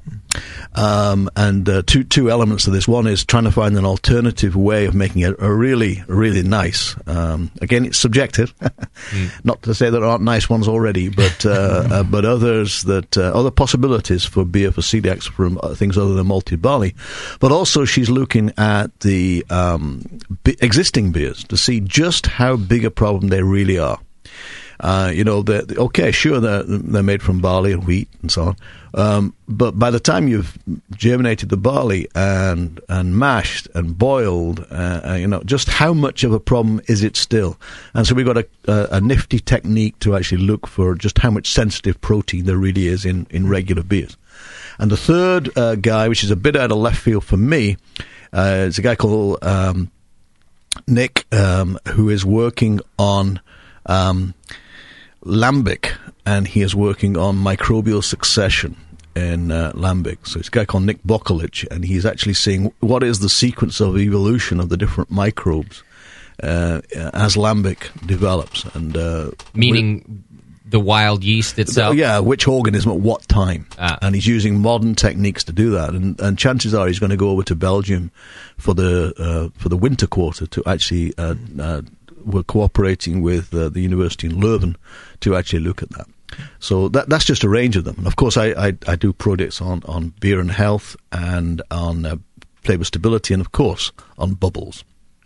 S10: Um, and uh, two two elements of this. One is trying to find an alternative way of making it a really, really nice. Um, again, it's subjective. mm. Not to say there aren't nice ones already, but uh, uh, but others that uh, other possibilities for beer for celiacs from uh, things other than malted barley. But also, she's looking at the um, b- existing beers to see just how big a problem they really are. Uh, you know, they're, okay, sure, they're, they're made from barley and wheat and so on. Um, but by the time you've germinated the barley and and mashed and boiled, uh, uh, you know, just how much of a problem is it still? And so we've got a, a, a nifty technique to actually look for just how much sensitive protein there really is in, in regular beers. And the third uh, guy, which is a bit out of left field for me, uh, is a guy called um, Nick, um, who is working on Um, lambic, and he is working on microbial succession in uh, lambic. So it's a guy called Nick Bokolich, and he's actually seeing what is the sequence of evolution of the different microbes uh, as lambic develops. And uh,
S3: Meaning the wild yeast itself?
S10: Yeah, which organism at what time.
S3: Ah.
S10: And he's using modern techniques to do that. And, and chances are he's going to go over to Belgium for the uh, for the winter quarter to actually, uh, uh, we're cooperating with uh, the university in Leuven to actually look at that. So that that's just a range of them. And of course, I, I, I do projects on, on beer and health and on uh, flavor stability and, of course, on bubbles.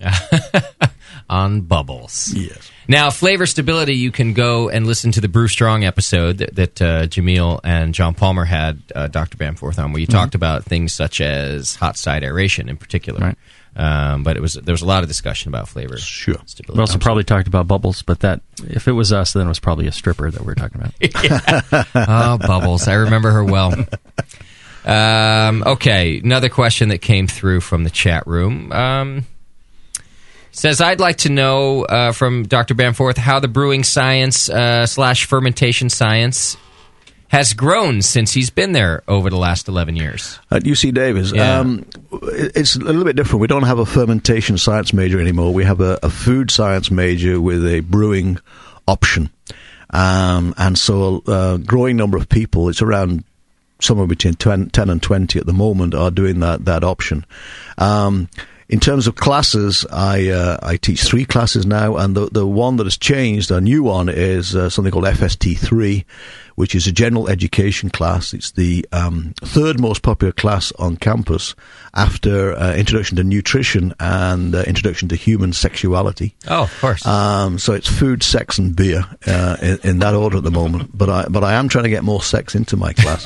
S3: On bubbles.
S10: Yes.
S3: Now, flavor stability, you can go and listen to the Brew Strong episode that, that uh, Jamil and John Palmer had uh, Doctor Bamforth on, where you
S13: Mm-hmm.
S3: talked about things such as hot side aeration in particular.
S13: Right.
S3: Um, but it was there was a lot of discussion about flavor.
S10: Sure.
S3: Stability.
S13: We also probably talked about bubbles, but that if it was us, then it was probably a stripper that we were talking about.
S3: Oh, Bubbles. I remember her well. Um, okay, another question that came through from the chat room. Um, says, I'd like to know uh, from Doctor Bamforth how the brewing science uh, slash fermentation science has grown since he's been there over the last eleven years.
S10: At U C Davis,
S3: Yeah.
S10: um, it's a little bit different. We don't have a fermentation science major anymore. We have a, a food science major with a brewing option. Um, and so a growing number of people, it's around somewhere between ten and twenty at the moment, are doing that, that option. Um, in terms of classes, I uh, I teach three classes now, and the the one that has changed, a new one, is uh, something called F S T three, which is a general education class. It's the um, third most popular class on campus after uh, Introduction to Nutrition and uh, Introduction to Human Sexuality.
S3: Oh, of course.
S10: Um, so it's food, sex, and beer uh, in, in that order at the moment. But I but I am trying to get more sex into my class.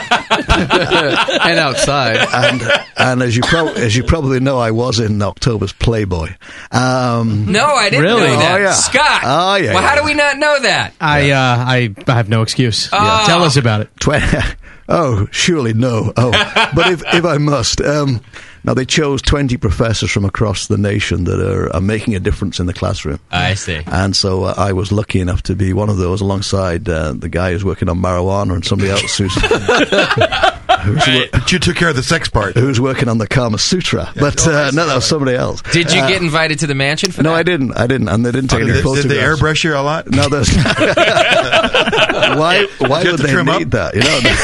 S2: And outside.
S10: And and as you pro- as you probably know, I was in October's Playboy. Um,
S3: No, I didn't
S8: Really?
S3: know that.
S10: Oh, yeah.
S3: Scott!
S10: Oh, yeah,
S3: Well, how
S10: yeah.
S3: do we not know that?
S8: I, uh, I I have no excuse.
S3: Oh.
S8: Tell us about it.
S10: Tw- oh, surely no. Oh, but if if I must, um, now they chose twenty professors from across the nation that are, are making a difference in the classroom.
S3: I see.
S10: And so uh, I was lucky enough to be one of those, alongside uh, the guy who's working on marijuana and somebody else who's who's,
S3: Right.
S7: But you took care of the sex part.
S10: who's working on the Kama Sutra. But uh, no, that was somebody else.
S3: Did you
S10: Uh,
S3: get invited to the mansion for
S10: No,
S3: that?
S10: I didn't. I didn't, and they didn't take
S7: Oh,
S10: any
S7: did,
S10: photographs.
S7: did they airbrush you a lot?
S10: No, there's. why? Why
S7: Did you have
S10: would
S7: to
S10: they
S7: trim
S10: need
S7: up?
S10: that? You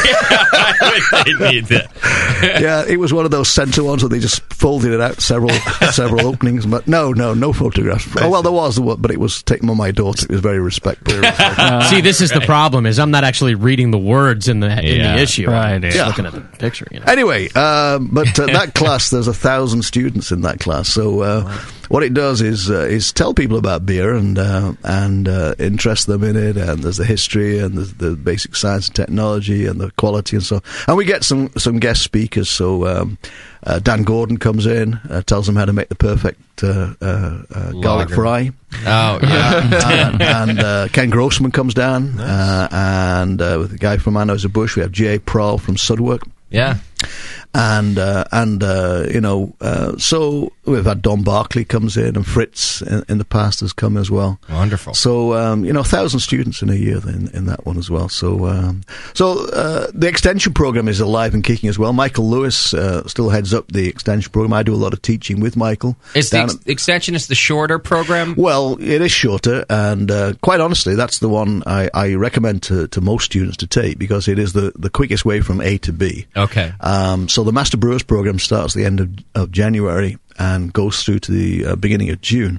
S10: know.
S3: I need that.
S10: Yeah, it was one of those center ones where they just folded it out several several openings. But no, no, no photographs. Oh well, there was, but it was taken by my daughter. It was very respectful.
S8: See, this is the problem: is I'm not actually reading the words in the in
S3: Yeah.
S8: the issue.
S13: Right,
S8: I'm just
S10: yeah.
S8: looking at the picture. You know?
S10: Anyway, um, but uh, that class, there's a thousand students in that class. So uh, what it does is uh, is tell people about beer and uh, and uh, interest them in it. And there's the history and there's the basic science and technology and the quality and so. And we get some some guest speakers. So um, uh, Dan Gordon comes in, uh, tells them how to make the perfect uh, uh, uh, garlic
S3: Lager.
S10: fry.
S3: Oh, yeah.
S10: and and uh, Ken Grossman comes down, uh, and uh, with a guy from Anheuser-Busch, we have J A. Prowl from Sudwork.
S3: Yeah.
S10: And uh, and uh, you know, uh, so we've had Don Barkley comes in, and Fritz in, in the past has come as well.
S3: Wonderful.
S10: So um, you know, a thousand students in a year in, in that one as well. So um, so uh, the extension program is alive and kicking as well. Michael Lewis uh, still heads up the extension program. I do a lot of teaching with Michael.
S3: Is the
S10: down
S3: ex- extension is the shorter program?
S10: well, it is shorter, and uh, quite honestly, that's the one I, I recommend to, to most students to take because it is the, the quickest way from A to B.
S3: Okay.
S10: Um, so the Master Brewers program starts at the end of, of January and goes through to the uh, beginning of June.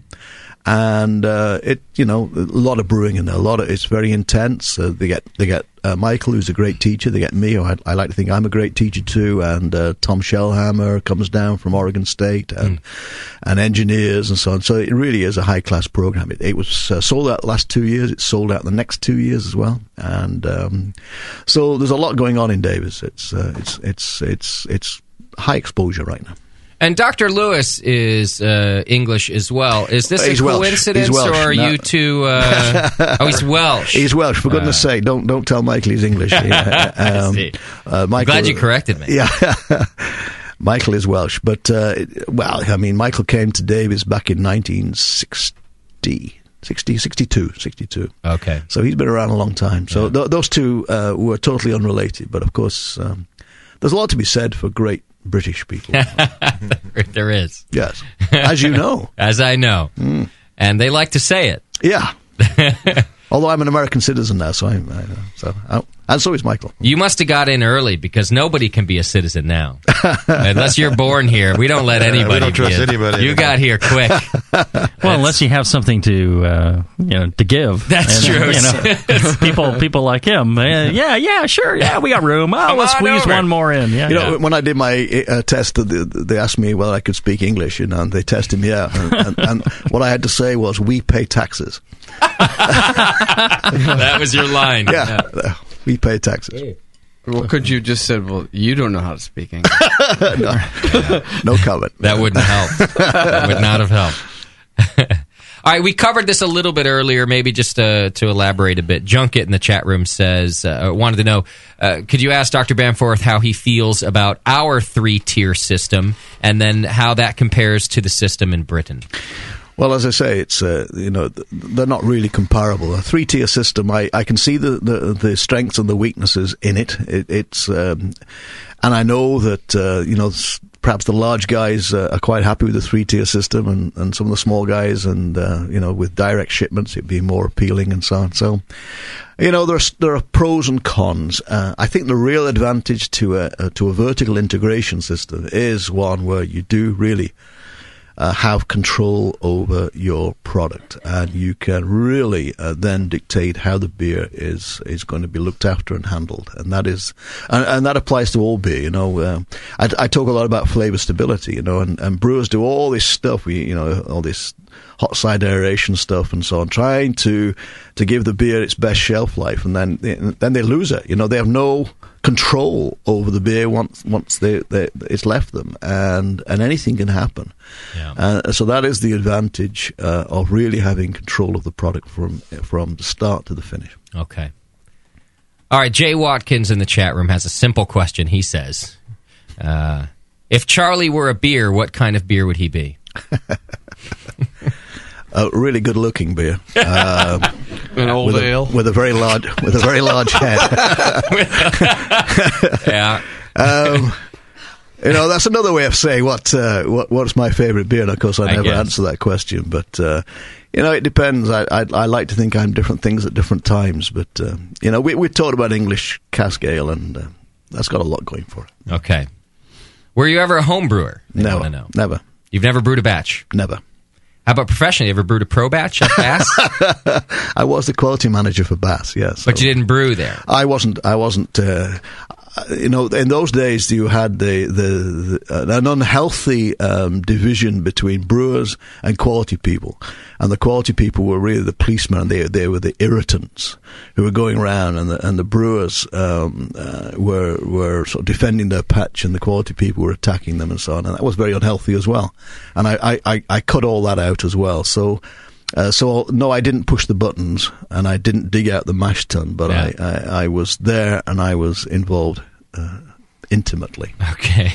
S10: And uh, it, you know, a lot of brewing in there. A lot of it's very intense. Uh, they get they get uh, Michael, who's a great teacher. They get me, who I, I like to think I'm a great teacher too. And uh, Tom Shellhammer comes down from Oregon State, and and engineers and so on. So it really is a high class program. It, it was uh, sold out the last two years. It's sold out the next two years as well. And um, so there's a lot going on in Davis. It's uh, it's it's it's it's high exposure right now.
S3: And Doctor Lewis is uh, English as well. Is this
S10: He's
S3: a
S10: Welsh.
S3: coincidence,
S10: He's Welsh.
S3: or are
S10: No.
S3: you two? Uh, oh, he's Welsh.
S10: He's Welsh. For goodness
S3: Uh,
S10: sake, don't don't tell Michael he's English. Yeah, um,
S3: see.
S10: uh,
S3: I'm
S10: Michael,
S3: glad you corrected me.
S10: Yeah, Michael is Welsh, but uh, it- well, I mean, Michael came to Davis back in nineteen sixty. sixty, sixty-two, sixty-two.
S3: Okay.
S10: So he's been around a long time. So th- those two uh, were totally unrelated. But of course, um, there's a lot to be said for great British people.
S3: There is.
S10: Yes. As you know.
S3: As I know.
S10: Mm.
S3: And they like to say it.
S10: Yeah. Although I'm an American citizen now, so I'm. I, so I, and so is Michael.
S3: You must have got in early because nobody can be a citizen now, unless you're born here. We don't let anybody.
S7: we don't
S3: be
S7: trust
S3: in.
S7: anybody.
S3: You got here quick.
S13: Well, unless you have something to, uh, you know, to give.
S3: That's
S13: and,
S3: true.
S13: You know, people, people like him. Uh, yeah, yeah, sure, yeah, we got room. Oh,
S3: Come
S13: let's
S3: on
S13: squeeze
S3: over.
S13: one more in. Yeah,
S10: You
S13: yeah.
S10: know, when I did my uh, test, they, they asked me whether I could speak English, you know, and they tested me out. And, and, and what I had to say was, "We pay taxes."
S3: That was your line.
S10: Yeah, yeah. We pay taxes.
S2: Well, could you just said, well, you don't know how to speak English.
S10: no, no comment.
S3: That wouldn't help. That would not have helped. All right, we covered this a little bit earlier, maybe just uh, to elaborate a bit. Junket in the chat room says, uh, wanted to know, uh, could you ask Doctor Bamforth how he feels about our three-tier system and then how that compares to the system in Britain?
S10: Well, as I say, it's uh, you know th- they're not really comparable. A three-tier system, I, I can see the, the the strengths and the weaknesses in it. it it's um, and I know that uh, you know s- perhaps the large guys uh, are quite happy with the three-tier system, and, and some of the small guys, and uh, you know with direct shipments, it'd be more appealing and so on. So, you know, there's there are pros and cons. Uh, I think the real advantage to a, a to a vertical integration system is one where you do really Uh, have control over your product, and you can really uh, then dictate how the beer is is going to be looked after and handled, and that is, and, and that applies to all beer. You know, uh, I, I talk a lot about flavor stability. You know, and, and brewers do all this stuff. We, you know, all this hot side aeration stuff and so on, trying to to give the beer its best shelf life, and then then they lose it. You know, they have no control over the beer once once they, they it's left them, and and anything can happen.
S3: Yeah.
S10: Uh, so that is the advantage uh, of really having control of the product from from the start to the finish.
S3: Okay. All right, Jay Watkins in the chat room has a simple question. He says, uh, if Charlie were a beer, what kind of beer would he be?
S10: A really good-looking beer, uh,
S2: an old
S10: with
S2: ale
S10: a, with a very large with a very large head.
S3: Yeah.
S10: Um, you know, that's another way of saying what uh, what what's my favourite beer. And of course, I,
S3: I
S10: never
S3: guess.
S10: answer that question. But uh, you know, it depends. I, I I like to think I'm different things at different times. But uh, you know, we we talked about English cask ale, and uh, that's got a lot going for it.
S3: Okay. Were you ever a home brewer? They
S10: Never,
S3: wanna know.
S10: never,
S3: You've never brewed a batch?
S10: never.
S3: How about professionally? You ever brewed a pro batch at Bass?
S10: I was the quality manager for Bass, yes.
S3: But you didn't brew there.
S10: I wasn't. I wasn't. Uh, you know, in those days, you had the, the, the an unhealthy um, division between brewers and quality people, and the quality people were really the policemen. And they they were the irritants who were going around, and the and the brewers um, uh, were were sort of defending their patch, and the quality people were attacking them, and so on. And that was very unhealthy as well. And I I, I cut all that out as well. So. Uh, so no, I didn't push the buttons, and I didn't dig out the mash tun, but
S3: Yeah.
S10: I, I, I was there, and I was involved uh, intimately.
S3: Okay.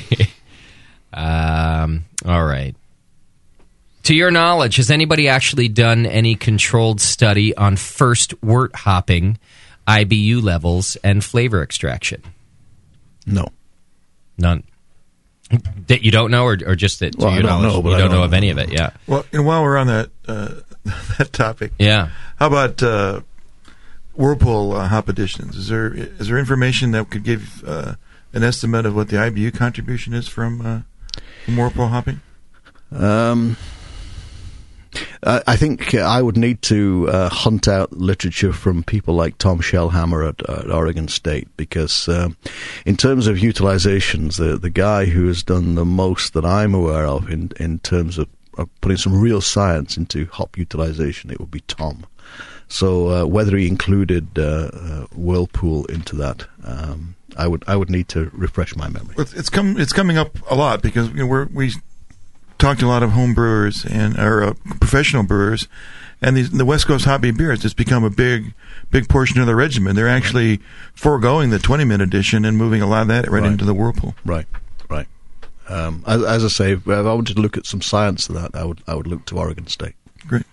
S3: Um, all right. To your knowledge, has anybody actually done any controlled study on first wort hopping, I B U levels, and flavor extraction?
S10: No.
S3: None. That you don't know, or, or just that to
S10: Well, I
S3: your
S10: don't
S3: knowledge,
S10: know, but
S3: you
S10: I
S3: don't
S10: don't
S3: know of
S10: know.
S3: any of it? Yeah.
S7: Well, and while we're on that uh, that topic,
S3: Yeah.
S7: how about uh, Whirlpool uh, hop additions? Is there is there information that could give uh, an estimate of what the I B U contribution is from uh, from Whirlpool hopping?
S10: Um, I, I think uh, I would need to uh, hunt out literature from people like Tom Shellhammer at, at Oregon State, because um, in terms of utilizations, the the guy who has done the most that I'm aware of in in terms of, of putting some real science into hop utilization, it would be Tom. So uh, whether he included uh, uh, Whirlpool into that, um, I would I would need to refresh my memory.
S7: It's, it's come it's coming up a lot because you know, we're we talked to a lot of home brewers and or uh, professional brewers, and these, the West Coast hobby beers has become a big big portion of the regimen. They're actually foregoing the twenty minute edition and moving a lot of that right,
S10: Right.
S7: into the Whirlpool.
S10: Right, right. Um, as, as I say, if I wanted to look at some science to that, I would I would look to Oregon State.
S7: Great.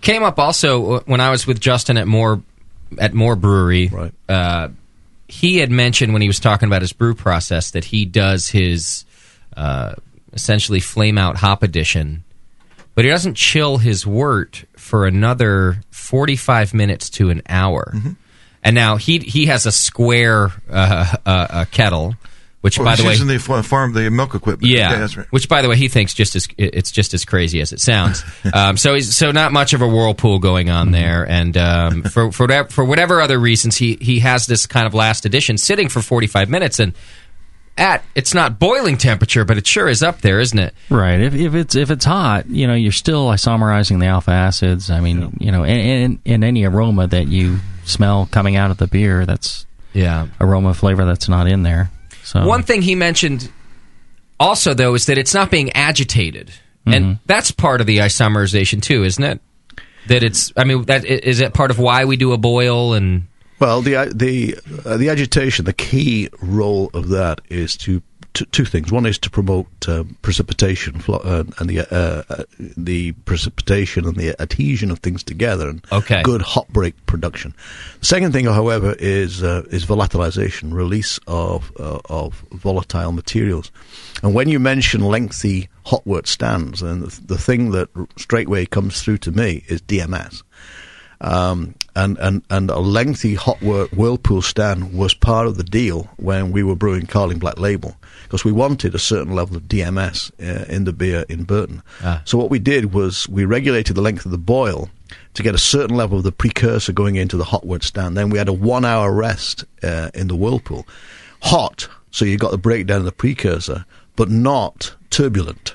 S3: Came up also when I was with Justin at Moore at Moore Brewery.
S10: Right.
S3: Uh, he had mentioned when he was talking about his brew process that he does his uh, essentially flame out hop addition, but he doesn't chill his wort for another forty-five minutes to an hour.
S7: Mm-hmm.
S3: And now he he has a square uh, uh, uh, kettle, which
S7: Well,
S3: by
S7: he's
S3: the way,
S7: using the fa- farm, the milk equipment.
S3: yeah,
S7: that's right.
S3: which by the way he thinks just as it's just as crazy as it sounds. um, so he's so not much of a whirlpool going on there, and um, for for whatever, for whatever other reasons, he he has this kind of last edition sitting for forty-five minutes, and at it's not boiling temperature, but it sure is up there, isn't it?
S13: Right. If, if it's if it's hot, you know, you're still isomerizing the alpha acids. I mean, you know, in, in any aroma that you smell coming out of the beer, that's
S3: yeah
S13: aroma flavor that's not in there. So
S3: One thing he mentioned also, though, is that it's not being agitated,
S13: Mm-hmm.
S3: and that's part of the isomerization too, isn't it? That it's, I mean, that is it part of why we do a boil and.
S10: Well, the the uh, the agitation, the key role of that is to, to two things. One is to promote uh, precipitation flo- uh, and the uh, uh, the precipitation and the adhesion of things together, and
S3: Okay.
S10: good hop break production. The second thing, however, is uh, is volatilization, release of uh, of volatile materials. And when you mention lengthy hot wort stands, then the, the thing that straightway comes through to me is D M S. Um, and, and, and a lengthy hot wort whirlpool stand was part of the deal when we were brewing Carling Black Label, because we wanted a certain level of D M S uh, in the beer in Burton.
S3: Ah.
S10: So what we did was we regulated the length of the boil to get a certain level of the precursor going into the hot wort stand. Then we had a one-hour rest uh, in the whirlpool. Hot, so you got the breakdown of the precursor, but not turbulent.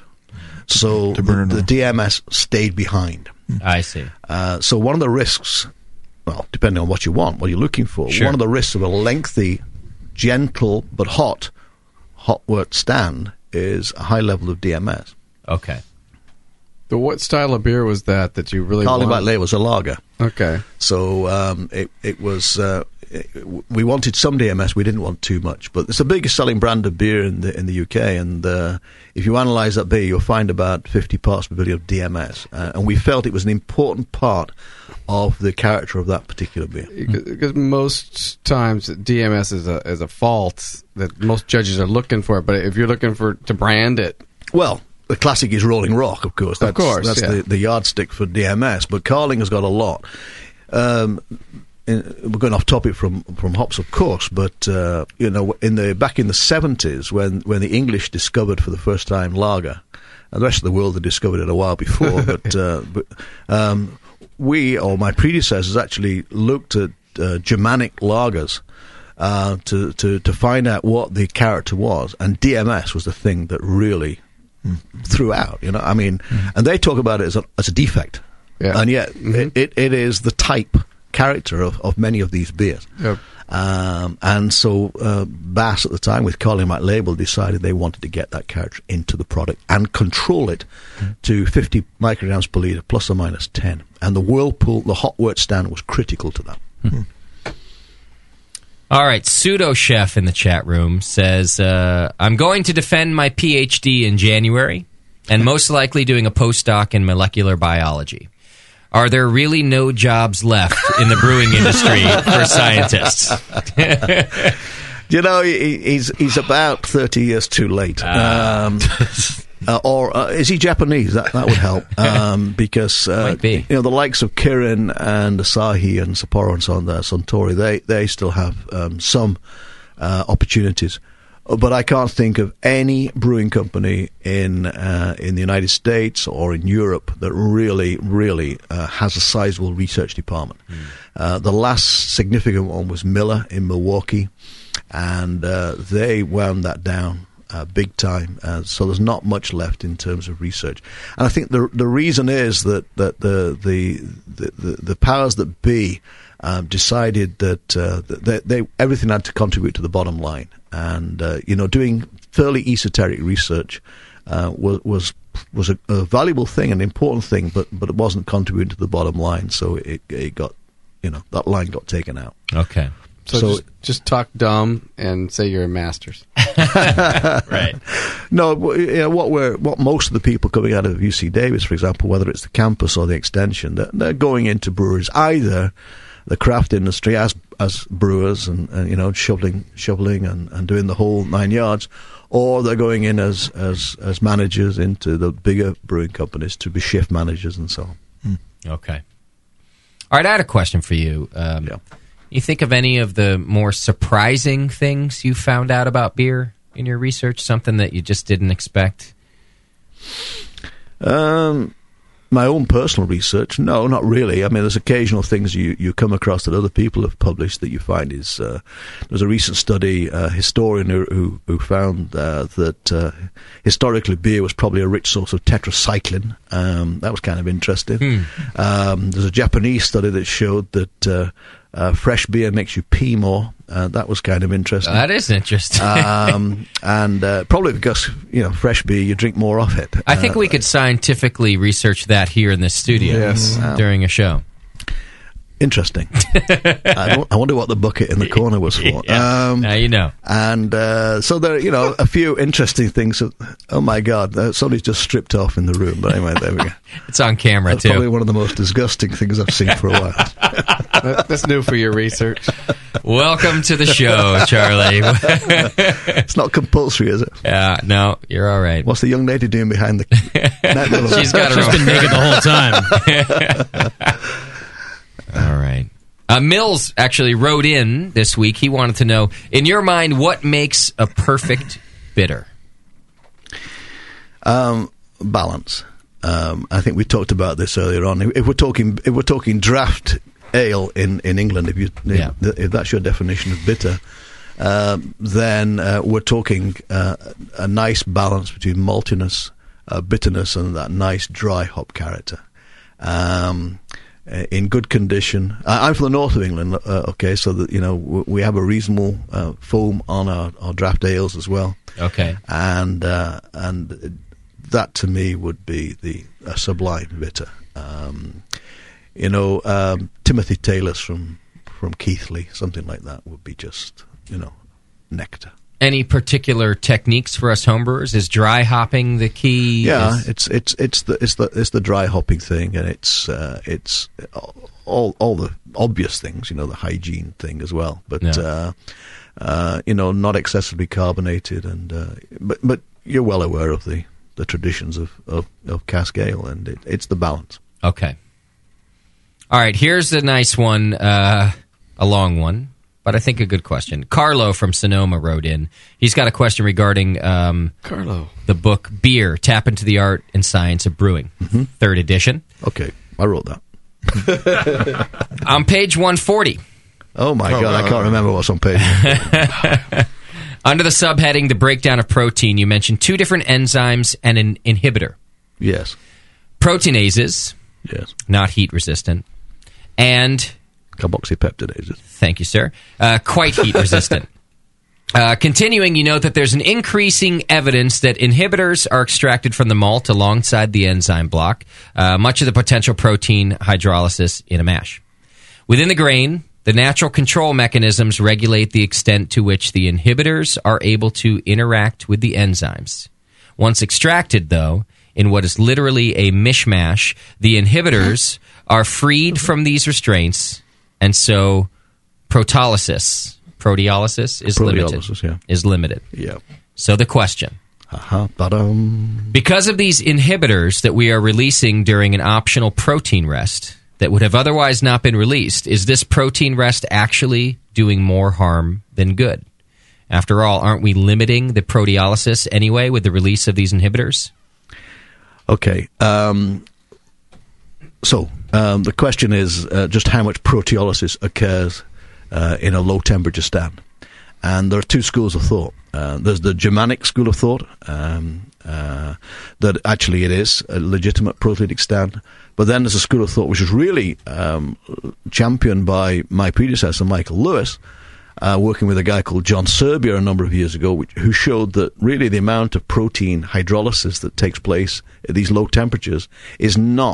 S10: So the, the D M S stayed behind.
S3: I see.
S10: Uh, so one of the risks, well, depending on what you want, what you're looking for,
S3: Sure.
S10: one of the risks of a lengthy, gentle but hot hot wort stand is a high level of D M S.
S3: Okay.
S2: The what style of beer was that that you really
S10: Carling Black
S2: wanted?
S10: Label was a lager.
S2: Okay.
S10: So um, it it was. Uh, it, we wanted some D M S. We didn't want too much, but it's the biggest selling brand of beer in the in the U K. And uh, if you analyse that beer, you'll find about fifty parts per billion of D M S. Uh, and we felt it was an important part of the character of that particular beer.
S2: Because most times D M S is a is a fault that most judges are looking for. But if you're looking for to brand it,
S10: well, the classic is Rolling Rock, of course. That's,
S2: Of course,
S10: that's
S2: yeah.
S10: the, the yardstick for D M S. But Carling has got a lot. Um, in, we're going off topic from, from hops, of course, but uh, you know, in the back in the seventies, when when the English discovered for the first time lager, and the rest of the world had discovered it a while before, but uh, but um, we or my predecessors actually looked at uh, Germanic lagers. Uh, to, to, to find out what the character was, and D M S was the thing that really throughout, you know, I mean, mm-hmm. and they talk about it as a, as a defect,
S2: yeah.
S10: and yet
S2: mm-hmm.
S10: it, it, it is the type character of, of many of these beers.
S2: Yep.
S10: Um, and so uh, Bass at the time with Carling Black Label decided they wanted to get that character into the product and control it mm-hmm. to fifty micrograms per litre plus or minus ten, and the whirlpool, the hot wort stand was critical to that.
S2: Mm-hmm.
S3: All right, Pseudo Chef in the chat room says, uh, I'm going to defend my P H D in January and most likely doing a postdoc in molecular biology. Are there really no jobs left in the brewing industry for scientists?
S10: You know, he, he's he's about thirty years too late.
S3: Uh.
S10: Um, uh, or uh, is he Japanese? That that would help. Um, because uh,
S3: Might be.
S10: you know, the likes of Kirin and Asahi and Sapporo and so on, there, Suntory, they they still have um, some uh, opportunities. But I can't think of any brewing company in uh, in the United States or in Europe that really, really uh, has a sizable research department. Mm. Uh, the last significant one was Miller in Milwaukee, and uh, they wound that down uh, big time. Uh, so there's not much left in terms of research. And I think the the reason is that, that the, the, the, the, the powers that be um, decided that uh, they, they everything had to contribute to the bottom line. And, uh, you know, doing fairly esoteric research uh, was was was a, a valuable thing, an important thing, but, but it wasn't contributing to the bottom line. So it, it got, you know, that line got taken out.
S3: Okay.
S2: So,
S10: So-
S2: just, just talk dumb and say you're a master's.
S3: Right.
S10: No, w- you know, what we're what most of the people coming out of U C Davis, for example, whether it's the campus or the extension, they're, they're going into breweries, either the craft industry as as brewers and, and you know shoveling shoveling and, and doing the whole nine yards, or they're going in as as as managers into the bigger brewing companies to be shift managers and so on.
S3: Okay. All right, I had a question for you. Um, You think of any of the more surprising things you found out about beer in your research? Something that you just didn't expect?
S10: Um, my own personal research, no, not really. I mean, there's occasional things you, you come across that other people have published that you find is. Uh, there's a recent study, a historian who who, who found uh, that uh, historically beer was probably a rich source of tetracycline. Um, that was kind of interesting.
S3: Hmm.
S10: Um, there's a Japanese study that showed that. Uh, Uh, fresh beer makes you pee more. Uh, that was kind of interesting.
S3: That is interesting.
S10: um, and uh, probably because, you know, fresh beer, you drink more of it.
S3: I think
S10: Uh,
S3: we could scientifically research that here in this studio
S10: Yes.
S3: during a show.
S10: Interesting. I, don't- I wonder what the bucket in the corner was for.
S3: Yeah.
S10: Um,
S3: Now you know.
S10: And uh, so there, are, you know, a few interesting things. That, oh my God, uh, somebody's just stripped off in the room. But anyway, there we go.
S3: It's on camera
S10: That's
S3: too.
S10: probably one of the most disgusting things I've seen for a while.
S2: That- That's new for your research.
S3: Welcome to the show, Charlie.
S10: It's not compulsory, is it?
S3: Yeah, no, you're all right.
S10: What's the young lady doing behind the net?
S3: She's got her
S8: She's
S3: own-
S8: been naked the whole time.
S3: All right. Uh, Mills actually wrote in this week. He wanted to know, in your mind, what makes a perfect bitter?
S10: Um, balance. Um, I think we talked about this earlier on. If we're talking, if we're talking draft ale in, in England, if you
S3: Yeah.
S10: if, if that's your definition of bitter, um, then uh, we're talking uh, a nice balance between maltiness, uh, bitterness, and that nice dry hop character. Um, uh, in good condition. I, I'm from the north of England. Uh, okay, so that you know w- we have a reasonable uh, foam on our, our draft ales as well.
S3: Okay.
S10: and uh, and that to me would be the a sublime bitter. Um, you know, um, Timothy Taylor's from from Keighley, something like that would be just you know nectar.
S3: Any particular techniques for us homebrewers? Is dry hopping the key?
S10: Yeah,
S3: Is-
S10: it's it's it's the it's the it's the dry hopping thing, and it's uh, it's all all the obvious things, you know, the hygiene thing as well. But
S3: Yeah.
S10: uh, uh, you know, not excessively carbonated, and uh, but but you're well aware of the, the traditions of, of, of cask ale, and it, it's the balance.
S3: Okay. All right, here's a nice one, uh, a long one, but I think a good question. Carlo from Sonoma wrote in. He's got a question regarding um,
S2: Carlo.
S3: the book Beer, Tap into the Art and Science of Brewing,
S10: Mm-hmm.
S3: third edition.
S10: Okay, I wrote that.
S3: On page one forty.
S10: Oh my
S3: Oh,
S10: God, I
S3: wow.
S10: can't remember what's on page.
S3: Under the subheading, the breakdown of protein, you mentioned two different enzymes and an inhibitor.
S10: Yes.
S3: Proteinases.
S10: Yes.
S3: Not heat resistant. And
S10: carboxypeptidases.
S3: Thank you, sir. Uh, quite heat resistant. Uh, continuing, you note that there's an increasing evidence that inhibitors are extracted from the malt alongside the enzyme block, uh, much of the potential protein hydrolysis in a mash. Within the grain, the natural control mechanisms regulate the extent to which the inhibitors are able to interact with the enzymes. Once extracted, though, in what is literally a mishmash, the inhibitors are freed from these restraints, and so proteolysis, proteolysis is
S10: Proteolysis,
S3: limited.
S10: yeah.
S3: Is limited.
S10: Yeah.
S3: So the question.
S10: Uh-huh, but, um...
S3: Because of these inhibitors that we are releasing during an optional protein rest that would have otherwise not been released, is this protein rest actually doing more harm than good? After all, aren't we limiting the proteolysis anyway with the release of these inhibitors?
S10: Okay. Um, so um, the question is uh, just how much proteolysis occurs uh, in a low temperature stand. And there are two schools of thought. Uh, there's the Germanic school of thought, um, uh, that actually it is a legitimate proteolytic stand. But then there's a school of thought which is really um, championed by my predecessor, Michael Lewis, uh, working with a guy called John Serbia a number of years ago, which, who showed that really the amount of protein hydrolysis that takes place at these low temperatures is not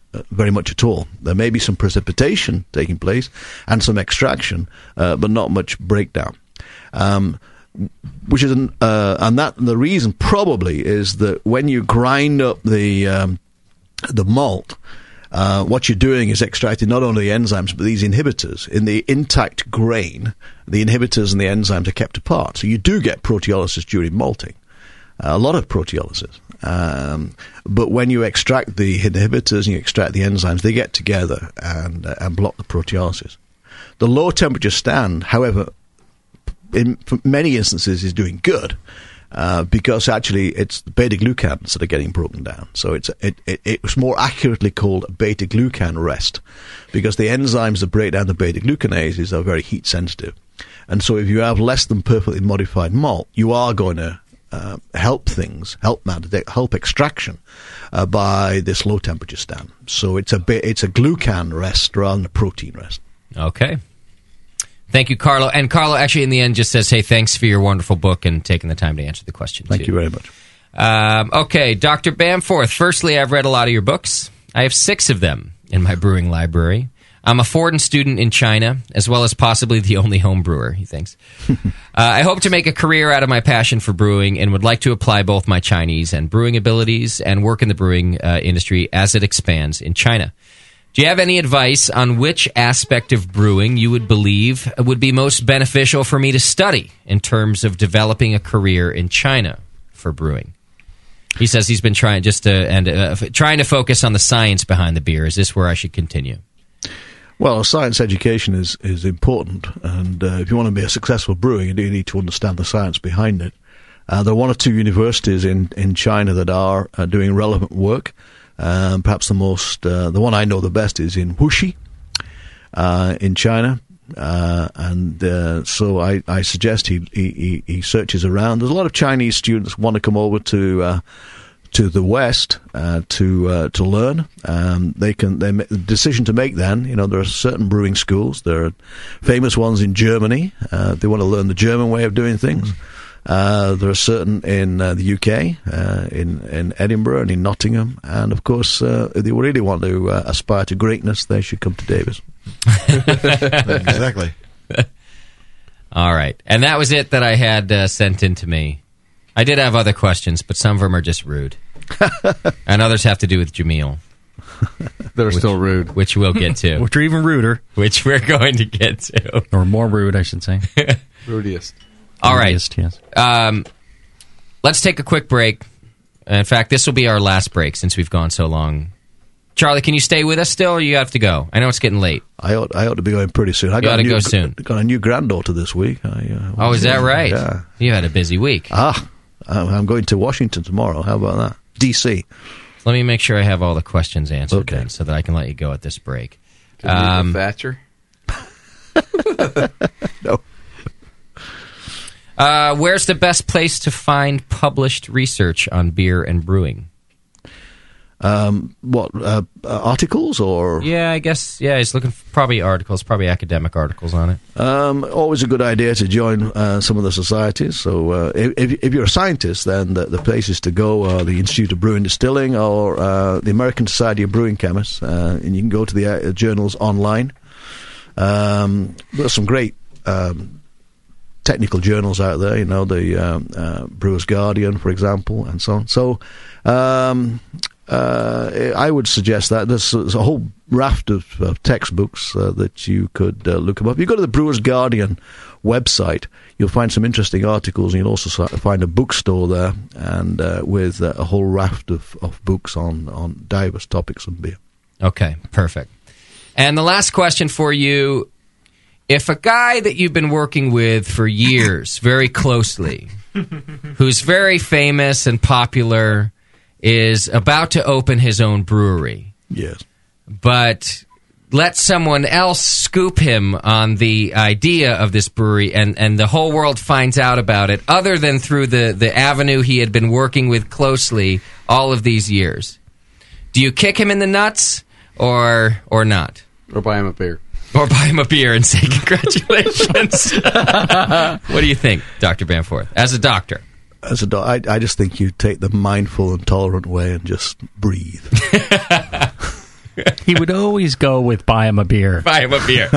S10: uh, very much at all. There may be some precipitation taking place and some extraction, uh, but not much breakdown. Um, which is an, uh, and that the reason probably is that when you grind up the um, the malt, uh, what you're doing is extracting not only the enzymes but these inhibitors. In the intact grain, the inhibitors and the enzymes are kept apart, so you do get proteolysis during malting, uh, a lot of proteolysis. Um, but when you extract the inhibitors and you extract the enzymes, they get together and uh, and block the proteolysis. The low temperature stand, however, in many instances is doing good, uh, because actually it's the beta-glucans that are getting broken down. So it's it, it, it was more accurately called a beta-glucan rest, because the enzymes that break down the beta-glucanases are very heat sensitive. And so if you have less than perfectly modified malt, you are going to uh, help things, help help extraction uh, by this low temperature stand. So it's a it's a glucan rest rather than a protein rest.
S3: Okay. Thank you, Carlo. And Carlo actually in the end just says, hey, thanks for your wonderful book and taking the time to answer the question,
S10: Thank
S3: too.
S10: you very much.
S3: Um, okay, Doctor Bamforth. Firstly, I've read a lot of your books. I have six of them in my brewing library. I'm a Fordham student in China, as well as possibly the only home brewer, he thinks. uh, I hope to make a career out of my passion for brewing and would like to apply both my Chinese and brewing abilities and work in the brewing uh, industry as it expands in China. Do you have any advice on which aspect of brewing you would believe would be most beneficial for me to study in terms of developing a career in China for brewing? He says he's been trying just to and uh, trying to focus on the science behind the beer. Is this where I should continue?
S10: Well, science education is, is important, and uh, if you want to be a successful brewer, you do need to understand the science behind it. Uh, there are one or two universities in, in China that are uh, doing relevant work. Um, perhaps the most, uh, the one I know the best is in Wuxi, uh, in China. Uh, and uh, so I, I suggest he, he, he searches around. There's a lot of Chinese students want to come over to uh, to the West uh, to uh, to learn. Um, they can they make the decision to make. Then you know there are certain brewing schools. There are famous ones in Germany. Uh, they want to learn the German way of doing things. Uh, there are certain in uh, the U K, uh, in in Edinburgh and in Nottingham, and of course, uh, if they really want to uh, aspire to greatness, they should come to Davis.
S7: Exactly.
S3: All right, and that was it that I had uh, sent in to me. I did have other questions, but some of them are just rude, and others have to do with Jameel.
S2: That are
S3: which,
S2: still rude,
S3: which we'll get to,
S13: which are even ruder,
S3: which we're going to get to,
S13: or more rude, I should say.
S2: Rudiest.
S3: All right.
S13: Yes.
S3: Um, let's take a quick break. In fact, this will be our last break since we've gone so long. Charlie, can you stay with us still, or you have to go? I know it's getting late.
S10: I ought, I ought to be going pretty soon. I
S3: you
S10: got
S3: ought to
S10: a new,
S3: go soon.
S10: Got a new granddaughter this week. I, uh,
S3: oh, is that right?
S10: Yeah.
S3: You had a busy week.
S10: Ah, I'm going to Washington tomorrow. How about that? D C.
S3: Let me make sure I have all the questions answered
S10: okay.
S3: then, so that I can let you go at this break.
S2: Can you um, Thatcher?
S10: No.
S3: Uh, where's the best place to find published research on beer and brewing?
S10: Um, what, uh, uh, articles or?
S3: Yeah, I guess, yeah, he's looking for probably articles, probably academic articles on it.
S10: Um, always a good idea to join uh, some of the societies. So uh, if, if you're a scientist, then the, the places to go are the Institute of Brewing Distilling or uh, the American Society of Brewing Chemists, uh, and you can go to the uh, journals online. Um, there's some great um, technical journals out there, you know, the um, uh, Brewer's Guardian, for example, and so on. So um, uh, I would suggest that. There's, there's a whole raft of, of textbooks uh, that you could uh, look them up. If you go to the Brewer's Guardian website, you'll find some interesting articles, and you'll also find a bookstore there and uh, with uh, a whole raft of, of books on, on diverse topics on beer.
S3: Okay, perfect. And the last question for you: if a guy that you've been working with for years, very closely, who's very famous and popular, is about to open his own brewery.
S10: Yes.
S3: But let someone else scoop him on the idea of this brewery, and, and the whole world finds out about it, other than through the, the avenue he had been working with closely all of these years. Do you kick him in the nuts or or not?
S2: Or buy him a beer.
S3: Or buy him a beer and say congratulations. What do you think, Doctor Bamforth, as a doctor?
S10: As a do- I, I just think you take the mindful and tolerant way and just breathe.
S13: He would always go with buy him a beer.
S3: Buy him a beer.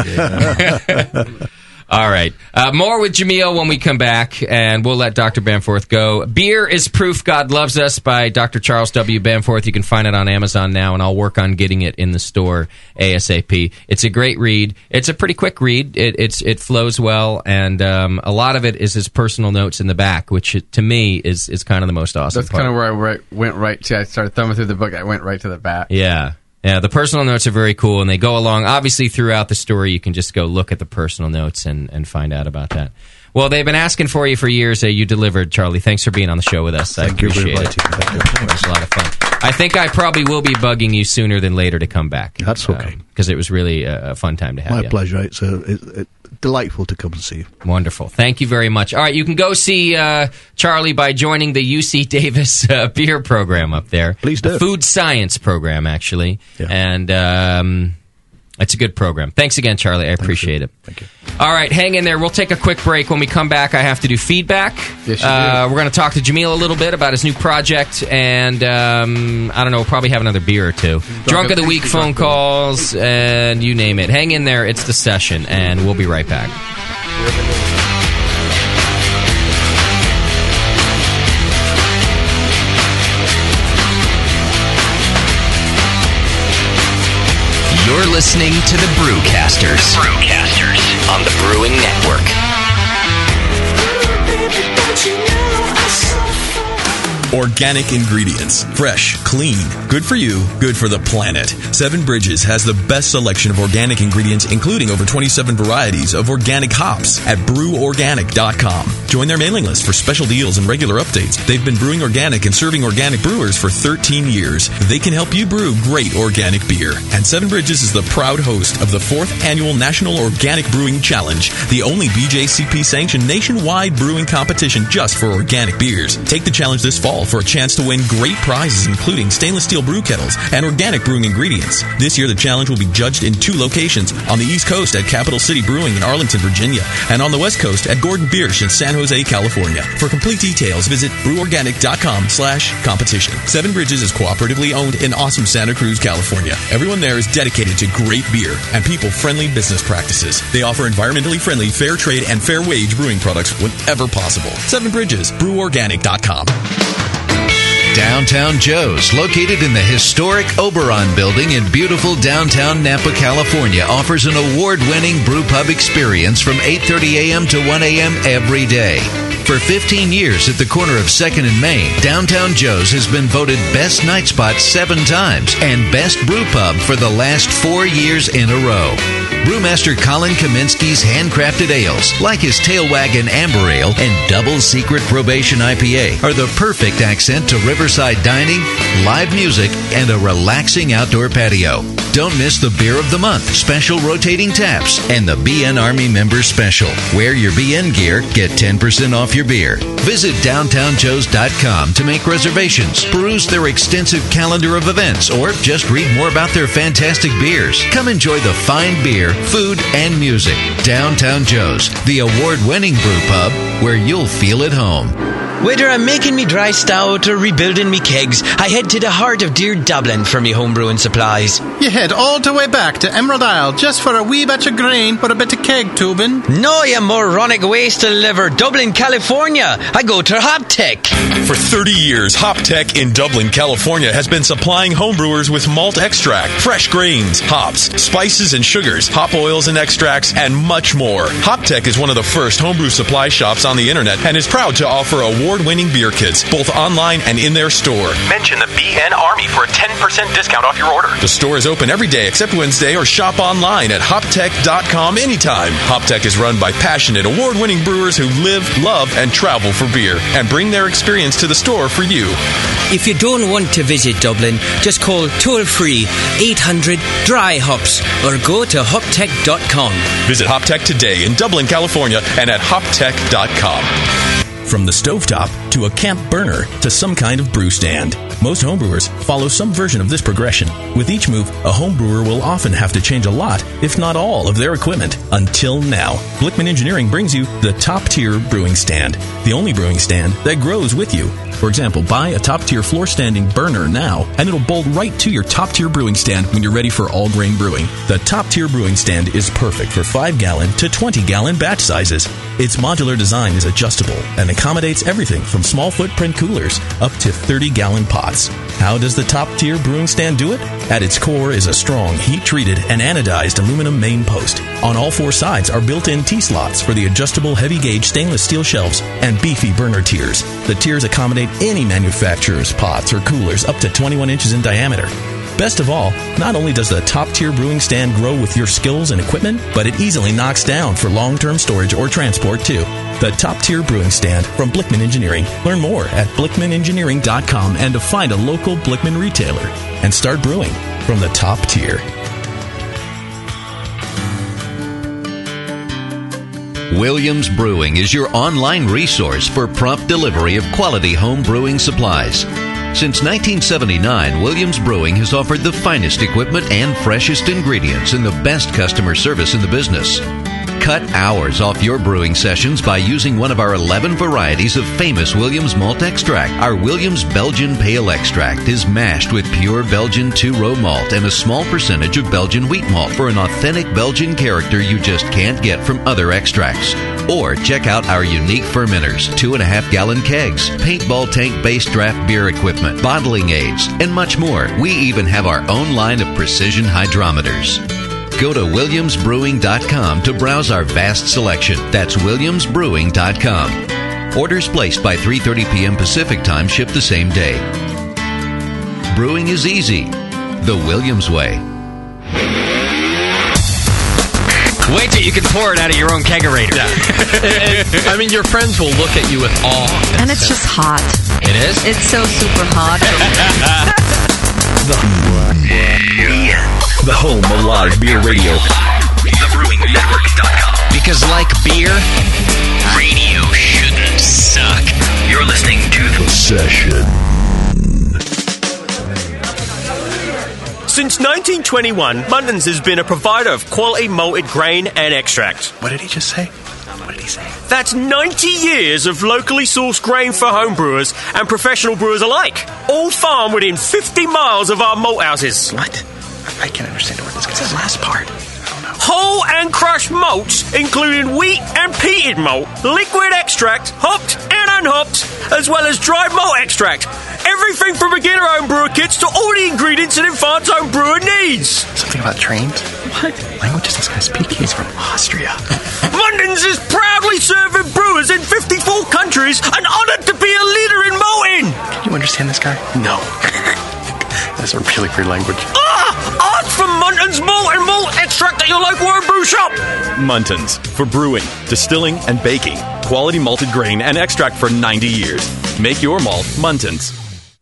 S3: All right. Uh, more with Jamil when we come back, and we'll let Doctor Bamforth go. Beer is Proof God Loves Us by Doctor Charles W. Bamforth. You can find it on Amazon now, and I'll work on getting it in the store ASAP. It's a great read. It's a pretty quick read. It, it's, it flows well, and um, a lot of it is his personal notes in the back, which to me is, is kind of the most awesome
S2: That's
S3: part.
S2: kind of where I right, went right to. I started thumbing through the book. I went right to the back.
S3: Yeah. Yeah, the personal notes are very cool, and they go along. Obviously, throughout the story, you can just go look at the personal notes and, and find out about that. Well, they've been asking for you for years. Uh, you delivered, Charlie. Thanks for being on the show with us.
S10: Thank
S3: I appreciate
S10: you for
S3: it.
S10: inviting me.
S3: It was a lot of fun. I think I probably will be bugging you sooner than later to come back.
S10: That's okay.
S3: Because um, it was really a, a fun time to have
S10: My
S3: you.
S10: pleasure. It's, a, it's, it's delightful to come and see you.
S3: Wonderful. Thank you very much. All right, you can go see uh, Charlie by joining the U C Davis uh, beer program up there.
S10: Please do.
S3: A food science program, actually.
S10: Yeah.
S3: And um, it's a good program. Thanks again, Charlie. I appreciate it.
S10: Thank you.
S3: All right, hang in there. We'll take a quick break. When we come back, I have to do feedback.
S2: Yes, you
S3: uh,
S2: do.
S3: We're going to talk to Jamil a little bit about his new project, and um, I don't know, we'll probably have another beer or two. Drunk, Drunk of the Week phone calls, and you name it. Hang in there. It's the session, and we'll be right back.
S12: You're listening to the Brewcasters. Brewcasters on the Brewing Network.
S14: Organic ingredients. Fresh, clean, good for you, good for the planet. Seven Bridges has the best selection of organic ingredients, including over twenty-seven varieties of organic hops at brew organic dot com. Join their mailing list for special deals and regular updates. They've been brewing organic and serving organic brewers for thirteen years. They can help you brew great organic beer. And Seven Bridges is the proud host of the fourth annual National Organic Brewing Challenge, the only B J C P-sanctioned nationwide brewing competition just for organic beers. Take the challenge this fall for a chance to win great prizes, including stainless steel brew kettles and organic brewing ingredients. This year, the challenge will be judged in two locations: on the East Coast at Capital City Brewing in Arlington, Virginia, and on the West Coast at Gordon Biersch in San Jose, California. For complete details, visit brew organic dot com slash competition. Seven Bridges is cooperatively owned in awesome Santa Cruz, California. Everyone there is dedicated to great beer and people-friendly business practices. They offer environmentally friendly, fair trade, and fair wage brewing products whenever possible. Seven Bridges, brew organic dot com.
S18: Downtown Joe's, located in the historic Oberon building in beautiful downtown Napa, California, offers an award-winning brew pub experience from eight thirty a.m. to one a.m. every day. For fifteen years at the corner of second and Main, Downtown Joe's has been voted Best Night Spot seven times and Best Brew Pub for the last four years in a row. Brewmaster Colin Kaminsky's handcrafted ales, like his Tailwagon Amber Ale and Double Secret Probation I P A, are the perfect accent to riverside dining, live music, and a relaxing outdoor patio. Don't miss the Beer of the Month, special rotating taps, and the B N Army Member Special. Wear your B N gear, get ten percent off your beer. Visit downtown joes dot com to make reservations, peruse their extensive calendar of events, or just read more about their fantastic beers. Come enjoy the fine beer, food, and music. Downtown Joe's, the award-winning brew pub where you'll feel at home.
S5: Whether I'm making me dry stout or rebuilding me kegs, I head to the heart of dear Dublin for me homebrewing supplies.
S15: You head all the way back to Emerald Isle just for a wee batch of grain or a bit of keg tubing?
S5: No, you moronic waste of liver. Dublin, California. I go to HopTech.
S14: For thirty years, HopTech in Dublin, California has been supplying homebrewers with malt extract, fresh grains, hops, spices and sugars, hop oils and extracts, and much more. HopTech is one of the first homebrew supply shops on the internet and is proud to offer award-winning beer kits, both online and in their store.
S16: Mention the B N Army for a ten percent discount off your order.
S14: The store is open every day except Wednesday, or shop online at hop tech dot com anytime. HopTech is run by passionate, award-winning brewers who live, love, and travel for beer and bring their experience to the store for you.
S5: If you don't want to visit Dublin, just call toll-free eight hundred dry hops or go to hop tech dot com.
S14: Visit HopTech today in Dublin, California, and at hop tech dot com. From the stovetop to a camp burner to some kind of brew stand, Most homebrewers follow some version of this progression. With each move, a homebrewer will often have to change a lot, if not all, of their equipment. Until now, Blickman Engineering brings you the top-tier brewing stand, the only brewing stand that grows with you. For example, buy a top-tier floor-standing burner now, and it'll bolt right to your top-tier brewing stand when you're ready for all-grain brewing. The top-tier brewing stand is perfect for five-gallon to twenty-gallon batch sizes. Its modular design is adjustable and accommodates everything from small footprint coolers up to thirty-gallon pots. How does the top-tier brewing stand do it? At its core is a strong, heat-treated, and anodized aluminum main post. On all four sides are built-in T-slots for the adjustable heavy-gauge stainless steel shelves and beefy burner tiers. The tiers accommodate any manufacturer's pots or coolers up to twenty-one inches in diameter. Best of all, not only does the top-tier brewing stand grow with your skills and equipment, but it easily knocks down for long-term storage or transport, too. The top-tier brewing stand from Blickman Engineering. Learn more at blickman engineering dot com and to find a local Blickman retailer. And start brewing from the top tier.
S18: Williams Brewing is your online resource for prompt delivery of quality home brewing supplies. Since nineteen seventy-nine, Williams Brewing has offered the finest equipment and freshest ingredients and the best customer service in the business. Cut hours off your brewing sessions by using one of our eleven varieties of famous Williams malt extract. Our Williams Belgian Pale Extract is mashed with pure Belgian two-row malt and a small percentage of Belgian wheat malt for an authentic Belgian character you just can't get from other extracts. Or check out our unique fermenters, two and a half gallon kegs, paintball tank-based draft beer equipment, bottling aids, and much more. We even have our own line of precision hydrometers. Go to williams brewing dot com to browse our vast selection. That's williams brewing dot com. Orders placed by three thirty p.m. Pacific Time ship the same day. Brewing is easy. The Williams way.
S3: Wait till you can pour it out of your own kegerator.
S17: Yeah. I mean, your friends will look at you with awe.
S9: And it's just hot.
S3: It is?
S9: It's so super hot.
S12: The home of live beer radio. the brewing network dot com.
S3: Because like beer, radio shouldn't suck.
S12: You're listening to The Session.
S19: Since nineteen twenty-one, Muntons has been a provider of quality malted grain and extract.
S15: What did he just say? What did he say?
S19: That's ninety years of locally sourced grain for home brewers and professional brewers alike. All farmed within fifty miles of our malt houses.
S15: What? I can't understand what this is. The last part.
S19: Whole and crushed malts, including wheat and peated malt, liquid extract, hopped and unhopped, as well as dried malt extract. Everything from beginner home brewer kits to all the ingredients an advanced home brewer needs.
S15: Something about trains? What language does this guy speak? He's from Austria.
S19: Muntons is proudly serving brewers in fifty-four countries and honoured to be a leader in malting.
S15: Can you understand this guy? No. That's a really weird language.
S19: Ah! Ask for Muntons malt and malt extract at your local home brew shop.
S20: Muntons, for brewing, distilling, and baking. Quality malted grain and extract for ninety years. Make your malt Muntons.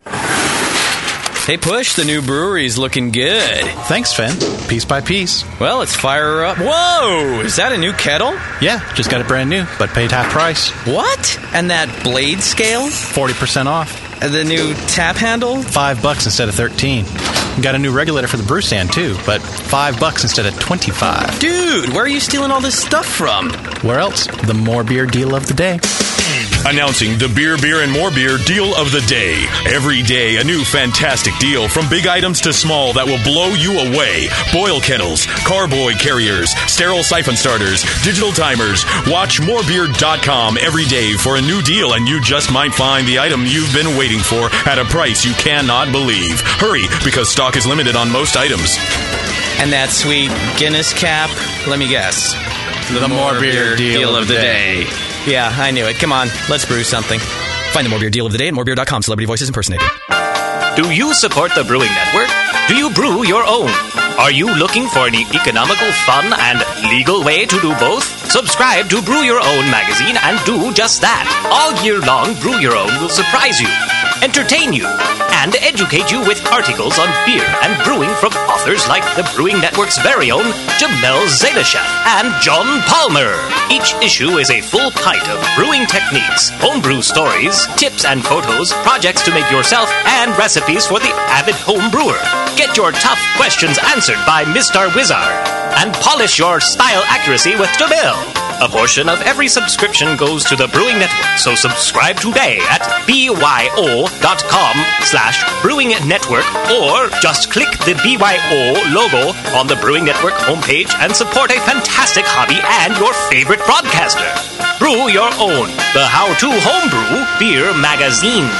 S4: Hey, Push, the new brewery's looking good.
S15: Thanks, Finn. Piece by piece.
S4: Well, let's fire her up. Whoa! Is that a new kettle?
S15: Yeah, just got it brand new, but paid half price.
S4: What? And that blade scale?
S15: forty percent off.
S4: The new tap handle?
S15: Five bucks instead of thirteen. Got a new regulator for the brew stand, too, but five bucks instead of twenty-five.
S4: Dude, where are you stealing all this stuff from?
S15: Where else? The More Beer deal of the day.
S1: Announcing the Beer, Beer, and More Beer deal of the day. Every day, a new fantastic deal from big items to small that will blow you away. Boil kettles, carboy carriers, sterile siphon starters, digital timers. Watch more beer dot com every day for a new deal, and you just might find the item you've been waiting for at a price you cannot believe. Hurry, because stock is limited on most items.
S4: And that sweet Guinness cap, let me guess.
S15: The, the More Beer deal, deal of the day. day.
S4: Yeah, I knew it. Come on, let's brew something. Find the More Beer deal of the day at more beer dot com. Celebrity voices impersonated.
S24: Do you support the Brewing Network? Do you brew your own? Are you looking for an economical, fun, and legal way to do both? Subscribe to Brew Your Own magazine and do just that. All year long, Brew Your Own will surprise you, entertain you, and educate you with articles on beer and brewing from authors like the Brewing Network's very own Jamel Zadashev and John Palmer. Each issue is a full pint of brewing techniques, homebrew stories, tips and photos, projects to make yourself, and recipes for the avid home brewer. Get your tough questions answered by Mister Wizard and polish your style accuracy with Jamel. A portion of every subscription goes to the Brewing Network, so subscribe today at byo.com slash Brewing Network, or just click the B Y O logo on the Brewing Network homepage and support a fantastic hobby and your favorite broadcaster. Brew your own, the how-to homebrew beer magazine.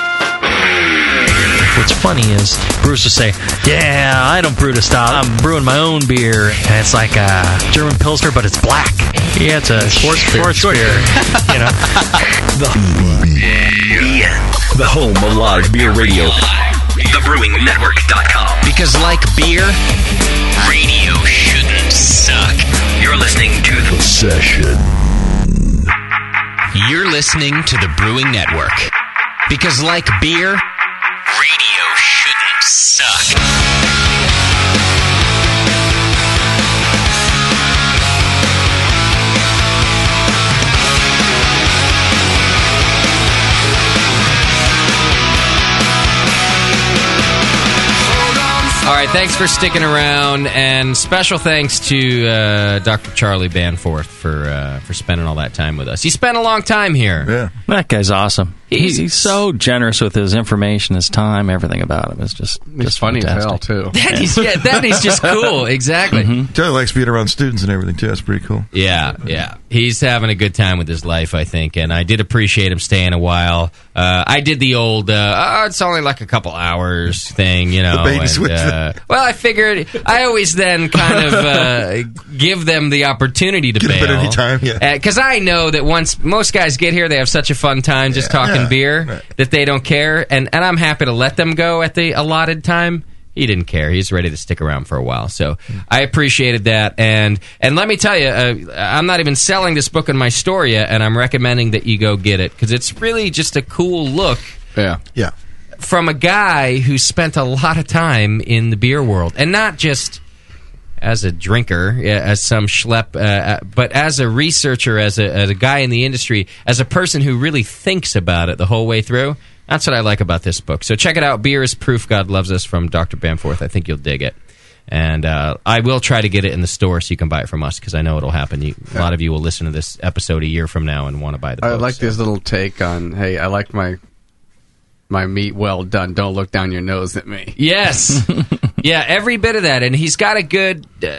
S13: What's funny is brewers will say, yeah, I don't brew to style. I'm brewing my own beer. And it's like a German Pilsner, but it's black. Yeah, it's a sports beer. Sports beer. You know?
S12: The, the home of live beer radio. the brewing network dot com.
S18: Because like beer,
S12: radio shouldn't suck. You're listening to The Session.
S18: you're listening to the Brewing Network. Because like beer,
S12: Radio shouldn't suck.
S3: All right, thanks for sticking around, and special thanks to uh, Doctor Charlie Banforth for uh, for spending all that time with us. He spent a long time here.
S7: Yeah,
S13: that guy's awesome. He's, he's so generous with his information, his time, everything about him. It's just
S2: He's
S13: just
S2: funny as
S13: fantastic.
S2: hell, too.
S3: That is, yeah, that is just cool. Exactly.
S13: Mm-hmm.
S7: Charlie likes being around students and everything, too. That's pretty cool.
S3: Yeah, yeah. He's having a good time with his life, I think, and I did appreciate him staying a while. Uh, I did the old, uh, oh, it's only like a couple hours thing, you know.
S7: The bait and
S3: and,
S7: switch
S3: uh, well, I figured I always then kind of uh, give them the opportunity to
S7: Get
S3: bail.
S7: up at any time, yeah.
S3: Because I know that once most guys get here, they have such a fun time just
S7: Yeah,
S3: talking
S7: yeah,
S3: beer
S7: right.
S3: that they don't care, and, and I'm happy to let them go at the allotted time. He didn't care. He's ready to stick around for a while. So I appreciated that. And and let me tell you, uh, I'm not even selling this book in my store yet, and I'm recommending that you go get it because it's really just a cool look.
S2: Yeah.
S7: Yeah.
S3: From a guy who spent a lot of time in the beer world, and not just as a drinker, yeah, as some schlep, uh, but as a researcher, as a, as a guy in the industry, as a person who really thinks about it the whole way through. That's what I like about this book. So check it out. Beer is Proof God Loves Us from Doctor Banforth. I think you'll dig it. And uh, I will try to get it in the store so you can buy it from us because I know it'll happen. You, a lot of you will listen to this episode a year from now and want to buy the book.
S2: I like
S3: so.
S2: this little take on, hey, I like my my meat well done. Don't look down your nose at me.
S3: Yes. Yeah, every bit of that. And he's got a good... Uh,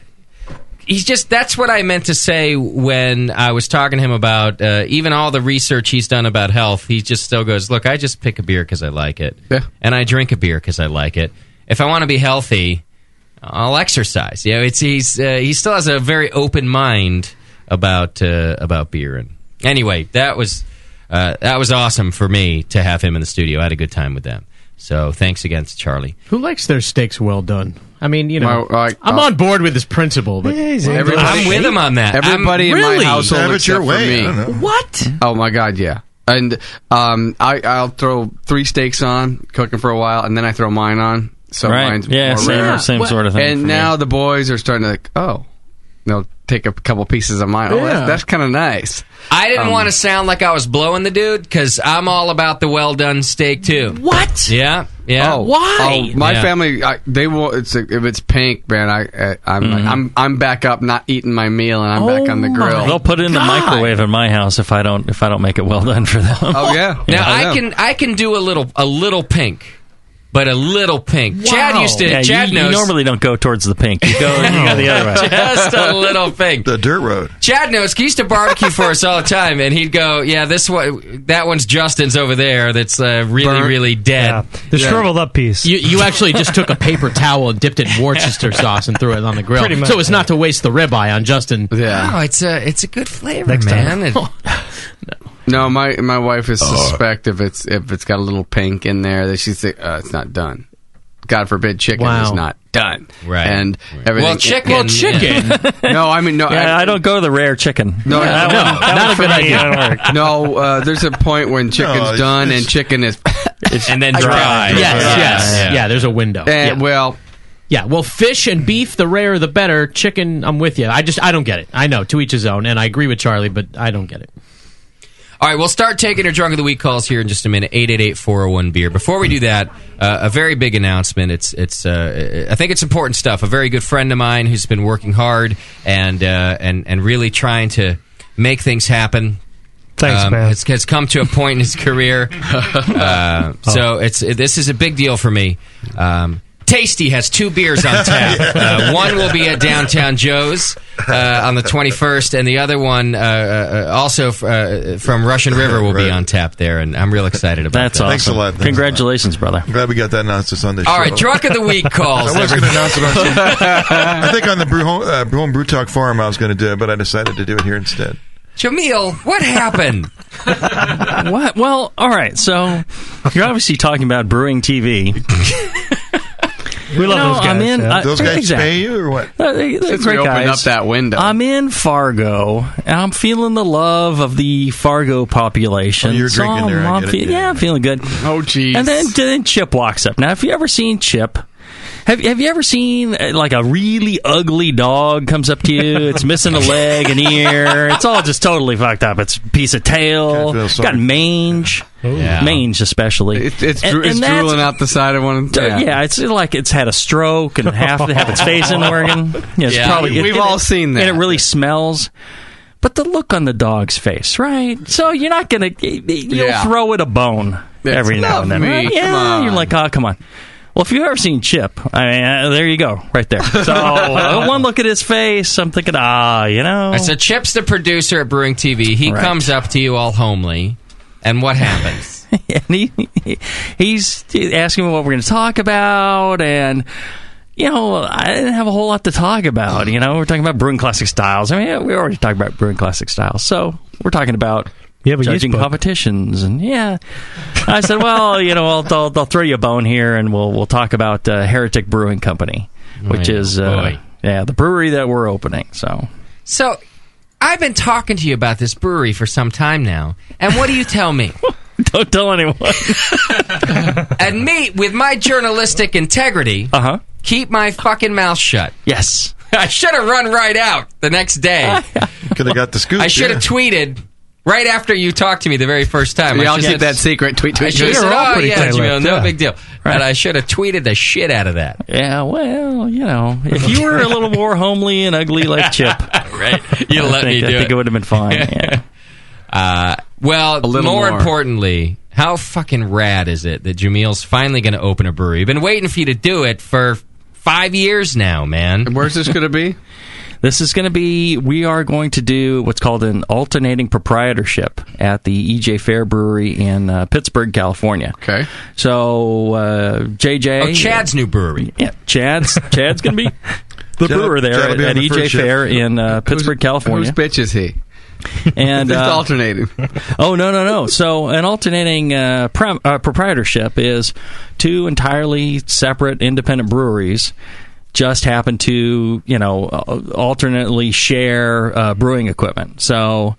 S3: he's just... That's what I meant to say when I was talking to him about uh, even all the research he's done about health. He just still goes, look, I just pick a beer because I like it.
S2: Yeah.
S3: And I drink a beer because I like it. If I want to be healthy, I'll exercise. You know, it's he's uh, he still has a very open mind about uh, about beer. And anyway, that was uh, that was awesome for me to have him in the studio. I had a good time with them. So thanks again to Charlie.
S8: Who likes their steaks well done? I mean, you know,
S2: My- like,
S8: I'm
S2: uh,
S8: on board with this principle, but
S2: Everybody-
S3: I'm with him on that.
S2: Everybody
S3: I'm,
S2: in
S8: really?
S2: my household
S7: Have it
S2: except
S7: your way. I
S2: for
S7: don't
S2: me.
S7: know.
S8: what?
S2: Oh my god, yeah. And um, I, I'll throw three steaks on, cooking for a while, and then I throw mine on. So
S13: Right.
S2: mine's
S13: Yeah,
S2: more
S13: same-
S2: rare.
S13: same sort of thing
S2: And
S13: for me.
S2: now the boys are starting to like, oh, they'll take a couple pieces of mine. Oh,
S8: Yeah.
S2: that's, that's kind of nice.
S3: I didn't
S2: Um,
S3: want to sound like I was blowing the dude because I'm all about the well done steak too.
S8: What?
S3: Yeah, yeah.
S2: Oh,
S8: Why?
S2: Oh, my
S3: Yeah.
S2: family, I, they will. It's a, if it's pink, man. I, I I'm
S13: Mm-hmm.
S2: like, I'm I'm back up, not eating my meal, and I'm back on the
S8: Oh,
S2: grill.
S8: my
S13: They'll put it in the
S8: God.
S13: microwave in my house if I don't if I don't make it well done for them.
S2: Oh yeah.
S3: Now
S2: I
S3: I,
S2: know.
S3: can I can do a little a little pink, but a little pink. Chad
S8: Wow.
S3: used to.
S13: Yeah,
S3: Chad
S13: you,
S3: knows.
S13: you normally don't go towards the pink. You go, you go the other way.
S3: Just a little pink.
S7: The dirt road.
S3: Chad knows. He used to barbecue for us all the time, and he'd go, "Yeah, this one, that one's Justin's over there. That's uh, really,
S2: Burnt.
S3: really dead."
S6: Yeah. The
S2: Yeah.
S6: shriveled up piece.
S8: You, you actually just took a paper towel and dipped it in Worcester sauce and threw it on the grill.
S6: Pretty much,
S8: so it's not to waste the ribeye on Justin.
S2: Yeah.
S3: No, it's a it's a good flavor,
S6: Next time.
S3: man. It-
S2: No, my my wife is suspect if it's if it's got a little pink in there that she's uh, it's not done. God forbid, chicken
S8: Wow.
S2: is not done.
S3: Right.
S2: And
S3: Right.
S2: everything.
S3: Well, chicken-
S8: Well, chicken.
S2: No, I mean no.
S13: Yeah, I don't go to the rare chicken.
S2: No,
S13: That
S2: no,
S13: one- that
S8: not
S13: one
S8: a
S13: for
S8: good
S13: me
S8: idea.
S13: don't work.
S2: No, uh, there's a point when chicken's
S7: it's-
S2: done
S7: it's-
S2: and chicken is.
S3: and then dry.
S8: Yes,
S3: Yeah,
S8: yes,
S3: yeah.
S8: yeah. There's a window.
S2: And,
S8: yeah.
S2: well,
S8: yeah. Well, fish and beef, the rarer the better. Chicken, I'm with you. I just, I don't get it. I know, to each his own, and I agree with Charlie, but I don't get it.
S3: All right, we'll start taking our Drunk of the Week calls here in just a minute. eight eight eight, four oh one, beer. Before we do that, uh, a very big announcement. It's it's. Uh, I think it's important stuff. A very good friend of mine who's been working hard and uh, and and really trying to make things happen.
S13: Thanks,
S3: um,
S13: man.
S3: Has, has come to a point in his career. Uh, so it's it, this is a big deal for me. Um, Tasty has two beers on tap. Uh, one will be at Downtown Joe's uh, on the twenty-first, and the other one, uh, uh, also f- uh, from Russian River, will be on tap there, and I'm real excited about
S15: That's
S3: that.
S15: awesome.
S7: Thanks a lot. Thanks
S15: Congratulations,
S7: a lot.
S15: brother.
S7: I'm glad we got that announced this on this
S3: All
S7: show.
S3: right, Drunk of the Week calls.
S7: I was going to announce it on I think on the Brew Home, uh, Brew Home Brew Talk forum I was going to do it, but I decided to do it here instead.
S3: Jameel, what happened?
S15: What? Well, all right. So you're obviously talking about brewing T V.
S13: We love
S15: No,
S13: those guys.
S15: I'm in-
S13: yeah.
S15: I-
S7: Those guys
S15: exactly.
S7: pay you or what?
S15: Uh, they- they're
S2: since
S15: great
S2: we opened
S15: guys.
S2: up that window.
S15: I'm in Fargo, and I'm feeling the love of the Fargo population.
S7: Oh, you're
S15: So
S7: drinking there, I
S15: I'm
S7: get it,
S15: fe-
S7: yeah.
S15: yeah, I'm feeling good.
S2: Oh, jeez.
S15: And then, then Chip walks up. Now, have you ever seen Chip? Have, have you ever seen uh, like a really ugly dog comes up to you? It's missing a leg, an ear. It's all just totally fucked up. It's a piece of tail.
S7: feel
S15: It's
S7: sorry.
S15: got mange.
S3: Yeah.
S15: Mange, especially.
S2: It, it's
S15: And-
S2: dro- it's
S15: and that's-
S2: drooling out the side of one.
S15: Yeah. yeah, it's like it's had a stroke and half half its face isn't working. Yeah, it's
S3: Yeah.
S15: probably
S2: We've
S15: and
S2: all
S15: it-
S2: seen that.
S15: and it really smells. But the look on the dog's face, right? So you're not gonna you'll
S2: Yeah.
S15: throw it a bone
S2: It's
S15: every now and then,
S2: love me.
S15: right? Yeah,
S2: Come on.
S15: you're like, oh, come on. Well, if you've ever seen Chip, I mean, uh, there you go, right there. So uh, one look at his face, I'm thinking, ah, you know.
S3: So Chip's the producer at Brewing T V. He
S15: Right.
S3: comes up to you all homely, and what happens?
S15: and he, he's asking me what we're going to talk about, and you know, I didn't have a whole lot to talk about. You know, we're talking about brewing classic styles. I mean, we already talked about brewing classic styles, so we're talking about
S13: You have a
S15: judging
S13: yeast book.
S15: competitions, and yeah. I said, well, you know, I'll, I'll, I'll throw you a bone here, and we'll we'll talk about uh, Heretic Brewing Company, which
S3: Oh,
S15: is uh,
S3: boy.
S15: yeah the brewery that we're opening. So
S3: So, I've been talking to you about this brewery for some time now, and what do you tell me?
S15: don't tell anyone.
S3: And me, with my journalistic integrity,
S15: Uh huh.
S3: keep my fucking mouth shut.
S15: Yes.
S3: I should have run right out the next day.
S7: Could have got the scoop.
S3: I should have
S7: yeah.
S3: tweeted right after you talked to me the very first time.
S2: We
S3: I
S2: all
S3: should
S2: keep
S3: have-
S2: that secret. Tweet,
S3: I
S2: tweet,
S3: should
S2: tweet.
S3: have said,
S13: You're all
S3: oh,
S13: pretty
S3: yeah,
S13: tight-lipped,
S3: Jamil, no
S13: yeah.
S3: big deal. And I should have tweeted the shit out of that.
S15: Yeah, well, you know, if you were a little more homely and ugly like Chip,
S3: Right? You
S15: I
S3: let me
S15: think,
S3: do
S15: I think
S3: it.
S15: it would have been fine. Yeah.
S3: Uh, well,
S2: little
S3: more,
S2: more.
S3: importantly, how fucking rad is it that Jamil's finally going to open a brewery? I've been waiting for you to do it for five years now, man.
S2: Where's this going to be?
S15: This is going to be, we are going to do what's called an alternating proprietorship at the E J Fair Brewery in uh, Pittsburgh, California.
S2: Okay.
S15: So, uh, J J.
S3: Oh, Chad's new brewery.
S15: Yeah, Chad's, Chad's going to be the
S7: Chad-
S15: brewer there
S7: Chad'll
S15: at,
S7: be on
S15: at
S7: the
S15: E J
S7: first shift.
S15: Fair in uh, Pittsburgh, California.
S2: Whose bitch is he?
S15: And
S2: Just
S15: uh,
S2: alternating.
S15: Oh, no, no, no. So an alternating uh, prem- uh, proprietorship is two entirely separate independent breweries just happen to, you know, uh, alternately share uh, brewing equipment. So,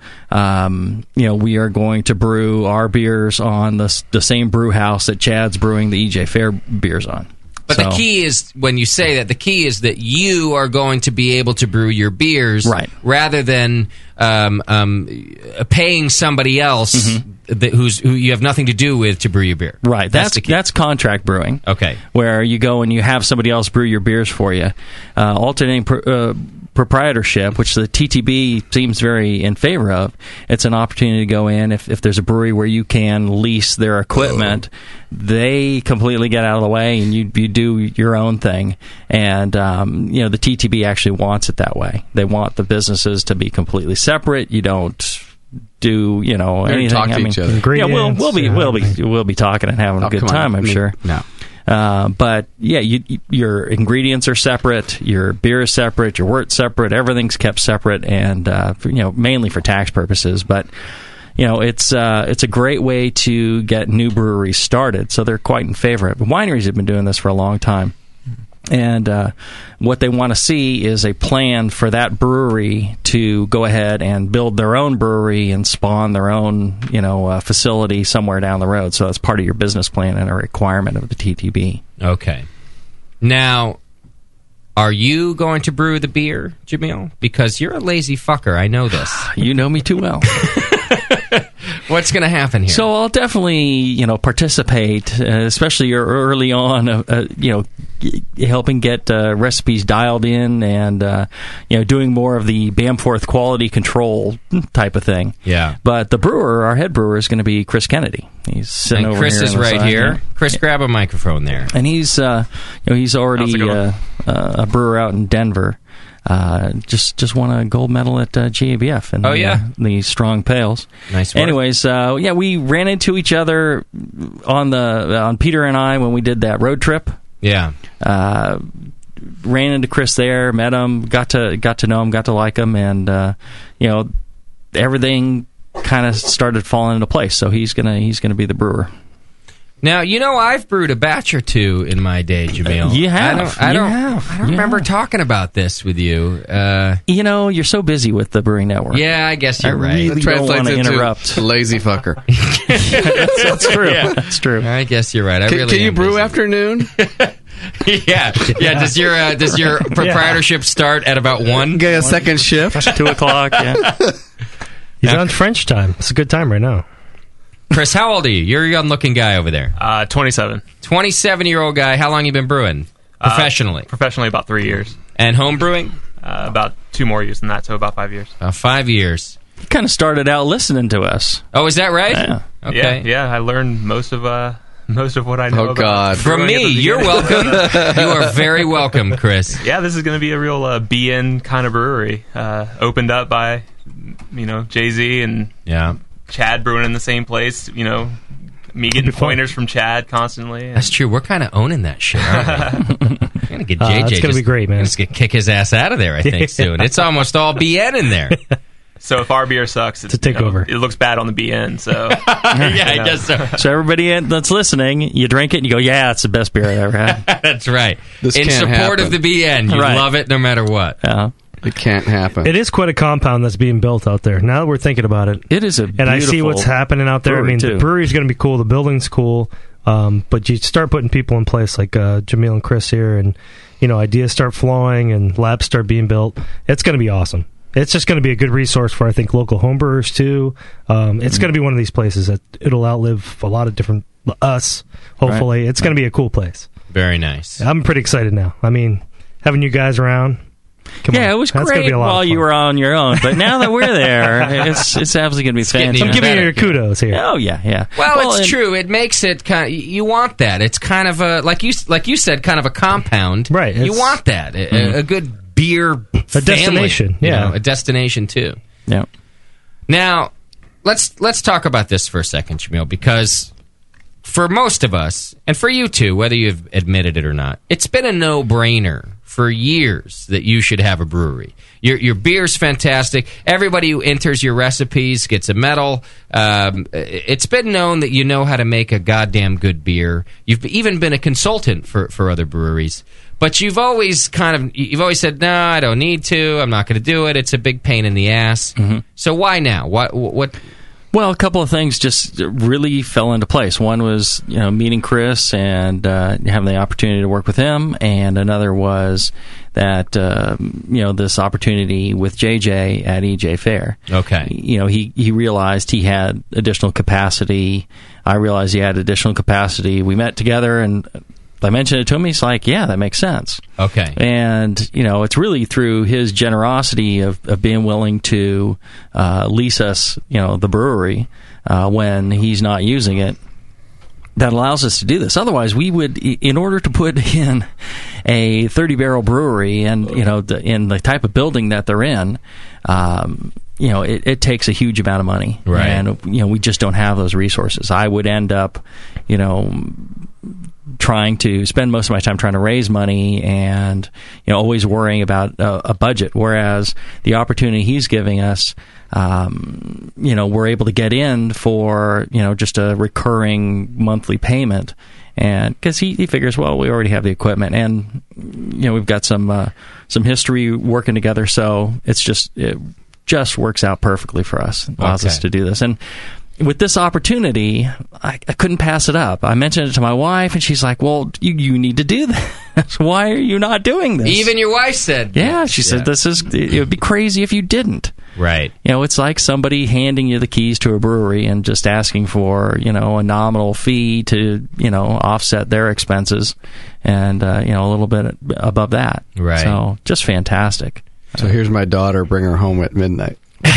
S15: um, you know, we are going to brew our beers on the, s- the same brew house that Chad's brewing the E J Fair beers on.
S3: But
S15: So-
S3: the key is, when you say that, the key is that you are going to be able to brew your beers
S15: Right.
S3: rather than um, um, paying somebody else that, who's who you have nothing to do with to brew your beer.
S15: Right. That's
S3: the key.
S15: that's contract brewing.
S3: Okay.
S15: Where you go and you have somebody else brew your beers for you. Uh, alternating pr- uh, proprietorship, which the T T B seems very in favor of, it's an opportunity to go in. If, if there's a brewery where you can lease their equipment, they completely get out of the way and you you do your own thing. And, um, you know, the T T B actually wants it that way. They want the businesses to be completely separate. You don't do, you know,
S2: They don't
S15: anything.
S2: talk to
S15: I mean,
S2: each other.
S15: yeah, we'll, we'll be
S13: Ingredients,
S15: we'll be we'll be talking and having a
S2: Oh,
S15: good
S2: come on.
S15: time, I'm
S2: I mean,
S15: sure.
S2: No.
S15: Uh, but yeah, you, you, your ingredients are separate, your beer is separate, your wort's separate, everything's kept separate, and uh, for, you know, mainly for tax purposes. But you know, it's uh, it's a great way to get new breweries started, so they're quite in favor of it. But wineries have been doing this for a long time. And uh, what they want to see is a plan for that brewery to go ahead and build their own brewery and spawn their own, you know, uh, facility somewhere down the road. So that's part of your business plan and a requirement of the T T B.
S3: Okay. Now, are you going to brew the beer, Jamil? Because you're a lazy fucker. I know this.
S15: You know me too well.
S3: What's going to happen here?
S15: So I'll definitely, you know, participate, uh, especially early on, uh, uh, you know, g- helping get uh, recipes dialed in and, uh, you know, doing more of the Bamforth quality control type of thing.
S3: Yeah.
S15: But the brewer, our head brewer, is going to be Chris Kennedy. He's sitting
S3: and
S15: over
S3: Chris
S15: here
S3: is
S15: on the
S3: right
S15: side
S3: here. Chris, grab a microphone there.
S15: And he's, uh, you know, he's already uh, uh, a brewer out in Denver. Uh, just just won a gold medal at uh, G A B F in
S3: Oh,
S15: the,
S3: yeah.
S15: uh, the strong pails.
S3: Nice work.
S15: Anyways, uh, yeah, we ran into each other on the on Peter and I when we did that road trip.
S3: Yeah.
S15: Uh, ran into Chris there, met him, got to got to know him, got to like him, and uh, you know, everything kind of started falling into place. So he's gonna he's gonna be the brewer.
S3: Now, you know, I've brewed a batch or two in my day, Jamil.
S15: You have.
S3: I don't, I
S15: You
S3: don't,
S15: have.
S3: I don't
S15: You
S3: remember
S15: have.
S3: talking about this with you. Uh,
S15: You know, you're so busy with the Brewing Network.
S3: yeah, I guess you're
S15: I
S3: right.
S15: really don't want to interrupt.
S2: Lazy fucker.
S15: that's, that's true.
S3: Yeah.
S15: That's true.
S3: I guess you're right. I
S2: Can,
S3: really
S2: can you
S3: am
S2: brew
S3: busy.
S2: afternoon?
S3: yeah, yeah. Does your uh, does your proprietorship start at about one?
S2: Get a second shift.
S15: Two o'clock. Yeah.
S6: He's on French time. It's a good time right now.
S3: Chris, how old are you? You're a young-looking guy over there.
S11: Uh, twenty-seven.
S3: twenty-seven-year-old guy. How long you been brewing professionally?
S11: Uh, professionally, about three years.
S3: And home brewing?
S11: Uh, about two more years than that, so about five years.
S3: Uh, five years.
S15: You kind of started out listening to us.
S3: Oh, is that right?
S15: Yeah.
S3: Okay.
S11: Yeah, yeah. I learned most of uh, most of what I know.
S2: Oh,
S11: about
S2: God.
S3: From
S11: brewing at
S3: me,
S11: the
S3: you're
S11: beginning.
S3: welcome. You are very welcome, Chris.
S11: Yeah, this is going to be a real uh, B N kind of brewery. Uh, opened up by, you know, Jay-Z and
S3: Yeah.
S11: Chad brewing in the same place. You know, me getting pointers from Chad constantly. And
S3: That's true. We're kind of owning that shit, aren't we? We're going to get
S6: Uh,
S3: J J.
S6: it's gonna
S3: just-
S6: be great, man.
S3: Just get kick his ass out of there, I think, soon. It's almost all B N in there.
S11: So if our beer sucks, it's,
S6: It's a
S11: you know,
S6: takeover.
S11: it looks bad on the B N. So
S3: yeah, I
S11: you know.
S3: guess so.
S15: So everybody that's listening, you drink it and you go, yeah, it's the best beer I've ever had.
S3: That's right.
S2: This
S3: in
S2: can't
S3: support
S2: happen.
S3: of the B N. You
S15: Right.
S3: love it no matter what.
S15: Yeah.
S2: It can't happen.
S6: It is quite a compound that's being built out there. Now that we're thinking about it,
S15: It is a
S6: and I see
S15: beautiful
S6: what's happening out there. I
S15: brewery,
S6: mean,
S15: too.
S6: the brewery's going to be cool. The building's cool. Um, but you start putting people in place like uh, Jamil and Chris here, and you know, ideas start flowing and labs start being built. It's going to be awesome. It's just going to be a good resource for, I think, local homebrewers too. Um, it's going to be one of these places that it'll outlive a lot of different us. Hopefully, it's going to be a cool place.
S3: Very nice.
S6: I'm pretty excited now. I mean, having you guys around. Come
S15: yeah,
S6: on.
S15: it was
S6: That's gonna
S15: great
S6: be a lot of
S15: while
S6: fun.
S15: you were on your own, but now that we're there, it's it's absolutely going to be
S3: getting
S15: fantastic.
S3: even
S6: I'm giving you
S3: better.
S6: your kudos here.
S15: Oh yeah, yeah.
S3: Well, it's
S15: and-
S3: true. It makes it kind of, you want that. It's kind of a, like you like you said, kind of a compound.
S6: Right,
S3: You
S6: it's-
S3: want that. A, a good beer
S6: A destination,
S3: family, you
S6: yeah.
S3: know, a destination too.
S15: Yeah.
S3: Now, let's let's talk about this for a second, Jamil, because for most of us, and for you too, whether you've admitted it or not, it's been a no-brainer for years that you should have a brewery. Your your beer's fantastic. Everybody who enters your recipes gets a medal. Um, it's been known that you know how to make a goddamn good beer. You've even been a consultant for, for other breweries. But you've always kind of, you've always said, no, I don't need to. I'm not going to do it. It's a big pain in the ass.
S15: Mm-hmm.
S3: So why now? What, what?
S15: Well, a couple of things just really fell into place. One was, you know, meeting Chris and uh, having the opportunity to work with him, and another was that uh, you know, this opportunity with J J at E J Fair.
S3: Okay.
S15: You know, he he realized he had additional capacity. I realized he had additional capacity. We met together and I mentioned it to him. He's like, yeah, that makes sense.
S3: Okay.
S15: And, you know, it's really through his generosity of, of being willing to uh, lease us, you know, the brewery uh, when he's not using it, that allows us to do this. Otherwise, we would, in order to put in a thirty-barrel brewery and, you know, the, in the type of building that they're in, um, you know, it, it takes a huge amount of money.
S3: Right.
S15: And, you know, we just don't have those resources. I would end up, you know, trying to spend most of my time trying to raise money and, you know, always worrying about a, a budget. Whereas the opportunity he's giving us, um, you know, we're able to get in for, you know, just a recurring monthly payment And because he, he figures, well, we already have the equipment, and you know we've got some uh, some history working together, so it's just it just works out perfectly for us. It allows
S3: Okay.
S15: us to do this. And with this opportunity, I, I couldn't pass it up. I mentioned it to my wife, and she's like, well, you, you need to do this. Why are you not doing this?
S3: Even your wife said.
S15: Yeah, she said, this is, it would be crazy if you didn't.
S3: Right.
S15: You know, it's like somebody handing you the keys to a brewery and just asking for, you know, a nominal fee to, you know, offset their expenses and, uh, you know, a little bit above that.
S3: Right.
S15: So, just fantastic.
S2: So here's my daughter, bring her home at midnight.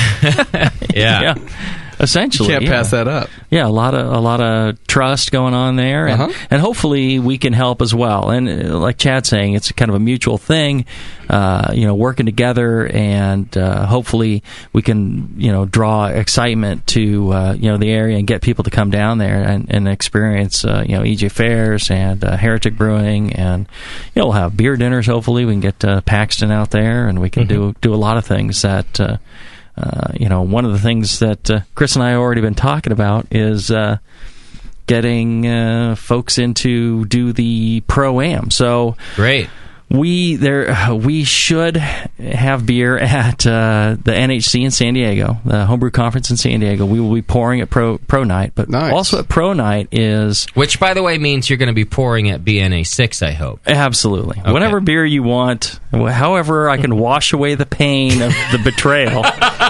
S15: yeah. Essentially,
S2: You can't
S15: yeah.
S2: pass that up.
S15: Yeah, a lot of a lot of trust going on there, and,
S2: Uh-huh.
S15: and hopefully we can help as well. And uh, like Chad's saying, it's kind of a mutual thing, uh, you know, working together, and uh, hopefully we can, you know, draw excitement to uh, you know the area and get people to come down there and, and experience, uh, you know, E J Fairs and uh, Heretic Brewing, and you know we'll have beer dinners. Hopefully, we can get uh, Paxton out there, and we can
S3: Mm-hmm.
S15: do do a lot of things that. Uh, Uh, you know, one of the things that uh, Chris and I have already been talking about is uh, getting uh, folks into do the Pro-Am. So
S3: great.
S15: We there we should have beer at uh, the N H C in San Diego, the Homebrew Conference in San Diego. We will be pouring at Pro Pro Night, but also at Pro Night is
S3: Which, by the way, means you're going to be pouring at B N A six, I hope.
S15: Absolutely.
S3: Okay.
S15: Whatever beer you want, however I can wash away the pain of the betrayal.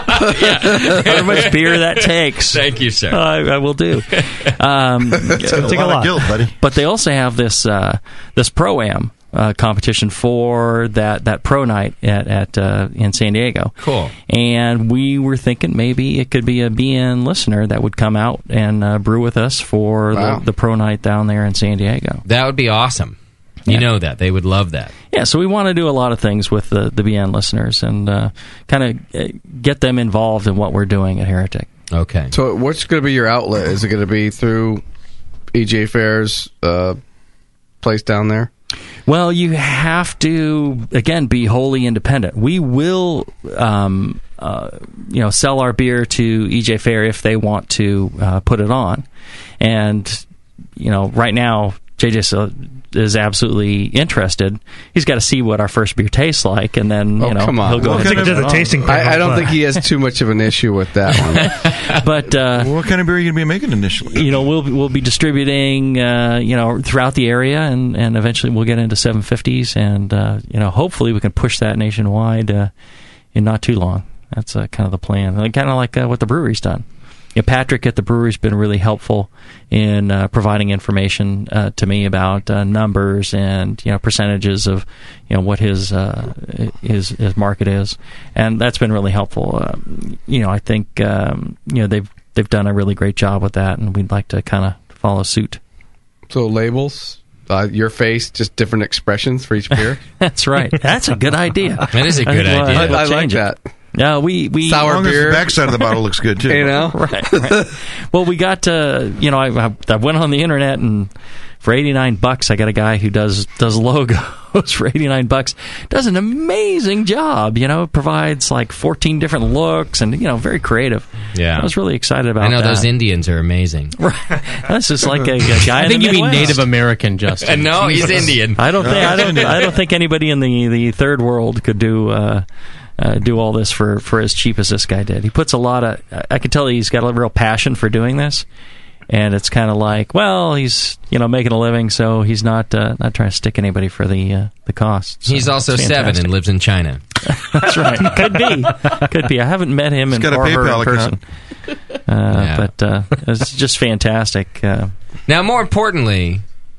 S15: However much beer that takes.
S3: Thank you, sir.
S15: I, I will do. Um,
S7: It's a lot of guilt, buddy.
S15: But they also have this uh, this Pro-Am uh, competition for that, that Pro Night at, at uh, in San Diego.
S3: Cool.
S15: And we were thinking maybe it could be a B N listener that would come out and uh, brew with us for
S3: Wow.
S15: the, the Pro Night down there in San Diego.
S3: That would be awesome. You know that. They would love that.
S15: Yeah, so we want to do a lot of things with the, the B N listeners and uh, kind of uh, get them involved in what we're doing at Heretic.
S3: Okay.
S2: So what's going to be your outlet? Is it going to be through E J Fair's uh, place down there?
S15: Well, you have to, again, be wholly independent. We will, um, uh, you know, sell our beer to E J Fair if they want to uh, put it on. And, you know, right now, J J is absolutely interested. He's got to see what our first beer tastes like, and then, you
S2: Oh,
S15: know,
S2: come on.
S15: he'll go
S2: What
S15: ahead
S2: kind
S15: and
S2: of-
S15: put it on.
S6: tasting
S2: I, I don't think he has too much of an issue with that one.
S15: But uh,
S7: what kind of beer are you going to be making initially?
S15: You know, we'll we'll be distributing, uh, you know, throughout the area, and, and eventually we'll get into seven fifties, and uh, you know, hopefully we can push that nationwide uh, in not too long. That's uh, kind of the plan, like, kind of like uh, what the brewery's done. You know, Patrick at the brewery's been really helpful in uh, providing information uh, to me about uh, numbers and, you know, percentages of, you know, what his uh, his his market is, and that's been really helpful. Uh, you know, I think um, you know they've they've done a really great job with that, and we'd like to kind of follow suit.
S2: So labels, uh, your face, just different expressions for each beer.
S15: That's right. That's a good idea.
S3: That is a good
S15: I think we'll-
S3: idea.
S15: we'll
S2: I, I like
S15: change it.
S2: that.
S15: No, we we
S2: Sour
S7: As long as
S2: beer.
S7: the backside of the bottle looks good, too.
S2: You know?
S15: right, right. Well, we got uh, you know, I, I I went on the internet, and for eighty-nine bucks, I got a guy who does does logos for eighty-nine bucks. Does an amazing job. You know, provides like fourteen different looks, and you know, very creative.
S3: Yeah.
S15: I was really excited about.
S3: I know
S15: that.
S3: those Indians are amazing.
S15: Right. That's just like a, a guy.
S8: I
S15: in
S8: think
S15: the
S8: you mean
S15: Midwest.
S8: Native American, Justin.
S3: And no, he's Indian.
S15: I don't think I don't I don't think anybody in the, the third world could do uh, uh, do all this for, for as cheap as this guy did. He puts a lot of. I can tell he's got a real passion for doing this, and it's kind of like, well, he's you know making a living, so he's not uh, not trying to stick anybody for the uh, the cost. So
S3: He's also
S15: it's
S3: seven
S15: fantastic.
S3: and lives in China.
S15: That's right. Could be. Could be. I haven't met him
S7: He's
S15: in
S7: got a
S15: or her
S7: PayPal
S15: in person.
S7: account.
S15: Uh,
S3: Yeah.
S15: But uh, it's just fantastic. Uh,
S3: Now, more importantly,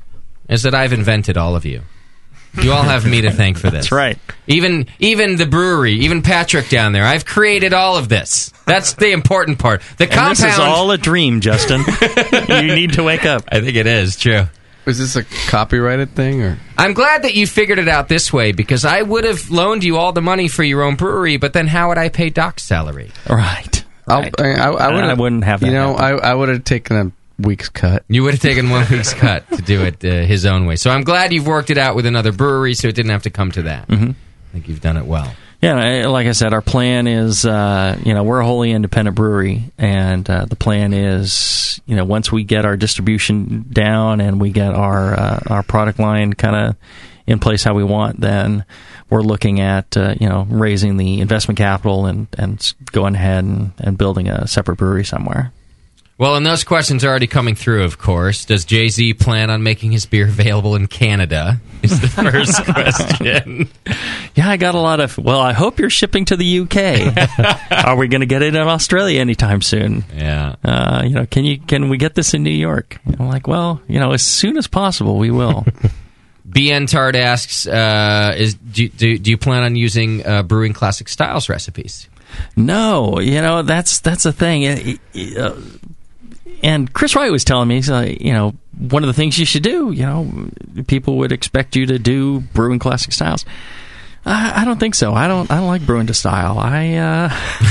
S3: is that I've invented all of you. You all have me to thank for this.
S15: That's right.
S3: Even even the brewery, even Patrick down there. I've created all of this. That's the important part. The
S15: and
S3: compound.
S15: this is all a dream, Justin. You need to wake up.
S3: I think it is true.
S2: Is this a copyrighted thing, or?
S3: I'm glad that you figured it out this way, because I would have loaned you all the money for your own brewery, but then how would I pay Doc's salary?
S15: Right.
S2: I'll,
S15: right.
S2: I, I, I, would've-
S15: I wouldn't have that
S2: You know,
S15: happen.
S2: I, I would have taken a week's cut.
S3: You would have taken one week's cut to do it uh, his own way. So I'm glad you've worked it out with another brewery, so it didn't have to come to that.
S15: Mm-hmm.
S3: I think you've done it well.
S15: Yeah, I- like I said, our plan is, uh, you know, we're a wholly independent brewery, and uh, the plan is, you know, once we get our distribution down and we get our uh, our product line kind of in place how we want, then we're looking at, uh, you know, raising the investment capital and, and going ahead and, and building a separate brewery somewhere.
S3: Well, and those questions are already coming through, of course. Does Jay-Z plan on making his beer available in Canada? Is the first question.
S15: Yeah, I got a lot of, well, I hope you're shipping to the U K. Are we going to get it in Australia anytime soon?
S3: Yeah.
S15: Uh, you know, can you can we get this in New York? And I'm like, well, you know, as soon as possible, we will.
S3: B N Tard asks, uh, is do, do, do you plan on using uh, Brewing Classic Styles recipes?
S15: No, you know, that's that's the thing. It- it- uh, and Chris Wright was telling me, he's like, you know, one of the things you should do, you know, people would expect you to do Brewing Classic Styles. I, I don't think so. I don't. I don't like brewing to style. I uh,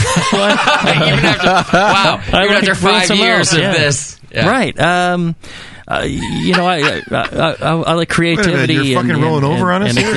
S3: Even after, wow,
S15: I
S3: even
S15: like
S3: after
S15: brewing
S3: five
S15: some
S3: years
S15: else,
S3: of
S15: yeah.
S3: this. Yeah.
S15: Right. Um, uh, you know, I I, I, I, I like creativity.
S7: Wait a minute, you're
S15: and,
S7: fucking
S15: and,
S7: rolling
S15: and,
S7: over on us
S15: and,
S7: here?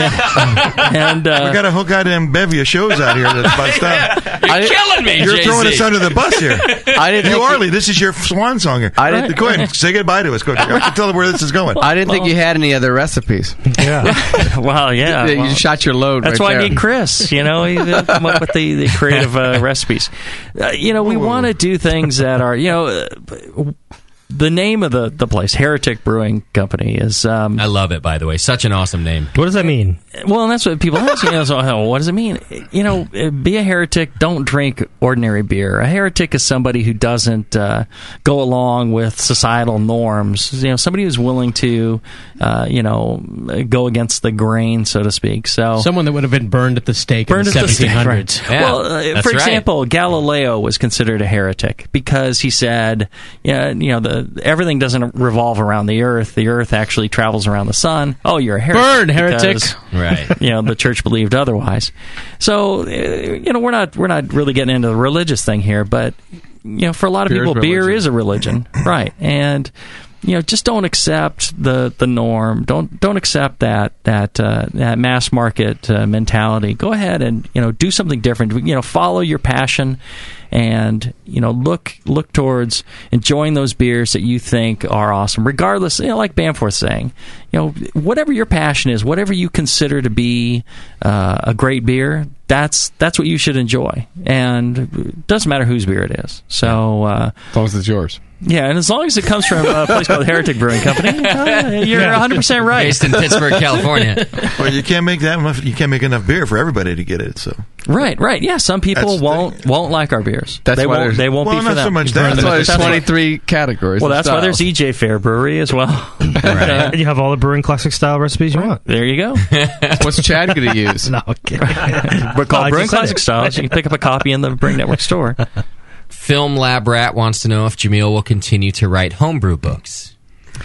S15: and uh,
S7: we got a whole goddamn bevy of shows out here that's bust out.
S3: You're killing me,
S7: You're
S3: Jay-Z.
S7: throwing us under the bus here.
S2: I didn't
S7: you
S2: think
S7: are,
S2: you-
S7: Lee. This is your swan song here.
S2: I didn't-
S7: Go ahead. Say goodbye to us. Go ahead. I can tell where this is going.
S2: I didn't think you had any other recipes.
S6: Yeah.
S15: well, yeah.
S2: You
S15: well,
S2: shot your load.
S15: That's
S2: right
S15: why
S2: there.
S15: I need Chris. You know, he uh, come up with the, the creative uh, recipes. Uh, you know, we want to do things that are, you know, uh, the name of the, the place, Heretic Brewing Company, is. Um,
S3: I love it, by the way. Such an awesome name.
S6: What does that mean?
S15: Well, and that's what people ask. You know, so, oh, what does it mean? You know, be a heretic. Don't drink ordinary beer. A heretic is somebody who doesn't uh, go along with societal norms. You know, somebody who's willing to, uh, you know, go against the grain, so to speak. So
S8: someone that would have been burned at the stake
S15: burned
S8: in the
S15: at the stake,
S8: seventeen hundreds.
S15: right. Well, uh, for example, Galileo was considered a heretic because he said, yeah, you know, the everything doesn't revolve around the Earth. The Earth actually travels around the sun. Oh, you're a heretic.
S8: Burn, heretic.
S15: because,
S3: Right.
S15: You know, the church believed otherwise. So, uh, you know, we're not we're not really getting into the religious thing here, but you know, for a lot of
S2: Beer is
S15: people, beer
S2: religion.
S15: is a religion, right? And you know, just don't accept the, the norm. Don't don't accept that that uh, that mass market uh, mentality. Go ahead and you know do something different. You know, follow your passion, and you know look look towards enjoying those beers that you think are awesome. Regardless, you know, like Bamforth's saying, you know, whatever your passion is, whatever you consider to be uh, a great beer, that's that's what you should enjoy. And it doesn't matter whose beer it is. So uh,
S2: as long as it's yours.
S15: Yeah, and as long as it comes from a place called Heretic Brewing Company, uh, you're
S7: Yeah.
S15: one hundred percent right.
S3: Based in Pittsburgh, California.
S7: Well, you can't make that enough. You can't make enough beer for everybody to get it. So
S15: Right, right. Yeah, some people
S7: That's
S15: won't won't like our beers.
S2: That's
S15: they
S2: why
S15: won't.
S2: there's-
S15: They won't
S7: Well,
S15: be for
S7: not
S15: them.
S7: so much that.
S2: That's why there's
S15: That's why-
S2: twenty-three categories.
S15: Well,
S2: of
S15: that's why there's
S2: styles.
S15: E J Fair Brewery as well.
S6: And you have all the Brewing Classic style recipes you want.
S15: There you go.
S2: What's Chad going to use?
S6: No, okay.
S15: We're called
S6: I
S15: Brewing
S6: just said
S15: Classic
S6: it.
S15: Styles. You can pick up a copy in the Brewing Network store.
S3: Film Lab Rat wants to know if Jameel will continue to write homebrew books.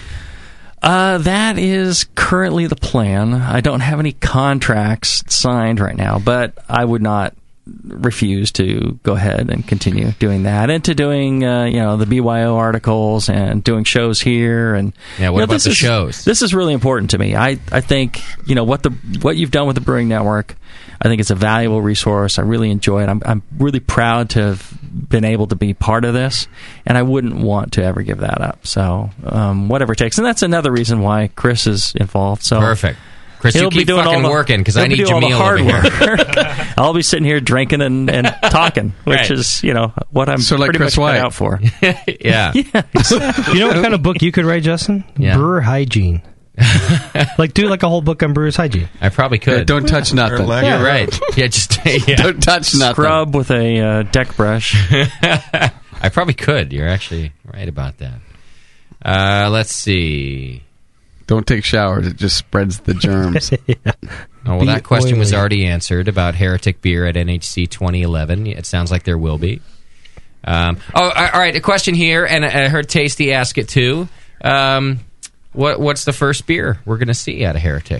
S15: Uh, that is currently the plan. I don't have any contracts signed right now, but I would not refuse to go ahead and continue doing that, and to doing uh, you know the B Y O articles and doing shows here. And
S3: Yeah, what
S15: you know,
S3: about
S15: this
S3: the
S15: is-
S3: shows?
S15: This is really important to me. I I think you know what the what you've done with the Brewing Network. I think it's a valuable resource. I really enjoy it. I'm I'm really proud to have been able to be part of this, and I wouldn't want to ever give that up. So um, whatever it takes, and that's another reason why Chris is involved. So
S3: Perfect. Chris, you
S15: he'll be
S3: keep
S15: doing all
S3: fucking
S15: the-
S3: working because
S15: he'll
S3: I
S15: be
S3: need
S15: doing all the
S3: Jameel
S15: hard
S3: over here.
S15: work. I'll be sitting here drinking and, and talking, which
S3: Right.
S15: is you know what I'm
S2: So like
S15: pretty
S2: Chris
S15: much cut
S2: White.
S15: out for.
S3: Yeah.
S6: You know what kind of book you could write, Justin?
S3: Yeah.
S6: Brewer hygiene. Like do like a whole book on brewer's hygiene.
S3: I probably could.
S2: Yeah, don't touch nothing.
S7: lack
S3: You're
S7: of-
S3: right. Yeah, just yeah.
S2: Don't touch nothing.
S15: Scrub with a uh, deck brush.
S3: I probably could. You're actually right about that. Uh, let's see.
S2: Don't take showers. It just spreads the germs.
S3: Oh, well,
S6: Be
S3: that question was
S6: oily.
S3: already answered about Heretic Beer at N H C twenty eleven. It sounds like there will be. Um, oh, all right. A question here, and I heard Tasty ask it too. Um, what What's the first beer we're going to see out of Heretic?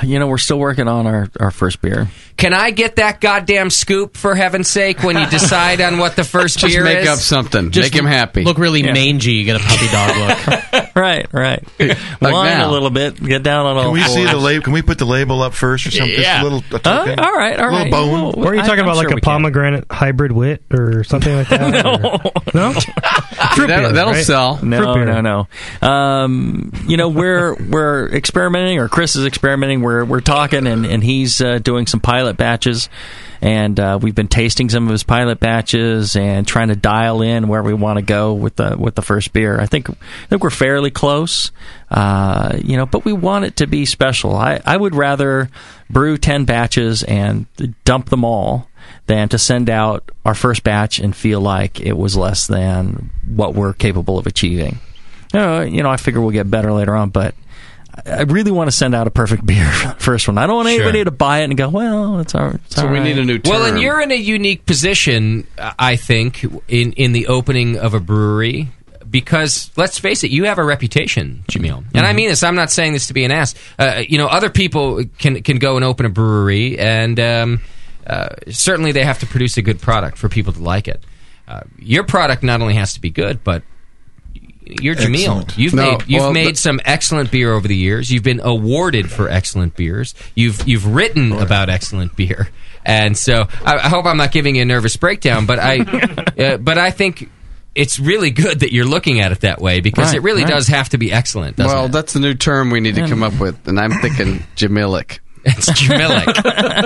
S15: you know, we're still working on our, our first beer.
S3: Can I get that goddamn scoop, for heaven's sake, when you decide on what the first
S2: Just
S3: beer
S2: make
S3: is?
S2: up something.
S8: Just
S2: make him happy.
S8: Look really
S15: Yeah.
S8: mangy. You get a puppy dog look.
S15: Right, right.
S2: Like
S15: Whine
S2: now.
S15: a little bit. Get down on all
S7: Can we see
S15: fours.
S7: the label? Can we put the label up first or something?
S15: Yeah.
S7: Just a little. A
S15: Uh,
S7: token?
S15: all right, all
S7: a little
S15: right.
S7: bone.
S15: Well,
S6: Or are you
S15: I-
S6: talking
S15: I'm
S6: about
S15: sure
S6: like
S15: we
S6: a
S15: can.
S6: pomegranate hybrid wit or something like that? Or- no? Fruit
S2: That'll,
S6: beer,
S2: that'll
S6: right?
S2: sell.
S6: Fruit
S15: No,
S6: beer.
S15: no, no. Um, you know, we're we're experimenting, or Chris is experimenting. We're we're talking, and and he's uh, doing some pilot batches, and uh, we've been tasting some of his pilot batches and trying to dial in where we want to go with the with the first beer. I think I think we're fairly close, uh, you know, but we want it to be special. I I would rather brew ten batches and dump them all than to send out our first batch and feel like it was less than what we're capable of achieving. You know, you know I figure we'll get better later on, but I really want to send out a perfect beer for the first one. I don't want
S3: Sure.
S15: anybody to buy it and go, well, it's all, it's
S2: So
S15: all
S2: we
S15: right.
S2: need a new term.
S3: Well, and you're in a unique position, uh, I think, in, in the opening of a brewery. Because let's face it, you have a reputation, Jamil, and I mean this. I'm not saying this to be an ass. Uh, you know, other people can can go and open a brewery, and um, uh, certainly they have to produce a good product for people to like it. Uh, your product not only has to be good, but you're Jamil.
S7: Excellent.
S3: You've
S2: No,
S3: made you've
S2: well,
S3: made
S2: but-
S3: some excellent beer over the years. You've been awarded for excellent beers. You've you've written about excellent beer, and so I, I hope I'm not giving you a nervous breakdown. But I uh, but I think it's really good that you're looking at it that way, because
S15: Right,
S3: it really
S15: right.
S3: does have to be excellent, doesn't
S2: well,
S3: it?
S2: that's the new term we need to come up with, and I'm thinking Jamilic.
S3: It's Jamilic.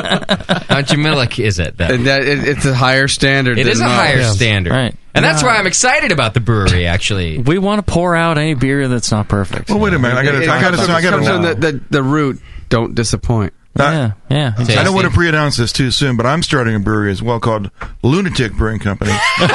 S3: How Jamilic is it? That,
S2: And that it, it's a higher standard.
S3: it
S2: than
S3: is a
S2: most.
S3: higher
S6: Yeah.
S3: standard,
S15: Right.
S3: and that's
S15: Yeah.
S3: why I'm excited about the brewery. Actually,
S15: We want to pour out any beer that's not perfect.
S7: Well, wait a minute. I got
S2: It
S7: to. I got
S2: comes
S7: to. I got
S2: comes from
S7: to.
S2: the, the, the root. Don't disappoint.
S15: Yeah, yeah.
S3: Tasty.
S7: I don't want to pre-announce this too soon, but I'm starting a brewery as well called Lunatic Brewing Company,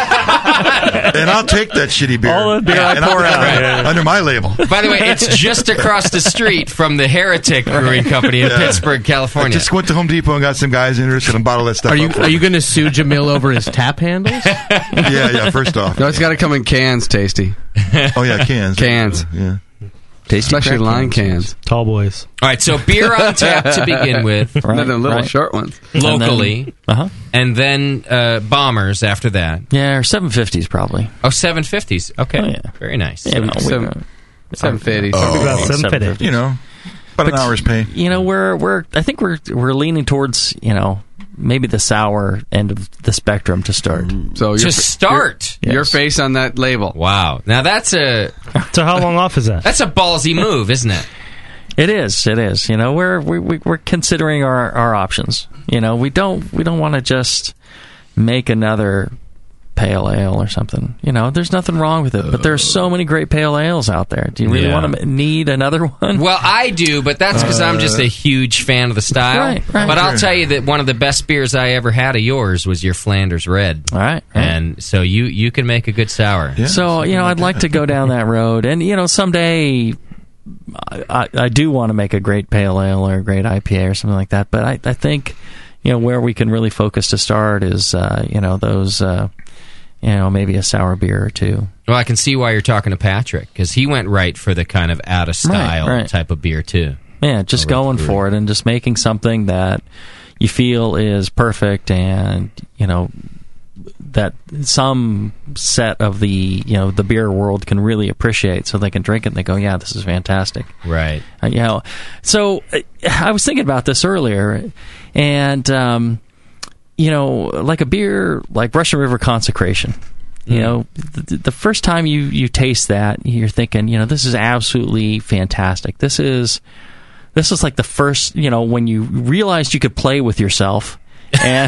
S7: and I'll take that shitty beer.
S15: All the beer I
S7: and I'll
S15: pour
S7: put
S15: out.
S7: it under my label.
S3: by the way, it's just across the street from the Heretic Brewing Company in
S7: Yeah.
S3: Pittsburgh,
S7: I
S3: California.
S7: just went to Home Depot and got some guys interested and bottle that stuff.
S8: Are you
S7: up for
S8: are
S7: me.
S8: you going to sue Jamil over his tap handles?
S7: Yeah, yeah. First off,
S2: No, it's got to come in cans, Tasty.
S7: oh yeah, cans,
S2: Cans.
S7: Yeah.
S15: Tasty
S2: Especially
S15: crack
S2: line
S15: cans.
S2: cans.
S6: Tall boys.
S3: All right, so beer on tap to begin with,
S15: Right,
S2: None of them little
S15: right.
S2: short ones.
S3: locally,
S15: Uh huh.
S3: and then uh, bombers after that.
S15: Yeah, or seven fifties probably.
S3: Oh, seven fifties. Okay,
S15: Oh, yeah.
S3: very nice.
S15: You know, we-
S2: Seven- seven fifty.
S6: Something about
S15: Oh,
S6: seven fifty.
S7: You know, about an
S15: But,
S7: hour's pay.
S15: You know, we're we're I think we're we're leaning towards, you know, maybe the sour end of the spectrum to start.
S2: So
S3: To
S2: your,
S3: start.
S2: your, your
S15: Yes.
S2: face on that label.
S3: Wow. Now that's a
S6: So how long off is that?
S3: that's a ballsy move, isn't it?
S15: It is. It is. You know, we're we, we, we're considering our, our options. You know, we don't we don't want to just make another pale ale or something. You know, there's nothing wrong with it, but there's so many great pale ales out there. Do you really
S3: Yeah.
S15: want to need another one?
S3: Well, I do, but that's because I'm just a huge fan of the style.
S15: Right, right.
S3: But I'll
S7: Sure.
S3: tell you that one of the best beers I ever had of yours was your Flanders Red.
S15: All right.
S3: And so you you can make a good sour.
S7: Yeah,
S15: So, you know, I'd like to go down that road. And, you know, someday I, I, I do want to make a great pale ale or a great I P A or something like that. But I, I think, you know, where we can really focus to start is, uh, you know, those, uh, you know, maybe a sour beer or two.
S3: Well, I can see why you're talking to Patrick, because he went right for the kind of out of style
S15: Right, right.
S3: type of beer too.
S15: Yeah, just going for it and just making something that you feel is perfect and, you know, that some set of the, you know, the beer world can really appreciate, so they can drink it and they go, yeah, this is fantastic.
S3: Right.
S15: Uh, you know, so uh, I was thinking about this earlier, and um, you know, like a beer like Russian River Consecration. You know, the, the first time you, you taste that, you're thinking, you know, this is absolutely fantastic. This is this is like the first, you know, when you realized you could play with yourself and.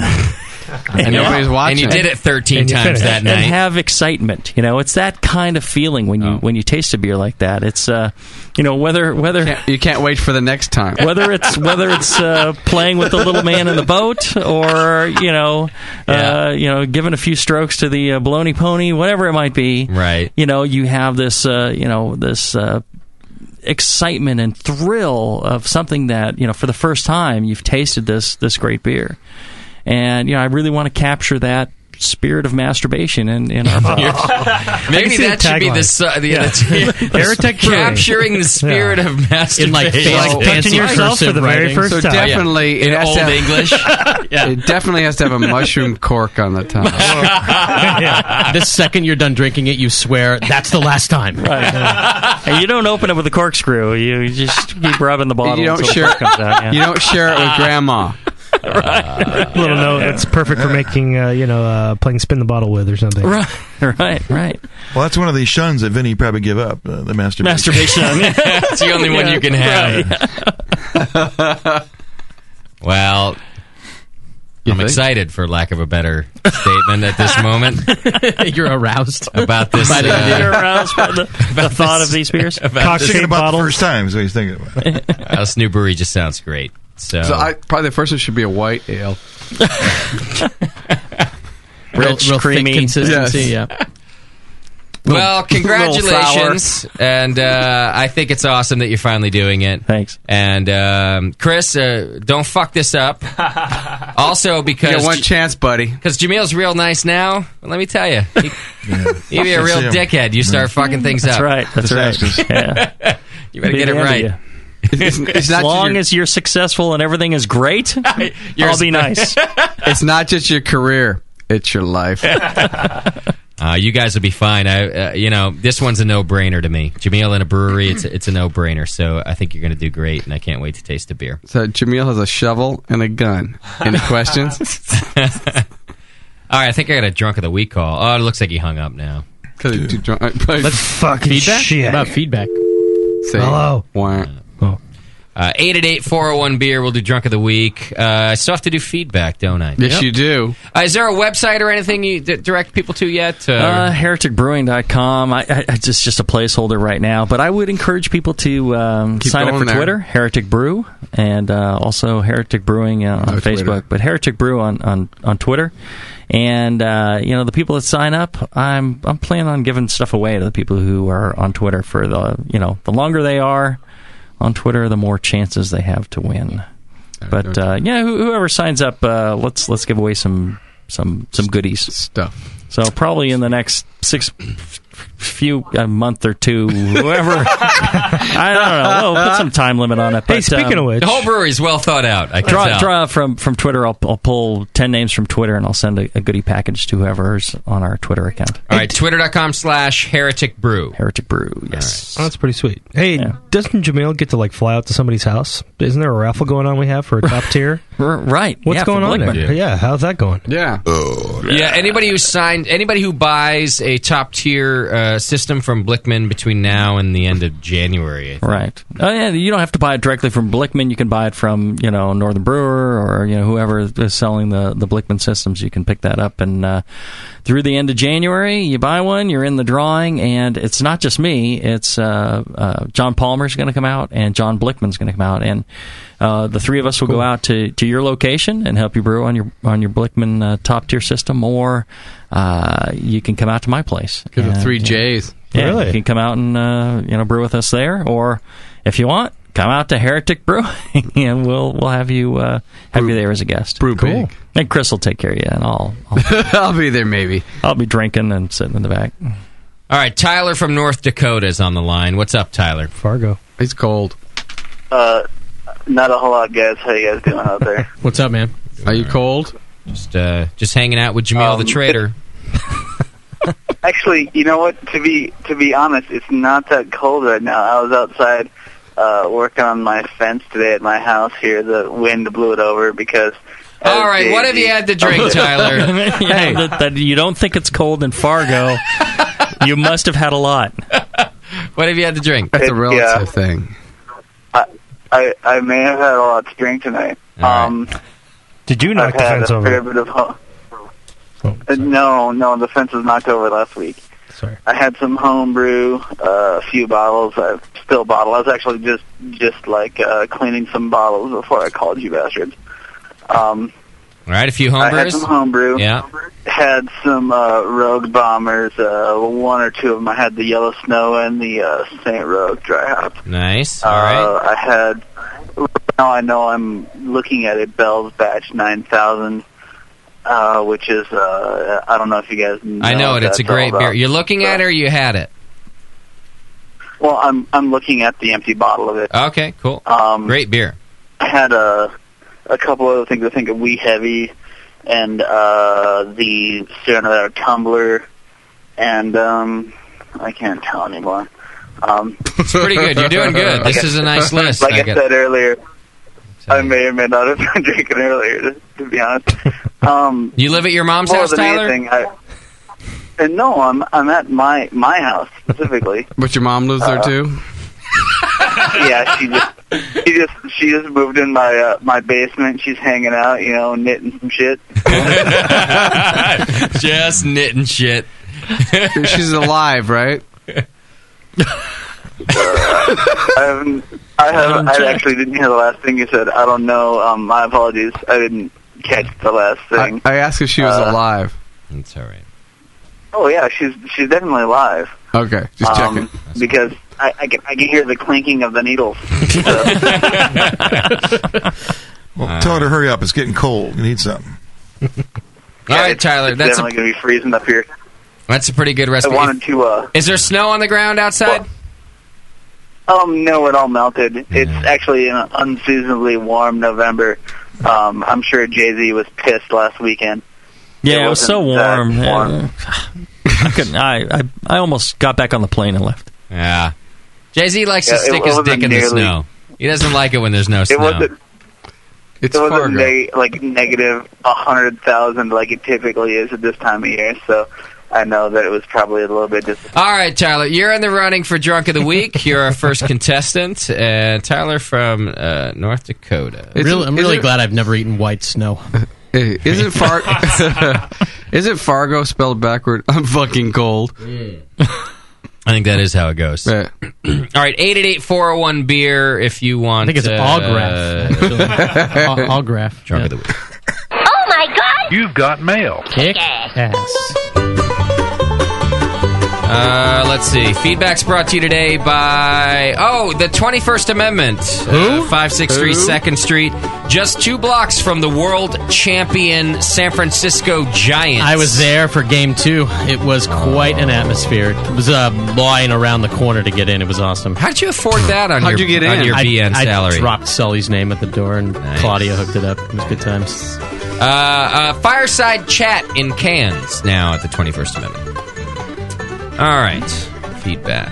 S2: And nobody's watching.
S3: And you did it thirteen
S15: And you
S3: times
S15: finished.
S3: that night.
S15: And have excitement. You know, it's that kind of feeling when you
S3: Oh.
S15: when you taste a beer like that. It's uh, you know, whether whether
S2: Can't- you can't wait for the next time.
S15: whether it's whether it's uh, playing with the little man in the boat, or you know,
S3: Yeah.
S15: uh, you know, giving a few strokes to the uh, baloney pony, whatever it might be.
S3: Right.
S15: You know, you have this, uh, you know, this. Uh, excitement and thrill of something that, you know, for the first time you've tasted this this great beer. And, you know, I really want to capture that spirit of masturbation in, in our
S3: Maybe
S15: Maybe
S3: that should be the, su- the,
S15: Yeah.
S3: the, the
S15: Heretic Brewing.
S3: capturing the spirit
S15: Yeah.
S3: of masturbation.
S8: In, like, fancy-
S2: Touching
S8: fancy
S2: yourself for the very
S8: writing.
S2: first
S8: So
S2: time.
S8: definitely
S2: in
S8: it has
S2: old
S8: to have-
S2: English. It definitely has to have a mushroom cork on the top.
S8: Yeah. The second you're done drinking it, you swear that's the last time.
S15: Right. And you don't open it with a corkscrew. You just keep rubbing the bottle.
S2: You don't
S15: until
S2: share.
S15: the cork comes out, yeah.
S2: You don't share it with grandma.
S6: right. Little note. It's perfect for making, uh, you know, uh, playing spin the bottle with or something.
S15: Right, right, right.
S7: Well, that's one of these shuns that Vinny probably give up. Uh, the masturbation.
S15: Masturbation.
S3: It's the only one you can have. Well, I'm excited, for lack of a better statement, at this moment.
S8: You're aroused
S3: about this.
S15: By the-
S3: uh,
S15: You're aroused by the, the thought of these beers.
S3: About
S7: He's thinking about the first time, is what he's thinking about.
S3: Uh, this new brewery just sounds great. So,
S2: So I, probably the first one should be a white ale.
S8: Real,
S15: Rich,
S8: real
S15: creamy.
S8: thick consistency.
S2: Yes.
S8: Yeah.
S3: well,
S15: little
S3: congratulations, and uh, I think it's awesome that you're finally doing it.
S15: Thanks.
S3: And um, Chris, uh, don't fuck this up. Also,
S2: You
S3: because
S2: got one chance, buddy.
S3: because Jamil's real nice now. Well, let me tell you, he, he'd be a real
S7: See him.
S3: dickhead. You start fucking things
S15: That's
S3: up.
S15: right. That's
S7: Just ask
S15: right. Yeah.
S3: You better
S15: Be
S3: get it
S15: the end of
S3: right.
S15: you.
S2: It's, it's
S15: As
S2: not
S15: long
S2: your,
S15: as you're successful and everything is great,
S3: You're
S15: I'll be nice.
S2: it's not just your career; it's your life.
S3: Uh, you guys will be fine. I, uh, you know, this one's a no-brainer to me. Jamil in a brewery, it's a, it's a no-brainer. So I think you're going to do great, and I can't wait to taste the beer.
S2: So Jamil has a shovel and a gun. Any questions?
S3: All right, I think I got a drunk of the week call. Oh, it looks like he hung up now.
S2: Because he's too drunk.
S6: Let's fucking
S8: Feedback?
S6: shit.
S8: What about feedback?
S2: Say,
S6: Hello.
S2: Wah.
S3: Uh, eight eight eight, four oh one, beer. We'll do drunk of the week. Uh, I still have to do feedback, don't I?
S2: Yes, you do.
S3: Uh, is there a website or anything you d- direct people to yet? Uh,
S15: Uh, heretic brewing dot com. I, I, it's just, just a placeholder right now, but I would encourage people to um,
S2: Keep
S15: sign up
S2: going
S15: for
S2: there.
S15: Twitter, Heretic Brew, and uh, also Heretic Brewing uh, on
S2: No
S15: Facebook,
S2: Twitter.
S15: but Heretic Brew on, on, on Twitter. And uh, you know, the people that sign up, I'm I'm planning on giving stuff away to the people who are on Twitter. For the you know, the longer they are on Twitter, the more chances they have to win. But uh, yeah, who- whoever signs up, uh, let's let's give away some some some goodies
S2: stuff.
S15: So probably in the next six few a month or two, whoever. I don't know. We'll put some time limit on it.
S6: Hey,
S15: but,
S6: speaking
S15: um,
S6: of which,
S3: the whole brewery is well thought out. I can
S15: Draw,
S3: tell.
S15: draw from from Twitter. I'll, I'll pull ten names from Twitter, and I'll send a, a goodie package to whoever's on our Twitter account.
S3: All right, twitter.com slash heretic brew.
S15: Heretic Brew, yes.
S6: oh, that's pretty sweet. Hey,
S15: Yeah.
S6: doesn't Jamil get to like fly out to somebody's house? Isn't there a raffle going on we have for a top tier?
S15: R- right.
S6: What's
S15: Yeah,
S6: going
S15: for
S6: on
S15: Blickman.
S6: there? Yeah, how's that going?
S2: Yeah.
S3: Yeah, anybody who signed, anybody who buys a top tier uh, system from Blickman between now and the end of January, I think.
S15: Right. Oh yeah, you don't have to buy it directly from Blickman. You can buy it from you know Northern Brewer or you know whoever is selling the the Blickman systems. You can pick that up, and uh, through the end of January, you buy one, you're in the drawing, and it's not just me. It's uh, uh, John Palmer's going to come out, and John Blickman's going to come out, and uh, the three of us will go out to, to your location and help you brew on your on your Blickman uh, top tier system, or uh, you can come out to my place.
S2: Give it
S15: And,
S2: three
S15: uh,
S2: J's.
S15: Yeah,
S6: Really?
S15: you can come out and uh, you know brew with us there, or if you want, come out to Heretic Brewing, and we'll we'll have you uh, have
S2: Brew-
S15: you there as a guest.
S2: Brew
S6: Cool.
S2: big.
S15: And Chris will take care of you, and I'll I'll,
S2: I'll be there maybe.
S15: I'll be drinking and sitting in the back.
S3: All right, Tyler from North Dakota is on the line. What's up, Tyler?
S6: Fargo.
S2: It's cold.
S10: Uh, not a whole lot, guys. How you guys doing out there?
S8: What's up, man?
S2: Are you cold?
S3: Just uh, just hanging out with Jamil
S10: Um,
S3: the Trader.
S10: Actually, you know what? To be to be honest, it's not that cold right now. I was outside uh, working on my fence today at my house here. The wind blew it over because.
S3: All right, what have you had to drink, Tyler?
S15: Hey, that, that you don't think it's cold in Fargo? You must have had a lot.
S3: What have you had to drink?
S2: That's
S10: It-
S2: a relative
S10: yeah.
S2: thing.
S10: I, I I may have had a lot to drink tonight. Um,
S6: Did you knock
S10: I've
S6: the
S10: had
S6: fence
S10: a fair
S6: over?
S10: bit of. Ho-
S6: Oh,
S10: uh, no, no, the fence was knocked over last week.
S6: sorry.
S10: I had some homebrew, uh, a few bottles. I still bottle. I was actually just just like uh, cleaning some bottles before I called you bastards. Um,
S3: All right, a few
S10: I had
S3: homebrews.
S10: some homebrew.
S3: Yeah.
S10: Had some uh, Rogue Bombers. Uh, one or two of them. I had the Yellow Snow and the uh, Saint Rogue Dry Hop.
S3: Nice. All
S10: uh,
S3: right.
S10: I had. Now I know I'm looking at a Bell's Batch nine thousand. uh, which is uh, I don't know if you guys know.
S3: I know
S10: what
S3: it. It's a
S10: that's all
S3: great
S10: about.
S3: beer. You're looking at it or you had it?
S10: Well, I'm I'm looking at the empty bottle of it.
S3: Okay, cool.
S10: Um,
S3: Great beer.
S10: I had a a couple other things. I think of Wee Heavy and uh, the Cyrano tumbler, and um, I can't tell anymore. Um,
S3: it's pretty good. You're doing good. This is a nice list.
S10: Like I,
S3: I get-
S10: said earlier, I may or may not have been drinking earlier, to, to be honest. Um,
S3: You live at your mom's
S10: more
S3: house,
S10: than
S3: Tyler?
S10: anything, I, and no, I'm I'm at my my house specifically.
S2: But your mom lives there
S10: Uh,
S2: too?
S10: Yeah, she just she just she just moved in my uh, my basement. She's hanging out, you know, knitting some shit.
S3: Just knitting shit.
S2: She's alive, right?
S10: I haven't. I have. I actually didn't hear the last thing you said. I don't know. Um, my apologies. I didn't catch the last thing.
S2: I, I asked if she was
S10: Uh,
S2: alive.
S3: That's all right.
S10: Oh yeah, she's she's definitely alive.
S2: Okay, just
S10: um,
S2: checking.
S10: because I, I can I can hear the clinking of the needles.
S7: Well, tell her to hurry up. It's getting cold. You need something.
S3: All right, Tyler.
S10: It's
S3: That's a,
S10: definitely going to be freezing up here.
S3: that's a pretty good recipe.
S10: I wanted to. Uh,
S3: Is there snow on the ground outside?
S10: Um, no, it all melted. It's actually an unseasonably warm November. Um, I'm sure Jay-Z was pissed last weekend.
S15: Yeah, it, was so
S10: wasn't that
S15: warm.
S10: warm.
S15: I couldn't. I, I I almost got back on the plane and left.
S3: Yeah. Jay-Z likes
S10: Yeah,
S3: to stick
S10: it
S3: his
S10: wasn't
S3: dick in the
S10: nearly-
S3: snow. He doesn't like it when there's no
S10: It
S3: snow.
S10: wasn't.
S2: It's
S10: it wasn't
S2: Fargo.
S10: neg- like negative a hundred thousand like it typically is at this time of year. So I know that it was probably a little bit disappointing.
S3: All right, Tyler, you're in the running for Drunk of the Week. You're our first contestant. Uh, Tyler from uh, North Dakota.
S8: I'm really, I'm
S2: is
S8: really
S2: it-
S8: glad I've never eaten white snow.
S2: Hey, isn't Far isn't Fargo spelled backward? I'm fucking cold.
S3: I think that is how it goes.
S2: Yeah.
S3: All right, eight eight eight, four oh one, beer if you want.
S8: I think it's
S3: uh,
S8: Autograph. Au- Autograph.
S3: Drunk
S8: Yeah.
S3: of the Week.
S16: Oh my god!
S21: You've got mail.
S8: Kick ass.
S3: Uh, let's see. Feedback's brought to you today by, oh, the twenty-first Amendment.
S8: Who?
S3: Uh, five sixty-three
S8: Who?
S3: second Street. Just two blocks from the world champion San Francisco Giants.
S8: I was there for game two. It was quite an atmosphere. It was a uh, line around the corner to get in. It was awesome.
S3: How'd you afford that on
S2: How'd
S3: your,
S2: you get
S3: on
S2: in?
S3: your
S8: I,
S3: B N
S8: I
S3: salary?
S8: dropped Sully's name at the door, and
S3: Nice.
S8: Claudia hooked it up. It was good times.
S3: Uh, uh, fireside chat in cans now at the twenty-first Amendment. All right. Feedback.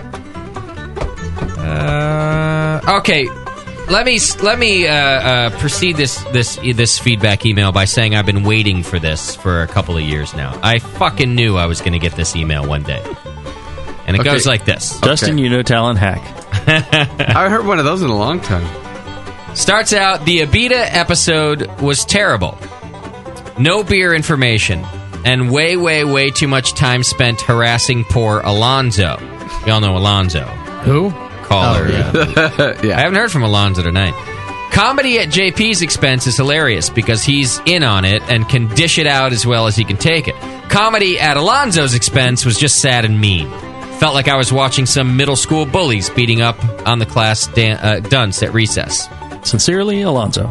S3: Uh, okay. Let me let me uh, uh, proceed this this this feedback email by saying I've been waiting for this for a couple of years now. I fucking knew I was going to get this email one day, and it
S2: Okay.
S3: goes like this.
S15: Justin, you know talent hack.
S2: I haven't heard one of those in a long time.
S3: Starts out, the Abita episode was terrible. No beer information. And way, way, way too much time spent harassing poor Alonzo. Y'all know Alonzo.
S8: Who?
S3: Caller.
S8: Oh, yeah.
S2: Yeah.
S3: I haven't heard from Alonzo tonight. Comedy at J P's expense is hilarious because he's in on it and can dish it out as well as he can take it. Comedy at Alonzo's expense was just sad and mean. Felt like I was watching some middle school bullies beating up on the class dan- uh, dunce at recess.
S15: Sincerely, Alonzo.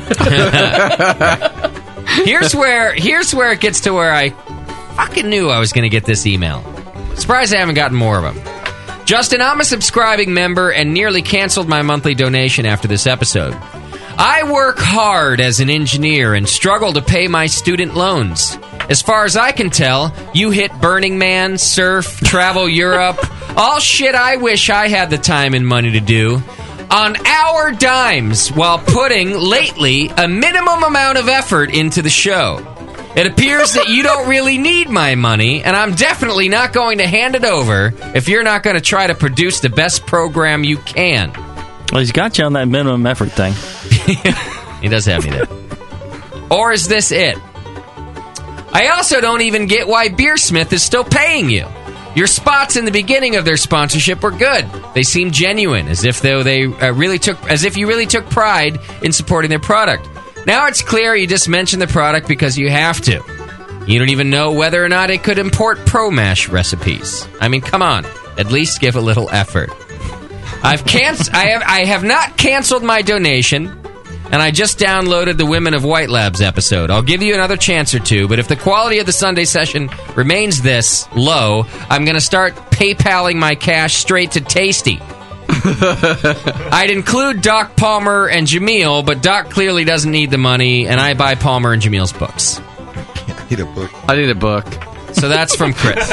S3: Here's where here's where it gets to where I fucking knew I was going to get this email. Surprised I haven't gotten more of them. Justin, I'm a subscribing member and nearly canceled my monthly donation after this episode. I work hard as an engineer and struggle to pay my student loans. As far as I can tell, you hit Burning Man, surf, travel Europe, all shit I wish I had the time and money to do. On our dimes, while putting, lately, a minimum amount of effort into the show. It appears that you don't really need my money, and I'm definitely not going to hand it over if you're not going to try to produce the best program you can.
S15: Well, he's got you on that minimum effort thing.
S3: He does have me there. Or is this it? I also don't even get why Beersmith is still paying you. Your spots in the beginning of their sponsorship were good. They seemed genuine, as if though they uh, really took, as if you really took pride in supporting their product. Now it's clear you just mentioned the product because you have to. You don't even know whether or not it could import Pro Mash recipes. I mean, come on, at least give a little effort. I've canc- I have I have not canceled my donation. and I just downloaded the Women of White Labs episode. I'll give you another chance or two, but if the quality of the Sunday session remains this low, I'm going to start PayPaling my cash straight to Tasty. I'd include Doc Palmer and Jameel, but Doc clearly doesn't need the money, and I buy Palmer and Jameel's books.
S2: I need a book. I need a book.
S3: So that's from Chris.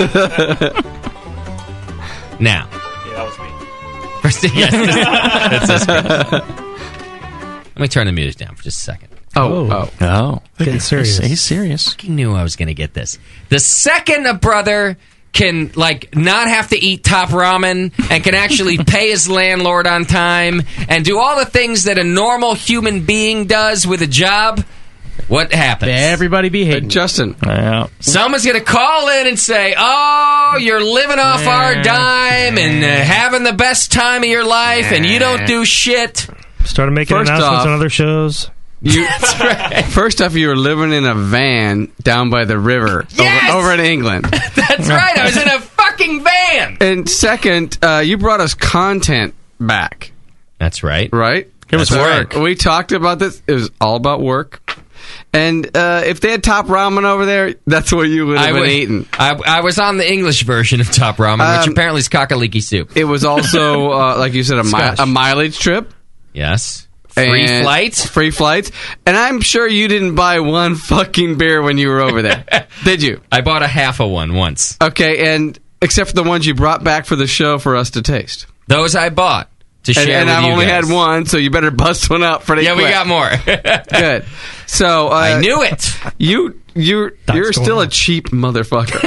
S3: Now.
S11: Yeah, that was me.
S3: First, yes, that's this Chris. Let me turn the music down for just a second.
S2: Oh, oh.
S15: Oh.
S6: Getting serious.
S15: He's, he's serious.
S3: I fucking knew I was going to get this. The second a brother can, like, not have to eat top ramen and can actually pay his landlord on time and do all the things that a normal human being does with a job, what happens?
S8: Everybody be hating.
S2: Hey, Justin.
S15: Yeah.
S3: Someone's going to call in and say, oh, you're living off
S8: Yeah.
S3: our dime and uh, having the best time of your life and you don't do shit.
S6: Started making
S2: First
S6: announcements
S2: off-
S6: on other shows.
S2: You,
S3: That's right.
S2: First off, you were living in a van down by the river
S3: Yes!
S2: over, over in England.
S3: That's right. I was in a fucking van.
S2: And second, uh, you brought us content back,
S3: That's right.
S2: right?
S15: It was
S2: That's
S15: work.
S2: right. We talked about this. It was all about work. And uh, if they had top ramen over there, that's what you would have
S3: I,
S2: been
S3: would-
S2: eating.
S3: I, I was on the English version of Top Ramen, which
S2: Um,
S3: apparently is cockaliki soup.
S2: It was also, uh, like you said, a, mi-
S8: Scotch.
S2: a mileage trip.
S3: Yes. Free
S2: And-
S3: flights.
S2: Free flights. And I'm sure you didn't buy one fucking beer when you were over there. Did you?
S3: I bought a half of one once.
S2: Okay, and except for the ones you brought back for the show for us to taste.
S3: Those I bought to
S2: And,
S3: share
S2: and
S3: with
S2: I've
S3: you
S2: only
S3: guys.
S2: had one, so you better bust one out pretty
S3: Yeah,
S2: quick.
S3: we got more.
S2: Good. So uh,
S3: I knew it.
S2: You you
S6: That's
S2: you're
S6: going
S2: still
S6: on.
S2: a cheap motherfucker.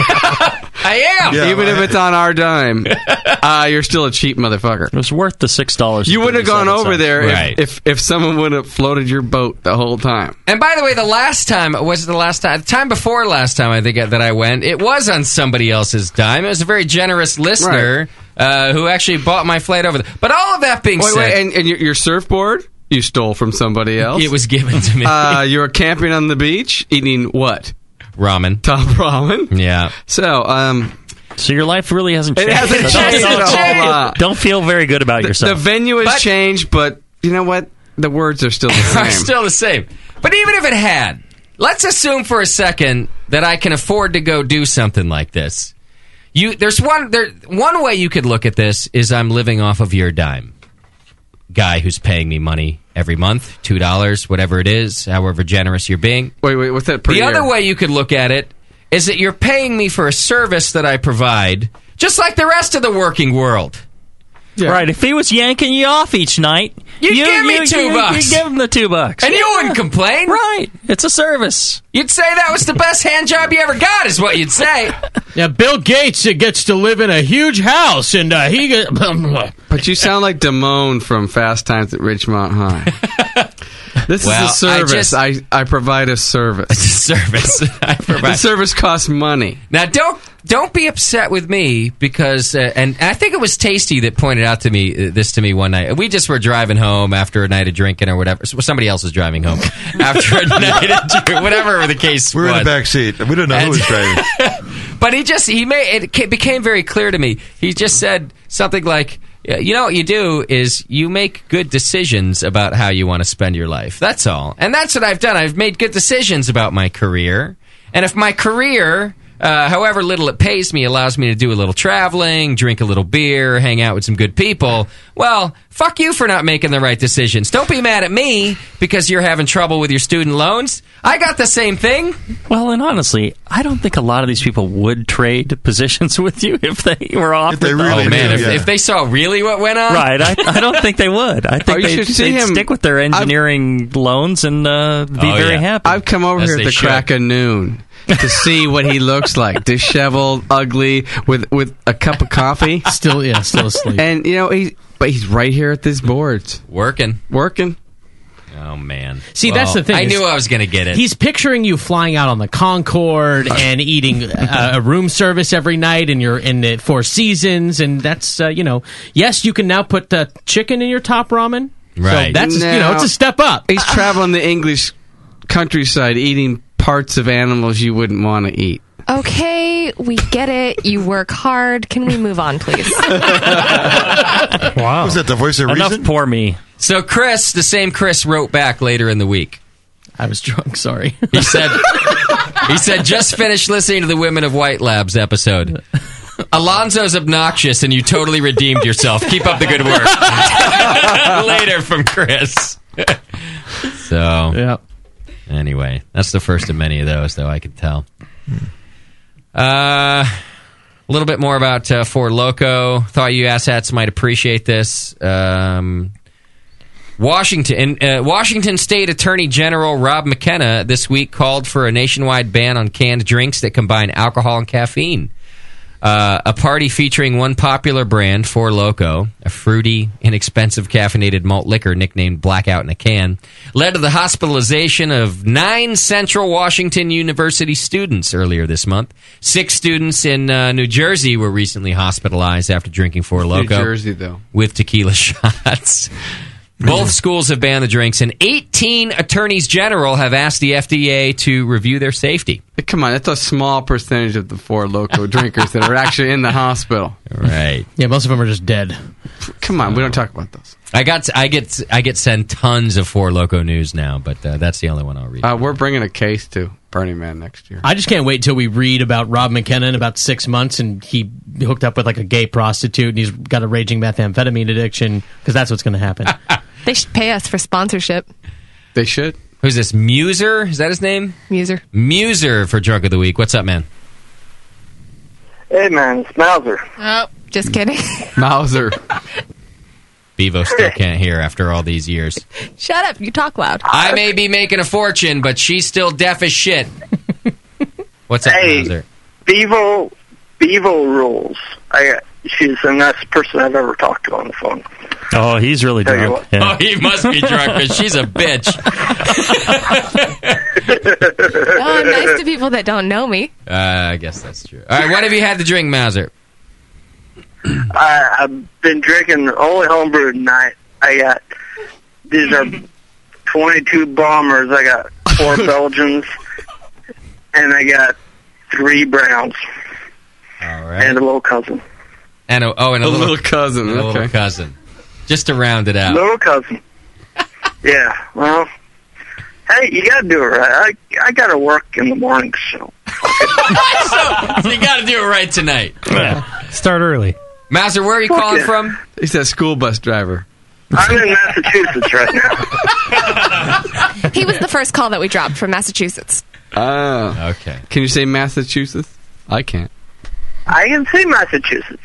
S3: I am.
S7: Yeah,
S2: Even
S7: I-
S2: if it's on our dime, uh, you're still a cheap motherfucker.
S15: It was worth the six dollars.
S2: You wouldn't have gone over there if,
S3: Right.
S2: if if someone would have floated your boat the whole time.
S3: And by the way, the last time was the last time, the time before last time I think that I went, it was on somebody else's dime. It was a very generous listener uh, who actually bought my flight over there. But all of that being
S2: Wait,
S3: said,
S2: wait, and, and your, your surfboard you stole from somebody else.
S3: it was given to me.
S2: Uh, you were camping on the beach eating what?
S3: Ramen.
S2: Top ramen.
S3: Yeah.
S2: So, um,
S15: So your life really hasn't
S2: it
S15: changed.
S2: hasn't
S15: So don't-
S2: changed
S15: don't-
S2: a whole lot.
S15: Don't feel very good about
S2: The,
S15: yourself.
S2: the venue has
S3: But-
S2: changed, but you know what? The words are still the same.
S3: Are still the same. But even if it had, let's assume for a second that I can afford to go do something like this. You, there's one, there, one way you could look at this is I'm living off of your dime. Guy who's paying me money every month, two dollars, whatever it is, however generous you're being.
S2: Wait, wait, what's that per
S3: The
S2: year?
S3: other way you could look at it is that you're paying me for a service that I provide, just like the rest of the working world.
S15: Right, if he was yanking you off each night,
S3: You'd
S15: you,
S3: give me
S15: you-
S3: two
S15: you-
S3: bucks.
S15: You give him the two bucks,
S3: And you wouldn't complain.
S15: Right, it's a service.
S3: You'd say that was the best hand job you ever got, is what you'd say.
S8: Now, Bill Gates uh, gets to live in a huge house, and uh, he get.
S2: But you sound like Damone from Fast Times at Ridgemont High. This
S3: Well,
S2: is a service.
S3: I just-
S2: I, I provide a service.
S3: Service. I
S2: The
S3: provide.
S2: service costs money.
S3: Now, don't don't be upset with me because, uh, and I think it was Tasty that pointed out to me uh, this to me one night. We just were driving home after a night of drinking or whatever. So somebody else was driving home after a night of drinking, whatever the case
S7: We're
S3: was.
S7: in the back seat. We don't know who was driving.
S3: But he just he made it ca- became very clear to me. He just said something like, "You know what you do is you make good decisions about how you want to spend your life. That's all." And that's what I've done. I've made good decisions about my career. And if my career, uh, however little it pays me, allows me to do a little traveling, drink a little beer, hang out with some good people, well, fuck you for not making the right decisions. Don't be mad at me because you're having trouble with your student loans. I got the same thing.
S15: Well, and honestly, I don't think a lot of these people would trade positions with you if they were offered.
S7: they really
S3: Oh, man,
S7: do,
S3: if,
S7: yeah.
S3: if they saw really what went on.
S15: Right, I, I don't think they would. I think
S2: Oh, you
S15: they'd,
S2: should see
S15: they'd
S2: him.
S15: stick with their engineering loans and uh, be
S3: Oh,
S15: very
S3: yeah.
S15: happy.
S2: I've come over
S3: Yes,
S2: here at
S3: they
S2: the
S3: should.
S2: crack of noon to see what he looks like. Disheveled, ugly, with with a cup of coffee.
S8: Still, yeah, still asleep.
S2: And, you know, he, but he's right here at this board.
S3: Working.
S2: Working.
S3: Oh, man.
S8: See, that's the thing
S3: I
S8: is-
S3: knew I was going to get it.
S8: He's picturing you flying out on the Concorde and eating uh, a room service every night, and you're in the Four Seasons, and that's uh, you know. Yes, you can now put uh, chicken in your top ramen.
S3: Right.
S8: So that's you know,
S2: Now-
S8: it's a step up.
S2: He's traveling the English countryside eating parts of animals you wouldn't want to eat.
S9: Okay, we get it. You work hard. Can we move on, please?
S6: Wow.
S7: Was that the voice of
S15: Enough
S7: reason?
S15: for me.
S3: So Chris, the same Chris, wrote back later in the week.
S8: I was drunk, sorry.
S3: He said, he said, just finished listening to the Women of White Labs episode. Alonzo's obnoxious and you totally redeemed yourself. Keep up the good work. Later from Chris. So,
S8: yeah.
S3: Anyway, that's the first of many of those, though, I can tell. Uh, a little bit more about uh, Four Loko. Thought you asshats might appreciate this. Um... Washington, uh, Washington State Attorney General Rob McKenna this week called for a nationwide ban on canned drinks that combine alcohol and caffeine. Uh, a party featuring one popular brand, Four Loko, a fruity, inexpensive caffeinated malt liquor nicknamed Blackout in a Can, led to the hospitalization of nine Central Washington University students earlier this month. Six students in uh, New Jersey were recently hospitalized after drinking Four Loko.
S2: New Jersey, though.
S3: With tequila shots. Both schools have banned the drinks, and eighteen attorneys general have asked the F D A to review their safety.
S2: Come on, that's a small percentage of the Four Loko drinkers that are actually in the hospital.
S3: Right.
S8: Yeah, most of them are just dead.
S2: Come on, we don't talk about those.
S3: I got, I get, I get sent tons of Four Loko news now, but uh, that's the only one I'll read.
S2: Uh, we're bringing a case to Burning Man next year.
S8: I just can't wait till we read about Rob McKenna in about six months and he hooked up with like a gay prostitute and he's got a raging methamphetamine addiction because that's what's going to happen.
S9: They should pay us for sponsorship.
S2: They should.
S3: Who's this? Muser? Is that his name?
S9: Muser.
S3: Muser for Drunk of the Week. What's up, man?
S5: Hey, man, it's Mauser.
S9: Oh, just kidding.
S2: Mauser.
S3: Bevo still can't hear after all these years.
S9: Shut up. You talk loud.
S3: I may be making a fortune, but she's still deaf as shit. What's up,
S5: Hey,
S3: Mauser?
S5: Bevo, Bevo rules. I, she's the nicest person I've ever talked to on the phone.
S15: Oh, he's really
S5: Tell you
S15: drunk.
S5: what.
S3: Oh, he must be drunk because she's a bitch.
S9: Oh, I'm nice to people that don't know me.
S3: Uh, I guess that's true. All right, what have you had to drink, Mauser?
S5: I, I've been drinking only homebrew tonight. I got, these are twenty-two bombers. I got four Belgians, and I got three Browns.
S3: All right.
S5: And a little cousin.
S3: And a, oh, and a,
S2: A
S3: little,
S2: little cousin,
S3: A little
S2: okay.
S3: cousin. Just to round it out.
S5: Little cousin. Yeah, well, hey, you got to do it right. I, I got to work in the morning, so.
S3: So you got to do it right tonight.
S6: Start early.
S3: Master, where are you
S5: Fuck
S3: calling
S5: yeah.
S3: from?
S2: He's that school bus driver.
S5: I'm in Massachusetts right now.
S9: He was the first call that we dropped from Massachusetts.
S2: Oh.
S3: Okay.
S2: Can you say Massachusetts? I can't.
S5: I can say Massachusetts.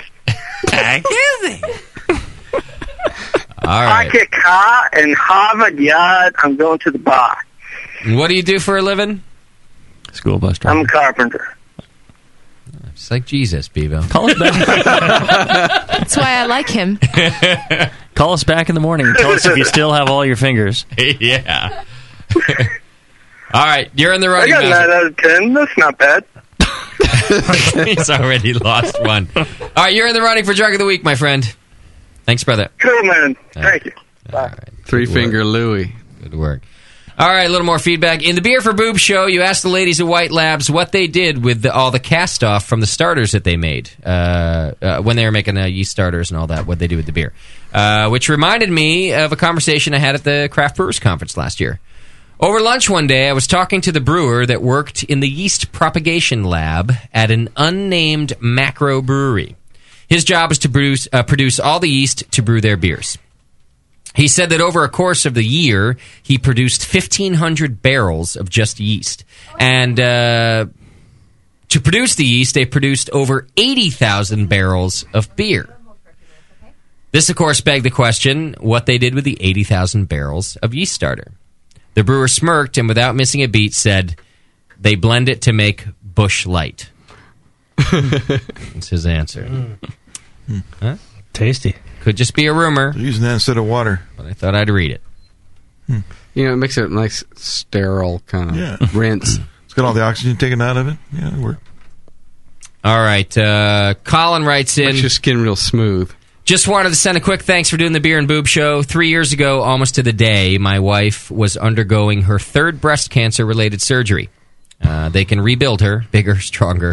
S3: All right.
S5: I get car and Harvard Yard. I'm going to the bar.
S3: What do you do for a living?
S15: School bus driver.
S5: I'm a carpenter.
S3: It's like Jesus, Bevo.
S15: Call us back.
S9: That's why I like him.
S15: Call us back in the morning and tell us if you still have all your fingers.
S3: Yeah. All right, you're in the
S5: I
S3: running.
S5: got
S3: Mauser.
S5: nine out of ten. That's not bad.
S3: He's already lost one. All right, you're in the running for Drunk of the Week, my friend. Thanks, brother.
S5: Cool, man.
S3: All
S5: Thank you.
S3: All right.
S2: Three
S3: Good
S2: finger
S3: work.
S2: Louie.
S3: Good work. All right, a little more feedback. In the Beer for Boob show, you asked the ladies at White Labs what they did with the, all the cast off from the starters that they made uh, uh, when they were making uh, yeast starters and all that, what they do with the beer. Uh, which reminded me of a conversation I had at the Craft Brewers Conference last year. Over lunch one day, I was talking to the brewer that worked in the yeast propagation lab at an unnamed macro brewery. His job is to produce, uh, produce all the yeast to brew their beers. He said that over a course of the year, he produced fifteen hundred barrels of just yeast. And uh, to produce the yeast, they produced over eighty thousand barrels of beer. This, of course, begged the question, what they did with the eighty thousand barrels of yeast starter. The brewer smirked and without missing a beat said, they blend it to make Busch Light. That's his answer.
S6: Mm.
S3: Huh?
S6: Tasty.
S3: Could just be a rumor.
S7: They're using that instead of water.
S3: But I thought I'd read it.
S2: You know, it makes it a nice, sterile kind of
S7: Yeah.
S2: rinse.
S7: It's got all the oxygen taken out of it. Yeah, it worked.
S3: All right. Uh, Colin writes in.
S2: Makes your skin real smooth.
S3: Just wanted to send a quick thanks for doing the Beer and Boob show. Three years ago, almost to the day, my wife was undergoing her third breast cancer-related surgery. Uh, they can rebuild her, bigger, stronger,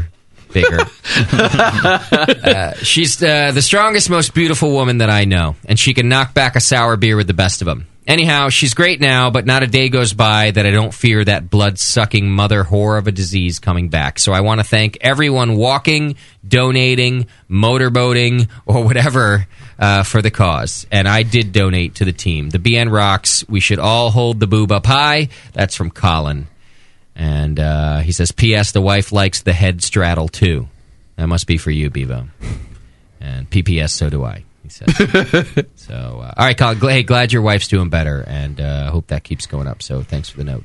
S3: bigger. uh, she's uh, the strongest, most beautiful woman that I know, and she can knock back a sour beer with the best of them. Anyhow, she's great now, but not a day goes by that I don't fear that blood-sucking mother whore of a disease coming back. So I want to thank everyone walking, donating, motorboating, or whatever uh, for the cause. And I did donate to the team. The B N rocks. We should all hold the boob up high. That's from Colin. And uh, he says, P S. The wife likes the head straddle, too. That must be for you, Bevo. And P P S. So do I. He says. So, uh, all right, Colin. Gl- hey, glad your wife's doing better, and I uh, hope that keeps going up. So, thanks for the note.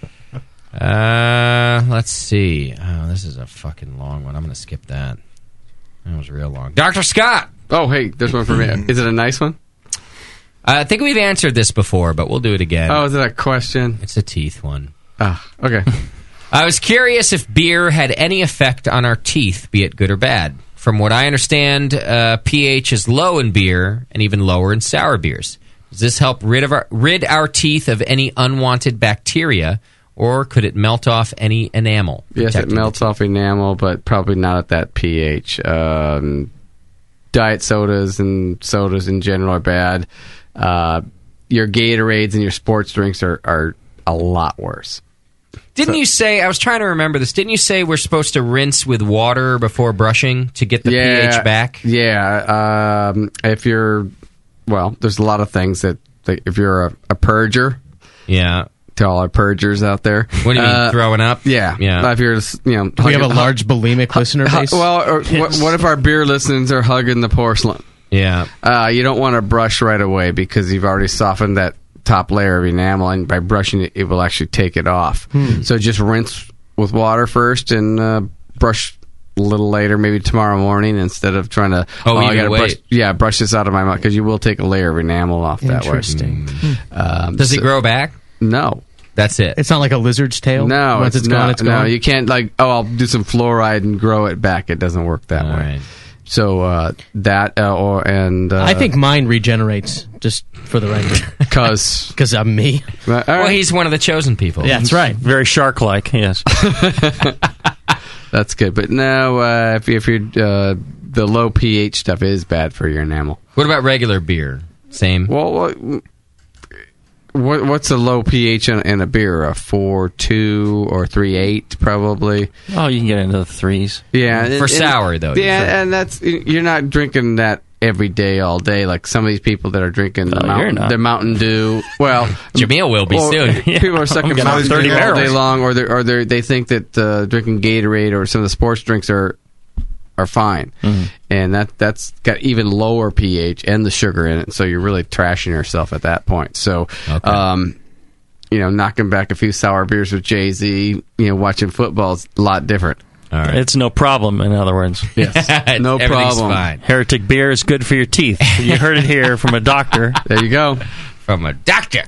S3: Uh, let's see. Oh, this is a fucking long one. I'm going to skip that. That was real long. Doctor Scott.
S2: Oh, hey, there's one for me. Is it a nice one?
S3: I think we've answered this before, but we'll do it again.
S2: Oh, is it a question?
S3: It's a teeth one.
S2: Ah, okay.
S3: I was curious if beer had any effect on our teeth, be it good or bad. From what I understand, uh, pH is low in beer and even lower in sour beers. Does this help rid of our, rid our teeth of any unwanted bacteria, or could it melt off any enamel?
S2: Yes, it melts off enamel, but probably not at that pH. Um, diet sodas and sodas in general are bad. Uh, your Gatorades and your sports drinks are, are a lot worse.
S3: Didn't you say, I was trying to remember this, didn't you say we're supposed to rinse with water before brushing to get the
S2: yeah,
S3: pH back?
S2: Yeah. Um, if you're, well, there's a lot of things that, that if you're a, a purger.
S3: Yeah.
S2: To all our purgers out there.
S3: What do you mean,
S2: uh,
S3: throwing up?
S2: Yeah.
S3: Yeah.
S2: If you're, you know,
S8: we have a large bulimic listener base.
S2: Well, or what, what if our beer listeners are hugging the porcelain?
S3: Yeah.
S2: Uh, you don't want to brush right away because you've already softened that top layer of enamel, and by brushing it, it will actually take it off.
S8: Hmm.
S2: So just rinse with water first and uh, brush a little later, maybe tomorrow morning, instead of trying to,
S3: oh,
S2: I
S3: even
S2: gotta
S3: wait.
S2: brush, yeah, brush this out of my mouth, because you will take a layer of enamel off that way.
S8: Interesting.
S2: Um,
S3: Does it
S2: so-
S3: grow back?
S2: No.
S3: That's it.
S8: It's not like a lizard's tail?
S2: No,
S8: Once it's
S2: no,
S8: gone, it's
S2: no,
S8: gone?
S2: you can't, like, oh, I'll do some fluoride and grow it back. It doesn't work that
S3: All
S2: way.
S3: right.
S2: So uh, that uh, or and uh,
S8: I think mine regenerates, just for the record.
S2: because
S8: Because I'm me.
S3: Well, he's one of the chosen people.
S8: Yeah, that's right.
S15: Very shark-like, yes.
S2: that's good. But no, uh, if, if you're uh, the low pH stuff is bad for your enamel.
S3: What about regular beer? Same.
S2: Well, what, what what's a low pH in, in a beer? A four two or three eight probably.
S15: Oh, you can get into the threes.
S2: Yeah,
S3: For
S2: and-
S3: sour, though.
S2: Yeah, and that's you're not drinking that every day, all day, like some of these people that are drinking the,
S15: Oh, you're
S2: mountain,
S15: not.
S2: the Mountain Dew. Well,
S3: Jameel will be
S2: or
S3: soon.
S2: People are sucking
S15: I'm gonna
S2: Mountain
S15: have thirty
S2: Dew all day
S15: barrels.
S2: long, or they or they they think that uh, drinking Gatorade or some of the sports drinks are are fine,
S15: Mm-hmm.
S2: and that that's got even lower pH and the sugar in it. So you're really trashing yourself at that point. So,
S3: Okay.
S2: um, you know, knocking back a few sour beers with Jay-Z, you know, watching football is a lot different.
S3: All right.
S15: It's no problem, in other words.
S2: Yes, no
S3: Everything's
S2: problem.
S3: fine.
S15: Heretic beer is good for your teeth. You heard it here from a doctor.
S2: There you go.
S3: From a doctor.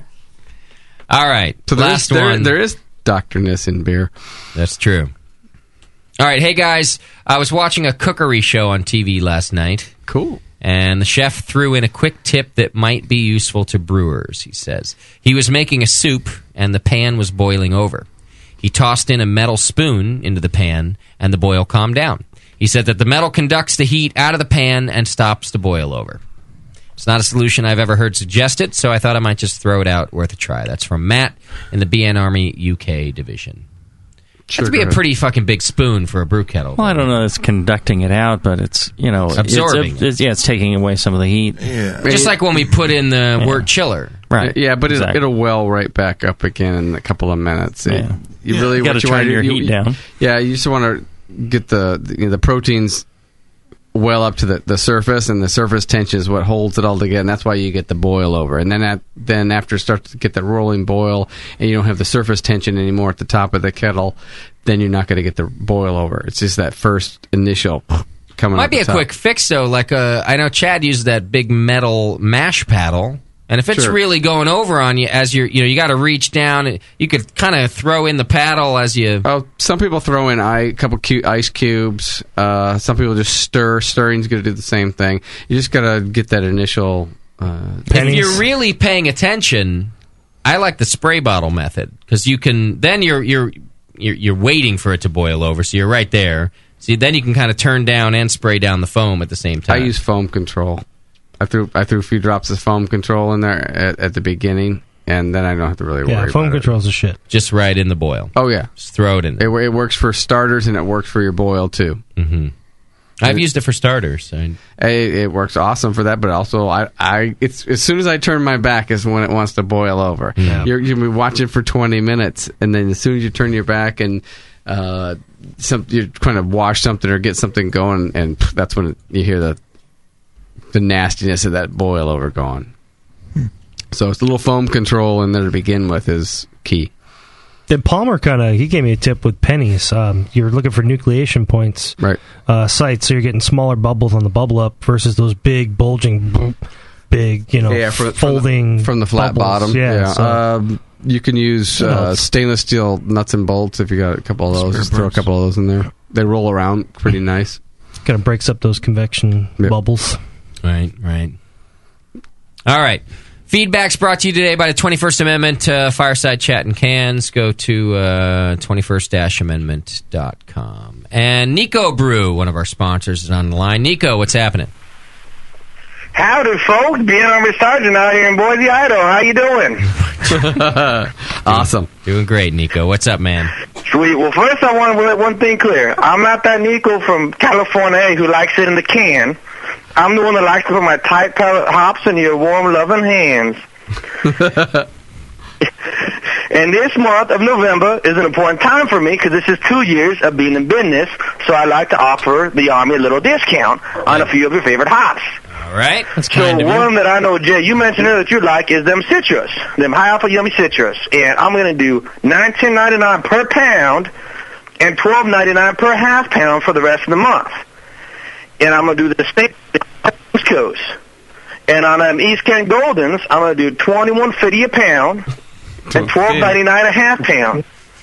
S3: All right.
S2: So there is-
S3: Last
S2: there,
S3: one.
S2: there is doctorness in beer.
S3: That's true. All right, hey guys, I was watching a cookery show on T V last night.
S2: Cool.
S3: And the chef threw in a quick tip that might be useful to brewers, he says. He was making a soup, and the pan was boiling over. He tossed in a metal spoon into the pan, and the boil calmed down. He said that the metal conducts the heat out of the pan and stops the boil over. It's not a solution I've ever heard suggested, so I thought I might just throw it out, worth a try. That's from Matt in the B N Army U K division.
S2: Sure,
S3: That'd be
S2: go
S3: a
S2: ahead.
S3: pretty fucking big spoon for a brew kettle.
S15: Well, I don't know. It's conducting it out, but it's you know it's-
S3: Absorbing.
S15: It's, it's, yeah, it's taking away some of the heat.
S7: Yeah.
S3: Just like when we put in the wort chiller.
S15: Right.
S2: Yeah, but it'll,
S15: Exactly.
S2: it'll well right back up again in a couple of minutes.
S15: Yeah.
S2: You
S15: Yeah.
S2: really
S15: You gotta
S2: what you
S15: turn
S2: wanna do-
S15: your
S2: you-
S15: heat down.
S2: Yeah, you just want to get the the, you know, the proteins well up to the, the surface, and the surface tension is what holds it all together, and that's why you get the boil over. And then at, then after it starts to get the rolling boil, and you don't have the surface tension anymore at the top of the kettle, then you're not going to get the boil over. It's just that first initial coming
S3: Might
S2: up
S3: be
S2: the
S3: a
S2: top.
S3: quick fix, though. Like, uh, I know Chad used that big metal mash paddle. And if it's
S2: Sure.
S3: really going over on you as you're, you know, you got to reach down. You could kind of throw in the paddle as you.
S2: Oh, some people throw in a couple cu- ice cubes. Uh, some people just stir. Stirring's going to do the same thing. You just got to get that initial. Uh,
S3: If you're really paying attention, I like the spray bottle method because you can. Then you're you're you're, you're waiting for it to boil over, so you're right there. See, then you can kind of turn down and spray down the foam at the same time.
S2: I use foam control. I threw I threw a few drops of foam control in there at, at the beginning, and then I don't have to really
S6: Yeah,
S2: worry
S6: foam
S2: about
S6: control's a shit.
S3: Just right in the boil.
S2: Oh, yeah.
S3: Just throw it in there.
S2: It, it works for starters, and it works for your boil, too.
S3: Mm-hmm. I've used it for starters. I...
S2: It, it works awesome for that, but also, I, I it's as soon as I turn my back is when it wants to boil over.
S3: Yeah.
S2: You're, you'll be watching for twenty minutes, and then as soon as you turn your back and uh, some, you're trying to wash something or get something going, and that's when it, you hear the the nastiness of that boil over going. Hmm. So it's a little foam control in there to begin with is key.
S6: Then Palmer kind of he gave me a tip with pennies. Um, you're looking for nucleation points,
S2: right?
S6: Uh, sites, so you're getting smaller bubbles on the bubble up versus those big bulging, big, you know,
S2: yeah, for,
S6: folding
S2: from the, from the flat
S6: bubbles.
S2: bottom.
S6: Yeah,
S2: yeah.
S6: so-
S2: Um, you can use
S6: You know,
S2: uh,
S6: it's-
S2: stainless steel nuts and bolts if you got a couple of those.
S6: Spare
S2: Just throw a
S6: parts.
S2: couple of those in there. They roll around pretty nice.
S6: kind of breaks up those convection
S2: Yep.
S6: bubbles.
S3: Right, right. All right. Feedback's brought to you today by the twenty-first Amendment uh, Fireside Chat in Cans. Go to uh, twenty-first amendment dot com. And Nico Brew, one of our sponsors, is on the line. Nico, what's happening?
S14: Howdy, folks. Being Army Sergeant out here in Boise, Idaho. How you doing?
S3: Awesome. Doing great, Nico. What's up, man?
S14: Sweet. Well, first I want to let one thing clear. I'm not that Nico from California who likes it in the can. I'm the one that likes to put my tight pellet hops in your warm, loving hands. And this month of November is an important time for me because this is two years of being in business, so I like to offer the Army a little discount on a few of your favorite hops.
S3: All right. That's
S14: So
S3: kind of you.
S14: one that I know, Jay, you mentioned earlier that you like is them citrus, them high alpha yummy citrus, and I'm going to do nineteen ninety-nine per pound and twelve ninety-nine per half pound for the rest of the month. And I'm going to do the same East Coast. And on them East Kent Goldens, I'm going to do twenty-one fifty a pound and twelve ninety-nine a half pound.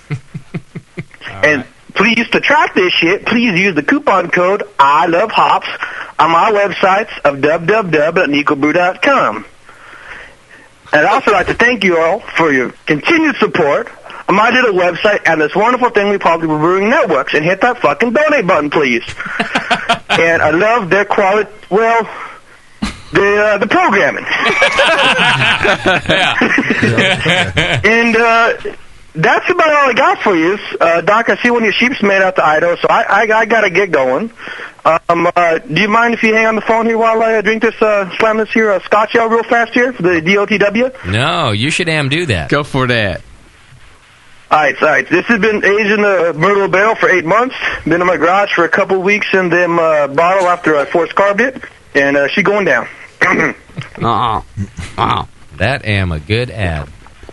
S14: And please, to track this shit, please use the coupon code I Love Hops on my websites of w w w dot nico brew dot com. And I'd also like to thank you all for your continued support on my little website and this wonderful thing we call the Brewing Networks. And hit that fucking donate button, please. And I love their quality, well, the uh, the programming. And uh, that's about all I got for you. Uh, Doc, I see one of your sheep's made out to Idaho, so I, I, I got to get going. Um, uh, do you mind if you hang on the phone here while I uh, drink this, uh, slam this here uh, Scotch ale real fast here for the D O T W?
S3: No, you should am do that.
S2: Go for that.
S14: All right, all right. This has been aged in the Myrtle barrel for eight months. Been in my garage for a couple of weeks in them uh, bottle after I forced carbed it, and uh, she going down.
S2: uh-uh. Uh-uh.
S3: That am a good ad.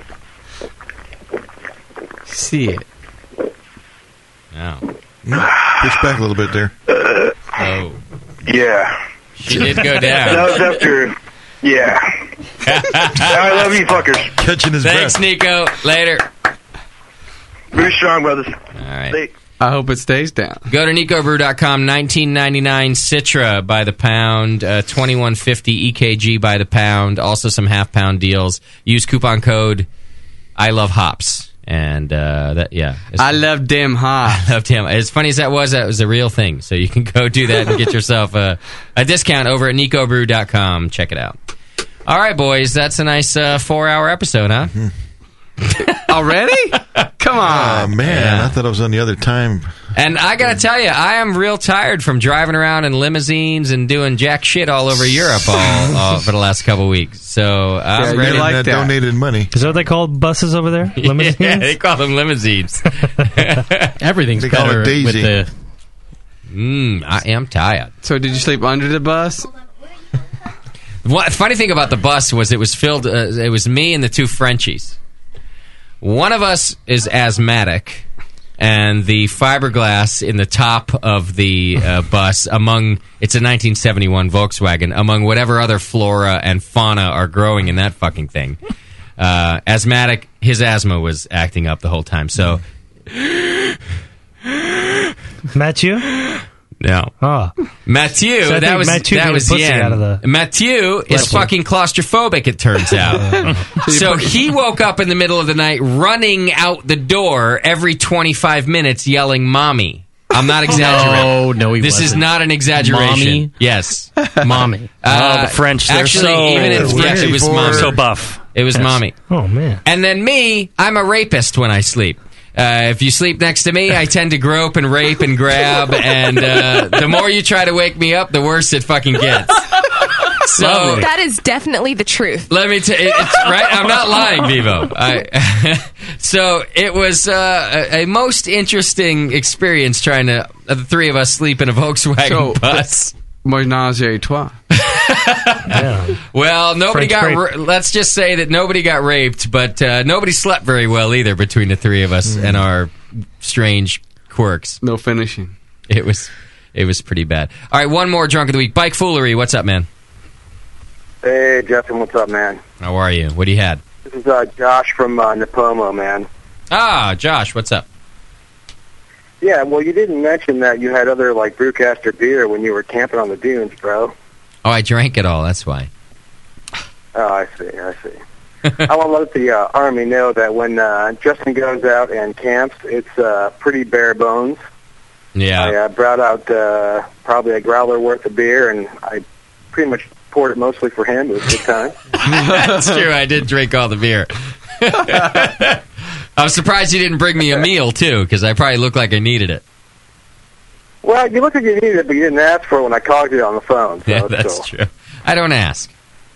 S2: See it.
S3: No.
S7: Push back a little bit there.
S3: Oh.
S14: Yeah.
S3: She did go down.
S14: That was after, yeah. I love you fuckers.
S7: Catching his
S3: Thanks,
S7: breath.
S3: Nico. Later.
S14: Very strong, brothers.
S3: All right.
S2: I hope it stays down.
S3: Go to nico brew dot com. nineteen ninety-nine Citra by the pound. Uh, twenty-one fifty E K G by the pound. Also some half pound deals. Use coupon code I Love Hops. And uh, that, yeah,
S2: I love them hops.
S3: I loved him. As funny as that was, that was a real thing. So you can go do that and get yourself a, a discount over at nico brew dot com. Check it out. All right, boys, that's a nice uh, four-hour episode, huh?
S7: Mm-hmm.
S2: Already? Come on.
S7: Oh, man.
S3: Yeah.
S7: I thought I was on the other time.
S3: And I got to tell you, I am real tired from driving around in limousines and doing jack shit all over Europe all, all for the last couple weeks. So I'm
S7: Yeah,
S3: ready.
S7: you like that donated money.
S6: Is that what they call buses over there? Limousines?
S3: Yeah, they call them limousines.
S8: Everything's
S7: They call
S8: better
S7: it Daisy.
S8: with the.
S3: Mm, I am tired.
S2: So did you sleep under the bus?
S3: What funny thing about the bus was it was filled. Uh, it was me and the two Frenchies. One of us is asthmatic, and the fiberglass in the top of the uh, bus, among it's a nineteen seventy-one Volkswagen, among whatever other flora and fauna are growing in that fucking thing. Uh, asthmatic, his asthma was acting up the whole time. So,
S6: Matthew?
S3: no.
S6: Ah.
S3: Mathieu,
S6: So I
S3: that
S6: think
S3: was
S6: Mathieu
S3: that
S6: made
S3: was
S6: pussy
S3: Yen.
S6: out of the-
S3: Mathieu is
S6: Bless you.
S3: fucking claustrophobic, it turns out. So he woke up in the middle of the night running out the door every twenty-five minutes yelling mommy. I'm not exaggerating.
S8: No, no, he
S3: This
S8: wasn't.
S3: is not an exaggeration.
S8: Mommy?
S3: Yes.
S8: Mommy.
S3: Uh,
S15: Oh, the French, they're
S3: actually,
S15: so
S3: even in, yeah, it was mommy.
S15: so buff.
S3: It was
S15: Yes.
S3: mommy.
S6: Oh, man.
S3: And then me, I'm a rapist when I sleep. Uh, if you sleep next to me, I tend to grope and rape and grab, and uh, the more you try to wake me up, the worse it fucking gets. So
S9: That is definitely the truth.
S3: let me tell you, it's right. I'm not lying, Vivo. I, so it was uh, a, a most interesting experience trying to uh, the three of us sleep in a Volkswagen
S2: So,
S3: bus.
S2: Menage a trois.
S3: Well, nobody
S2: French
S3: got.
S2: rape.
S3: Ra- let's just say that nobody got raped, but uh, nobody slept very well either between the three of us and our strange quirks.
S2: No finishing.
S3: It was, it was pretty bad. All right, one more drunk of the week. Bike foolery. What's up, man?
S14: Hey, Justin, what's up, man?
S3: How are you? What do you had?
S14: This is uh, Josh from uh, Napomo, man.
S3: Ah, Josh, what's up?
S14: Yeah, well, you didn't mention that you had other, like, Brewcaster beer when you were camping on the dunes, bro.
S3: Oh, I drank it all. That's why.
S14: Oh, I see, I see. I want to let the uh, Army know that when uh, Justin goes out and camps, it's uh, pretty bare bones.
S3: Yeah.
S14: I uh, brought out uh, probably a growler worth of beer, and I pretty much poured it mostly for him. It was a good time.
S3: That's true. I did drink all the beer. I was surprised you didn't bring me a meal, too, because I probably looked like I needed it.
S14: Well, you look like you needed it, but you didn't ask for it when I called you on the phone. So
S3: Yeah,
S14: it's
S3: that's
S14: cool.
S3: true. I don't ask.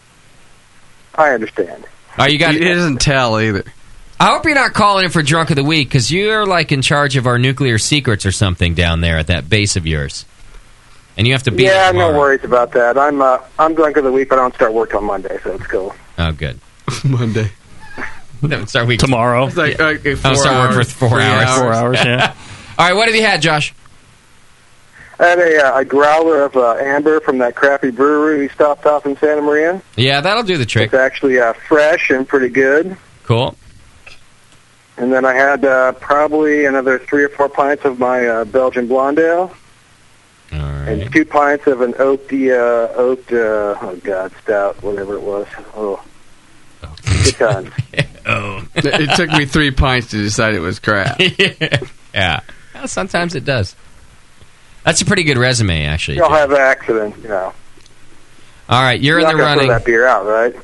S14: I understand.
S3: Oh, you got.
S2: He doesn't tell either.
S3: I hope you're not calling in for drunk of the week because you're like in charge of our nuclear secrets or something down there at that base of yours, and you have to be.
S14: Yeah,
S3: there
S14: no
S3: tomorrow.
S14: worries about that. I'm uh, I'm drunk of the week, but I don't start work till Monday, so it's cool.
S3: Oh, good.
S2: Monday.
S3: Don't start week
S15: tomorrow.
S2: It's like, okay,
S3: I'll
S2: four
S3: start working
S2: hours,
S3: for four
S2: three
S3: hours.
S15: Four hours, yeah.
S3: All right, what have you had, Josh?
S14: I had a, uh, a growler of uh, amber from that crappy brewery we stopped off in Santa Maria.
S3: Yeah, that'll do the trick.
S14: It's actually uh, fresh and pretty good.
S3: Cool.
S14: And then I had uh, probably another three or four pints of my uh, Belgian blonde ale.
S3: All right.
S14: And two pints of an oaked, uh, oaked, uh, oh god, stout, whatever it was. Oh, good times.
S3: Oh.
S2: It, it took me three pints to decide it was crap.
S3: Yeah. Well, sometimes it does. That's a pretty good resume, actually.
S14: You'll have accidents, you know.
S3: All right, you're,
S14: You're
S3: in
S14: not
S3: the
S14: gonna
S3: running.
S14: throw that beer out, right?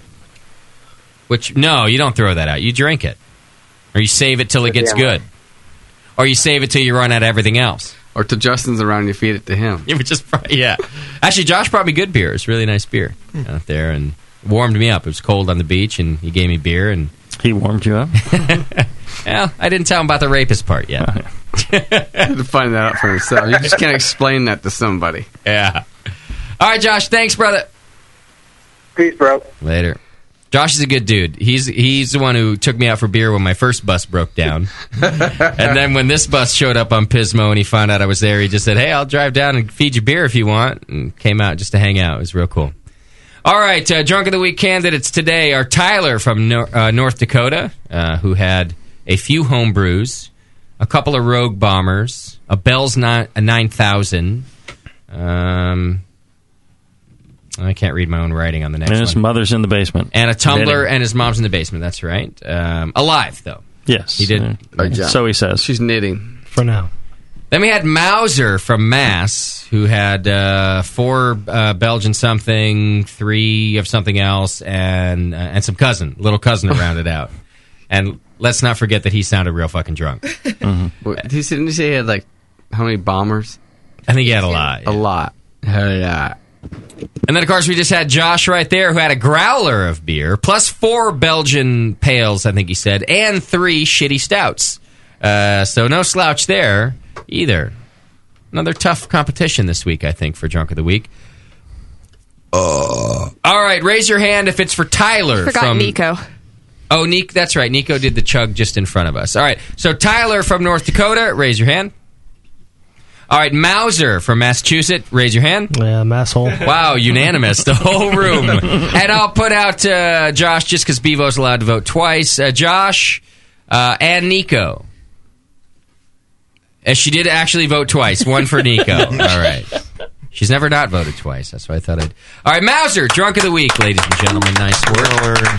S3: Which no, you don't throw that out. You drink it, or you save it till it gets
S14: Damn right.
S3: good, or you save it till you run out of everything else.
S2: Or till Justin's around, you feed it to him.
S3: You would just yeah. Actually, Josh brought me good beer. It's really nice beer out there, and warmed me up. It was cold on the beach, and he gave me beer, and
S15: he warmed you up.
S3: Well, I didn't tell him about the rapist part yet.
S2: He had to find that out for himself. You just can't explain that to somebody.
S3: Yeah. All right, Josh. Thanks, brother.
S14: Peace, bro.
S3: Later. Josh is a good dude. He's he's the one who took me out for beer when my first bus broke down. And then when this bus showed up on Pismo and he found out I was there, he just said, hey, I'll drive down and feed you beer if you want. And came out just to hang out. It was real cool. All right, uh, Drunk of the Week candidates today are Tyler from no- uh, North Dakota, uh, who had a few home brews, a couple of Rogue Bombers, a Bell's ni- a nine thousand. Um... I can't read my own writing on the next
S15: And
S3: one.
S15: his mother's in the basement.
S3: And a tumbler,
S15: Knitting.
S3: and his mom's in the basement. That's right. Um, alive, though.
S15: Yes.
S3: He did.
S15: Uh, So he says.
S2: She's knitting.
S6: For now.
S3: Then we had Mauser from Mass, who had uh, four uh, Belgian something, three of something else, and uh, and some cousin, little cousin to round it out. And let's not forget that he sounded real fucking drunk.
S2: Mm-hmm. What, he said, didn't he say he had like how many bombers?
S3: I think he had a lot.
S2: A lot. Hell yeah.
S3: And then, of course, we just had Josh right there, who had a growler of beer, plus four Belgian pails, I think he said, and three shitty stouts. Uh, so no slouch there either. Another tough competition this week, I think, for Drunk of the Week. Uh. All right, raise your hand if it's for Tyler.
S9: Forgot
S3: from
S9: Nico.
S3: Oh, Nico, that's right. Nico did the chug just in front of us. All right, so Tyler from North Dakota, raise your hand. All right, Mauser from Massachusetts, raise your hand.
S6: Yeah, masshole.
S3: Wow, unanimous, the whole room. And I'll put out uh, Josh just because Bevo's allowed to vote twice. Uh, Josh uh, and Nico. Uh, she did actually vote twice, one for Nico. All right. She's never not voted twice. That's why I thought I'd... All right, Mauser, Drunk of the Week, ladies and gentlemen. Nice work.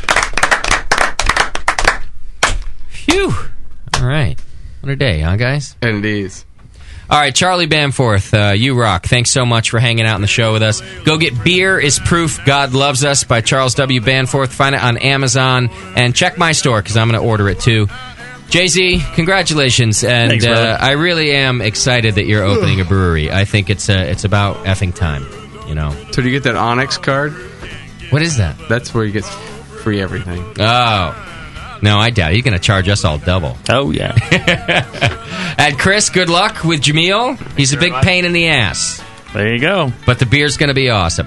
S3: Phew. All right. What a day, huh, guys?
S2: And it is.
S3: All right, Charlie Bamforth, uh, you rock. Thanks so much for hanging out on the show with us. Go get Beer is Proof God Loves Us by Charles W. Bamforth. Find it on Amazon. And check my store, because I'm going to order it, too. Jay-Z, congratulations. And
S15: Thanks,
S3: uh, I really am excited that you're opening a brewery. I think it's uh, it's about effing time, you know.
S2: So do you get that Onyx card?
S3: What is that?
S2: That's where you get free everything.
S3: Oh. No, I doubt it. You're going to charge us all double.
S15: Oh, yeah.
S3: And Chris, good luck with Jameel. He's a big pain in the ass.
S15: There you go.
S3: But the beer's going to be awesome.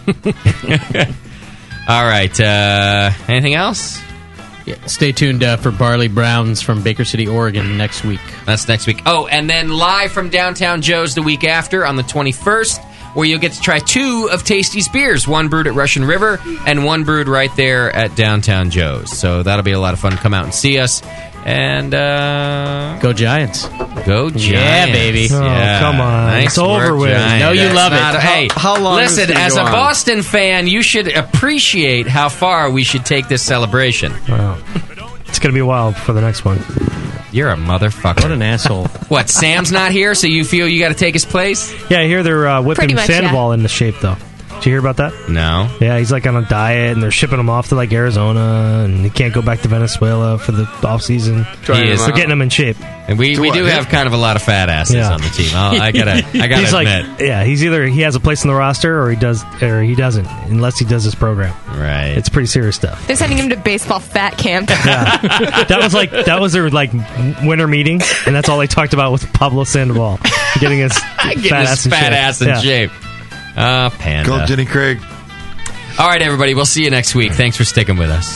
S3: All right. Uh, anything else?
S8: Yeah, stay tuned uh, for Barley Browns from Baker City, Oregon next week.
S3: That's next week. Oh, and then live from Downtown Joe's the week after on the twenty-first, where you'll get to try two of Tasty's beers, one brewed at Russian River and one brewed right there at Downtown Joe's. So that'll be a lot of fun. Come out and see us. And uh,
S8: go Giants.
S3: Go Giants.
S8: Yeah, baby.
S6: Oh,
S3: Yeah.
S6: come on.
S3: Nice
S6: It's over
S3: work,
S6: with.
S3: Giants.
S8: No, you
S3: That's
S8: love it.
S3: not a- hey,
S2: How- how long is
S3: listen,
S2: this gonna
S3: as
S2: go
S3: a
S2: on?
S3: Boston fan, you should appreciate how far we should take this celebration.
S6: Wow. It's going to be a while for the next one.
S3: You're a motherfucker.
S8: What an asshole.
S3: What, Sam's not here, so you feel you got to take his place?
S6: Yeah, I hear they're uh, whipping
S9: Pretty much,
S6: Sandoval into shape, though. Did you hear about that?
S3: No.
S6: Yeah, he's like on a diet, and they're shipping him off to like Arizona, and he can't go back to Venezuela for the off season.
S3: He is-
S6: They're getting him in shape.
S3: And we, we do have kind of a lot of fat asses
S6: Yeah.
S3: on the team. I'll, I gotta, I gotta
S6: he's
S3: admit.
S6: like, yeah, he's either he has a place in the roster or he does, or he doesn't, unless he does his program.
S3: Right.
S6: It's pretty serious stuff.
S9: They're sending him to baseball fat camp.
S6: That was like that was their like winter meeting, and that's all they talked about was Pablo Sandoval getting his
S3: Getting
S6: fat
S3: his
S6: ass in
S3: fat
S6: shape.
S3: ass in
S6: Yeah.
S3: shape. Uh, panda.
S7: Go Jenny Craig.
S3: All right, everybody. We'll see you next week. Thanks for sticking with us.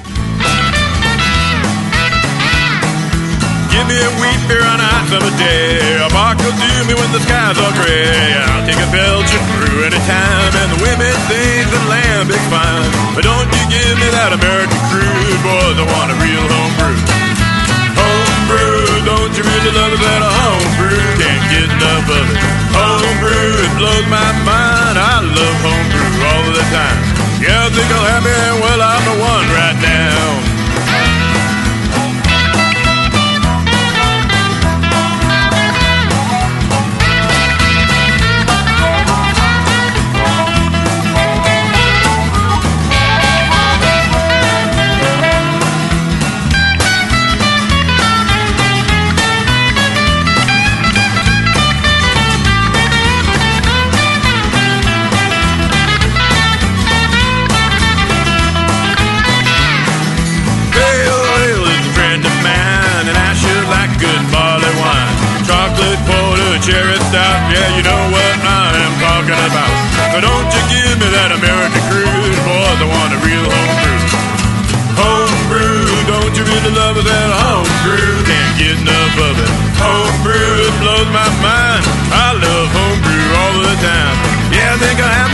S17: Give me a wheat beer on a hot summer day. A bark will do me when the skies are gray. I'll take a Belgian brew anytime, and the women think that Lambic's fine. But don't you give me that American crude, boys, I want a real home brew. Home brew, don't you really love it that a home brew? Can't get enough of it. Home brew, it blows my mind. I love home brew all the time. Yeah, I think I'll have me, well, I'm the one right now. Cherry stout, yeah, you know what I am talking about. So don't you give me that American crude, boys, I want a real home brew. Home brew, don't you really love it, that home brew? Can't get enough of it. Home brew, it blows my mind. I love home brew all the time. Yeah, I think I have